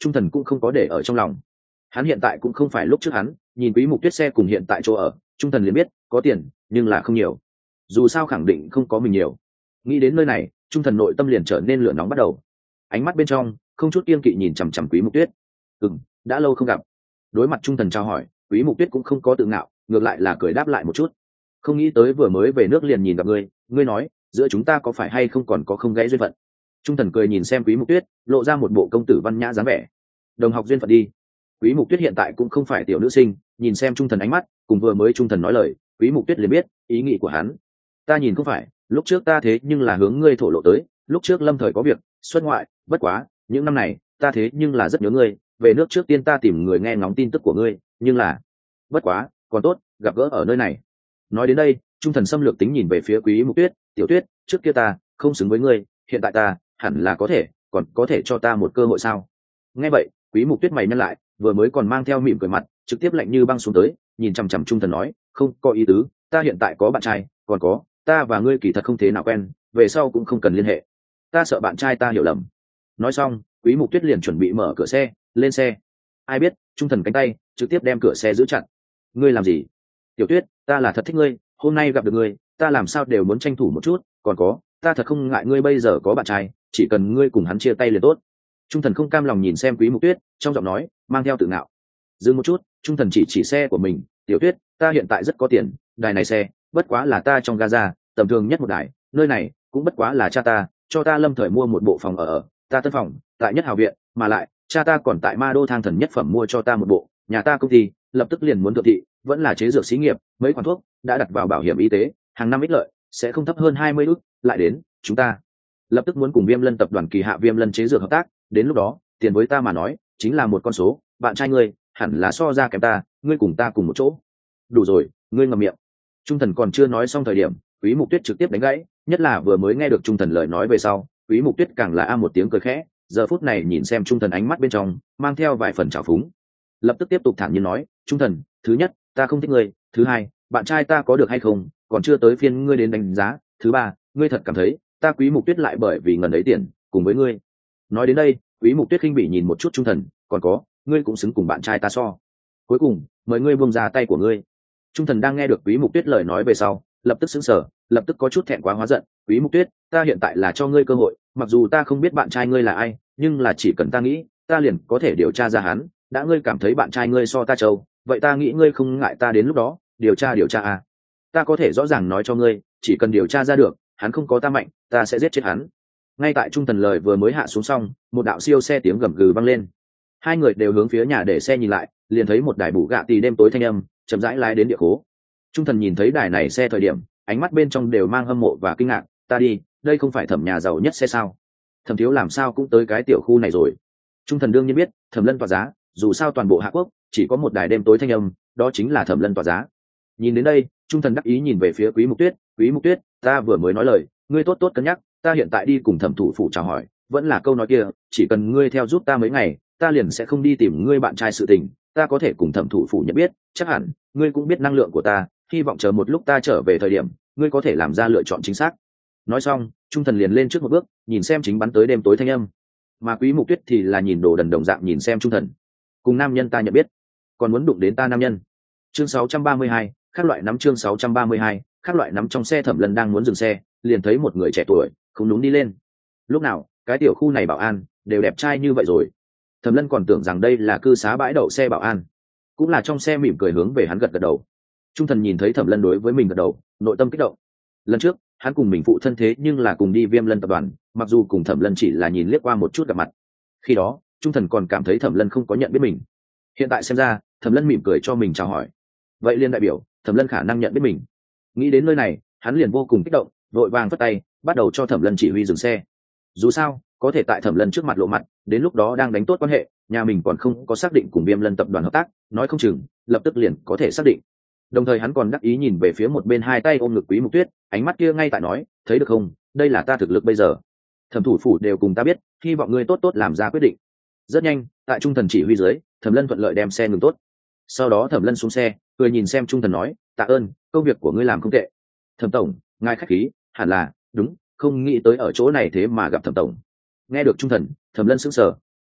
Trung thần cũng không có để ở trong lòng. Hắn hiện tại cũng không phải lúc trước hắn nhìn Quý Mục Tuyết xe cùng hiện tại chỗ ở, Trung thần liền biết có tiền nhưng là không nhiều, dù sao khẳng định không có mình nhiều. Nghĩ đến nơi này, Trung thần nội tâm liền trở nên lửa nóng bắt đầu, ánh mắt bên trong không chút kiêng kỵ nhìn chằm chằm Quý Mục Tuyết. Ừm, đã lâu không gặp. Đối mặt Trung thần chào hỏi, Quý Mục Tuyết cũng không có tự ngạo, ngược lại là cười đáp lại một chút. Không nghĩ tới vừa mới về nước liền nhìn gặp ngươi, ngươi nói giữa chúng ta có phải hay không còn có không gãy duyên phận. Trung thần cười nhìn xem Quý Mục Tuyết, lộ ra một bộ công tử văn nhã dáng vẻ. Đồng học duyên phận đi. Quý Mục Tuyết hiện tại cũng không phải tiểu nữ sinh, nhìn xem Trung thần ánh mắt, cùng vừa mới Trung thần nói lời, Quý Mục Tuyết liền biết ý nghĩ của hắn. Ta nhìn không phải, lúc trước ta thế nhưng là hướng ngươi thổ lộ tới, lúc trước lâm thời có việc xuất ngoại, bất quá những năm này ta thế nhưng là rất nhớ ngươi, về nước trước tiên ta tìm người nghe ngóng tin tức của ngươi, nhưng là bất quá còn tốt gặp gỡ ở nơi này. Nói đến đây, Trung thần xâm lược tính nhìn về phía Quý Mục Tuyết, tiểu Tuyết, trước kia ta không xứng với ngươi, hiện tại ta hẳn là có thể, còn có thể cho ta một cơ hội sao? Nghe vậy, Quý Mục Tuyết mày nhăn lại, vừa mới còn mang theo mỉm cười mặt, trực tiếp lạnh như băng xuống tới, nhìn chằm chằm Trung thần nói, không có ý tứ, ta hiện tại có bạn trai, còn có ta và ngươi kỳ thật không thế nào quen, về sau cũng không cần liên hệ, ta sợ bạn trai ta hiểu lầm. Nói xong, Quý Mục Tuyết liền chuẩn bị mở cửa xe, lên xe. Ai biết Trung thần cánh tay trực tiếp đem cửa xe giữ chặt. Ngươi làm gì? Tiểu Tuyết, ta là thật thích ngươi, hôm nay gặp được ngươi, ta làm sao đều muốn tranh thủ một chút, còn có ta thật không ngại ngươi bây giờ có bạn trai, chỉ cần ngươi cùng hắn chia tay liền tốt. Trung thần không cam lòng nhìn xem Quý Mục Tuyết, trong giọng nói mang theo tự ngạo. Dừng một chút, Trung thần chỉ chỉ xe của mình, tiểu Tuyết, ta hiện tại rất có tiền, đài này xe bất quá là ta trong Gaza tầm thường nhất một đài, nơi này cũng bất quá là cha ta cho ta lâm thời mua một bộ phòng ở ở ta tân phòng tại nhất hào viện, mà lại cha ta còn tại ma đô thang thần nhất phẩm mua cho ta một bộ, nhà ta công ty lập tức liền muốn thượng thị, vẫn là chế dược xí nghiệp, mấy khoản thuốc đã đặt vào bảo hiểm y tế, hàng năm ích lợi sẽ không thấp hơn hai mươi ức, lại đến chúng ta lập tức muốn cùng Viêm Lân tập đoàn kỳ hạ Viêm Lân chế dược hợp tác, đến lúc đó tiền với ta mà nói chính là một con số, bạn trai ngươi hẳn là so ra kém ta, ngươi cùng ta cùng một chỗ. Đủ rồi, ngươi ngậm miệng. Trung thần còn chưa nói xong thời điểm, Quý Mục Tuyết trực tiếp đánh gãy, nhất là vừa mới nghe được Trung thần lời nói về sau, Quý Mục Tuyết càng là a một tiếng cười khẽ, giờ phút này nhìn xem Trung thần ánh mắt bên trong mang theo vài phần trào phúng, lập tức tiếp tục thản nhiên nói, Trung thần, thứ nhất ta không thích ngươi, thứ hai bạn trai ta có được hay không còn chưa tới phiên ngươi đến đánh giá, thứ ba ngươi thật cảm thấy ta Quý Mục Tuyết lại bởi vì ngần ấy tiền cùng với ngươi. Nói đến đây, Quý Mục Tuyết khinh bỉ nhìn một chút Trung thần, còn có ngươi cũng xứng cùng bạn trai ta so, cuối cùng mời ngươi buông ra tay của ngươi. Trung thần đang nghe được Quý Mục Tuyết lời nói về sau, lập tức sững sờ, lập tức có chút thẹn quá hóa giận, Quý Mục Tuyết, ta hiện tại là cho ngươi cơ hội, mặc dù ta không biết bạn trai ngươi là ai, nhưng là chỉ cần ta nghĩ, ta liền có thể điều tra ra hắn, đã ngươi cảm thấy bạn trai ngươi so ta trâu, vậy ta nghĩ ngươi không ngại ta đến lúc đó điều tra điều tra à? Ta có thể rõ ràng nói cho ngươi, chỉ cần điều tra ra được hắn không có ta mạnh, ta sẽ giết chết hắn. Ngay tại Trung thần lời vừa mới hạ xuống xong, một đạo siêu xe tiếng gầm gừ vang lên. Hai người đều hướng phía nhà để xe nhìn lại, liền thấy một đài bù gạ tì đêm tối thanh âm chậm rãi lái đến địa khố. Trung thần nhìn thấy đài này xe thời điểm, ánh mắt bên trong đều mang hâm mộ và kinh ngạc, ta đi, đây không phải Thẩm nhà giàu nhất xe sao? Thẩm thiếu làm sao cũng tới cái tiểu khu này rồi. Trung thần đương nhiên biết Thẩm Lân tỏa giá, dù sao toàn bộ Hạ Quốc chỉ có một đài đêm tối thanh âm, đó chính là Thẩm Lân tỏa giá. Nhìn đến đây, Trung thần đắc ý nhìn về phía Quý Mục Tuyết, Quý Mục Tuyết, ta vừa mới nói lời, ngươi tốt tốt cân nhắc, ta hiện tại đi cùng Thẩm thủ phủ chào hỏi, vẫn là câu nói kia, chỉ cần ngươi theo giúp ta mấy ngày, ta liền sẽ không đi tìm ngươi bạn trai sự tình, ta có thể cùng Thẩm thủ phủ nhận biết, chắc hẳn ngươi cũng biết năng lượng của ta, hy vọng chờ một lúc ta trở về thời điểm, ngươi có thể làm ra lựa chọn chính xác. Nói xong, Trung thần liền lên trước một bước, nhìn xem chính bắn tới đêm tối thanh âm, mà Quý Mục Tuyết thì là nhìn đồ đần đồng dạng nhìn xem Trung thần, cùng nam nhân ta nhận biết, còn muốn đụng đến ta nam nhân. Chương sáu trăm ba mươi hai, các loại nắm chương sáu trăm ba mươi hai, các loại nắm. Trong xe Thẩm Lân đang muốn dừng xe, liền thấy một người trẻ tuổi không đúng đi lên. Lúc nào cái tiểu khu này bảo an đều đẹp trai như vậy rồi. Thẩm Lân còn tưởng rằng đây là cư xá bãi đậu xe bảo an, cũng là trong xe mỉm cười hướng về hắn gật gật đầu. Trung thần nhìn thấy Thẩm Lân đối với mình gật đầu, nội tâm kích động. Lần trước hắn cùng mình phụ thân thế nhưng là cùng đi Viêm Lân tập đoàn, mặc dù cùng Thẩm Lân chỉ là nhìn liếc qua một chút gặp mặt, khi đó Trung thần còn cảm thấy Thẩm Lân không có nhận biết mình. Hiện tại xem ra Thẩm Lân mỉm cười cho mình chào hỏi, vậy liên đại biểu Thẩm Lân khả năng nhận biết mình. Nghĩ đến nơi này, hắn liền vô cùng kích động, vội vàng phất tay bắt đầu cho Thẩm Lân chỉ huy dừng xe. Dù sao có thể tại Thẩm Lân trước mặt lộ mặt, đến lúc đó đang đánh tốt quan hệ, nhà mình còn không có xác định cùng Viêm Lân tập đoàn hợp tác, nói không chừng lập tức liền có thể xác định. Đồng thời hắn còn đắc ý nhìn về phía một bên hai tay ôm ngực Quý Mục Tuyết, ánh mắt kia ngay tại nói, thấy được không, đây là ta thực lực bây giờ. Thẩm thủ phủ đều cùng ta biết, hy vọng ngươi tốt tốt làm ra quyết định. Rất nhanh, tại Trung thần chỉ huy dưới, Thẩm Lân thuận lợi đem xe ngừng tốt. Sau đó Thẩm Lân xuống xe, cười nhìn xem Trung thần nói, tạ ơn, công việc của ngươi làm không tệ. Thẩm tổng, ngài khách khí, hẳn là đúng, không nghĩ tới ở chỗ này thế mà gặp Thẩm tổng. Nghe được Trung thần, Thẩm Lân sững sờ,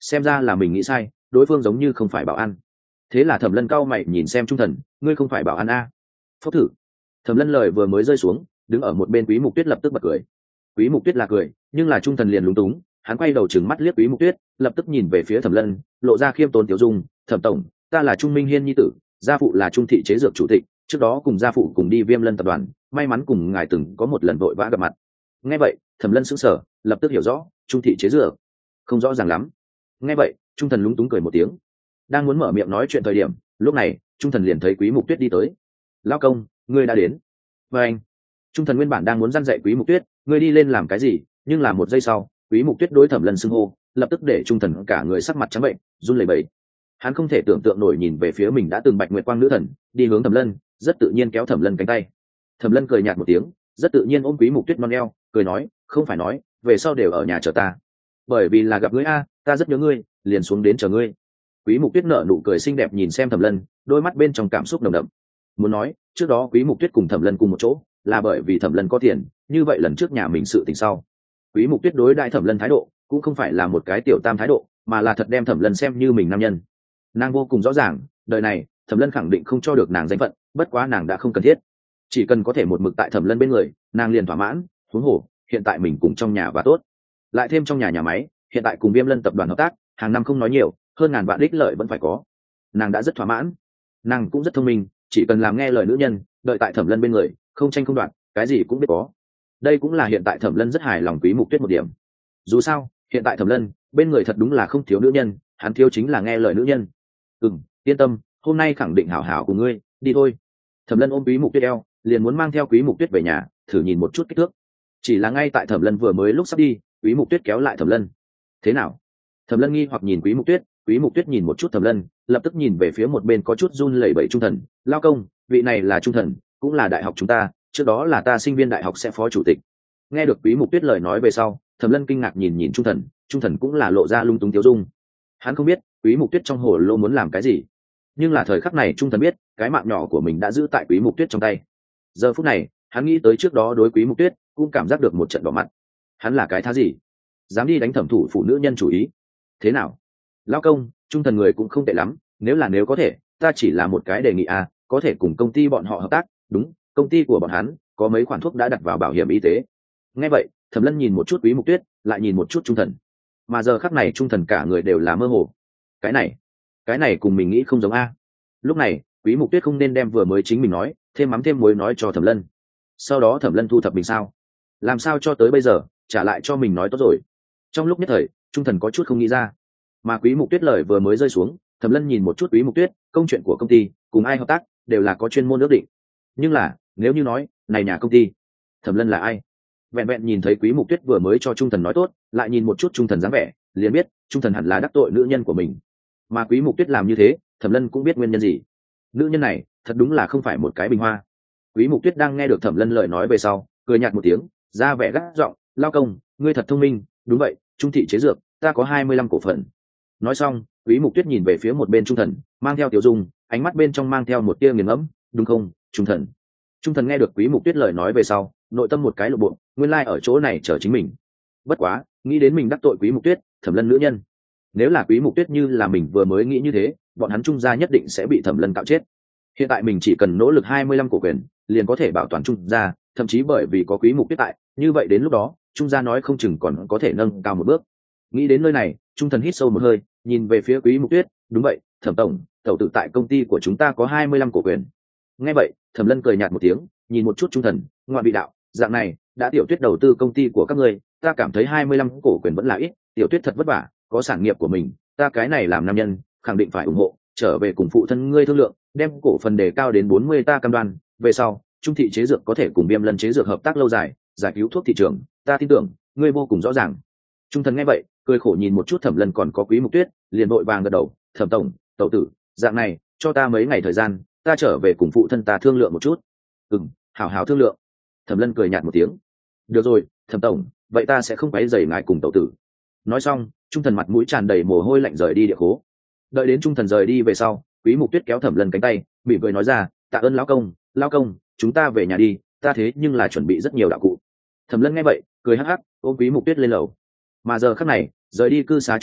xem ra là mình nghĩ sai, đối phương giống như không phải bảo an. Thế là Thẩm Lân cau mày nhìn xem Trung Thần, ngươi không phải bảo an a? Phốc thử. Thẩm Lân lời vừa mới rơi xuống, đứng ở một bên Quý Mục Tuyết lập tức bật cười. Quý Mục Tuyết là cười, nhưng là Trung Thần liền lúng túng, hắn quay đầu trừng mắt liếc Quý Mục Tuyết, lập tức nhìn về phía Thẩm Lân, lộ ra khiêm tốn tiểu dung, "Thẩm tổng, ta là Trung Minh Hiên nhi tử, gia phụ là Trung thị chế dược chủ tịch, trước đó cùng gia phụ cùng đi Viêm Lân tập đoàn, may mắn cùng ngài từng có một lần vội vã gặp mặt." Nghe vậy, Thẩm Lân sững sờ, lập tức hiểu rõ, Trung thị chế dược. Không rõ ràng lắm. Nghe vậy, Trung Thần lúng túng cười một tiếng. Đang muốn mở miệng nói chuyện thời điểm, lúc này, Trung Thần liền thấy Quý Mục Tuyết đi tới. "Lão công, ngươi đã đến." Và anh, Trung Thần nguyên bản đang muốn răn dạy Quý Mục Tuyết, "Ngươi đi lên làm cái gì?" Nhưng là một giây sau, Quý Mục Tuyết đối Thẩm Lân xưng hô, lập tức để Trung Thần cả người sắc mặt trắng bệnh, run lẩy bẩy. Hắn không thể tưởng tượng nổi nhìn về phía mình đã từng Bạch Nguyệt Quang nữ thần, đi hướng Thẩm Lân, rất tự nhiên kéo Thẩm Lân cánh tay. Thẩm Lân cười nhạt một tiếng, rất tự nhiên ôm Quý Mục Tuyết non eo, cười nói, "Không phải nói, về sau đều ở nhà chờ ta. Bởi vì là gặp ngươi a, ta rất nhớ ngươi, liền xuống đến chờ ngươi." Quý Mục Tuyết nở nụ cười xinh đẹp nhìn xem Thẩm Lân, đôi mắt bên trong cảm xúc nồng đậm. Muốn nói, trước đó Quý Mục Tuyết cùng Thẩm Lân cùng một chỗ, là bởi vì Thẩm Lân có tiền, như vậy lần trước nhà mình sự tình sau. Quý Mục Tuyết đối đại Thẩm Lân thái độ, cũng không phải là một cái tiểu tam thái độ, mà là thật đem Thẩm Lân xem như mình nam nhân. Nàng vô cùng rõ ràng, đời này, Thẩm Lân khẳng định không cho được nàng danh phận, bất quá nàng đã không cần thiết. Chỉ cần có thể một mực tại Thẩm Lân bên người, nàng liền thỏa mãn, huống hồ, hiện tại mình cùng trong nhà và tốt. Lại thêm trong nhà nhà máy, hiện tại cùng Viêm Lân tập đoàn hợp tác, hàng năm không nói nhiều, hơn ngàn vạn đích lợi vẫn phải có. Nàng đã rất thỏa mãn. Nàng cũng rất thông minh, chỉ cần làm nghe lời nữ nhân, đợi tại Thẩm Lân bên người, không tranh không đoạt, cái gì cũng biết có. Đây cũng là hiện tại Thẩm Lân rất hài lòng Quý Mục Tuyết một điểm. Dù sao, hiện tại Thẩm Lân, bên người thật đúng là không thiếu nữ nhân, hắn thiếu chính là nghe lời nữ nhân. "Ừm, yên tâm, hôm nay khẳng định hảo hảo của ngươi, đi thôi." Thẩm Lân ôm Quý Mục Tuyết eo, liền muốn mang theo Quý Mục Tuyết về nhà, thử nhìn một chút kích thước. Chỉ là ngay tại Thẩm Lân vừa mới lúc sắp đi, Quý Mục Tuyết kéo lại Thẩm Lân. "Thế nào?" Thẩm Lân nghi hoặc nhìn Quý Mục Tuyết, Quý Mục Tuyết nhìn một chút Thẩm Lân, lập tức nhìn về phía một bên có chút run lẩy bẩy Trung Thần, "Lão công, vị này là Trung Thần, cũng là đại học chúng ta, trước đó là ta sinh viên đại học sẽ phó chủ tịch." Nghe được Quý Mục Tuyết lời nói về sau, Thẩm Lân kinh ngạc nhìn nhìn Trung Thần, Trung Thần cũng là lộ ra lung túng tiêu dung. Hắn không biết Quý Mục Tuyết trong hồ lô muốn làm cái gì, nhưng là thời khắc này Trung Thần biết, cái mạng nhỏ của mình đã giữ tại Quý Mục Tuyết trong tay. Giờ phút này, hắn nghĩ tới trước đó đối Quý Mục Tuyết, cũng cảm giác được một trận đỏ mặt. Hắn là cái thá gì, dám đi đánh thẩm thủ phụ nữ nhân chủ ý? Thế nào, lão công, Trung Thần người cũng không tệ lắm, nếu là nếu có thể, ta chỉ là một cái đề nghị à, có thể cùng công ty bọn họ hợp tác. Đúng, công ty của bọn hắn có mấy khoản thuốc đã đặt vào bảo hiểm y tế. Nghe vậy, Thẩm Lân nhìn một chút Quý Mục Tuyết, lại nhìn một chút Trung Thần. Mà giờ khắc này Trung Thần cả người đều là mơ hồ. Cái này, cái này cùng mình nghĩ không giống a. Lúc này, Quý Mục Tuyết không nên đem vừa mới chính mình nói, thêm mắm thêm muối nói cho Thẩm Lân. Sau đó Thẩm Lân thu thập mình sao? Làm sao cho tới bây giờ, trả lại cho mình nói tốt rồi. Trong lúc nhất thời, Trung Thần có chút không nghĩ ra. Mà Quý Mục Tuyết lời vừa mới rơi xuống, Thẩm Lân nhìn một chút Quý Mục Tuyết, công chuyện của công ty, cùng ai hợp tác, đều là có chuyên môn ước định. Nhưng là, nếu như nói, này nhà công ty, Thẩm Lân là ai? Vẹn vẹn nhìn thấy Quý Mục Tuyết vừa mới cho Trung Thần nói tốt, lại nhìn một chút Trung Thần dáng vẻ, liền biết Trung Thần hẳn là đắc tội nữ nhân của mình. Mà Quý Mục Tuyết làm như thế, Thẩm Lân cũng biết nguyên nhân gì. Nữ nhân này, thật đúng là không phải một cái bình hoa. Quý Mục Tuyết đang nghe được Thẩm Lân lời nói về sau, cười nhạt một tiếng, ra vẻ gắt giọng, "Lao công, ngươi thật thông minh, đúng vậy, Trung thị chế dược, ta có hai mươi lăm cổ phần." Nói xong, Quý Mục Tuyết nhìn về phía một bên Trung Thần, mang theo tiểu dung, ánh mắt bên trong mang theo một tia nghiền ngẫm, "Đúng không, Trung Thần?" Trung Thần nghe được Quý Mục Tuyết lời nói về sau, nội tâm một cái lộ bộ, nguyên lai like ở chỗ này chờ chính mình. Bất quá, nghĩ đến mình đắc tội Quý Mục Tuyết, Thẩm Lân nữ nhân. Nếu là Quý Mục Tuyết như là mình vừa mới nghĩ như thế, bọn hắn Trung gia nhất định sẽ bị Thẩm Lân cạo chết. Hiện tại mình chỉ cần nỗ lực hai mươi lăm cổ quyền, liền có thể bảo toàn Trung gia, thậm chí bởi vì có Quý Mục Tuyết tại, như vậy đến lúc đó, Trung gia nói không chừng còn có thể nâng cao một bước. Nghĩ đến nơi này, Trung Thần hít sâu một hơi, nhìn về phía Quý Mục Tuyết, "Đúng vậy, Thẩm tổng, tẩu tử tại công ty của chúng ta có hai mươi lăm cổ quyền." Nghe vậy, Thẩm Lân cười nhạt một tiếng, nhìn một chút Trung Thần, ngoại vị đạo, "Dạng này, đã Tiểu Tuyết đầu tư công ty của các ngươi, ta cảm thấy hai mươi lăm cổ quyền vẫn là ít, Tiểu Tuyết thật vất vả, có sản nghiệp của mình, ta cái này làm nam nhân, khẳng định phải ủng hộ, trở về cùng phụ thân ngươi thương lượng, đem cổ phần đề cao đến bốn mươi ta cam đoan, về sau, Trung thị chế dược có thể cùng Viêm Lân chế dược hợp tác lâu dài, giải cứu thuốc thị trường, ta tin tưởng, ngươi vô cùng rõ ràng." Trung Thần nghe vậy, cười khổ nhìn một chút Thẩm Lân còn có Quý Mục Tuyết, liền vội vàng gật đầu, "Thẩm tổng, tẩu tử, dạng này, cho ta mấy ngày thời gian, ta trở về cùng phụ thân ta thương lượng một chút." "Ừm, hảo hảo thương lượng." Thẩm Lân cười nhạt một tiếng, "Được rồi, Thẩm tổng, vậy ta sẽ không quấy rầy ngài cùng tẩu tử." Nói xong, Trung Thần mặt mũi tràn đầy mồ hôi lạnh rời đi địa khố. Đợi đến Trung Thần rời đi về sau, Quý Mục Tuyết kéo Thẩm Lân cánh tay, mỉm cười nói ra, "Tạ ơn lão công, lão công, chúng ta về nhà đi, ta thế nhưng là chuẩn bị rất nhiều đạo cụ." Thẩm Lân nghe vậy, cười hắc hắc, ôm Quý Mục Tuyết lên lầu. Mà giờ khắc này, rời đi cư xá Trung Thần,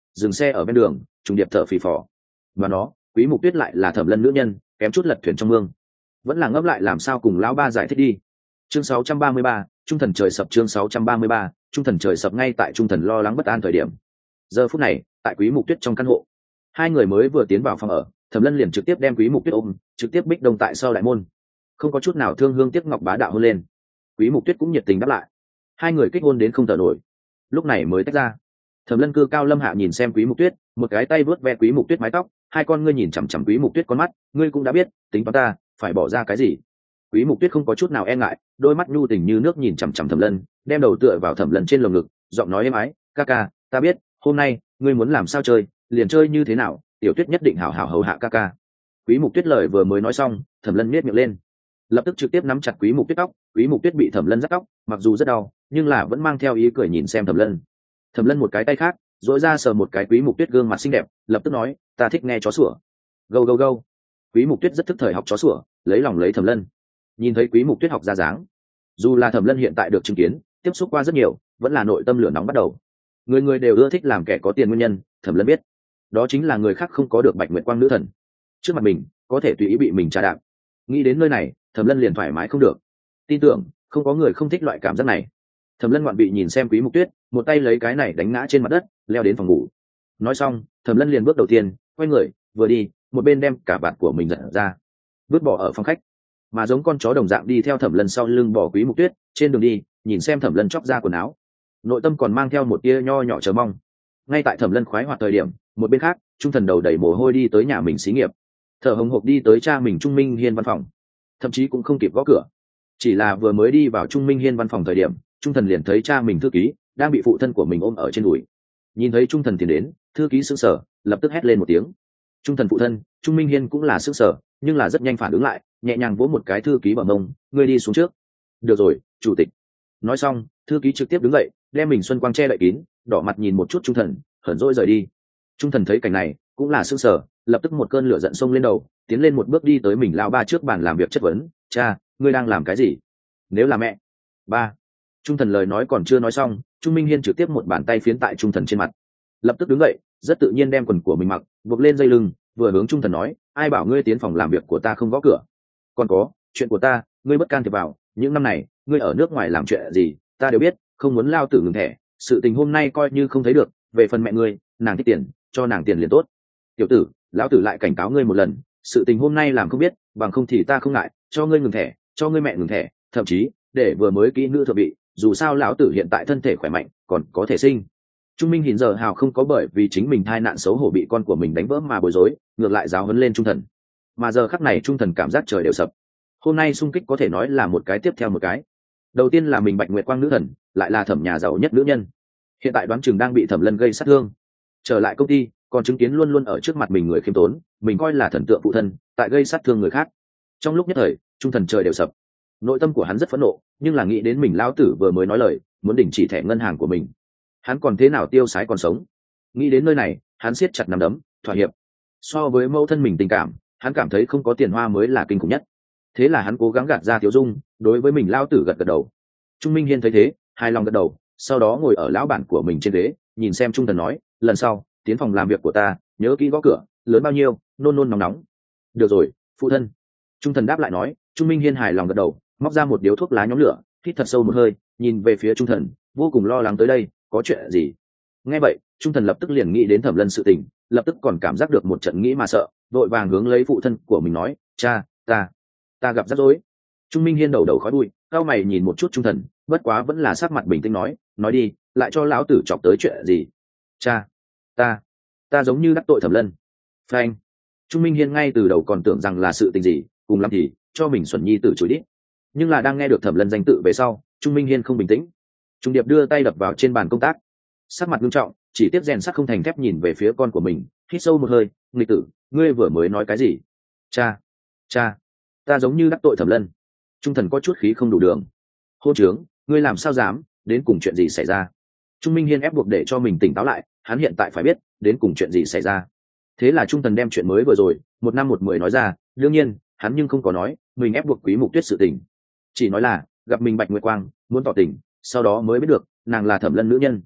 dừng xe ở bên đường, trùng điệp thở phì phò. Và nó, Quý Mục Tuyết lại là Thẩm Lân nữ nhân, kém chút lật thuyền trong mương. Vẫn là ngấp lại làm sao cùng lão ba giải thích đi. Chương sáu trăm ba mươi ba, Trung thần trời sập. Chương sáu trăm ba mươi ba, Trung thần trời sập. Ngay tại Trung thần lo lắng bất an thời điểm, giờ phút này, tại Quý Mục Tuyết trong căn hộ, hai người mới vừa tiến vào phòng ở, Thẩm Lân liền trực tiếp đem Quý Mục Tuyết ôm, trực tiếp bích đông tại sau đại môn, không có chút nào thương hương tiếc ngọc bá đạo hôn lên. Quý Mục Tuyết cũng nhiệt tình đáp lại, hai người kích hôn đến không thở nổi, lúc này mới tách ra. Thẩm Lân cư cao lâm hạ nhìn xem Quý Mục Tuyết, một cái tay vớt ve Quý Mục Tuyết mái tóc, hai con ngươi nhìn chằm chằm Quý Mục Tuyết con mắt, ngươi cũng đã biết, tính toán ta, phải bỏ ra cái gì? Quý Mục Tuyết không có chút nào e ngại, đôi mắt nhu tình như nước nhìn chằm chằm Thẩm Lân, đem đầu tựa vào Thẩm Lân trên lồng ngực, giọng nói êm ái, "Ca ca, ta biết, hôm nay ngươi muốn làm sao chơi, liền chơi như thế nào, Tiểu Tuyết nhất định hảo hảo hầu hạ ca ca." Quý Mục Tuyết lời vừa mới nói xong, Thẩm Lân nhếch miệng lên, lập tức trực tiếp nắm chặt Quý Mục Tuyết tóc. Quý Mục Tuyết bị Thẩm Lân giắt tóc, mặc dù rất đau, nhưng là vẫn mang theo ý cười nhìn xem Thẩm Lân. Thẩm Lân một cái tay khác dỗi ra sờ một cái Quý Mục Tuyết gương mặt xinh đẹp, lập tức nói, "Ta thích nghe chó sủa." Gâu gâu gâu. Quý Mục Tuyết rất thức thời học chó sủa, lấy lòng lấy Thẩm Lân. Nhìn thấy Quý Mục Tuyết học ra dáng, dù là Thẩm Lân hiện tại được chứng kiến, tiếp xúc qua rất nhiều, vẫn là nội tâm lửa nóng bắt đầu. Người người đều ưa thích làm kẻ có tiền nguyên nhân, Thẩm Lân biết, đó chính là người khác không có được Bạch Nguyệt Quang nữ thần, trước mặt mình có thể tùy ý bị mình trà đạp. Nghĩ đến nơi này, Thẩm Lân liền thoải mái không được. Tin tưởng không có người không thích loại cảm giác này. Thẩm Lân ngoạn vị nhìn xem Quý Mục Tuyết, một tay lấy cái này đánh ngã trên mặt đất, leo đến phòng ngủ. Nói xong, Thẩm Lân liền bước đầu tiên, quay người, vừa đi, một bên đem cả bạt của mình giật ra, vứt bỏ ở phòng khách, mà giống con chó đồng dạng đi theo Thẩm Lân sau lưng bỏ Quý Mục Tuyết. Trên đường đi, nhìn xem Thẩm Lân chóc ra quần áo, nội tâm còn mang theo một tia nho nhỏ chờ mong. Ngay tại Thẩm Lân khoái hoạt thời điểm, một bên khác, Trung thần đầu đầy mồ hôi đi tới nhà mình xí nghiệp, thở hồng hộc đi tới cha mình Trung Minh Hiên văn phòng, thậm chí cũng không kịp gõ cửa, chỉ là vừa mới đi vào Trung Minh Hiên văn phòng thời điểm, Trung thần liền thấy cha mình thư ký đang bị phụ thân của mình ôm ở trên đùi. Nhìn thấy Trung thần tiến đến, thư ký sững sờ, lập tức hét lên một tiếng. Trung thần phụ thân Trung Minh Hiên cũng là sững sờ, nhưng là rất nhanh phản ứng lại, nhẹ nhàng vỗ một cái thư ký bằng mông, ngươi đi xuống trước. Được rồi, chủ tịch. Nói xong, thư ký trực tiếp đứng dậy, đem mình xuân quang che đậy kín, đỏ mặt nhìn một chút Trung thần, hờn dỗi rời đi. Trung thần thấy cảnh này cũng là sững sờ, lập tức một cơn lửa giận xông lên đầu, tiến lên một bước đi tới mình lão ba trước bàn làm việc chất vấn, cha, ngươi đang làm cái gì? Nếu là mẹ, ba. Trung thần lời nói còn chưa nói xong, Trung Minh Hiên trực tiếp một bàn tay phiến tại Trung thần trên mặt, lập tức đứng dậy, rất tự nhiên đem quần của mình mặc buộc lên dây lưng, vừa hướng Trung thần nói, ai bảo ngươi tiến phòng làm việc của ta không gõ cửa? Còn có, chuyện của ta, ngươi bất can thiệp vào, những năm này, ngươi ở nước ngoài làm chuyện gì, ta đều biết, không muốn lao tử ngừng thẻ, sự tình hôm nay coi như không thấy được, về phần mẹ ngươi, nàng thích tiền, cho nàng tiền liền tốt. Tiểu tử, lão tử lại cảnh cáo ngươi một lần, sự tình hôm nay làm không biết, bằng không thì ta không ngại cho ngươi ngừng thẻ, cho ngươi mẹ ngừng thẻ, thậm chí để vừa mới kỹ nữ thượng vị, dù sao lão tử hiện tại thân thể khỏe mạnh, còn có thể sinh. Trung Minh hiện giờ hào không có bởi vì chính mình thai nạn xấu hổ bị con của mình đánh vỡ mà bối rối, ngược lại giáo huấn lên Trung thần. Mà giờ khắc này Trung thần cảm giác trời đều sập. Hôm nay xung kích có thể nói là một cái tiếp theo một cái. Đầu tiên là mình Bạch Nguyệt Quang nữ thần, lại là Thẩm nhà giàu nhất nữ nhân, hiện tại đoán chừng đang bị Thẩm Lân gây sát thương. Trở lại công ty, còn chứng kiến luôn luôn ở trước mặt mình người khiêm tốn, mình coi là thần tượng phụ thân, tại gây sát thương người khác. Trong lúc nhất thời, Trung thần trời đều sập. Nội tâm của hắn rất phẫn nộ, nhưng là nghĩ đến mình lão tử vừa mới nói lời, muốn đình chỉ thẻ ngân hàng của mình, hắn còn thế nào tiêu sái còn sống. Nghĩ đến nơi này, hắn siết chặt nắm đấm, thỏa hiệp. So với mẫu thân mình tình cảm, hắn cảm thấy không có tiền hoa mới là kinh khủng nhất. Thế là hắn cố gắng gạt ra tiếu dung, đối với mình lão tử gật gật đầu. Trung Minh Hiên thấy thế, hài lòng gật đầu, sau đó ngồi ở lão bản của mình trên ghế, nhìn xem Trung thần nói, lần sau tiến phòng làm việc của ta, nhớ kỹ gõ cửa, lớn bao nhiêu, nôn nôn nóng nóng. Được rồi, phụ thân. Trung thần đáp lại nói. Trung Minh Hiên hài lòng gật đầu, móc ra một điếu thuốc lá nhóm lửa, hít thật sâu một hơi, nhìn về phía Trung thần, vô cùng lo lắng tới đây, có chuyện gì? Nghe vậy, Trung thần lập tức liền nghĩ đến Thẩm Lân sự tình, lập tức còn cảm giác được một trận nghĩ mà sợ, vội vàng hướng lấy phụ thân của mình nói, cha, ta, ta gặp rắc rối. Trung Minh Hiên đầu đầu khói bụi, cao mày nhìn một chút Trung thần, bất quá vẫn là sắc mặt bình tĩnh nói, nói đi, lại cho lão tử chọc tới chuyện gì? Cha, ta, ta giống như đắc tội Thẩm Lân. Phanh. Trung Minh Hiên ngay từ đầu còn tưởng rằng là sự tình gì, cùng lắm thì cho mình Xuân Nhi tử chối đi. Nhưng là đang nghe được Thẩm Lân danh tự về sau, Trung Minh Hiên không bình tĩnh. Trung Điệp đưa tay đập vào trên bàn công tác, sắc mặt nghiêm trọng, chỉ tiếp rèn sắt không thành thép nhìn về phía con của mình, hít sâu một hơi, nghịch tử, ngươi vừa mới nói cái gì? Cha, cha, ta giống như đắc tội Thẩm Lân. Trung thần có chút khí không đủ đường. Hôn trướng, ngươi làm sao dám, đến cùng chuyện gì xảy ra? Trung Minh Hiên ép buộc để cho mình tỉnh táo lại, hắn hiện tại phải biết đến cùng chuyện gì xảy ra. Thế là Trung thần đem chuyện mới vừa rồi một năm một mười nói ra, đương nhiên hắn nhưng không có nói mình ép buộc Quý Mục Tuyết sự tình, chỉ nói là gặp mình Bạch Nguyệt Quang muốn tỏ tình, sau đó mới biết được nàng là Thẩm Lân nữ nhân.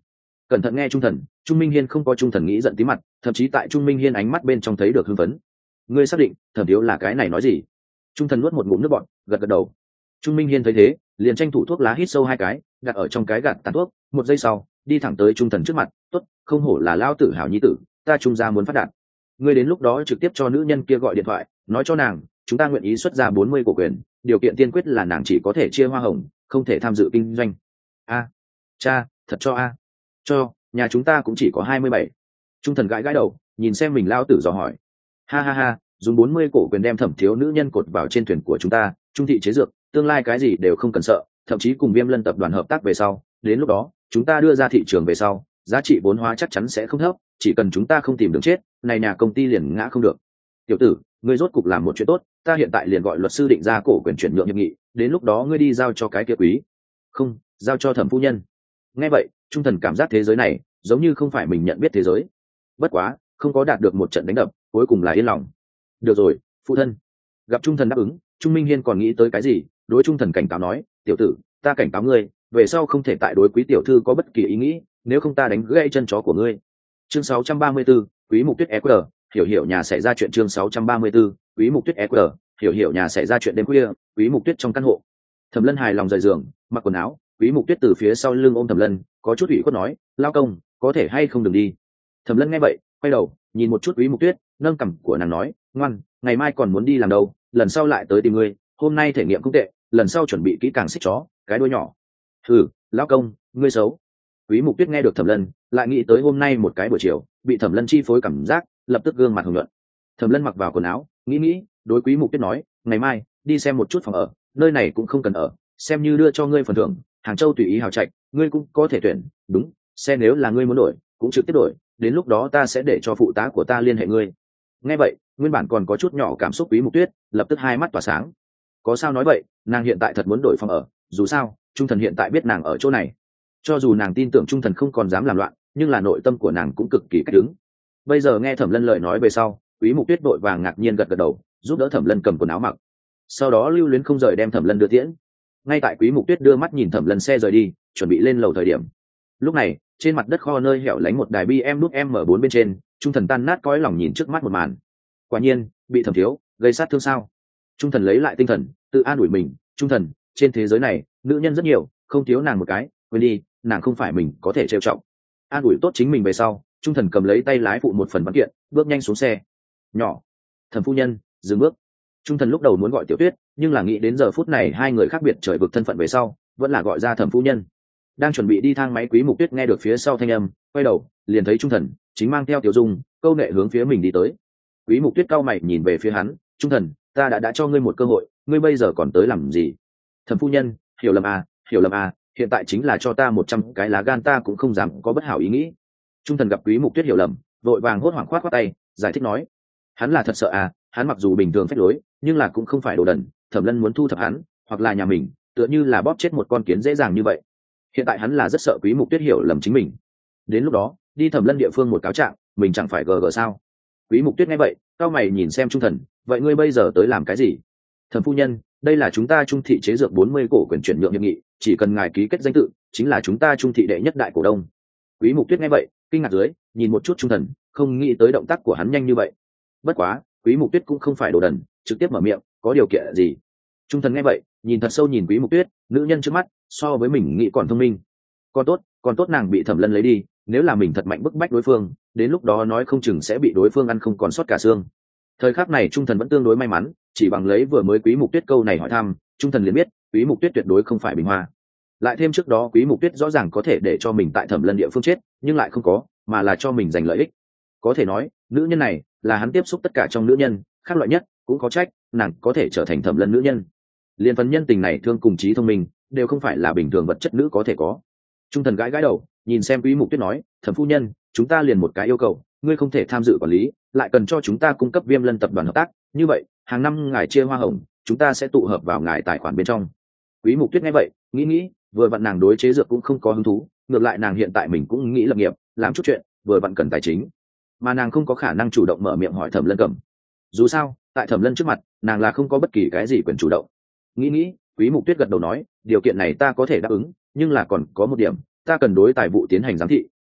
cẩn thận nghe Trung Thần. Trung Minh Hiên không có Trung Thần nghĩ giận tí mặt, thậm chí tại Trung Minh Hiên ánh mắt bên trong thấy được hưng phấn. Ngươi xác định Thẩm thiếu là cái này nói gì? Trung Thần nuốt một ngụm nước bọt, gật gật đầu. Trung Minh Hiên thấy thế, liền tranh thủ thuốc lá hít sâu hai cái, đặt ở trong cái gạt tàn thuốc. Một giây sau, đi thẳng tới Trung Thần trước mặt. Tốt, không hổ là lao tử hảo nhi tử, ta Trung gia muốn phát đạt. Ngươi đến lúc đó trực tiếp cho nữ nhân kia gọi điện thoại, nói cho nàng, chúng ta nguyện ý xuất ra bốn mươi cổ quyền, điều kiện tiên quyết là nàng chỉ có thể chia hoa hồng, không thể tham dự kinh doanh. A, cha, thật cho a? Cho, nhà chúng ta cũng chỉ có hai mươi bảy. Trung Thần gãi gãi đầu, nhìn xem mình lao tử dò hỏi. Ha ha ha, dùng bốn mươi cổ quyền đem Thẩm thiếu nữ nhân cột vào trên thuyền của chúng ta, trung thị chế dược, tương lai cái gì đều không cần sợ, thậm chí cùng Viêm Lân tập đoàn hợp tác về sau, đến lúc đó, chúng ta đưa ra thị trường về sau, giá trị vốn hóa chắc chắn sẽ không thấp, chỉ cần chúng ta không tìm đường chết, này nhà công ty liền ngã không được. Tiểu tử, ngươi rốt cục làm một chuyện tốt, ta hiện tại liền gọi luật sư định ra cổ quyền chuyển nhượng hiệp nghị, đến lúc đó ngươi đi giao cho cái kia quý. Không, giao cho Thẩm phu nhân. Nghe vậy, Trung Thần cảm giác thế giới này giống như không phải mình nhận biết thế giới. Bất quá, không có đạt được một trận đánh đập, cuối cùng là yên lòng. Được rồi, phụ thân. Gặp Trung Thần đáp ứng, Trung Minh Hiên còn nghĩ tới cái gì, đối Trung Thần cảnh cáo nói, tiểu tử, ta cảnh cáo ngươi, về sau không thể tại đối quý tiểu thư có bất kỳ ý nghĩ, nếu không ta đánh gãy chân chó của ngươi. Chương sáu trăm ba mươi 34, Quý Mục Tuyết e quy rờ, hiểu hiểu nhà xảy ra chuyện. Chương sáu trăm ba mươi 34, Quý Mục Tuyết e quy rờ, hiểu hiểu nhà xảy ra chuyện. Đêm khuya, Quý Mục Tuyết trong căn hộ. Thẩm Lân hài lòng rời giường, mặc quần áo, Quý Mục Tuyết từ phía sau lưng ôm Thẩm Lân, có chút ủy khuất nói, lao công, có thể hay không đừng đi. Thẩm Lân nghe vậy, quay đầu, nhìn một chút Quý Mục Tuyết, nâng cằm của nàng nói, ngoan, ngày mai còn muốn đi làm đâu, lần sau lại tới tìm ngươi, hôm nay thể nghiệm không tệ, lần sau chuẩn bị kỹ càng xích chó, cái đuôi nhỏ. Hừ, lão công, ngươi xấu. Quý Mục Tuyết nghe được Thẩm Lân, lại nghĩ tới hôm nay một cái buổi chiều, bị Thẩm Lân chi phối cảm giác, lập tức gương mặt hồng nhuận. Thẩm Lân mặc vào quần áo, nghĩ nghĩ, đối Quý Mục Tuyết nói, ngày mai đi xem một chút phòng ở, nơi này cũng không cần ở, xem như đưa cho ngươi phần thưởng, Hàng Châu tùy ý hào trạch, ngươi cũng có thể tuyển, đúng, xem nếu là ngươi muốn đổi, cũng trực tiếp đổi, đến lúc đó ta sẽ để cho phụ tá của ta liên hệ ngươi. Nghe vậy, nguyên bản còn có chút nhỏ cảm xúc Quý Mục Tuyết, lập tức hai mắt tỏa sáng. Có sao nói vậy, nàng hiện tại thật muốn đổi phòng ở, dù sao, Trung Thần hiện tại biết nàng ở chỗ này. Cho dù nàng tin tưởng Trung Thần không còn dám làm loạn, nhưng là nội tâm của nàng cũng cực kỳ cách đứng. Bây giờ nghe Thẩm Lân lời nói về sau, Quý Mục Tuyết đội vàng ngạc nhiên gật gật đầu, giúp đỡ Thẩm Lân cầm quần áo mặc. Sau đó lưu luyến không rời đem Thẩm Lân đưa tiễn. Ngay tại Quý Mục Tuyết đưa mắt nhìn Thẩm Lân xe rời đi, chuẩn bị lên lầu thời điểm. Lúc này, trên mặt đất kho nơi hẻo lánh một đài bê em đút M bốn bên trên, Trung Thần tan nát cõi lòng nhìn trước mắt một màn. Quả nhiên, bị Thẩm thiếu gây sát thương sao? Trung Thần lấy lại tinh thần, tự an ủi mình, Trung Thần, trên thế giới này, nữ nhân rất nhiều, không thiếu nàng một cái, quên đi, nàng không phải mình có thể trêu trọng. An ủi tốt chính mình về sau, Trung Thần cầm lấy tay lái phụ một phần văn kiện, bước nhanh xuống xe. Nhỏ, Thẩm phu nhân, dừng bước. Trung Thần lúc đầu muốn gọi Tiểu Tuyết, nhưng là nghĩ đến giờ phút này hai người khác biệt trời vực thân phận về sau, vẫn là gọi ra Thẩm phu nhân. Đang chuẩn bị đi thang máy, Quý Mục Tuyết nghe được phía sau thanh âm, quay đầu, liền thấy Trung Thần chính mang theo Tiểu Dung, câu nệ hướng phía mình đi tới. Quý Mục Tuyết cau mày nhìn về phía hắn, Trung Thần, ta đã đã cho ngươi một cơ hội, ngươi bây giờ còn tới làm gì? Thẩm phu nhân, hiểu lầm à, hiểu lầm à, hiện tại chính là cho ta một trăm cái lá gan ta cũng không dám có bất hảo ý nghĩ. Trung Thần gặp Quý Mục Tuyết hiểu lầm, vội vàng hốt hoảng khoát khoát tay, giải thích nói, hắn là thật sợ à, hắn mặc dù bình thường phách lối, nhưng là cũng không phải đồ đần, Thẩm Lân muốn thu thập hắn, hoặc là nhà mình, tựa như là bóp chết một con kiến dễ dàng như vậy. Hiện tại hắn là rất sợ Quý Mục Tuyết hiểu lầm chính mình. Đến lúc đó, đi Thẩm Lân địa phương một cáo trạng, mình chẳng phải gờ gờ sao? Quý Mục Tuyết nghe vậy, cao mày nhìn xem Trung Thần, vậy ngươi bây giờ tới làm cái gì? Thẩm phu nhân, đây là chúng ta Trung thị chế dược bốn mươi cổ quyền chuyển nhượng hiệp nghị, chỉ cần ngài ký kết danh tự, chính là chúng ta Trung thị đệ nhất đại cổ đông. Quý Mục Tuyết nghe vậy, kinh ngạc dưới, nhìn một chút Trung Thần, không nghĩ tới động tác của hắn nhanh như vậy. Bất quá, Quý Mục Tuyết cũng không phải đồ đần, trực tiếp mở miệng, có điều kiện gì? Trung Thần nghe vậy, nhìn thật sâu nhìn Quý Mục Tuyết, nữ nhân trước mắt, so với mình nghĩ còn thông minh. Còn tốt, còn tốt nàng bị Thẩm Lân lấy đi, nếu là mình thật mạnh bức bách đối phương, đến lúc đó nói không chừng sẽ bị đối phương ăn không còn sót cả xương. Thời khắc này Trung Thần vẫn tương đối may mắn, chỉ bằng lấy vừa mới Quý Mục Tuyết câu này hỏi thăm, Trung Thần liền biết, Quý Mục Tuyết tuyệt đối không phải bình hoa. Lại thêm trước đó Quý Mục Tuyết rõ ràng có thể để cho mình tại Thẩm Lân địa phương chết, nhưng lại không có, mà là cho mình giành lợi ích. Có thể nói, nữ nhân này là hắn tiếp xúc tất cả trong nữ nhân, khác loại nhất, cũng có trách, nàng có thể trở thành Thẩm Lân nữ nhân. Liên phần nhân tình này thương cùng trí thông minh, đều không phải là bình thường vật chất nữ có thể có. Trung Thần gãi gãi đầu, nhìn xem Quý Mục Tuyết nói, Thẩm phu nhân, chúng ta liền một cái yêu cầu, ngươi không thể tham dự quản lý, lại cần cho chúng ta cung cấp Viêm Lân tập đoàn hợp tác, như vậy, hàng năm ngài chia hoa hồng, chúng ta sẽ tụ hợp vào ngài tài khoản bên trong. Quý Mục Tuyết nghe vậy, nghĩ nghĩ, vừa vặn nàng đối chế dược cũng không có hứng thú, ngược lại nàng hiện tại mình cũng nghĩ lập nghiệp, làm chút chuyện, vừa vặn cần tài chính, mà nàng không có khả năng chủ động mở miệng hỏi Thẩm Lân cầm. Dù sao, tại Thẩm Lân trước mặt, nàng là không có bất kỳ cái gì quyền chủ động. Nghĩ nghĩ, Quý Mục Tuyết gật đầu nói, điều kiện này ta có thể đáp ứng, nhưng là còn có một điểm, ta cần đối tài vụ tiến hành giám thị,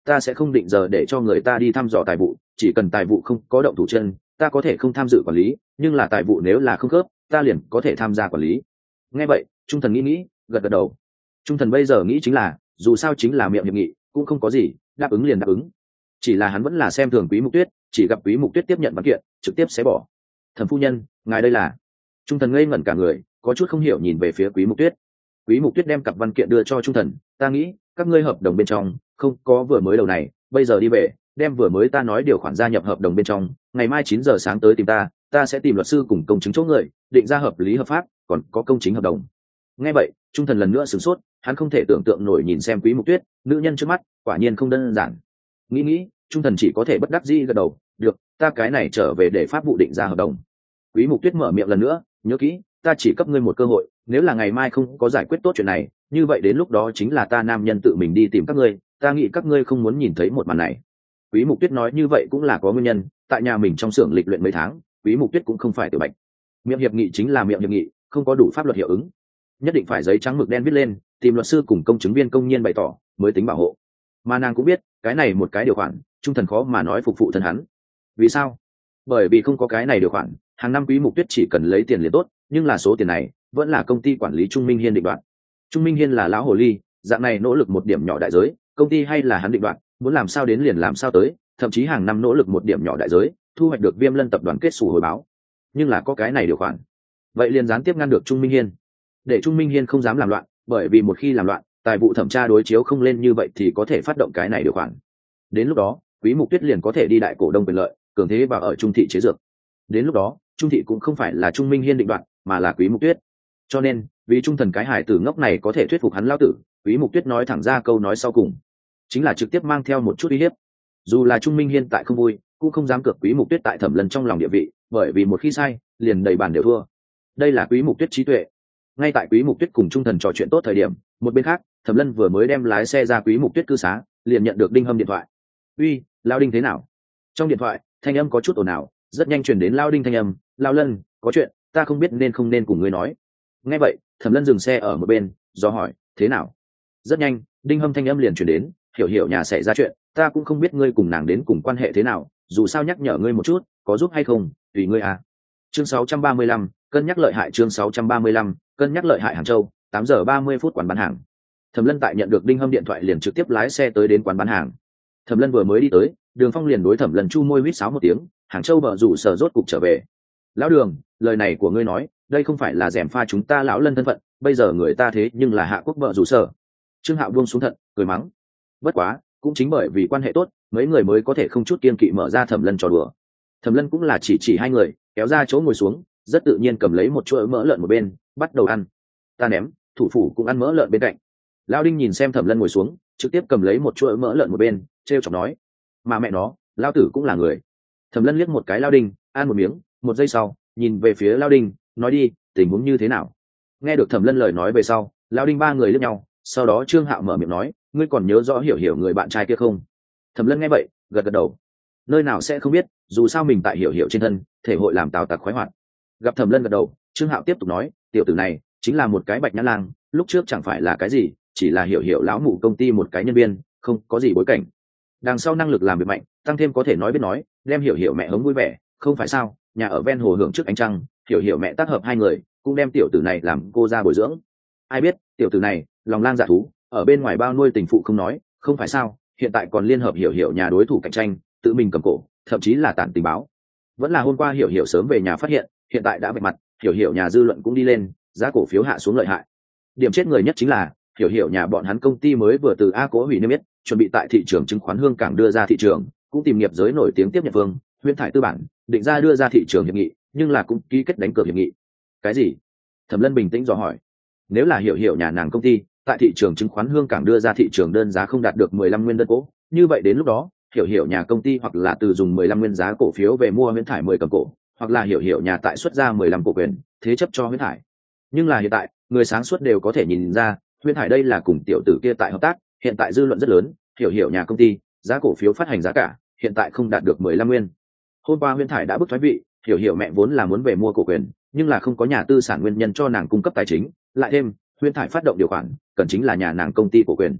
ta sẽ không định giờ để cho người ta đi thăm dò tài vụ, chỉ cần tài vụ không có động thủ chân, ta có thể không tham dự quản lý, nhưng là tài vụ nếu là không khớp, ta liền có thể tham gia quản lý. Nghe vậy, Trung Thần nghĩ nghĩ, gật gật đầu. Trung Thần bây giờ nghĩ chính là, dù sao chính là miệng hiệp nghị, cũng không có gì, đáp ứng liền đáp ứng. Chỉ là hắn vẫn là xem thường Quý Mục Tuyết, chỉ gặp Quý Mục Tuyết tiếp nhận văn kiện, trực tiếp xé bỏ. Thẩm phu nhân, ngài đây là? Trung Thần ngây ngẩn cả người, có chút không hiểu nhìn về phía Quý Mục Tuyết. Quý Mục Tuyết đem cặp văn kiện đưa cho Trung Thần, ta nghĩ các ngươi hợp đồng bên trong không có vừa mới đầu này, bây giờ đi về, đem vừa mới ta nói điều khoản gia nhập hợp đồng bên trong, ngày mai chín giờ sáng tới tìm ta, ta sẽ tìm luật sư cùng công chứng chỗ người, định ra hợp lý hợp pháp, còn có công chính hợp đồng. Nghe vậy, Trung Thần lần nữa sửng sốt, hắn không thể tưởng tượng nổi nhìn xem Quý Mục Tuyết, nữ nhân trước mắt, quả nhiên không đơn giản. Nghĩ nghĩ, Trung Thần chỉ có thể bất đắc dĩ gật đầu, được, ta cái này trở về để pháp vụ định ra hợp đồng. Quý Mục Tuyết mở miệng lần nữa, nhớ kỹ, ta chỉ cấp ngươi một cơ hội, nếu là ngày mai không có giải quyết tốt chuyện này, như vậy đến lúc đó chính là ta nam nhân tự mình đi tìm các ngươi, ta nghĩ các ngươi không muốn nhìn thấy một màn này. Quý Mục Tuyết nói như vậy cũng là có nguyên nhân, tại nhà mình trong xưởng lịch luyện mấy tháng, Quý Mục Tuyết cũng không phải tiểu bạch. Miệng hiệp nghị chính là miệng hiệp nghị, không có đủ pháp luật hiệu ứng, nhất định phải giấy trắng mực đen viết lên, tìm luật sư cùng công chứng viên công nhiên bày tỏ mới tính bảo hộ. Mà nàng cũng biết, cái này một cái điều khoản, Trung Thần khó mà nói phục phụ thân hắn. Vì sao? Bởi vì không có cái này điều khoản, hàng năm Quý Mục Tuyết chỉ cần lấy tiền liền tốt, nhưng là số tiền này vẫn là công ty quản lý Trung Minh Hiên định đoạt. Trung Minh Hiên là lão hồ ly, dạng này nỗ lực một điểm nhỏ đại giới, công ty hay là hắn định đoạt, muốn làm sao đến liền làm sao tới, thậm chí hàng năm nỗ lực một điểm nhỏ đại giới, thu hoạch được Viêm Lân tập đoàn kết sủ hồi báo. Nhưng là có cái này điều khoản, vậy liền gián tiếp ngăn được Trung Minh Hiên, để Trung Minh Hiên không dám làm loạn, bởi vì một khi làm loạn, tài vụ thẩm tra đối chiếu không lên như vậy thì có thể phát động cái này điều khoản. Đến lúc đó, Quý Mục Tuyết liền có thể đi đại cổ đông quyền lợi, cường thế vào ở Trung thị chế dược. Đến lúc đó, Trung thị cũng không phải là Trung Minh Hiên định đoạt, mà là Quý Mục Tuyết. Cho nên, vì Trung Thần cái hải tử ngốc này có thể thuyết phục hắn lão tử, Quý Mục Tuyết nói thẳng ra câu nói sau cùng, chính là trực tiếp mang theo một chút uy hiếp. Dù là Trung Minh Hiên tại không vui, cũng không dám cược Quý Mục Tuyết tại Thẩm Lân trong lòng địa vị, bởi vì một khi sai, liền đầy bàn đều thua. Đây là Quý Mục Tuyết trí tuệ. Ngay tại Quý Mục Tuyết cùng Trung Thần trò chuyện tốt thời điểm, một bên khác, Thẩm Lân vừa mới đem lái xe ra Quý Mục Tuyết cư xá, liền nhận được Đinh Hâm điện thoại. "Uy, Lão Đinh thế nào?" Trong điện thoại, thanh âm có chút ồn ào, rất nhanh truyền đến Lão Đinh thanh âm, "Lão Lân, có chuyện, ta không biết nên không nên cùng ngươi nói." Nghe vậy, Thẩm Lân dừng xe ở một bên, do hỏi, "Thế nào?" Rất nhanh, Đinh Hâm thanh âm liền truyền đến, "Hiểu Hiểu nhà xảy ra chuyện, ta cũng không biết ngươi cùng nàng đến cùng quan hệ thế nào, dù sao nhắc nhở ngươi một chút, có giúp hay không, tùy ngươi à." Chương sáu trăm ba mươi lăm, cân nhắc lợi hại chương sáu trăm ba mươi lăm, cân nhắc lợi hại Hàng Châu, tám giờ ba mươi phút quán bán hàng. Thẩm Lân tại nhận được Đinh Hâm điện thoại liền trực tiếp lái xe tới đến quán bán hàng. Thẩm Lân vừa mới đi tới, Đường Phong liền đối Thẩm Lân chu môi huýt sáo một tiếng, Hàng Châu bợ rủ sở rốt cục trở về. "Lão Đường, lời này của ngươi nói, đây không phải là gièm pha chúng ta lão Lân thân phận, bây giờ người ta thế nhưng là Hạ Quốc bợ rủ sở." Trương Hạo buông xuống thận, cười mắng. Bất quá, cũng chính bởi vì quan hệ tốt, mấy người mới có thể không chút kiên kỵ mở ra Thẩm Lân trò đùa. Thẩm Lân cũng là chỉ chỉ hai người, kéo ra chỗ ngồi xuống, rất tự nhiên cầm lấy một chuỗi mỡ lợn một bên, bắt đầu ăn. "Ta ném, thủ phủ cũng ăn mỡ lợn bên cạnh." Lão Đinh nhìn xem Thẩm Lân ngồi xuống, trực tiếp cầm lấy một chuỗi mỡ lợn một bên, trêu chọc nói, "Mà mẹ nó, lão tử cũng là người." Thẩm Lân liếc một cái Lão Đinh, ăn một miếng, một giây sau, nhìn về phía Lão Đinh, nói, "Đi, tình huống như thế nào?" Nghe được Thẩm Lân lời nói về sau, Lão Đinh ba người liếc nhau, sau đó Trương Hạo mở miệng nói, "Ngươi còn nhớ rõ Hiểu Hiểu người bạn trai kia không?" Thẩm Lân nghe vậy, gật gật đầu. Nơi nào sẽ không biết, dù sao mình tại Hiểu Hiểu trên thân, thể hội làm tào tặc khoái hoạt. Gặp Thẩm Lân gật đầu, Trương Hạo tiếp tục nói, "Tiểu tử này chính là một cái bạch nhã lang, lúc trước chẳng phải là cái gì, chỉ là Hiểu Hiểu lão mụ công ty một cái nhân viên, không có gì bối cảnh. Đằng sau năng lực làm việc mạnh, tăng thêm có thể nói biết nói, đem Hiểu Hiểu mẹ hống vui vẻ, không phải sao? Nhà ở ven hồ hưởng trước ánh trăng, Hiểu Hiểu mẹ tác hợp hai người, cũng đem tiểu tử này làm cô ra bồi dưỡng. Ai biết, tiểu tử này lòng lang dạ thú, ở bên ngoài bao nuôi tình phụ không nói, không phải sao? Hiện tại còn liên hợp Hiểu Hiểu nhà đối thủ cạnh tranh, tự mình cầm cổ, thậm chí là tản tình báo. Vẫn là hôm qua Hiểu Hiểu sớm về nhà phát hiện, hiện tại đã vạch mặt, Hiểu Hiểu nhà dư luận cũng đi lên, giá cổ phiếu hạ xuống lợi hại. Điểm chết người nhất chính là Hiểu Hiểu nhà bọn hắn công ty mới vừa từ A Cố hủy niêm yết, chuẩn bị tại thị trường chứng khoán Hương Cảng đưa ra thị trường, cũng tìm nghiệp giới nổi tiếng tiếp nhận Vương Huyễn Thải tư bản, định ra đưa ra thị trường hiệp nghị, nhưng là cũng ký kết đánh cược hiệp nghị." "Cái gì?" Thẩm Lân bình tĩnh dò hỏi. "Nếu là Hiểu Hiểu nhà nàng công ty tại thị trường chứng khoán Hương Cảng đưa ra thị trường đơn giá không đạt được mười lăm nguyên đơn cổ, như vậy đến lúc đó Hiểu Hiểu nhà công ty hoặc là từ dùng mười lăm nguyên giá cổ phiếu về mua Huyễn Thải mười cầm cổ, hoặc là Hiểu Hiểu nhà tại xuất ra mười lăm cổ quyền, thế chấp cho Huyễn Thải. Nhưng là hiện tại, người sáng suốt đều có thể nhìn ra, Huyễn Thải đây là cùng tiểu tử kia tại hợp tác, hiện tại dư luận rất lớn, Hiểu Hiểu nhà công ty, giá cổ phiếu phát hành giá cả, hiện tại không đạt được mười lăm nguyên. Hôm qua Huyễn Thải đã bức thoái vị, Hiểu Hiểu mẹ vốn là muốn về mua cổ quyền, nhưng là không có nhà tư sản nguyên nhân cho nàng cung cấp tài chính, lại thêm Huyễn Thải phát động điều khoản, cần chính là nhà nàng công ty cổ quyền.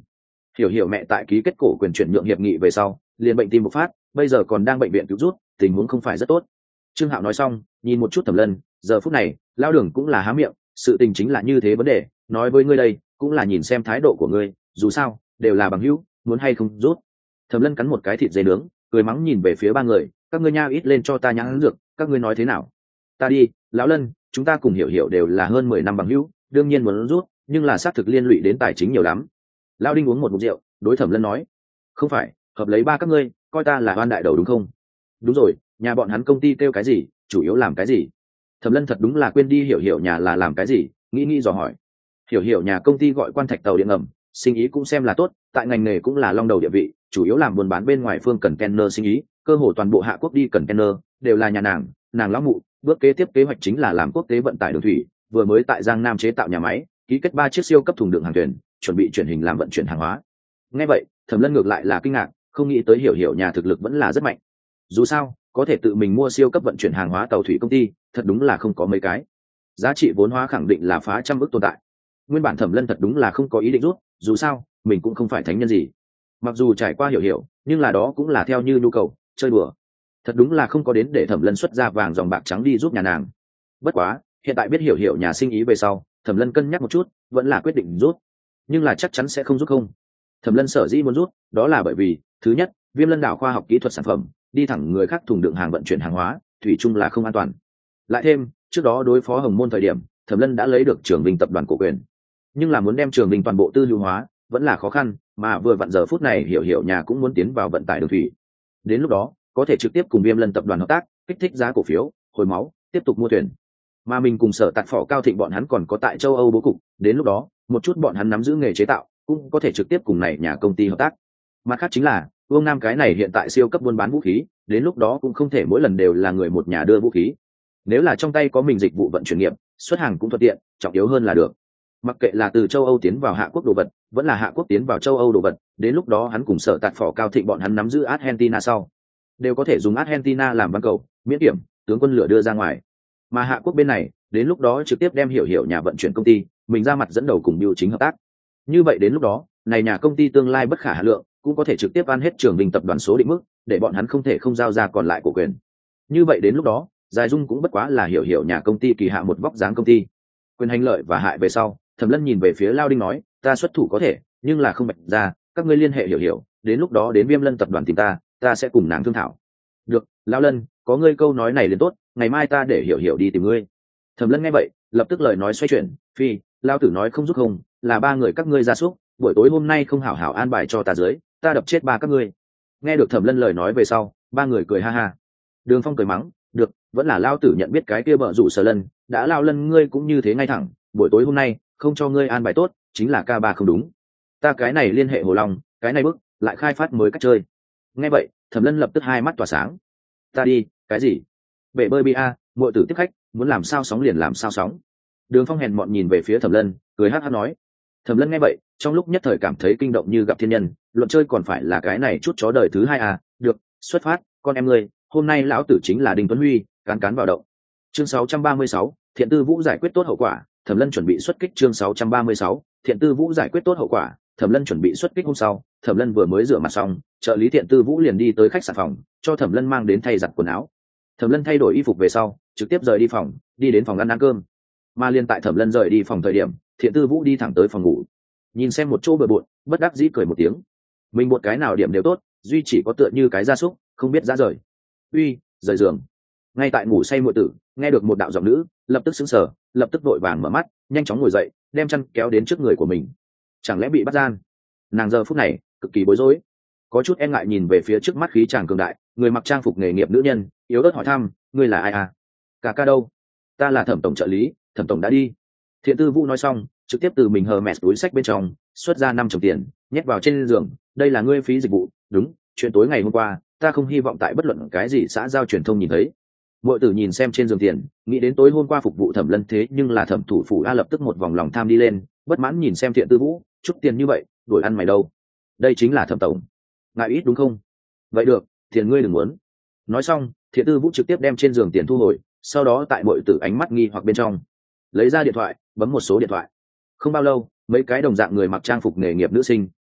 hiểu hiểu mẹ tại ký kết cổ quyền chuyển nhượng hiệp nghị về sau liền bệnh tim bộc phát, bây giờ còn đang bệnh viện cứu rút, tình huống không phải rất tốt. Trương Hạo nói xong nhìn một chút Thẩm Lân, giờ phút này lao đường cũng là há miệng, sự tình chính là như thế, vấn đề nói với ngươi đây cũng là nhìn xem thái độ của ngươi, dù sao đều là bằng hữu, muốn hay không rút. Thẩm Lân cắn một cái thịt dê nướng, cười mắng nhìn về phía ba người, các ngươi nha ít lên cho ta nhãn dược, các ngươi nói thế nào? Ta đi, lão Lân, chúng ta cùng hiểu hiểu đều là hơn mười năm bằng hữu, đương nhiên muốn rút, nhưng là xác thực liên lụy đến tài chính nhiều lắm. Lão Đinh uống một ngụm rượu, đối Thẩm Lân nói, không phải, hợp lấy ba các ngươi, coi ta là oan đại đầu đúng không? Đúng rồi, nhà bọn hắn công ty kêu cái gì, chủ yếu làm cái gì? Thẩm Lân thật đúng là quên đi hiểu hiểu nhà là làm cái gì, nghĩ nghĩ dò hỏi. Hiểu hiểu nhà công ty gọi Quan Thạch tàu điện ngầm, sinh ý cũng xem là tốt, tại ngành nghề cũng là long đầu địa vị, chủ yếu làm buôn bán bên ngoài phương cần container sinh ý, cơ hồ toàn bộ Hạ Quốc đi cần container đều là nhà nàng, nàng lão mụ. Bước kế tiếp kế hoạch chính là làm quốc tế vận tải đường thủy, vừa mới tại Giang Nam chế tạo nhà máy, ký kết ba chiếc siêu cấp thùng đựng hàng thuyền, chuẩn bị chuyển hình làm vận chuyển hàng hóa. Nghe vậy, Thẩm Lân ngược lại là kinh ngạc, không nghĩ tới hiểu hiểu nhà thực lực vẫn là rất mạnh. Dù sao, có thể tự mình mua siêu cấp vận chuyển hàng hóa tàu thủy công ty, thật đúng là không có mấy cái. Giá trị vốn hóa khẳng định là phá trăm ức tồn tại. Nguyên bản Thẩm Lân thật đúng là không có ý định rút, dù sao, mình cũng không phải thánh nhân gì. Mặc dù trải qua hiểu hiểu, nhưng là đó cũng là theo như nhu cầu, chơi đùa. Thật đúng là không có đến để Thẩm Lân xuất ra vàng dòng bạc trắng đi giúp nhà nàng. Bất quá, hiện tại biết hiểu hiểu nhà sinh ý về sau, Thẩm Lân cân nhắc một chút, vẫn là quyết định rút. Nhưng là chắc chắn sẽ không rút không. Thẩm Lân sở dĩ muốn rút, đó là bởi vì, thứ nhất, Viêm Lân đảo khoa học kỹ thuật sản phẩm, đi thẳng người khác thùng đựng hàng vận chuyển hàng hóa, thủy chung là không an toàn. Lại thêm, trước đó đối phó Hồng Môn thời điểm, Thẩm Lân đã lấy được Trường Vinh tập đoàn cổ quyền. Nhưng là muốn đem Trường Vinh toàn bộ tư hữu hóa, vẫn là khó khăn, mà vừa vặn giờ phút này hiểu hiểu nhà cũng muốn tiến vào vận tải đường thủy. Đến lúc đó, có thể trực tiếp cùng Viêm Lân tập đoàn hợp tác, kích thích giá cổ phiếu, hồi máu, tiếp tục mua thuyền. Mà mình cùng Sở Tạt Phỏ Cao Thịnh bọn hắn còn có tại châu Âu bố cục, đến lúc đó, một chút bọn hắn nắm giữ nghề chế tạo, cũng có thể trực tiếp cùng này nhà công ty hợp tác. Mặt khác chính là, Vương Nam cái này hiện tại siêu cấp buôn bán vũ khí, đến lúc đó cũng không thể mỗi lần đều là người một nhà đưa vũ khí. Nếu là trong tay có mình dịch vụ vận chuyển nghiệp, xuất hàng cũng thuận tiện, trọng yếu hơn là được. Mặc kệ là từ châu Âu tiến vào Hạ Quốc đồ vật, vẫn là Hạ Quốc tiến vào châu Âu đồ vật, đến lúc đó hắn cùng Sở Tạt Phỏ Cao Thịnh bọn hắn nắm giữ Argentina sau, đều có thể dùng Argentina làm văn cầu, miễn kiểm, tướng quân lửa đưa ra ngoài. Mà Hạ Quốc bên này, đến lúc đó trực tiếp đem hiểu hiểu nhà vận chuyển công ty, mình ra mặt dẫn đầu cùng biểu chính hợp tác. Như vậy đến lúc đó, này nhà công ty tương lai bất khả hà lượng, cũng có thể trực tiếp ăn hết Trường Vinh tập đoàn số định mức, để bọn hắn không thể không giao ra còn lại cổ quyền. Như vậy đến lúc đó, Dài Dung cũng bất quá là hiểu hiểu nhà công ty kỳ hạ một vóc dáng công ty. Quyền hành lợi và hại về sau, Thẩm Lân nhìn về phía Lao Đinh nói, ta xuất thủ có thể, nhưng là không bạch ra, các ngươi liên hệ hiểu hiểu, đến lúc đó đến Viêm Lân tập đoàn tìm ta, ta sẽ cùng nàng thương thảo. Được, Lao Lân, có ngươi câu nói này liền tốt, ngày mai ta để hiểu hiểu đi tìm ngươi. Thẩm Lân nghe vậy, lập tức lời nói xoay chuyển, phi, Lao tử nói không giúp không, là ba người các ngươi ra súc, buổi tối hôm nay không hảo hảo an bài cho ta dưới, ta đập chết ba các ngươi. Nghe được Thẩm Lân lời nói về sau, ba người cười ha ha. Đường Phong cười mắng, được, vẫn là Lao tử nhận biết cái kia bợ rủ Sở Lân, đã Lao Lân ngươi cũng như thế ngay thẳng, buổi tối hôm nay không cho ngươi an bài tốt, chính là ca ba không đúng. Ta cái này liên hệ Hồ Long, cái này bức, lại khai phát mới cách chơi. Nghe vậy, Thẩm Lân lập tức hai mắt tỏa sáng. Ta đi, cái gì? Bể bơi bia, muội tử tiếp khách, muốn làm sao sóng liền làm sao sóng. Đường Phong hèn mọn nhìn về phía Thẩm Lân, cười hắc hắc nói. Thẩm Lân nghe vậy, trong lúc nhất thời cảm thấy kinh động như gặp thiên nhân, luận chơi còn phải là cái này chút chó đời thứ hai à, được, xuất phát, con em ngươi, hôm nay lão tử chính là Đinh Tuấn Huy, cán cán vào động. Chương sáu trăm ba mươi sáu, Thiện Tư Vũ giải quyết tốt hậu quả, Thẩm Lân chuẩn bị xuất kích. Chương sáu trăm ba mươi sáu, Thiện Tư Vũ giải quyết tốt hậu quả, Thẩm Lân chuẩn bị xuất kích. Hôm sau, Thẩm Lân vừa mới rửa mặt xong, trợ lý Thiện Tư Vũ liền đi tới khách sạn phòng, cho Thẩm Lân mang đến thay giặt quần áo. Thẩm Lân thay đổi y phục về sau, trực tiếp rời đi phòng, đi đến phòng ăn ăn cơm. Mà liên tại Thẩm Lân rời đi phòng thời điểm, Thiện Tư Vũ đi thẳng tới phòng ngủ, nhìn xem một chỗ bừa bộn, bất đắc dĩ cười một tiếng. Mình một cái nào điểm đều tốt, duy chỉ có tựa như cái gia súc, không biết ra rời. Uy, rời giường. Ngay tại ngủ say muội tử, nghe được một đạo giọng nữ, lập tức sững sờ, lập tức vội vàng mở mắt, nhanh chóng ngồi dậy, đem chăn kéo đến trước người của mình. Chẳng lẽ bị bắt gian? Nàng giờ phút này cực kỳ bối rối, có chút e ngại nhìn về phía trước mắt khí chàng cường đại, người mặc trang phục nghề nghiệp nữ nhân, yếu ớt hỏi thăm, ngươi là ai à? Cả ca đâu? Ta là Thẩm tổng trợ lý, Thẩm tổng đã đi. Thiện Tư Vũ nói xong, trực tiếp từ mình hờ mẹt túi sách bên trong xuất ra năm chồng tiền, nhét vào trên giường. Đây là ngươi phí dịch vụ, đúng, chuyện tối ngày hôm qua, ta không hy vọng tại bất luận cái gì xã giao truyền thông nhìn thấy. Muội tử nhìn xem trên giường tiền, nghĩ đến tối hôm qua phục vụ Thẩm Lân thế nhưng là Thẩm thủ phủ a, lập tức một vòng lòng tham đi lên, bất mãn nhìn xem Thiện Tư Vũ, chút tiền như vậy, đổi ăn mày đâu? Đây chính là Thẩm tổng, ngại ít đúng không? Vậy được, tiền ngươi đừng muốn. Nói xong, Thiện Tư Vũ trực tiếp đem trên giường tiền thu hồi, sau đó tại muội tử ánh mắt nghi hoặc bên trong, lấy ra điện thoại, bấm một số điện thoại. Không bao lâu, mấy cái đồng dạng người mặc trang phục nghề nghiệp nữ sinh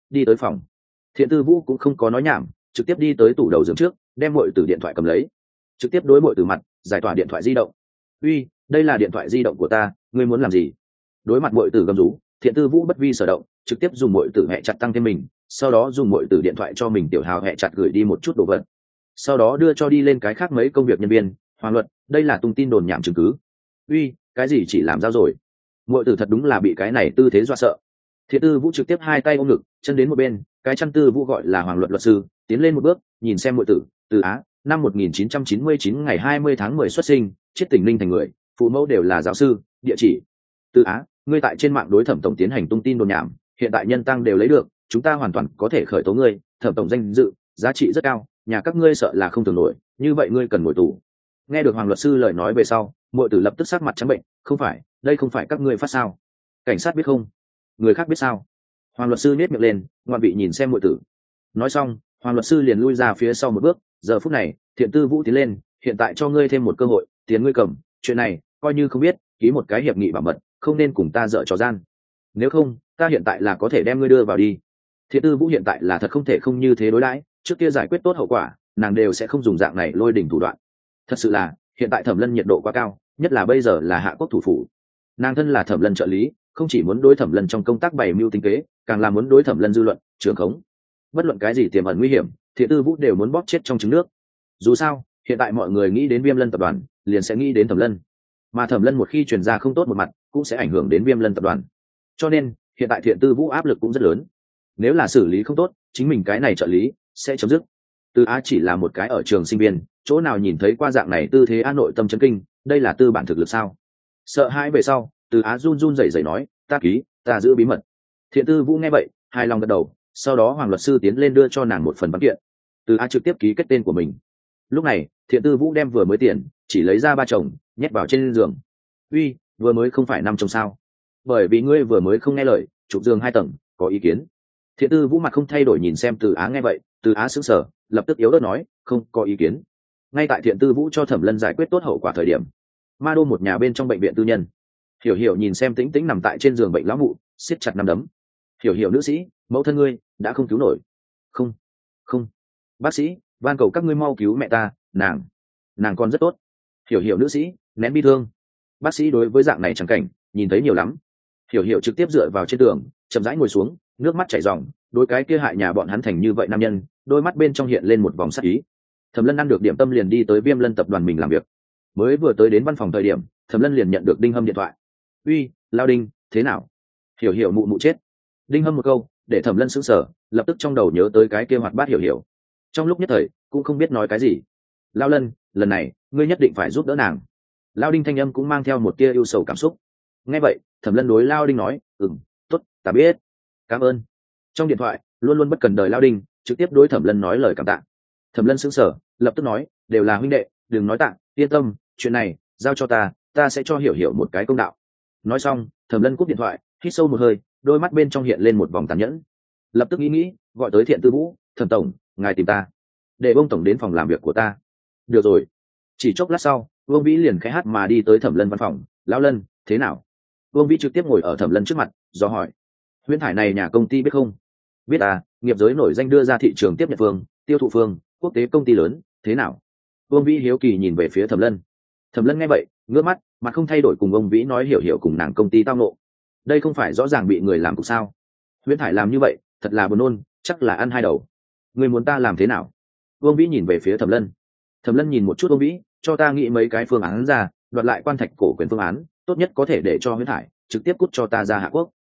đi tới phòng. Thiện Tư Vũ cũng không có nói nhảm, trực tiếp đi tới tủ đầu giường trước, đem muội tử điện thoại cầm lấy, trực tiếp đối muội tử mặt giải tỏa điện thoại di động. Uy, đây là điện thoại di động của ta, ngươi muốn làm gì? Đối mặt muội tử gầm rú, Thiện Tư Vũ bất vi sở động, trực tiếp dùng muội tử hẹ chặt tăng thêm mình, sau đó dùng muội tử điện thoại cho mình tiểu hào hẹ chặt gửi đi một chút đồ vật, sau đó đưa cho đi lên cái khác mấy công việc nhân viên. Hoàng Luật, đây là tung tin đồn nhảm chứng cứ. Uy, cái gì chỉ làm giao rồi? Muội tử thật đúng là bị cái này tư thế dọa sợ. Thiện Tư Vũ trực tiếp hai tay ôm ngực, chân đến một bên, cái chăn Tư Vũ gọi là Hoàng Luật luật sư, tiến lên một bước, nhìn xem muội tử, Từ Á, năm một nghìn chín trăm chín mươi chín ngày hai mươi tháng mười xuất sinh, chết tỉnh Ninh thành người, phụ mẫu đều là giáo sư, địa chỉ. Từ Á, ngươi tại trên mạng đối Thẩm tổng tiến hành tung tin đồn nhảm, hiện tại nhân tăng đều lấy được, chúng ta hoàn toàn có thể khởi tố ngươi, Thẩm tổng danh dự, giá trị rất cao, nhà các ngươi sợ là không tưởng nổi, như vậy ngươi cần ngồi tù. Nghe được Hoàng luật sư lời nói về sau, muội tử lập tức sắc mặt trắng bệnh, không phải, đây không phải các ngươi phát sao? Cảnh sát biết không? Người khác biết sao? Hoàng luật sư nhếch miệng lên, ngoan vị nhìn xem muội tử. Nói xong, Hoàng luật sư liền lui ra phía sau một bước. Giờ phút này, Thiện Tư Vũ tiến lên, hiện tại cho ngươi thêm một cơ hội, tiền ngươi cầm, chuyện này coi như không biết, ký một cái hiệp nghị bảo mật, không nên cùng ta dở trò gian. Nếu không, ta hiện tại là có thể đem ngươi đưa vào đi. Thiện Tư Vũ hiện tại là thật không thể không như thế đối đãi, trước kia giải quyết tốt hậu quả, nàng đều sẽ không dùng dạng này lôi đỉnh thủ đoạn. Thật sự là, hiện tại Thẩm Lân nhiệt độ quá cao, nhất là bây giờ là hạ quốc thủ phủ. Nàng thân là Thẩm Lân trợ lý, không chỉ muốn đối Thẩm Lân trong công tác bày mưu tính kế, càng là muốn đối Thẩm Lân dư luận trưởng khống. Bất luận cái gì tiềm ẩn nguy hiểm, Thiện Tư Vũ đều muốn bóp chết trong trứng nước. Dù sao, hiện tại mọi người nghĩ đến Viêm Lân tập đoàn, liền sẽ nghĩ đến Thẩm Lân, mà Thẩm Lân một khi truyền ra không tốt một mặt, cũng sẽ ảnh hưởng đến Viêm Lân tập đoàn. Cho nên, hiện tại Thiện Tư Vũ áp lực cũng rất lớn. Nếu là xử lý không tốt, chính mình cái này trợ lý sẽ chấm dứt. Từ Á chỉ là một cái ở trường sinh viên, chỗ nào nhìn thấy qua dạng này tư thế Á nội tâm chấn kinh, đây là tư bản thực lực sao? Sợ hãi về sau, Từ Á run run rẩy rẩy nói, ta ký, ta giữ bí mật. Thiện Tư Vũ nghe vậy, hài lòng gật đầu, sau đó Hoàng luật sư tiến lên đưa cho nàng một phần văn kiện. Từ Á trực tiếp ký kết tên của mình. Lúc này, Thiện Tư Vũ đem vừa mới tiền chỉ lấy ra ba chồng, nhét vào trên giường. Uy, vừa mới không phải năm chồng sao? Bởi vì ngươi vừa mới không nghe lời, chụp giường hai tầng, có ý kiến? Thiện Tư Vũ mặt không thay đổi nhìn xem Từ Á nghe vậy, Từ Á sững sờ, lập tức yếu ớt nói, không có ý kiến. Ngay tại Thiện Tư Vũ cho Thẩm Lân giải quyết tốt hậu quả thời điểm, Ma Đô một nhà bên trong bệnh viện tư nhân, Hiểu Hiểu nhìn xem Tĩnh Tĩnh nằm tại trên giường bệnh lão mụ, siết chặt nắm đấm. Hiểu Hiểu nữ sĩ, mẫu thân ngươi đã không cứu nổi. Không, không, bác sĩ, van cầu các ngươi mau cứu mẹ ta, nàng, nàng còn rất tốt. Hiểu Hiểu nữ sĩ, nén bi thương. Bác sĩ đối với dạng này chẳng cảnh nhìn thấy nhiều lắm. Hiểu Hiểu trực tiếp dựa vào trên tường, chậm rãi ngồi xuống, nước mắt chảy ròng, đối cái kia hại nhà bọn hắn thành như vậy nam nhân, đôi mắt bên trong hiện lên một vòng sắc ý. Thẩm Lân ăn được điểm tâm liền đi tới Viêm Lân tập đoàn mình làm việc. Mới vừa tới đến văn phòng thời điểm, Thẩm Lân liền nhận được Đinh Hâm điện thoại. "Uy, Lao Đinh, thế nào?" Hiểu Hiểu mụ mụ chết. Đinh Hâm một câu, để Thẩm Lân sững sờ, lập tức trong đầu nhớ tới cái kia hoạt bát Hiểu Hiểu. Trong lúc nhất thời, cũng không biết nói cái gì. "Lao Lân, lần này, ngươi nhất định phải giúp đỡ nàng." Lao Đinh thanh âm cũng mang theo một tia ưu sầu cảm xúc. Nghe vậy, Thẩm Lân đối Lao Đinh nói, "Ừm, tốt, ta biết. Cảm ơn." Trong điện thoại, luôn luôn bất cần đời Lao Đinh trực tiếp đối Thẩm Lân nói lời cảm tạ. Thẩm Lân sững sờ, lập tức nói, "Đều là huynh đệ, đừng nói tạ, yên tâm, chuyện này giao cho ta, ta sẽ cho Hiểu Hiểu một cái công đạo." Nói xong, Thẩm Lân cúp điện thoại, hít sâu một hơi, đôi mắt bên trong hiện lên một vòng tàn nhẫn. Lập tức nghĩ nghĩ, gọi tới Thiện Tư Vũ, "Thẩm tổng, ngài tìm ta, để Vương tổng đến phòng làm việc của ta." "Được rồi." Chỉ chốc lát sau, Vương Vĩ liền khẽ hát mà đi tới Thẩm Lân văn phòng, "Lão Lân, thế nào?" Vương Vĩ trực tiếp ngồi ở Thẩm Lân trước mặt, do hỏi, "Huyễn thải này nhà công ty biết không?" "Biết à, nghiệp giới nổi danh đưa ra thị trường tiếp nhận phương, tiêu thụ phương, quốc tế công ty lớn, thế nào?" Vương Vĩ hiếu kỳ nhìn về phía Thẩm Lân. Thẩm Lân nghe vậy, ngước mắt, mặt không thay đổi cùng ông Vĩ nói Hiểu Hiểu cùng nàng công ty tao nộ. Đây không phải rõ ràng bị người làm cục sao? Huyễn thải làm như vậy, thật là buồn nôn, chắc là ăn hai đầu. Người muốn ta làm thế nào? Vương Vĩ nhìn về phía Thẩm Lân. Thẩm Lân nhìn một chút Vương Vĩ, cho ta nghĩ mấy cái phương án ra, đoạt lại quan thạch cổ quyền phương án, tốt nhất có thể để cho Huyễn thải trực tiếp cút cho ta ra Hạ Quốc.